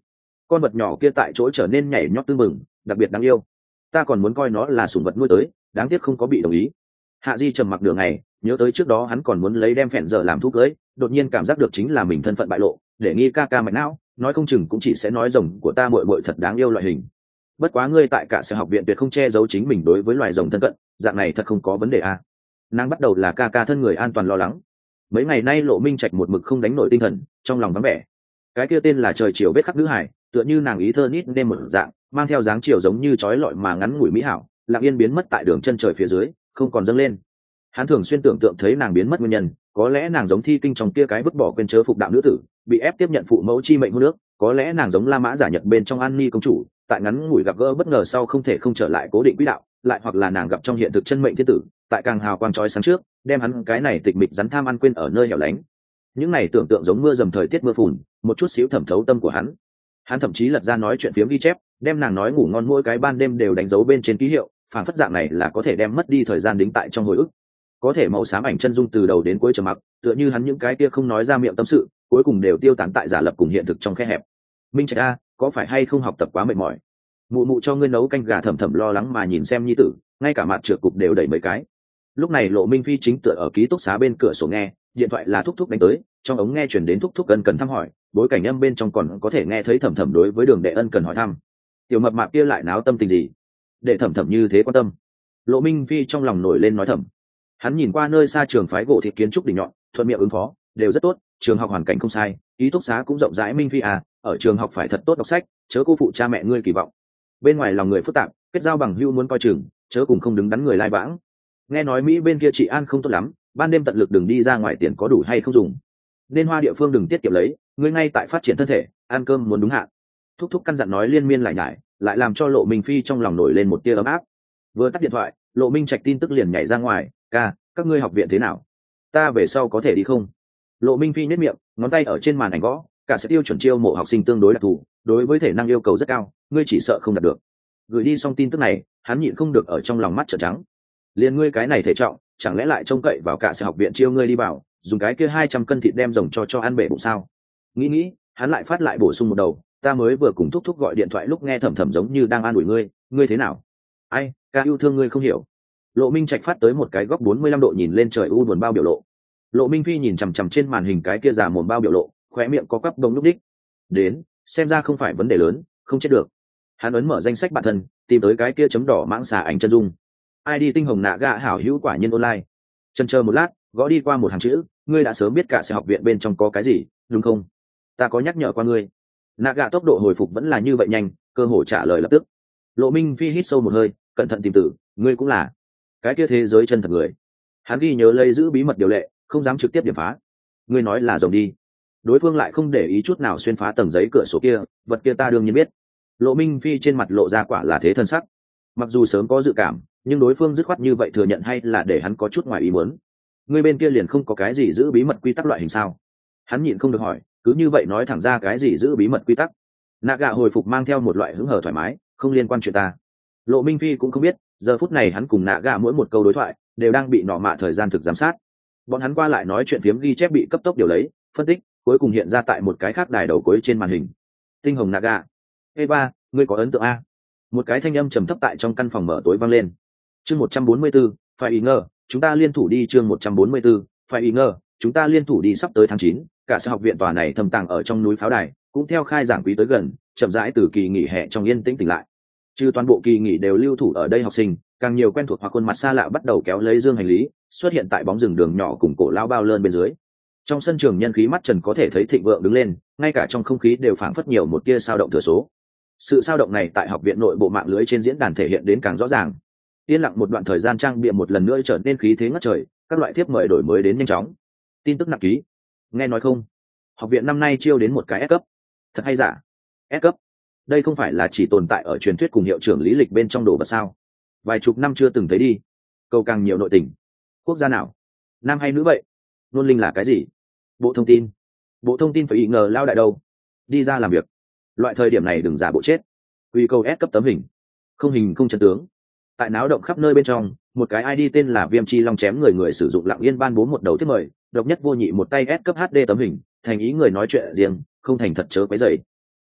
con vật nhỏ kia tại chỗ trở nên nhảy nhót tưng bừng, đặc biệt đáng yêu. Ta còn muốn coi nó là sủng vật nuôi tới, đáng tiếc không có bị đồng ý. Hạ Di trầm mặc đường này, nhớ tới trước đó hắn còn muốn lấy đem phèn giờ làm thú cưới, đột nhiên cảm giác được chính là mình thân phận bại lộ, để nghi ca ca mạch não, nói không chừng cũng chỉ sẽ nói rồng của ta muội muội thật đáng yêu loại hình. Bất quá ngươi tại cả sở học viện tuyệt không che giấu chính mình đối với loài rồng thân cận, dạng này thật không có vấn đề à? Nàng bắt đầu là ca ca thân người an toàn lo lắng. Mấy ngày nay Lộ Minh Trạch một mực không đánh nổi tinh thần, trong lòng vắng vẻ. Cái kia tên là trời chiều vết khắc nữ hải, tựa như nàng ý thơ nít nên một dạng, mang theo dáng chiều giống như chói lọi mà ngắn ngủi mỹ hảo, lặng yên biến mất tại đường chân trời phía dưới, không còn dâng lên. Hắn thường xuyên tưởng tượng thấy nàng biến mất nguyên nhân, có lẽ nàng giống Thi Kinh trong kia cái vứt bỏ quên chớ phục đạo nữ tử, bị ép tiếp nhận phụ mẫu chi mệnh hôn nước, có lẽ nàng giống La Mã giả nhật bên trong An Ni công chủ, tại ngắn ngủi gặp gỡ bất ngờ sau không thể không trở lại cố định quỹ đạo, lại hoặc là nàng gặp trong hiện thực chân mệnh thiên tử, tại càng hào quang chói sáng trước, đem hắn cái này tịch mịch rắn tham ăn quên ở nơi hẻo lánh. Những này tưởng tượng giống mưa dầm thời tiết mưa phùn, một chút xíu thẩm thấu tâm của hắn. Hắn thậm chí lật ra nói chuyện phiếm ghi chép, đem nàng nói ngủ ngon mỗi cái ban đêm đều đánh dấu bên trên ký hiệu, phản phất dạng này là có thể đem mất đi thời gian đính tại trong hồi ức. Có thể màu xám ảnh chân dung từ đầu đến cuối trầm mặc, tựa như hắn những cái kia không nói ra miệng tâm sự, cuối cùng đều tiêu tán tại giả lập cùng hiện thực trong khe hẹp. Minh Trạch a, có phải hay không học tập quá mệt mỏi? Mụ mụ cho ngươi nấu canh gà thầm thầm lo lắng mà nhìn xem nhi tử, ngay cả mặt trượt cục đều đẩy mấy cái. Lúc này Lộ Minh Phi chính tựa ở ký túc xá bên cửa sổ nghe, điện thoại là thúc thúc đánh tới, trong ống nghe chuyển đến thúc thúc ân cần thăm hỏi, bối cảnh âm bên trong còn có thể nghe thấy thầm thầm đối với Đường Đệ ân cần hỏi thăm. Tiểu mập mạp kia lại náo tâm tình gì? Để thầm thầm như thế quan tâm. Lộ Minh Phi trong lòng nổi lên nói thầm. Hắn nhìn qua nơi xa trường phái gỗ thịt kiến trúc đỉnh nhọn, thuận miệng ứng phó, đều rất tốt, trường học hoàn cảnh không sai, ký túc xá cũng rộng rãi. Minh Phi à, ở trường học phải thật tốt đọc sách, chớ cô phụ cha mẹ ngươi kỳ vọng. Bên ngoài lòng người phức tạp, kết giao bằng hữu muốn coi chừng, chớ cùng không đứng đắn người lai vãng. Nghe nói Mỹ bên kia chị an không tốt lắm, ban đêm tận lực đừng đi ra ngoài, tiền có đủ hay không dùng, nên hoa địa phương đừng tiết kiệm lấy, ngươi ngay tại phát triển thân thể, ăn cơm muốn đúng hạn. Thúc thúc căn dặn nói liên miên lại nhải, lại làm cho Lộ Minh Phi trong lòng nổi lên một tia ấm áp. Vừa tắt điện thoại, Lộ Minh Trạch tin tức liền nhảy ra ngoài, ca, các ngươi học viện thế nào? Ta về sau có thể đi không? Lộ Minh Phi nhếch miệng, ngón tay ở trên màn ảnh gõ, cả sẽ tiêu chuẩn chiêu mộ học sinh tương đối đặc thù, đối với thể năng yêu cầu rất cao, ngươi chỉ sợ không đạt được. Gửi đi xong tin tức này, hắn nhịn không được ở trong lòng mắt trợn trắng. Liên ngươi cái này thể trọng, chẳng lẽ lại trông cậy vào cả sẽ học viện chiêu ngươi đi vào, dùng cái kia hai trăm cân thịt đem rồng cho cho ăn bể bụng sao? Nghĩ nghĩ, hắn lại phát lại bổ sung một đầu, ta mới vừa cùng thúc thúc gọi điện thoại lúc nghe thầm thầm giống như đang an ủi ngươi, ngươi thế nào? Ai, ca yêu thương ngươi không hiểu. Lộ Minh Trạch phát tới một cái góc bốn mươi lăm độ nhìn lên trời u buồn bao biểu lộ. Lộ Minh Phi nhìn chằm chằm trên màn hình cái kia già mồm bao biểu lộ, khóe miệng có quắp đông lúc đích. Đến, xem ra không phải vấn đề lớn, không chết được. Hắn ấn mở danh sách bản thân, tìm tới cái kia chấm đỏ mãng xà ảnh chân dung. ai đi tinh hồng nạ gạ hảo hữu quả nhân online. Chần chờ một lát, gõ đi qua một hàng chữ, ngươi đã sớm biết cả sẽ học viện bên trong có cái gì, đúng không? Ta có nhắc nhở qua ngươi. Nạ gạ tốc độ hồi phục vẫn là như vậy nhanh, cơ hội trả lời lập tức. Lộ Minh Phi hít sâu một hơi, cẩn thận tìm tử, ngươi cũng là cái kia thế giới chân thật người. Hắn ghi nhớ lấy giữ bí mật điều lệ, không dám trực tiếp điểm phá. Ngươi nói là rồng đi. Đối phương lại không để ý chút nào xuyên phá tầng giấy cửa sổ kia, vật kia ta đương nhiên biết. Lộ Minh Phi trên mặt lộ ra quả là thế thân sắc. Mặc dù sớm có dự cảm, nhưng đối phương dứt khoát như vậy thừa nhận hay là để hắn có chút ngoài ý muốn. Ngươi bên kia liền không có cái gì giữ bí mật quy tắc loại hình sao? Hắn nhịn không được hỏi, cứ như vậy nói thẳng ra cái gì giữ bí mật quy tắc. Nạ gạ hồi phục mang theo một loại hứng hở thoải mái, không liên quan chuyện ta. Lộ Minh Phi cũng không biết, giờ phút này hắn cùng nạ gạ mỗi một câu đối thoại đều đang bị nọ mạ thời gian thực giám sát. Bọn hắn qua lại nói chuyện phiếm ghi chép bị cấp tốc điều lấy, phân tích, cuối cùng hiện ra tại một cái khác đài đầu cuối trên màn hình. Tinh hồng nạ gạ. Eva, ngươi có ấn tượng a? Một cái thanh âm trầm thấp tại trong căn phòng mở tối vang lên. Chương một trăm bốn mươi 144, phải ý ngờ, chúng ta liên thủ đi. Chương một trăm bốn mươi 144, phải ý ngờ, chúng ta liên thủ đi. Sắp tới tháng chín, cả sở học viện tòa này thầm tàng ở trong núi pháo đài, cũng theo khai giảng quý tới gần, chậm rãi từ kỳ nghỉ hè trong yên tĩnh tỉnh lại. Trừ toàn bộ kỳ nghỉ đều lưu thủ ở đây học sinh, càng nhiều quen thuộc hoặc khuôn mặt xa lạ bắt đầu kéo lấy dương hành lý, xuất hiện tại bóng rừng đường nhỏ cùng cổ lao bao lơn bên dưới. Trong sân trường nhân khí mắt trần có thể thấy thịnh vượng đứng lên, ngay cả trong không khí đều phảng phất nhiều một tia sao động thừa số. Sự sao động này tại học viện nội bộ mạng lưới trên diễn đàn thể hiện đến càng rõ ràng. Yên lặng một đoạn thời gian, trang bịa một lần nữa trở nên khí thế ngất trời, các loại thiếp mời đổi mới đến nhanh chóng. Tin tức nặng ký. Nghe nói không? Học viện năm nay chiêu đến một cái S cấp. Thật hay giả? S cấp. Đây không phải là chỉ tồn tại ở truyền thuyết cùng hiệu trưởng lý lịch bên trong đồ vật sao? Vài chục năm chưa từng thấy đi. Câu càng nhiều nội tình. Quốc gia nào? Nam hay nữ vậy? Nôn linh là cái gì? Bộ thông tin. Bộ thông tin phải ý ngờ lao đại đâu? Đi ra làm việc. Loại thời điểm này đừng giả bộ chết. Uy câu S cấp tấm hình. Không hình không chân tướng. Tại náo động khắp nơi bên trong, một cái i đê tên là Viêm Chi Long chém người người sử dụng lặng yên ban bố một đầu thiết mời, độc nhất vô nhị một tay S cấp hát đê tấm hình, thành ý người nói chuyện riêng, không thành thật chớ quấy rầy.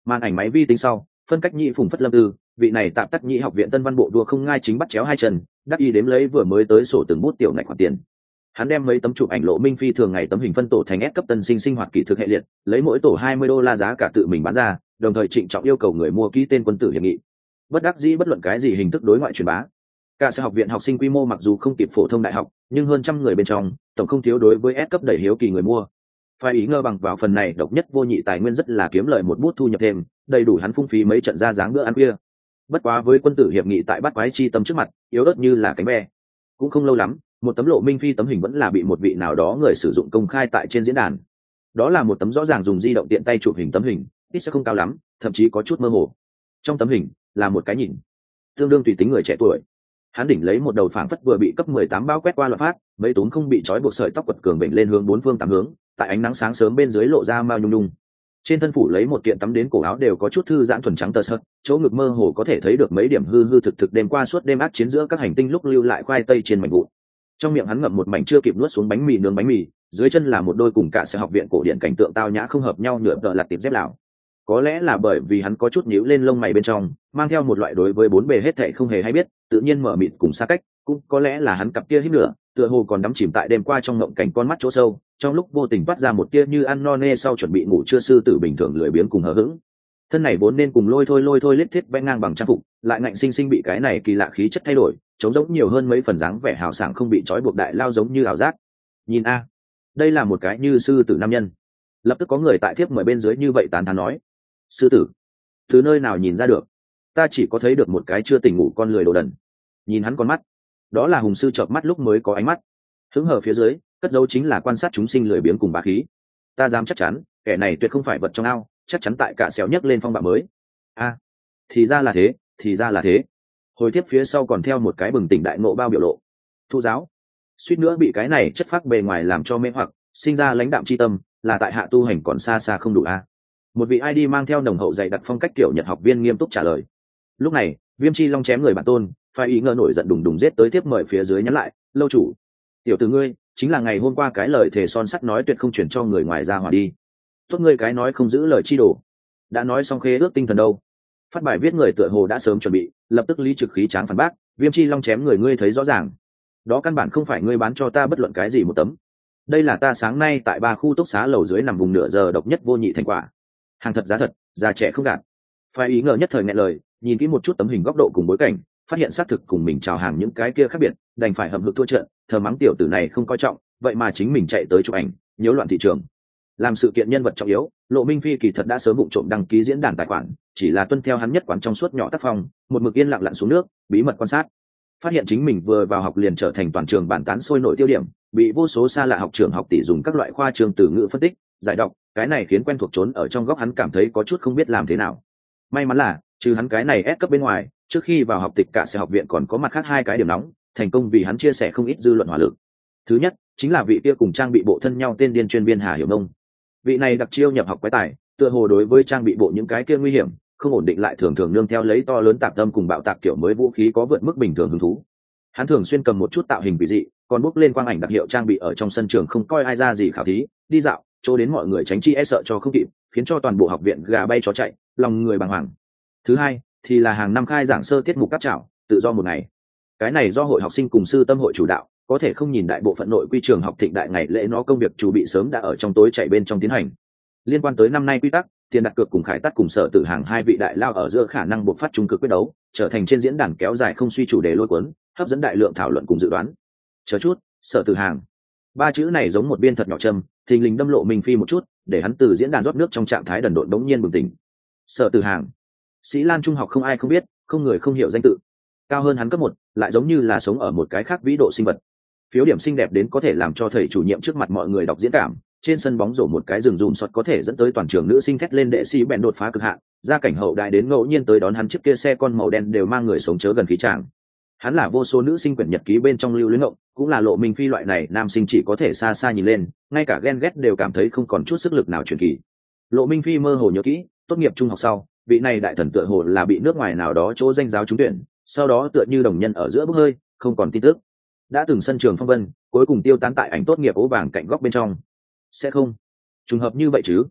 màn ảnh máy vi tính sau phân cách nhị phùng phất lâm tư, vị này tạm tắc nhị học viện tân văn bộ đua không ngai chính bắt chéo hai chân đắc ý đếm lấy vừa mới tới sổ từng bút tiểu ngạch khoản tiền. Hắn đem mấy tấm chụp ảnh Lộ Minh Phi thường ngày tấm hình phân tổ thành S cấp tân sinh sinh hoạt kỹ thực hệ liệt, lấy mỗi tổ hai mươi đô la giá cả tự mình bán ra, đồng thời trịnh trọng yêu cầu người mua ký tên quân tử hiệp nghị. Bất đắc dĩ bất luận cái gì hình thức đối ngoại truyền bá. Cả sẽ học viện học sinh quy mô mặc dù không kịp phổ thông đại học, nhưng hơn trăm người bên trong, tổng không thiếu đối với S cấp đẩy hiếu kỳ người mua. Phải ý ngờ bằng vào phần này độc nhất vô nhị tài nguyên rất là kiếm lời một bút thu nhập thêm, đầy đủ hắn phung phí mấy trận ra dáng bữa ăn khuya. Bất quá với quân tử hiệp nghị tại bắt quái chi tâm trước mặt, yếu ớt như là cánh ve. Cũng không lâu lắm, một tấm Lộ Minh Phi tấm hình vẫn là bị một vị nào đó người sử dụng công khai tại trên diễn đàn. Đó là một tấm rõ ràng dùng di động tiện tay chụp hình tấm hình, ít sẽ không cao lắm, thậm chí có chút mơ hồ. Trong tấm hình là một cái nhìn tương đương tùy tính người trẻ tuổi. Hắn đỉnh lấy một đầu phảng phất vừa bị cấp mười tám bao quét qua loạn phát, mấy túm không bị trói buộc sợi tóc quật cường bệnh lên hướng bốn phương tám hướng, tại ánh nắng sáng sớm bên dưới lộ ra mao nhung nhung. Trên thân phủ lấy một kiện tắm đến cổ áo đều có chút thư giãn thuần trắng tơ sợi, chỗ ngực mơ hồ có thể thấy được mấy điểm hư hư thực thực đêm qua suốt đêm ác chiến giữa các hành tinh lúc lưu lại khoai tây trên mảnh vụn. Trong miệng hắn ngậm một mảnh chưa kịp nuốt xuống bánh mì nướng bánh mì, dưới chân là một đôi cùng cả sẽ học viện cổ điển cảnh tượng tao nhã không hợp nhau nửa tợ lặt tiệp dép lào. Có lẽ là bởi vì hắn có chút nhíu lên lông mày bên trong, mang theo một loại đối với bốn bề hết thảy không hề hay biết, tự nhiên mở mịt cùng xa cách, cũng có lẽ là hắn cặp kia híp lửa, tựa hồ còn đắm chìm tại đêm qua trong ngộng cảnh con mắt chỗ sâu, trong lúc vô tình toát ra một tia như ăn no nê sau chuẩn bị ngủ trưa sư tử bình thường lười biếng cùng hờ hững. Thân này vốn nên cùng lôi thôi lôi thôi lết thiết vẽ ngang bằng trang phục, lại ngạnh sinh sinh bị cái này kỳ lạ khí chất thay đổi, trống giống nhiều hơn mấy phần dáng vẻ hào sảng không bị trói buộc đại lao giống như ảo giác. Nhìn a, đây là một cái như sư tử nam nhân. Lập tức có người tại thiếp mời bên dưới như vậy tán thán nói, sư tử, từ nơi nào nhìn ra được? Ta chỉ có thấy được một cái chưa tỉnh ngủ con lười đồ đần. Nhìn hắn con mắt, đó là hùng sư chợp mắt lúc mới có ánh mắt. Hứng hở phía dưới, cất dấu chính là quan sát chúng sinh lười biếng cùng bá khí. Ta dám chắc chắn, kẻ này tuyệt không phải vật trong ao, chắc chắn tại cả xéo nhấc lên phong bạo mới. A, thì ra là thế, thì ra là thế. Hồi tiếp phía sau còn theo một cái bừng tỉnh đại ngộ bao biểu lộ. Thu giáo, suýt nữa bị cái này chất phác bề ngoài làm cho mê hoặc, sinh ra lãnh đạm chi tâm, là tại hạ tu hành còn xa xa không đủ a. Một vị i đê mang theo nồng hậu dày đặc phong cách kiểu Nhật học viên nghiêm túc trả lời. Lúc này, Viêm Chi Long chém người bản tôn, phải ý ngờ nổi giận đùng đùng giết tới tiếp mời phía dưới nhắn lại, lâu chủ, tiểu tử ngươi, chính là ngày hôm qua cái lời thề son sắt nói tuyệt không chuyển cho người ngoài ra hòa đi. Tốt ngươi cái nói không giữ lời chi đồ. Đã nói xong khế ước tinh thần đâu? Phát bài viết người tựa hồ đã sớm chuẩn bị, lập tức lý trực khí tráng phản bác, Viêm Chi Long chém người ngươi thấy rõ ràng. Đó căn bản không phải ngươi bán cho ta bất luận cái gì một tấm. Đây là ta sáng nay tại ba khu túc xá lầu dưới nằm vùng nửa giờ độc nhất vô nhị thành quả. Hàng thật giá thật, già trẻ không gạt. Phải ý ngờ nhất thời nghẹn lời, nhìn kỹ một chút tấm hình góc độ cùng bối cảnh, phát hiện xác thực cùng mình chào hàng những cái kia khác biệt, đành phải hậm hực thua trận, thờ mắng tiểu tử này không coi trọng, vậy mà chính mình chạy tới chụp ảnh, nhiễu loạn thị trường. Làm sự kiện nhân vật trọng yếu, Lộ Minh Phi kỳ thật đã sớm vụng trộm đăng ký diễn đàn tài khoản, chỉ là tuân theo hắn nhất quán trong suốt nhỏ tác phong, một mực yên lặng lặn xuống nước, bí mật quan sát. Phát hiện chính mình vừa vào học liền trở thành toàn trường bàn tán sôi nổi tiêu điểm, bị vô số xa lạ học trường học tỷ dùng các loại khoa trương từ ngữ phân tích, giải đọc, cái này khiến quen thuộc trốn ở trong góc hắn cảm thấy có chút không biết làm thế nào. May mắn là, trừ hắn cái này ép cấp bên ngoài, trước khi vào học tịch cả sẽ học viện còn có mặt khác hai cái điểm nóng, thành công vì hắn chia sẻ không ít dư luận hỏa lực. Thứ nhất, chính là vị kia cùng trang bị bộ thân nhau tên điên chuyên viên Hà Hiểu Nông. Vị này đặc chiêu nhập học quái tài, tựa hồ đối với trang bị bộ những cái kia nguy hiểm, không ổn định lại thường thường nương theo lấy to lớn tạp tâm cùng bạo tạc kiểu mới vũ khí có vượt mức bình thường hứng thú. Hắn thường xuyên cầm một chút tạo hình kỳ dị, còn bốc lên quang ảnh đặc hiệu trang bị ở trong sân trường không coi ai ra gì khảo thí, đi dạo, chỗ đến mọi người tránh chi e sợ cho không kịp, khiến cho toàn bộ học viện gà bay chó chạy, lòng người bàng hoàng. Thứ hai, thì là hàng năm khai giảng sơ tiết mục cáp trảo, tự do một ngày. Cái này do hội học sinh cùng sư tâm hội chủ đạo, có thể không nhìn đại bộ phận nội quy trường học thịnh đại ngày lễ nó công việc chủ bị sớm đã ở trong tối chạy bên trong tiến hành. Liên quan tới năm nay quy tắc, tiền đặt cược cùng khải tắt cùng sở tử hàng hai vị đại lao ở giữa khả năng buộc phát trung cực quyết đấu, trở thành trên diễn đàn kéo dài không suy chủ đề lôi cuốn, hấp dẫn đại lượng thảo luận cùng dự đoán. Chờ chút, sở tử hàng. Ba chữ này giống một viên thật nhỏ châm, thình lình đâm Lộ Minh Phi một chút, để hắn từ diễn đàn rót nước trong trạng thái đần độn đống nhiên bừng tỉnh. Sở tử hàng. Sĩ Lan trung học không ai không biết, không người không hiểu danh tự. Cao hơn hắn cấp một, lại giống như là sống ở một cái khác vĩ độ sinh vật. Phiếu điểm xinh đẹp đến có thể làm cho thầy chủ nhiệm trước mặt mọi người đọc diễn cảm, trên sân bóng rổ một cái rừng rùm sọt có thể dẫn tới toàn trường nữ sinh thét lên đệ sĩ bèn đột phá cực hạn, gia cảnh hậu đại đến ngẫu nhiên tới đón hắn chiếc kia xe con màu đen đều mang người sống chớ gần khí tràng. Hắn là vô số nữ sinh quyển nhật ký bên trong lưu luyến ngộng, cũng là Lộ Minh Phi loại này nam sinh chỉ có thể xa xa nhìn lên, ngay cả ghen ghét đều cảm thấy không còn chút sức lực nào truyền kỳ. Lộ Minh Phi mơ hồ nhớ kỹ, tốt nghiệp trung học sau, vị này đại thần tựa hồ là bị nước ngoài nào đó chỗ danh giáo trúng tuyển, sau đó tựa như đồng nhân ở giữa bốc hơi, không còn tin tức. Đã từng sân trường phong vân, cuối cùng tiêu tán tại ảnh tốt nghiệp ố vàng cạnh góc bên trong. Sẽ không trùng hợp như vậy chứ?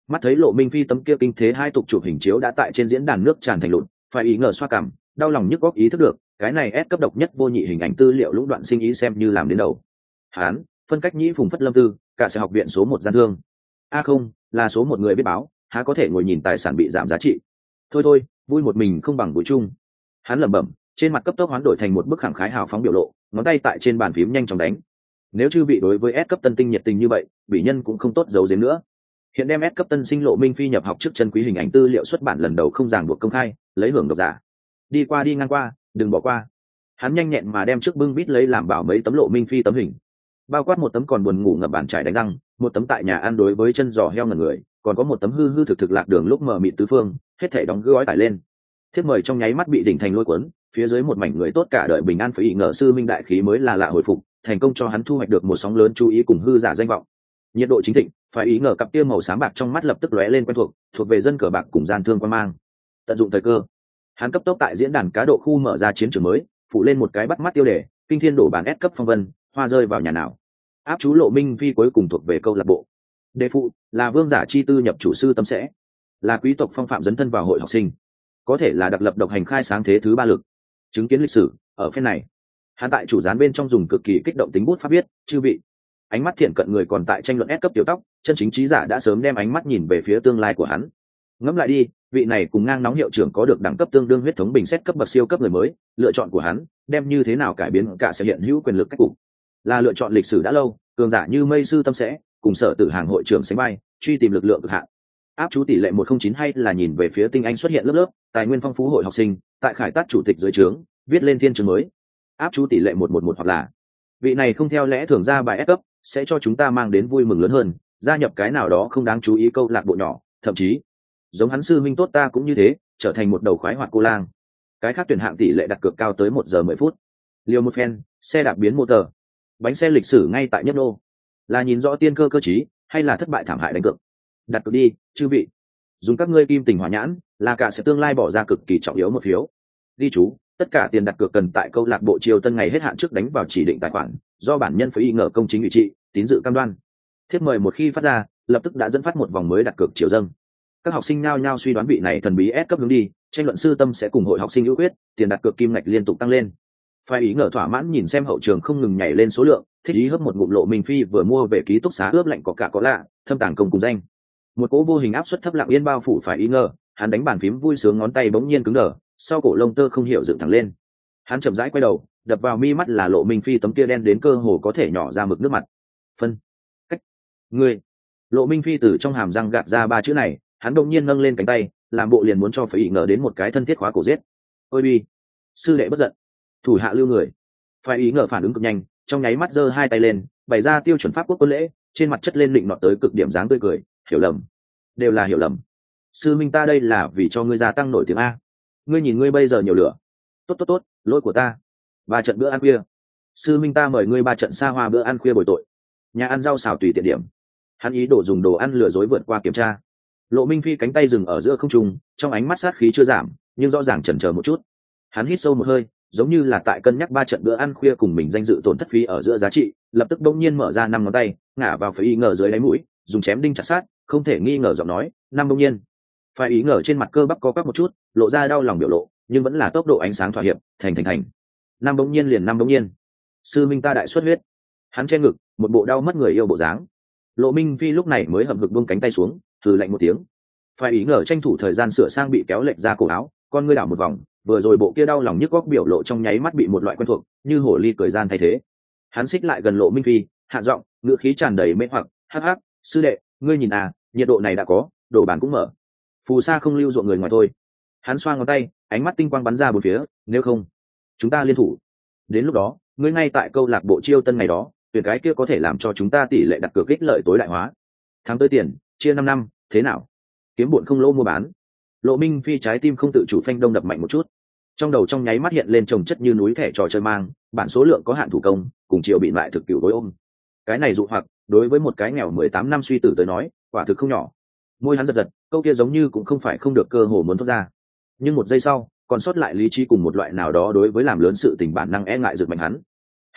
Mắt thấy Lộ Minh Phi tấm kia kinh thế hai tục chụp hình chiếu đã tại trên diễn đàn nước tràn thành lụn, phải ý ngờ xoa cằm, đau lòng nhức góc ý thức được, cái này ép cấp độc nhất vô nhị hình ảnh tư liệu lũng đoạn sinh ý xem như làm đến đầu. Hán, phân cách nhĩ phùng phất lâm tư, cả sở học viện số một gian thương. A không, là số một người biết báo, há có thể ngồi nhìn tài sản bị giảm giá trị. Thôi thôi, vui một mình không bằng vui chung. Hắn lẩm bẩm, trên mặt cấp tốc hoán đổi thành một bức khẳng khái hào phóng biểu lộ, ngón tay tại trên bàn phím nhanh chóng đánh. Nếu chư vị đối với S cấp tân tinh nhiệt tình như vậy, bị nhân cũng không tốt giấu giếm nữa. Hiện đem S cấp tân sinh Lộ Minh Phi nhập học trước chân quý hình ảnh tư liệu xuất bản lần đầu không ràng buộc công khai, lấy hưởng độc giả. Đi qua đi ngang qua, đừng bỏ qua. Hắn nhanh nhẹn mà đem trước bưng bít lấy làm bảo mấy tấm Lộ Minh Phi tấm hình, bao quát một tấm còn buồn ngủ ngập bàn trải đánh răng, một tấm tại nhà ăn đối với chân giò heo ngẩn người, còn có một tấm hư hư thực thực lạc đường lúc mở mịt tứ phương, hết thảy đóng gói tải lên. Thiếp mời trong nháy mắt bị đỉnh thành lôi cuốn, phía dưới một mảnh người tốt cả đời bình an phải ý ngờ sư minh đại khí mới là lạ hồi phục, thành công cho hắn thu hoạch được một sóng lớn chú ý cùng hư giả danh vọng. Nhiệt độ chính thịnh, phải ý ngờ cặp kia màu xám bạc trong mắt lập tức lóe lên quen thuộc, thuộc về dân cờ bạc cùng gian thương quan mang. Tận dụng thời cơ, hắn cấp tốc tại diễn đàn cá độ khu mở ra chiến trường mới, phụ lên một cái bắt mắt tiêu đề, kinh thiên đổ bản S cấp phong vân, hoa rơi vào nhà nào. Áp chú Lộ Minh Phi cuối cùng thuộc về câu lạc bộ. Đề phụ là vương giả chi tư nhập chủ sư tâm sẽ, là quý tộc phong phạm dấn thân vào hội học sinh, có thể là đặc lập độc hành khai sáng thế thứ ba lực. Chứng kiến lịch sử ở phen này, hắn tại chủ dán bên trong dùng cực kỳ kích động tính bút pháp viết, chư vị. Ánh mắt thiện cận người còn tại tranh luận S cấp tiểu tóc, chân chính trí giả đã sớm đem ánh mắt nhìn về phía tương lai của hắn. Ngẫm lại đi, vị này cùng ngang nóng hiệu trưởng có được đẳng cấp tương đương huyết thống bình xét cấp bậc siêu cấp người mới, lựa chọn của hắn đem như thế nào cải biến cả sự hiện hữu quyền lực cách cục. Là lựa chọn lịch sử đã lâu, cường giả như mây sư tâm sẽ cùng sở tử hàng hội trưởng sánh bay, truy tìm lực lượng cực hạn. Áp chú tỷ lệ một không chín hay là nhìn về phía tinh anh xuất hiện lớp lớp, tài nguyên phong phú hội học sinh, tại khải tát chủ tịch dưới trướng, viết lên thiên trường mới. Áp chú tỷ lệ một một một hoặc là vị này không theo lẽ thường ra bài S cấp, sẽ cho chúng ta mang đến vui mừng lớn hơn, gia nhập cái nào đó không đáng chú ý câu lạc bộ nhỏ, thậm chí giống hắn sư minh tốt ta cũng như thế, trở thành một đầu khoái hoạt cô lang. Cái khác tuyển hạng tỷ lệ đặt cược cao tới một giờ mười phút. Liều một phen, xe đạp biến motor, bánh xe lịch sử ngay tại nhất đô. Là nhìn rõ tiên cơ cơ trí, hay là thất bại thảm hại đánh cược? Đặt cược đi, chư vị. Dùng các ngươi kim tình hỏa nhãn, là cả sẽ tương lai bỏ ra cực kỳ trọng yếu một phiếu. Đi chú, tất cả tiền đặt cược cần tại câu lạc bộ Triều Tân ngày hết hạn trước đánh vào chỉ định tài khoản, do bản nhân phải y ngờ công chính ủy trị, tín dự cam đoan. Thiếp mời một khi phát ra, lập tức đã dẫn phát một vòng mới đặt cược chiều dâng. Các học sinh nhao nhao suy đoán vị này thần bí S cấp hướng đi, tranh luận sư tâm sẽ cùng hội học sinh ưu quyết, tiền đặt cược kim ngạch liên tục tăng lên. Phải ý ngờ thỏa mãn nhìn xem hậu trường không ngừng nhảy lên số lượng, thích ý hấp một ngụm Lộ Minh Phi vừa mua về ký túc xá ướp lạnh có cả có lạ, thâm tàng công cùng danh. Một cỗ vô hình áp suất thấp lặng yên bao phủ phải ý ngờ, hắn đánh bàn phím vui sướng ngón tay bỗng nhiên cứng đờ, sau cổ lông tơ không hiểu dựng thẳng lên. Hắn chậm rãi quay đầu, đập vào mi mắt là Lộ Minh Phi tấm kia đen đến cơ hồ có thể nhỏ ra mực nước mặt. Phân cách người. Lộ Minh Phi từ trong hàm răng gạt ra ba chữ này, hắn đột nhiên nâng lên cánh tay, làm bộ liền muốn cho phải ý ngờ đến một cái thân thiết khóa cổ giết. Ôi bi, sư đệ bất giận, thủ hạ lưu người. Phải ý ngờ phản ứng cực nhanh, trong nháy mắt giơ hai tay lên, bày ra tiêu chuẩn pháp quốc quân lễ, trên mặt chất lên định nọt tới cực điểm dáng tươi cười. Hiểu lầm, đều là hiểu lầm. Sư minh ta đây là vì cho ngươi gia tăng nổi tiếng a. Ngươi nhìn ngươi bây giờ nhiều lửa. Tốt tốt tốt, lỗi của ta. Ba trận bữa ăn khuya. Sư minh ta mời ngươi ba trận xa hoa bữa ăn khuya bồi tội. Nhà ăn rau xào tùy tiện điểm. Hắn ý đồ dùng đồ ăn lừa dối vượt qua kiểm tra. Lộ Minh Phi cánh tay dừng ở giữa không trung, trong ánh mắt sát khí chưa giảm, nhưng rõ ràng chần chờ một chút. Hắn hít sâu một hơi, giống như là tại cân nhắc ba trận bữa ăn khuya cùng mình danh dự tổn thất phí ở giữa giá trị, lập tức bỗng nhiên mở ra năm ngón tay, ngả vào phải ý ngờ dưới đáy mũi, dùng chém đinh chặt sát, không thể nghi ngờ giọng nói, năm bỗng nhiên. Phải ý ngờ trên mặt cơ bắp co quắp một chút, lộ ra đau lòng biểu lộ, nhưng vẫn là tốc độ ánh sáng thỏa hiệp, thành thành thành. Năm bỗng nhiên liền năm bỗng nhiên. Sư minh ta đại xuất huyết. Hắn che ngực, một bộ đau mất người yêu bộ dáng. Lộ Minh Phi lúc này mới hậm hực buông cánh tay xuống, thử lạnh một tiếng. Phải ý ngờ tranh thủ thời gian sửa sang bị kéo lệch ra cổ áo, con ngươi đảo một vòng, vừa rồi bộ kia đau lòng nhức góc biểu lộ trong nháy mắt bị một loại quen thuộc, như hổ ly cười gian thay thế. Hắn xích lại gần Lộ Minh Phi, hạ giọng, ngữ khí tràn đầy mê hoặc, hắc hắc, sư đệ, ngươi nhìn à, nhiệt độ này đã có, đồ bàn cũng mở. Phù sa không lưu ruộng người ngoài thôi. Hắn xoa ngón tay, ánh mắt tinh quang bắn ra bốn phía, nếu không, chúng ta liên thủ. Đến lúc đó, ngươi ngay tại câu lạc bộ Chiêu Tân ngày đó, tuyển cái kia có thể làm cho chúng ta tỷ lệ đặt cược ích lợi tối đại hóa. Tháng tới tiền, chia năm năm, thế nào? Kiếm bộn không lỗ mua bán. Lộ Minh Phi trái tim không tự chủ phanh đông đập mạnh một chút. Trong đầu trong nháy mắt hiện lên chồng chất như núi thẻ trò chơi mang, bản số lượng có hạn thủ công, cùng chiều bị lại thực cửu đối ôm. Cái này dụ hoặc, đối với một cái nghèo mười tám năm suy tử tới nói, quả thực không nhỏ. Môi hắn giật giật, câu kia giống như cũng không phải không được cơ hồ muốn thoát ra. Nhưng một giây sau, còn sót lại lý trí cùng một loại nào đó đối với làm lớn sự tình bản năng e ngại giật mạnh hắn.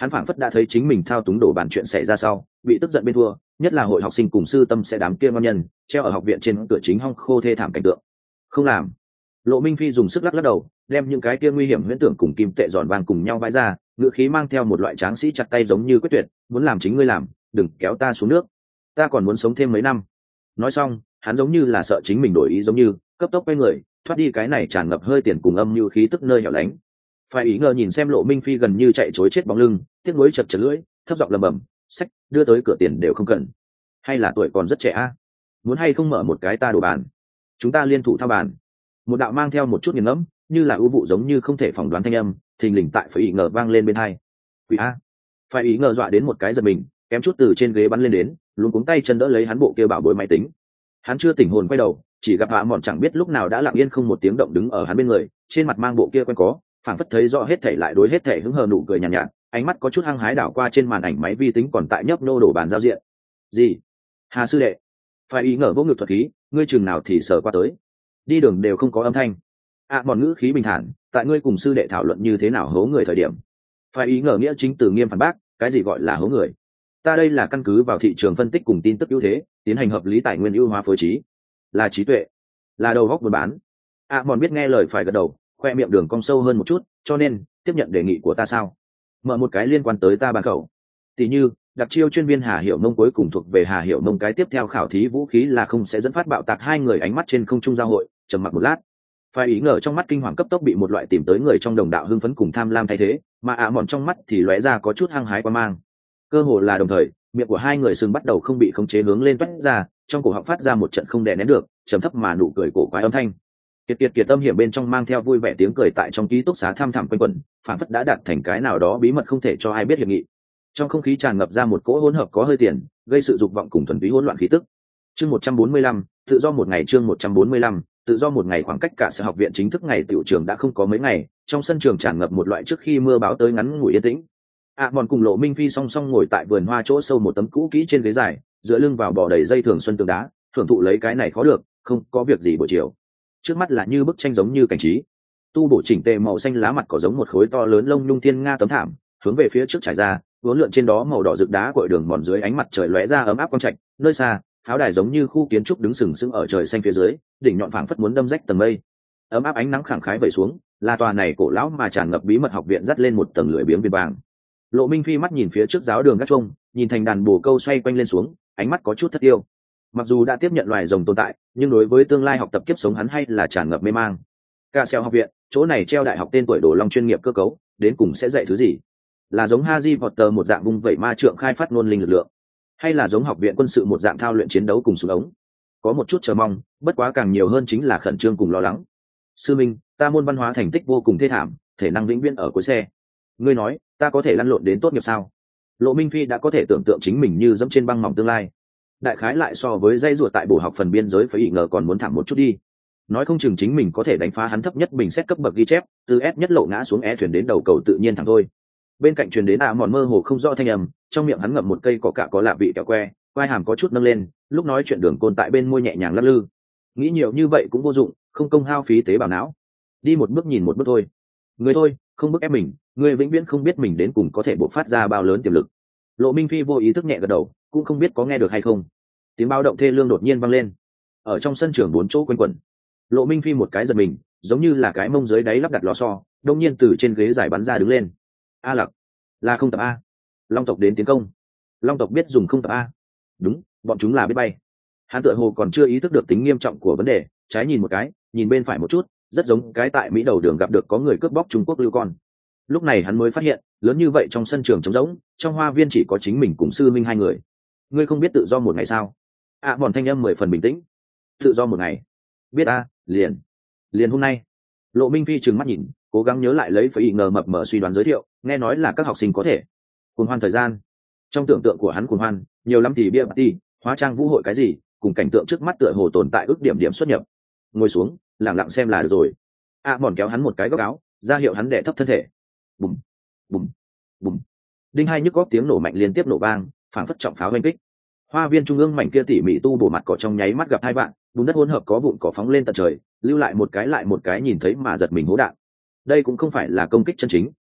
hắn phảng phất đã thấy chính mình thao túng đổ bàn chuyện xảy ra sau bị tức giận bên thua, nhất là hội học sinh cùng sư tâm sẽ đám kia ngon nhân treo ở học viện trên cửa chính hong khô thê thảm cảnh tượng. Không làm. Lộ Minh Phi dùng sức lắc lắc đầu, đem những cái kia nguy hiểm huyễn tưởng cùng kim tệ giòn vàng cùng nhau vãi ra, ngữ khí mang theo một loại tráng sĩ chặt tay giống như quyết tuyệt, muốn làm chính ngươi làm, đừng kéo ta xuống nước, ta còn muốn sống thêm mấy năm. Nói xong, hắn giống như là sợ chính mình đổi ý giống như cấp tốc quay người thoát đi cái này tràn ngập hơi tiền cùng âm như khí tức nơi hẻo lánh. Phải ý ngờ nhìn xem Lộ Minh Phi gần như chạy chối chết bóng lưng, tiếc nuối chật chật lưỡi, thấp giọng lầm bầm, sách đưa tới cửa tiền đều không cần, hay là tuổi còn rất trẻ a, muốn hay không mở một cái ta đồ bàn, chúng ta liên thủ thao bàn. Một đạo mang theo một chút nghiền ngẫm, như là ưu vụ giống như không thể phỏng đoán thanh âm thình lình tại phải ý ngờ vang lên bên hai. Quỷ a. Phải ý ngờ dọa đến một cái giật mình, kém chút từ trên ghế bắn lên đến, luống cuống tay chân đỡ lấy hắn bộ kia bảo bối máy tính. Hắn chưa tỉnh hồn quay đầu, chỉ gặp hạ mọn chẳng biết lúc nào đã lặng yên không một tiếng động đứng ở hắn bên người, trên mặt mang bộ kia quen có, phảng phất thấy rõ hết thảy lại đối hết thảy hứng hờ nụ cười nhàn nhạt, nhạt, ánh mắt có chút hăng hái đảo qua trên màn ảnh máy vi tính còn tại nhấp nô đổ bàn giao diện. Gì? Hà sư đệ. Phải ý ngờ vô ngực thuật khí, ngươi chừng nào thì sờ qua tới. Đi đường đều không có âm thanh. À bọn ngữ khí bình thản, tại ngươi cùng sư đệ thảo luận như thế nào hố người thời điểm. Phải ý ngờ nghĩa chính từ nghiêm phản bác, cái gì gọi là hố người? Ta đây là căn cứ vào thị trường phân tích cùng tin tức ưu thế, tiến hành hợp lý tài nguyên ưu hóa phối trí, là trí tuệ, là đầu góc buôn bán. À bọn biết nghe lời phải gật đầu, khoe miệng đường cong sâu hơn một chút, cho nên tiếp nhận đề nghị của ta sao? Mở một cái liên quan tới ta bàn khẩu. Tỷ như đặc chiêu chuyên viên Hà Hiểu Mông cuối cùng thuộc về Hà Hiểu Mông cái tiếp theo khảo thí vũ khí là không sẽ dẫn phát bạo tạc. Hai người ánh mắt trên không trung giao hội, trầm mặc một lát. Phải ý ngờ trong mắt kinh hoàng cấp tốc bị một loại tìm tới người trong đồng đạo hưng phấn cùng tham lam thay thế, mà ạ à mòn trong mắt thì lóe ra có chút hăng hái quan mang. Cơ hồ là đồng thời, miệng của hai người sừng bắt đầu không bị khống chế hướng lên toát ra, trong cổ họng phát ra một trận không đè nén được, trầm thấp mà nụ cười cổ quái âm thanh. Kiệt kiệt kiệt tâm hiểm bên trong mang theo vui vẻ tiếng cười tại trong ký túc xá tham thẳm quanh quẩn, phản phất đã đạt thành cái nào đó bí mật không thể cho ai biết hiệp nghị. Trong không khí tràn ngập ra một cỗ hỗn hợp có hơi tiền, gây sự dục vọng cùng thuần túy hỗn loạn khí tức. Chương một trăm bốn mươi lăm, tự do một ngày. Chương một trăm bốn mươi lăm, tự do một ngày. Khoảng cách cả sở học viện chính thức ngày tiểu trường đã không có mấy ngày, trong sân trường tràn ngập một loại trước khi mưa báo tới ngắn ngủi yên tĩnh. À bọn cùng Lộ Minh Phi song song ngồi tại vườn hoa chỗ sâu một tấm cũ kỹ trên ghế dài, dựa lưng vào bò đầy dây thường xuân tường đá, thưởng thụ lấy cái này khó được, không có việc gì buổi chiều. Trước mắt là như bức tranh giống như cảnh trí, tu bổ chỉnh tề màu xanh lá mặt cỏ giống một khối to lớn lông nhung thiên nga tấm thảm, hướng về phía trước trải ra, vốn lượn trên đó màu đỏ rực đá cội đường mòn dưới ánh mặt trời lóe ra ấm áp quang trạch, nơi xa pháo đài giống như khu kiến trúc đứng sừng sững ở trời xanh phía dưới, đỉnh nhọn phảng phất muốn đâm rách tầng mây. Ấm áp ánh nắng khẳng khái vẩy xuống, là tòa này cổ lão mà tràn ngập bí mật học viện dắt lên một tầng lưỡi biếng viền vàng. Lộ Minh Phi mắt nhìn phía trước giáo đường gác chuông, nhìn thành đàn bồ câu xoay quanh lên xuống, ánh mắt có chút thất yêu. Mặc dù đã tiếp nhận loài rồng tồn tại, nhưng đối với tương lai học tập kiếp sống hắn hay là tràn ngập mê mang. Cả Sẹo học viện, chỗ này treo đại học tên tuổi đồ long chuyên nghiệp cơ cấu, đến cùng sẽ dạy thứ gì? Là giống Harry Potter một dạng vung vẩy ma trượng khai phát ngôn linh lực lượng, hay là giống học viện quân sự một dạng thao luyện chiến đấu cùng súng ống? Có một chút chờ mong, bất quá càng nhiều hơn chính là khẩn trương cùng lo lắng. Sư Minh, ta môn văn hóa thành tích vô cùng thê thảm, thể năng vĩnh viễn ở cuối xe. Ngươi nói, ta có thể lăn lộn đến tốt nghiệp sao? Lộ Minh Phi đã có thể tưởng tượng chính mình như dẫm trên băng mỏng tương lai. Đại khái lại so với dây ruột tại bổ học phần biên giới phải ý ngờ còn muốn thảm một chút đi. Nói không chừng chính mình có thể đánh phá hắn thấp nhất bình xét cấp bậc ghi chép, từ S nhất lộ ngã xuống E thuyền đến đầu cầu tự nhiên thẳng thôi. Bên cạnh truyền đến à mòn mơ hồ không rõ thanh âm, trong miệng hắn ngậm một cây có cả có lạ vị kẹo que, vai hàm có chút nâng lên, lúc nói chuyện đường côn tại bên môi nhẹ nhàng lắc lư. Nghĩ nhiều như vậy cũng vô dụng, không công hao phí tế bào não. Đi một bước nhìn một bước thôi. Người thôi, không bức ép mình, người vĩnh viễn không biết mình đến cùng có thể bộc phát ra bao lớn tiềm lực. Lộ Minh Phi vô ý thức nhẹ gật đầu, cũng không biết có nghe được hay không. Tiếng báo động thê lương đột nhiên vang lên. Ở trong sân trường bốn chỗ quanh quẩn. Lộ Minh Phi một cái giật mình, giống như là cái mông dưới đáy lắp đặt lò xo, đột nhiên từ trên ghế giải bắn ra đứng lên. A Lặc, là không tập a. Long tộc đến tiến công. Long tộc biết dùng không tập a. Đúng, bọn chúng là biết bay. Hắn tựa hồ còn chưa ý thức được tính nghiêm trọng của vấn đề, trái nhìn một cái, nhìn bên phải một chút, rất giống cái tại Mỹ đầu đường gặp được có người cướp bóc Trung Quốc lưu con. Lúc này hắn mới phát hiện, lớn như vậy trong sân trường trống rỗng, trong hoa viên chỉ có chính mình cùng sư minh hai người. Ngươi không biết tự do một ngày sao? À bọn thanh âm mười phần bình tĩnh. Tự do một ngày? Biết a, liền. Liền hôm nay. Lộ Minh Phi trừng mắt nhìn, cố gắng nhớ lại lấy phải ý ngờ mập mờ suy đoán giới thiệu, nghe nói là các học sinh có thể. Cuồng hoan thời gian. Trong tưởng tượng của hắn cuồng hoan, nhiều lắm thì bia party, hóa trang vũ hội cái gì, cùng cảnh tượng trước mắt tựa hồ tồn tại ước điểm điểm xuất nhập. Ngồi xuống, lặng lặng xem là được rồi. À bọn kéo hắn một cái góc áo, ra hiệu hắn đè thấp thân thể. Bùm, bùm, bùm. Đinh hai nhức góc tiếng nổ mạnh liên tiếp nổ vang, phảng phất trọng pháo oanh kích. Hoa viên trung ương mảnh kia tỉ mỉ tu bổ mặt cỏ trong nháy mắt gặp hai bạn, bùn đất hỗn hợp có vụn cỏ phóng lên tận trời, lưu lại một cái lại một cái nhìn thấy mà giật mình hố đạn. Đây cũng không phải là công kích chân chính,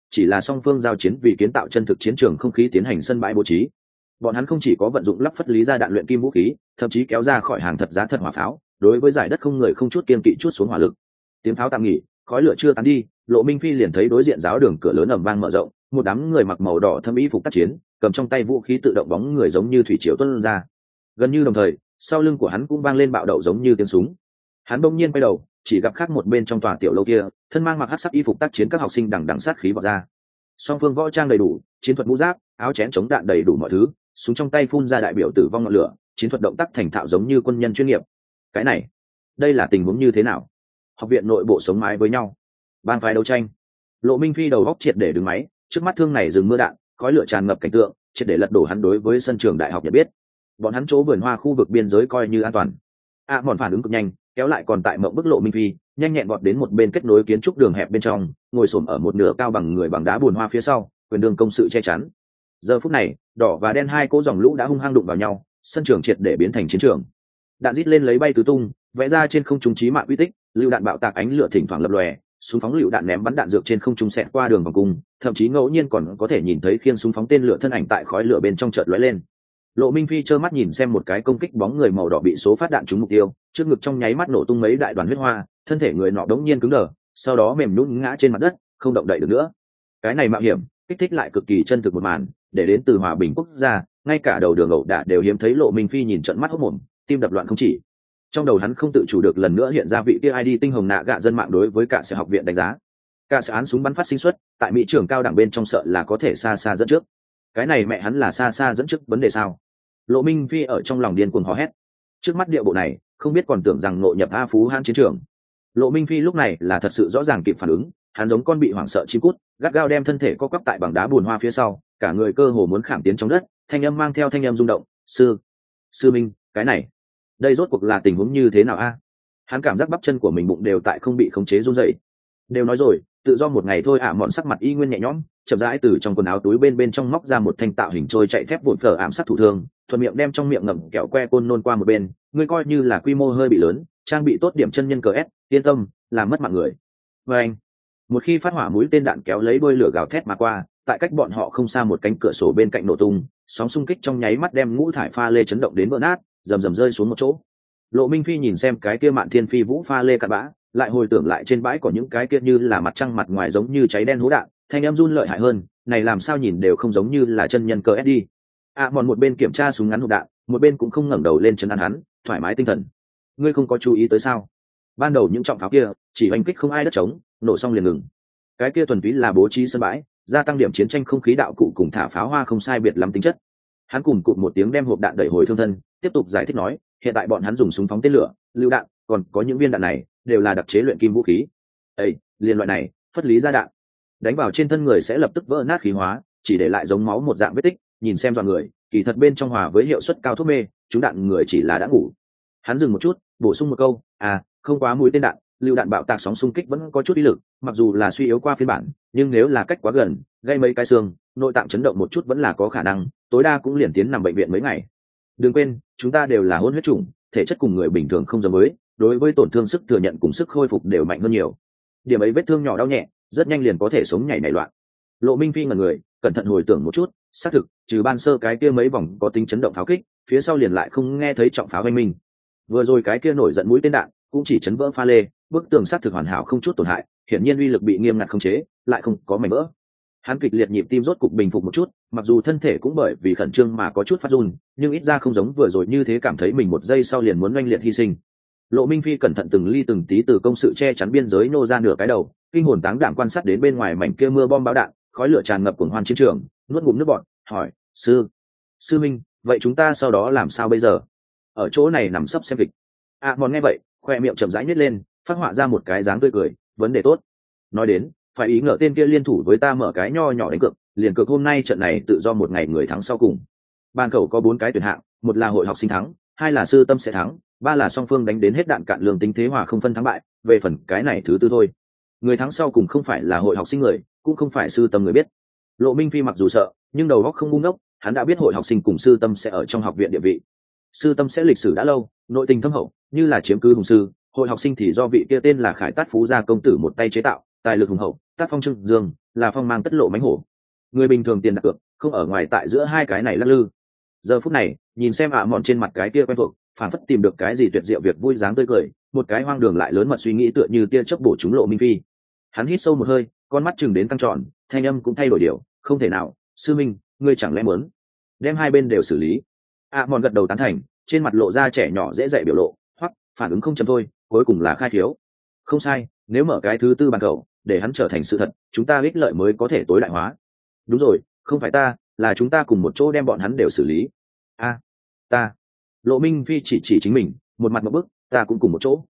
chỉ là song phương giao chiến vì kiến tạo chân thực chiến trường không khí tiến hành sân bãi bố trí. Bọn hắn không chỉ có vận dụng lắp phất lý ra đạn luyện kim vũ khí, thậm chí kéo ra khỏi hàng thật giá thật hỏa pháo, đối với giải đất không người không chút kiên kỵ chút xuống hỏa lực. Tiếng pháo tạm nghỉ, khói lửa chưa tán đi, Lộ Minh Phi liền thấy đối diện giáo đường cửa lớn ầm vang mở rộng, một đám người mặc màu đỏ thâm y phục tác chiến, cầm trong tay vũ khí tự động bóng người giống như thủy triều tuôn ra. Gần như đồng thời, sau lưng của hắn cũng vang lên bạo đậu giống như tiếng súng. Hắn bỗng nhiên quay đầu, chỉ gặp khác một bên trong tòa tiểu lâu kia, thân mang mặc hắc sắc y phục tác chiến các học sinh đằng đằng sát khí vọt ra. Song phương võ trang đầy đủ, chiến thuật mũ giáp, áo chén chống đạn đầy đủ mọi thứ, súng trong tay phun ra đại biểu tử vong ngọn lửa, chiến thuật động tác thành thạo giống như quân nhân chuyên nghiệp. Cái này, đây là tình huống như thế nào? Học viện nội bộ sống mái với nhau, bang phái đấu tranh. Lộ Minh Phi đầu góc triệt để đứng máy, trước mắt thương này dừng mưa đạn, khói lửa tràn ngập cảnh tượng, triệt để lật đổ hắn đối với sân trường đại học nhận biết. Bọn hắn chỗ vườn hoa khu vực biên giới coi như an toàn. A à, mòn phản ứng cực nhanh, kéo lại còn tại mộng bức Lộ Minh Phi, nhanh nhẹn vọt đến một bên kết nối kiến trúc đường hẹp bên trong, ngồi xổm ở một nửa cao bằng người bằng đá buồn hoa phía sau, quyền đường công sự che chắn. Giờ phút này, đỏ và đen hai cỗ dòng lũ đã hung hăng đụng vào nhau, sân trường triệt để biến thành chiến trường. Đạn rít lên lấy bay tứ tung, vẽ ra trên không trung chí mạng uy tích, lưu đạn bạo tạc ánh lửa thỉnh thoảng lập lòe, súng phóng lựu đạn ném bắn đạn dược trên không trung xẹt qua đường vòng cung, thậm chí ngẫu nhiên còn có thể nhìn thấy khiên súng phóng tên lửa thân ảnh tại khói lửa bên trong chợt lóe lên. Lộ Minh Phi trơ mắt nhìn xem một cái công kích bóng người màu đỏ bị số phát đạn trúng mục tiêu, trước ngực trong nháy mắt nổ tung mấy đại đoàn huyết hoa, thân thể người nọ đống nhiên cứng đờ, sau đó mềm nhũn ngã trên mặt đất, không động đậy được nữa. Cái này mạo hiểm, kích thích lại cực kỳ chân thực một màn, để đến từ hòa bình quốc gia, ngay cả đầu đường ẩu đả đều hiếm thấy Lộ Minh Phi nhìn trợn mắt hốt mồm, tim đập loạn không chỉ. Trong đầu hắn không tự chủ được lần nữa hiện ra vị kia i đê tinh hồng nạ gạ dân mạng đối với cả sở học viện đánh giá. Cả sở án súng bắn phát sinh xuất, tại Mỹ trường cao đẳng bên trong sợ là có thể xa xa dẫn trước. Cái này mẹ hắn là xa xa dẫn trước vấn đề sao? Lộ Minh Phi ở trong lòng điên cuồng hò hét. Trước mắt địa bộ này, không biết còn tưởng rằng nội nhập A Phú Hãn chiến trường. Lộ Minh Phi lúc này là thật sự rõ ràng kịp phản ứng, hắn giống con bị hoảng sợ chim cút, gắt gao đem thân thể co quắp tại bằng đá buồn hoa phía sau, cả người cơ hồ muốn khảm tiến trong đất, thanh âm mang theo thanh âm rung động, "Sư, sư minh, cái này, đây rốt cuộc là tình huống như thế nào a?" Hắn cảm giác bắp chân của mình bụng đều tại không bị khống chế run rẩy. Đều nói rồi, tự do một ngày thôi ạ, à, mọn sắc mặt y nguyên nhẹ nhõm, chậm rãi từ trong quần áo túi bên bên trong móc ra một thanh tạo hình trôi chạy thép vụn phở ảm sát thủ thương, thuận miệng đem trong miệng ngậm kẹo que côn nôn qua một bên, ngươi coi như là quy mô hơi bị lớn, trang bị tốt điểm chân nhân cờ S, yên tâm, làm mất mạng người. Và anh, một khi phát hỏa mũi tên đạn kéo lấy đôi lửa gào thét mà qua, tại cách bọn họ không xa một cánh cửa sổ bên cạnh nổ tung, sóng xung kích trong nháy mắt đem ngũ thải pha lê chấn động đến vỡ nát, rầm rầm rơi xuống một chỗ. Lộ Minh Phi nhìn xem cái kia mạn thiên phi vũ pha lê cặn bã, lại hồi tưởng lại trên bãi có những cái kia như là mặt trăng mặt ngoài giống như cháy đen hố đạn, thanh em run lợi hại hơn, này làm sao nhìn đều không giống như là chân nhân cờ ét đi. À, mòn một bên kiểm tra súng ngắn hộp đạn, một bên cũng không ngẩng đầu lên chân ăn hắn, thoải mái tinh thần. Ngươi không có chú ý tới sao? Ban đầu những trọng pháo kia chỉ hành kích không ai đất trống, nổ xong liền ngừng. Cái kia thuần túy là bố trí sân bãi, gia tăng điểm chiến tranh không khí đạo cụ cùng thả pháo hoa không sai biệt lắm tính chất. Hắn cùng cụt một tiếng đem hộp đạn đẩy hồi thương thân, tiếp tục giải thích nói, hiện tại bọn hắn dùng súng phóng tên lửa, lựu đạn, còn có những viên đạn này đều là đặc chế luyện kim vũ khí. Ê, liên loại này, phất lý ra đạn, đánh vào trên thân người sẽ lập tức vỡ nát khí hóa, chỉ để lại giống máu một dạng vết tích, nhìn xem dọa người, kỳ thật bên trong hòa với hiệu suất cao thuốc mê, chúng đạn người chỉ là đã ngủ. Hắn dừng một chút, bổ sung một câu, à, không quá mũi tên đạn, lựu đạn bạo tạc sóng xung kích vẫn có chút uy lực, mặc dù là suy yếu qua phiên bản, nhưng nếu là cách quá gần, gây mấy cái xương, nội tạng chấn động một chút vẫn là có khả năng, tối đa cũng liền tiến nằm bệnh viện mấy ngày. Đừng quên, chúng ta đều là hôn huyết chủng, thể chất cùng người bình thường không giống với, đối với tổn thương sức thừa nhận cùng sức khôi phục đều mạnh hơn nhiều. Điểm ấy vết thương nhỏ đau nhẹ, rất nhanh liền có thể sống nhảy nảy loạn. Lộ Minh Phi ngẩn người, cẩn thận hồi tưởng một chút, xác thực, trừ ban sơ cái kia mấy vòng có tính chấn động pháo kích, phía sau liền lại không nghe thấy trọng pháo oanh minh. Vừa rồi cái kia nổi giận mũi tên đạn, cũng chỉ chấn vỡ pha lê, bức tường xác thực hoàn hảo không chút tổn hại, hiển nhiên uy lực bị nghiêm ngặt khống chế, lại không có mảnh vỡ. Hắn kịch liệt nhịp tim rốt cục bình phục một chút, mặc dù thân thể cũng bởi vì khẩn trương mà có chút phát run, nhưng ít ra không giống vừa rồi như thế cảm thấy mình một giây sau liền muốn oanh liệt hy sinh. Lộ Minh Phi cẩn thận từng ly từng tí từ công sự che chắn biên giới nô ra nửa cái đầu, kinh hồn táng đảm quan sát đến bên ngoài mảnh kia mưa bom bão đạn, khói lửa tràn ngập cuồng hoan chiến trường, nuốt ngụm nước bọt, hỏi: "Sư, sư minh, vậy chúng ta sau đó làm sao bây giờ? Ở chỗ này nằm sấp xem kịch." À, mòn nghe vậy, khoe miệng chậm rãi nhếch lên, phát họa ra một cái dáng tươi cười, vấn đề tốt. Nói đến, phải ý ngờ tên kia liên thủ với ta mở cái nho nhỏ đánh cược, liền cược hôm nay trận này tự do một ngày người thắng sau cùng. Ban cầu có bốn cái tuyển hạng, một là hội học sinh thắng, hai là sư tâm sẽ thắng, ba là song phương đánh đến hết đạn cạn lương tính thế hòa không phân thắng bại, về phần cái này thứ tư thôi. Người thắng sau cùng không phải là hội học sinh người, cũng không phải sư tâm người biết. Lộ Minh Phi mặc dù sợ, nhưng đầu óc không ngu ngốc, hắn đã biết hội học sinh cùng sư tâm sẽ ở trong học viện địa vị. Sư tâm sẽ lịch sử đã lâu, nội tình thâm hậu, như là chiếm cứ hùng sư, hội học sinh thì do vị kia tên là Khải Tát Phú gia công tử một tay chế tạo, tài lực hùng hậu, tác phong trưng dương, là phong mang tất lộ mánh hổ. Người bình thường tiền đặt cược không ở ngoài tại giữa hai cái này lắc lư. Giờ phút này nhìn xem ạ mòn trên mặt cái kia quen thuộc, phản phất tìm được cái gì tuyệt diệu việc vui dáng tươi cười, một cái hoang đường lại lớn mật suy nghĩ tựa như tia chớp bổ trúng Lộ Minh Phi. Hắn hít sâu một hơi, con mắt chừng đến căng tròn, thanh âm cũng thay đổi điều, không thể nào, sư minh, ngươi chẳng lẽ muốn đem hai bên đều xử lý? ạ mòn gật đầu tán thành, trên mặt lộ ra trẻ nhỏ dễ dạy biểu lộ, hoặc phản ứng không chậm thôi, cuối cùng là khai thiếu. Không sai, nếu mở cái thứ tư bàn cầu, để hắn trở thành sự thật, chúng ta ích lợi mới có thể tối đại hóa. Đúng rồi, không phải ta, là chúng ta cùng một chỗ đem bọn hắn đều xử lý. A, ta. Lộ Minh Phi chỉ chỉ chính mình, một mặt một bức, ta cũng cùng một chỗ.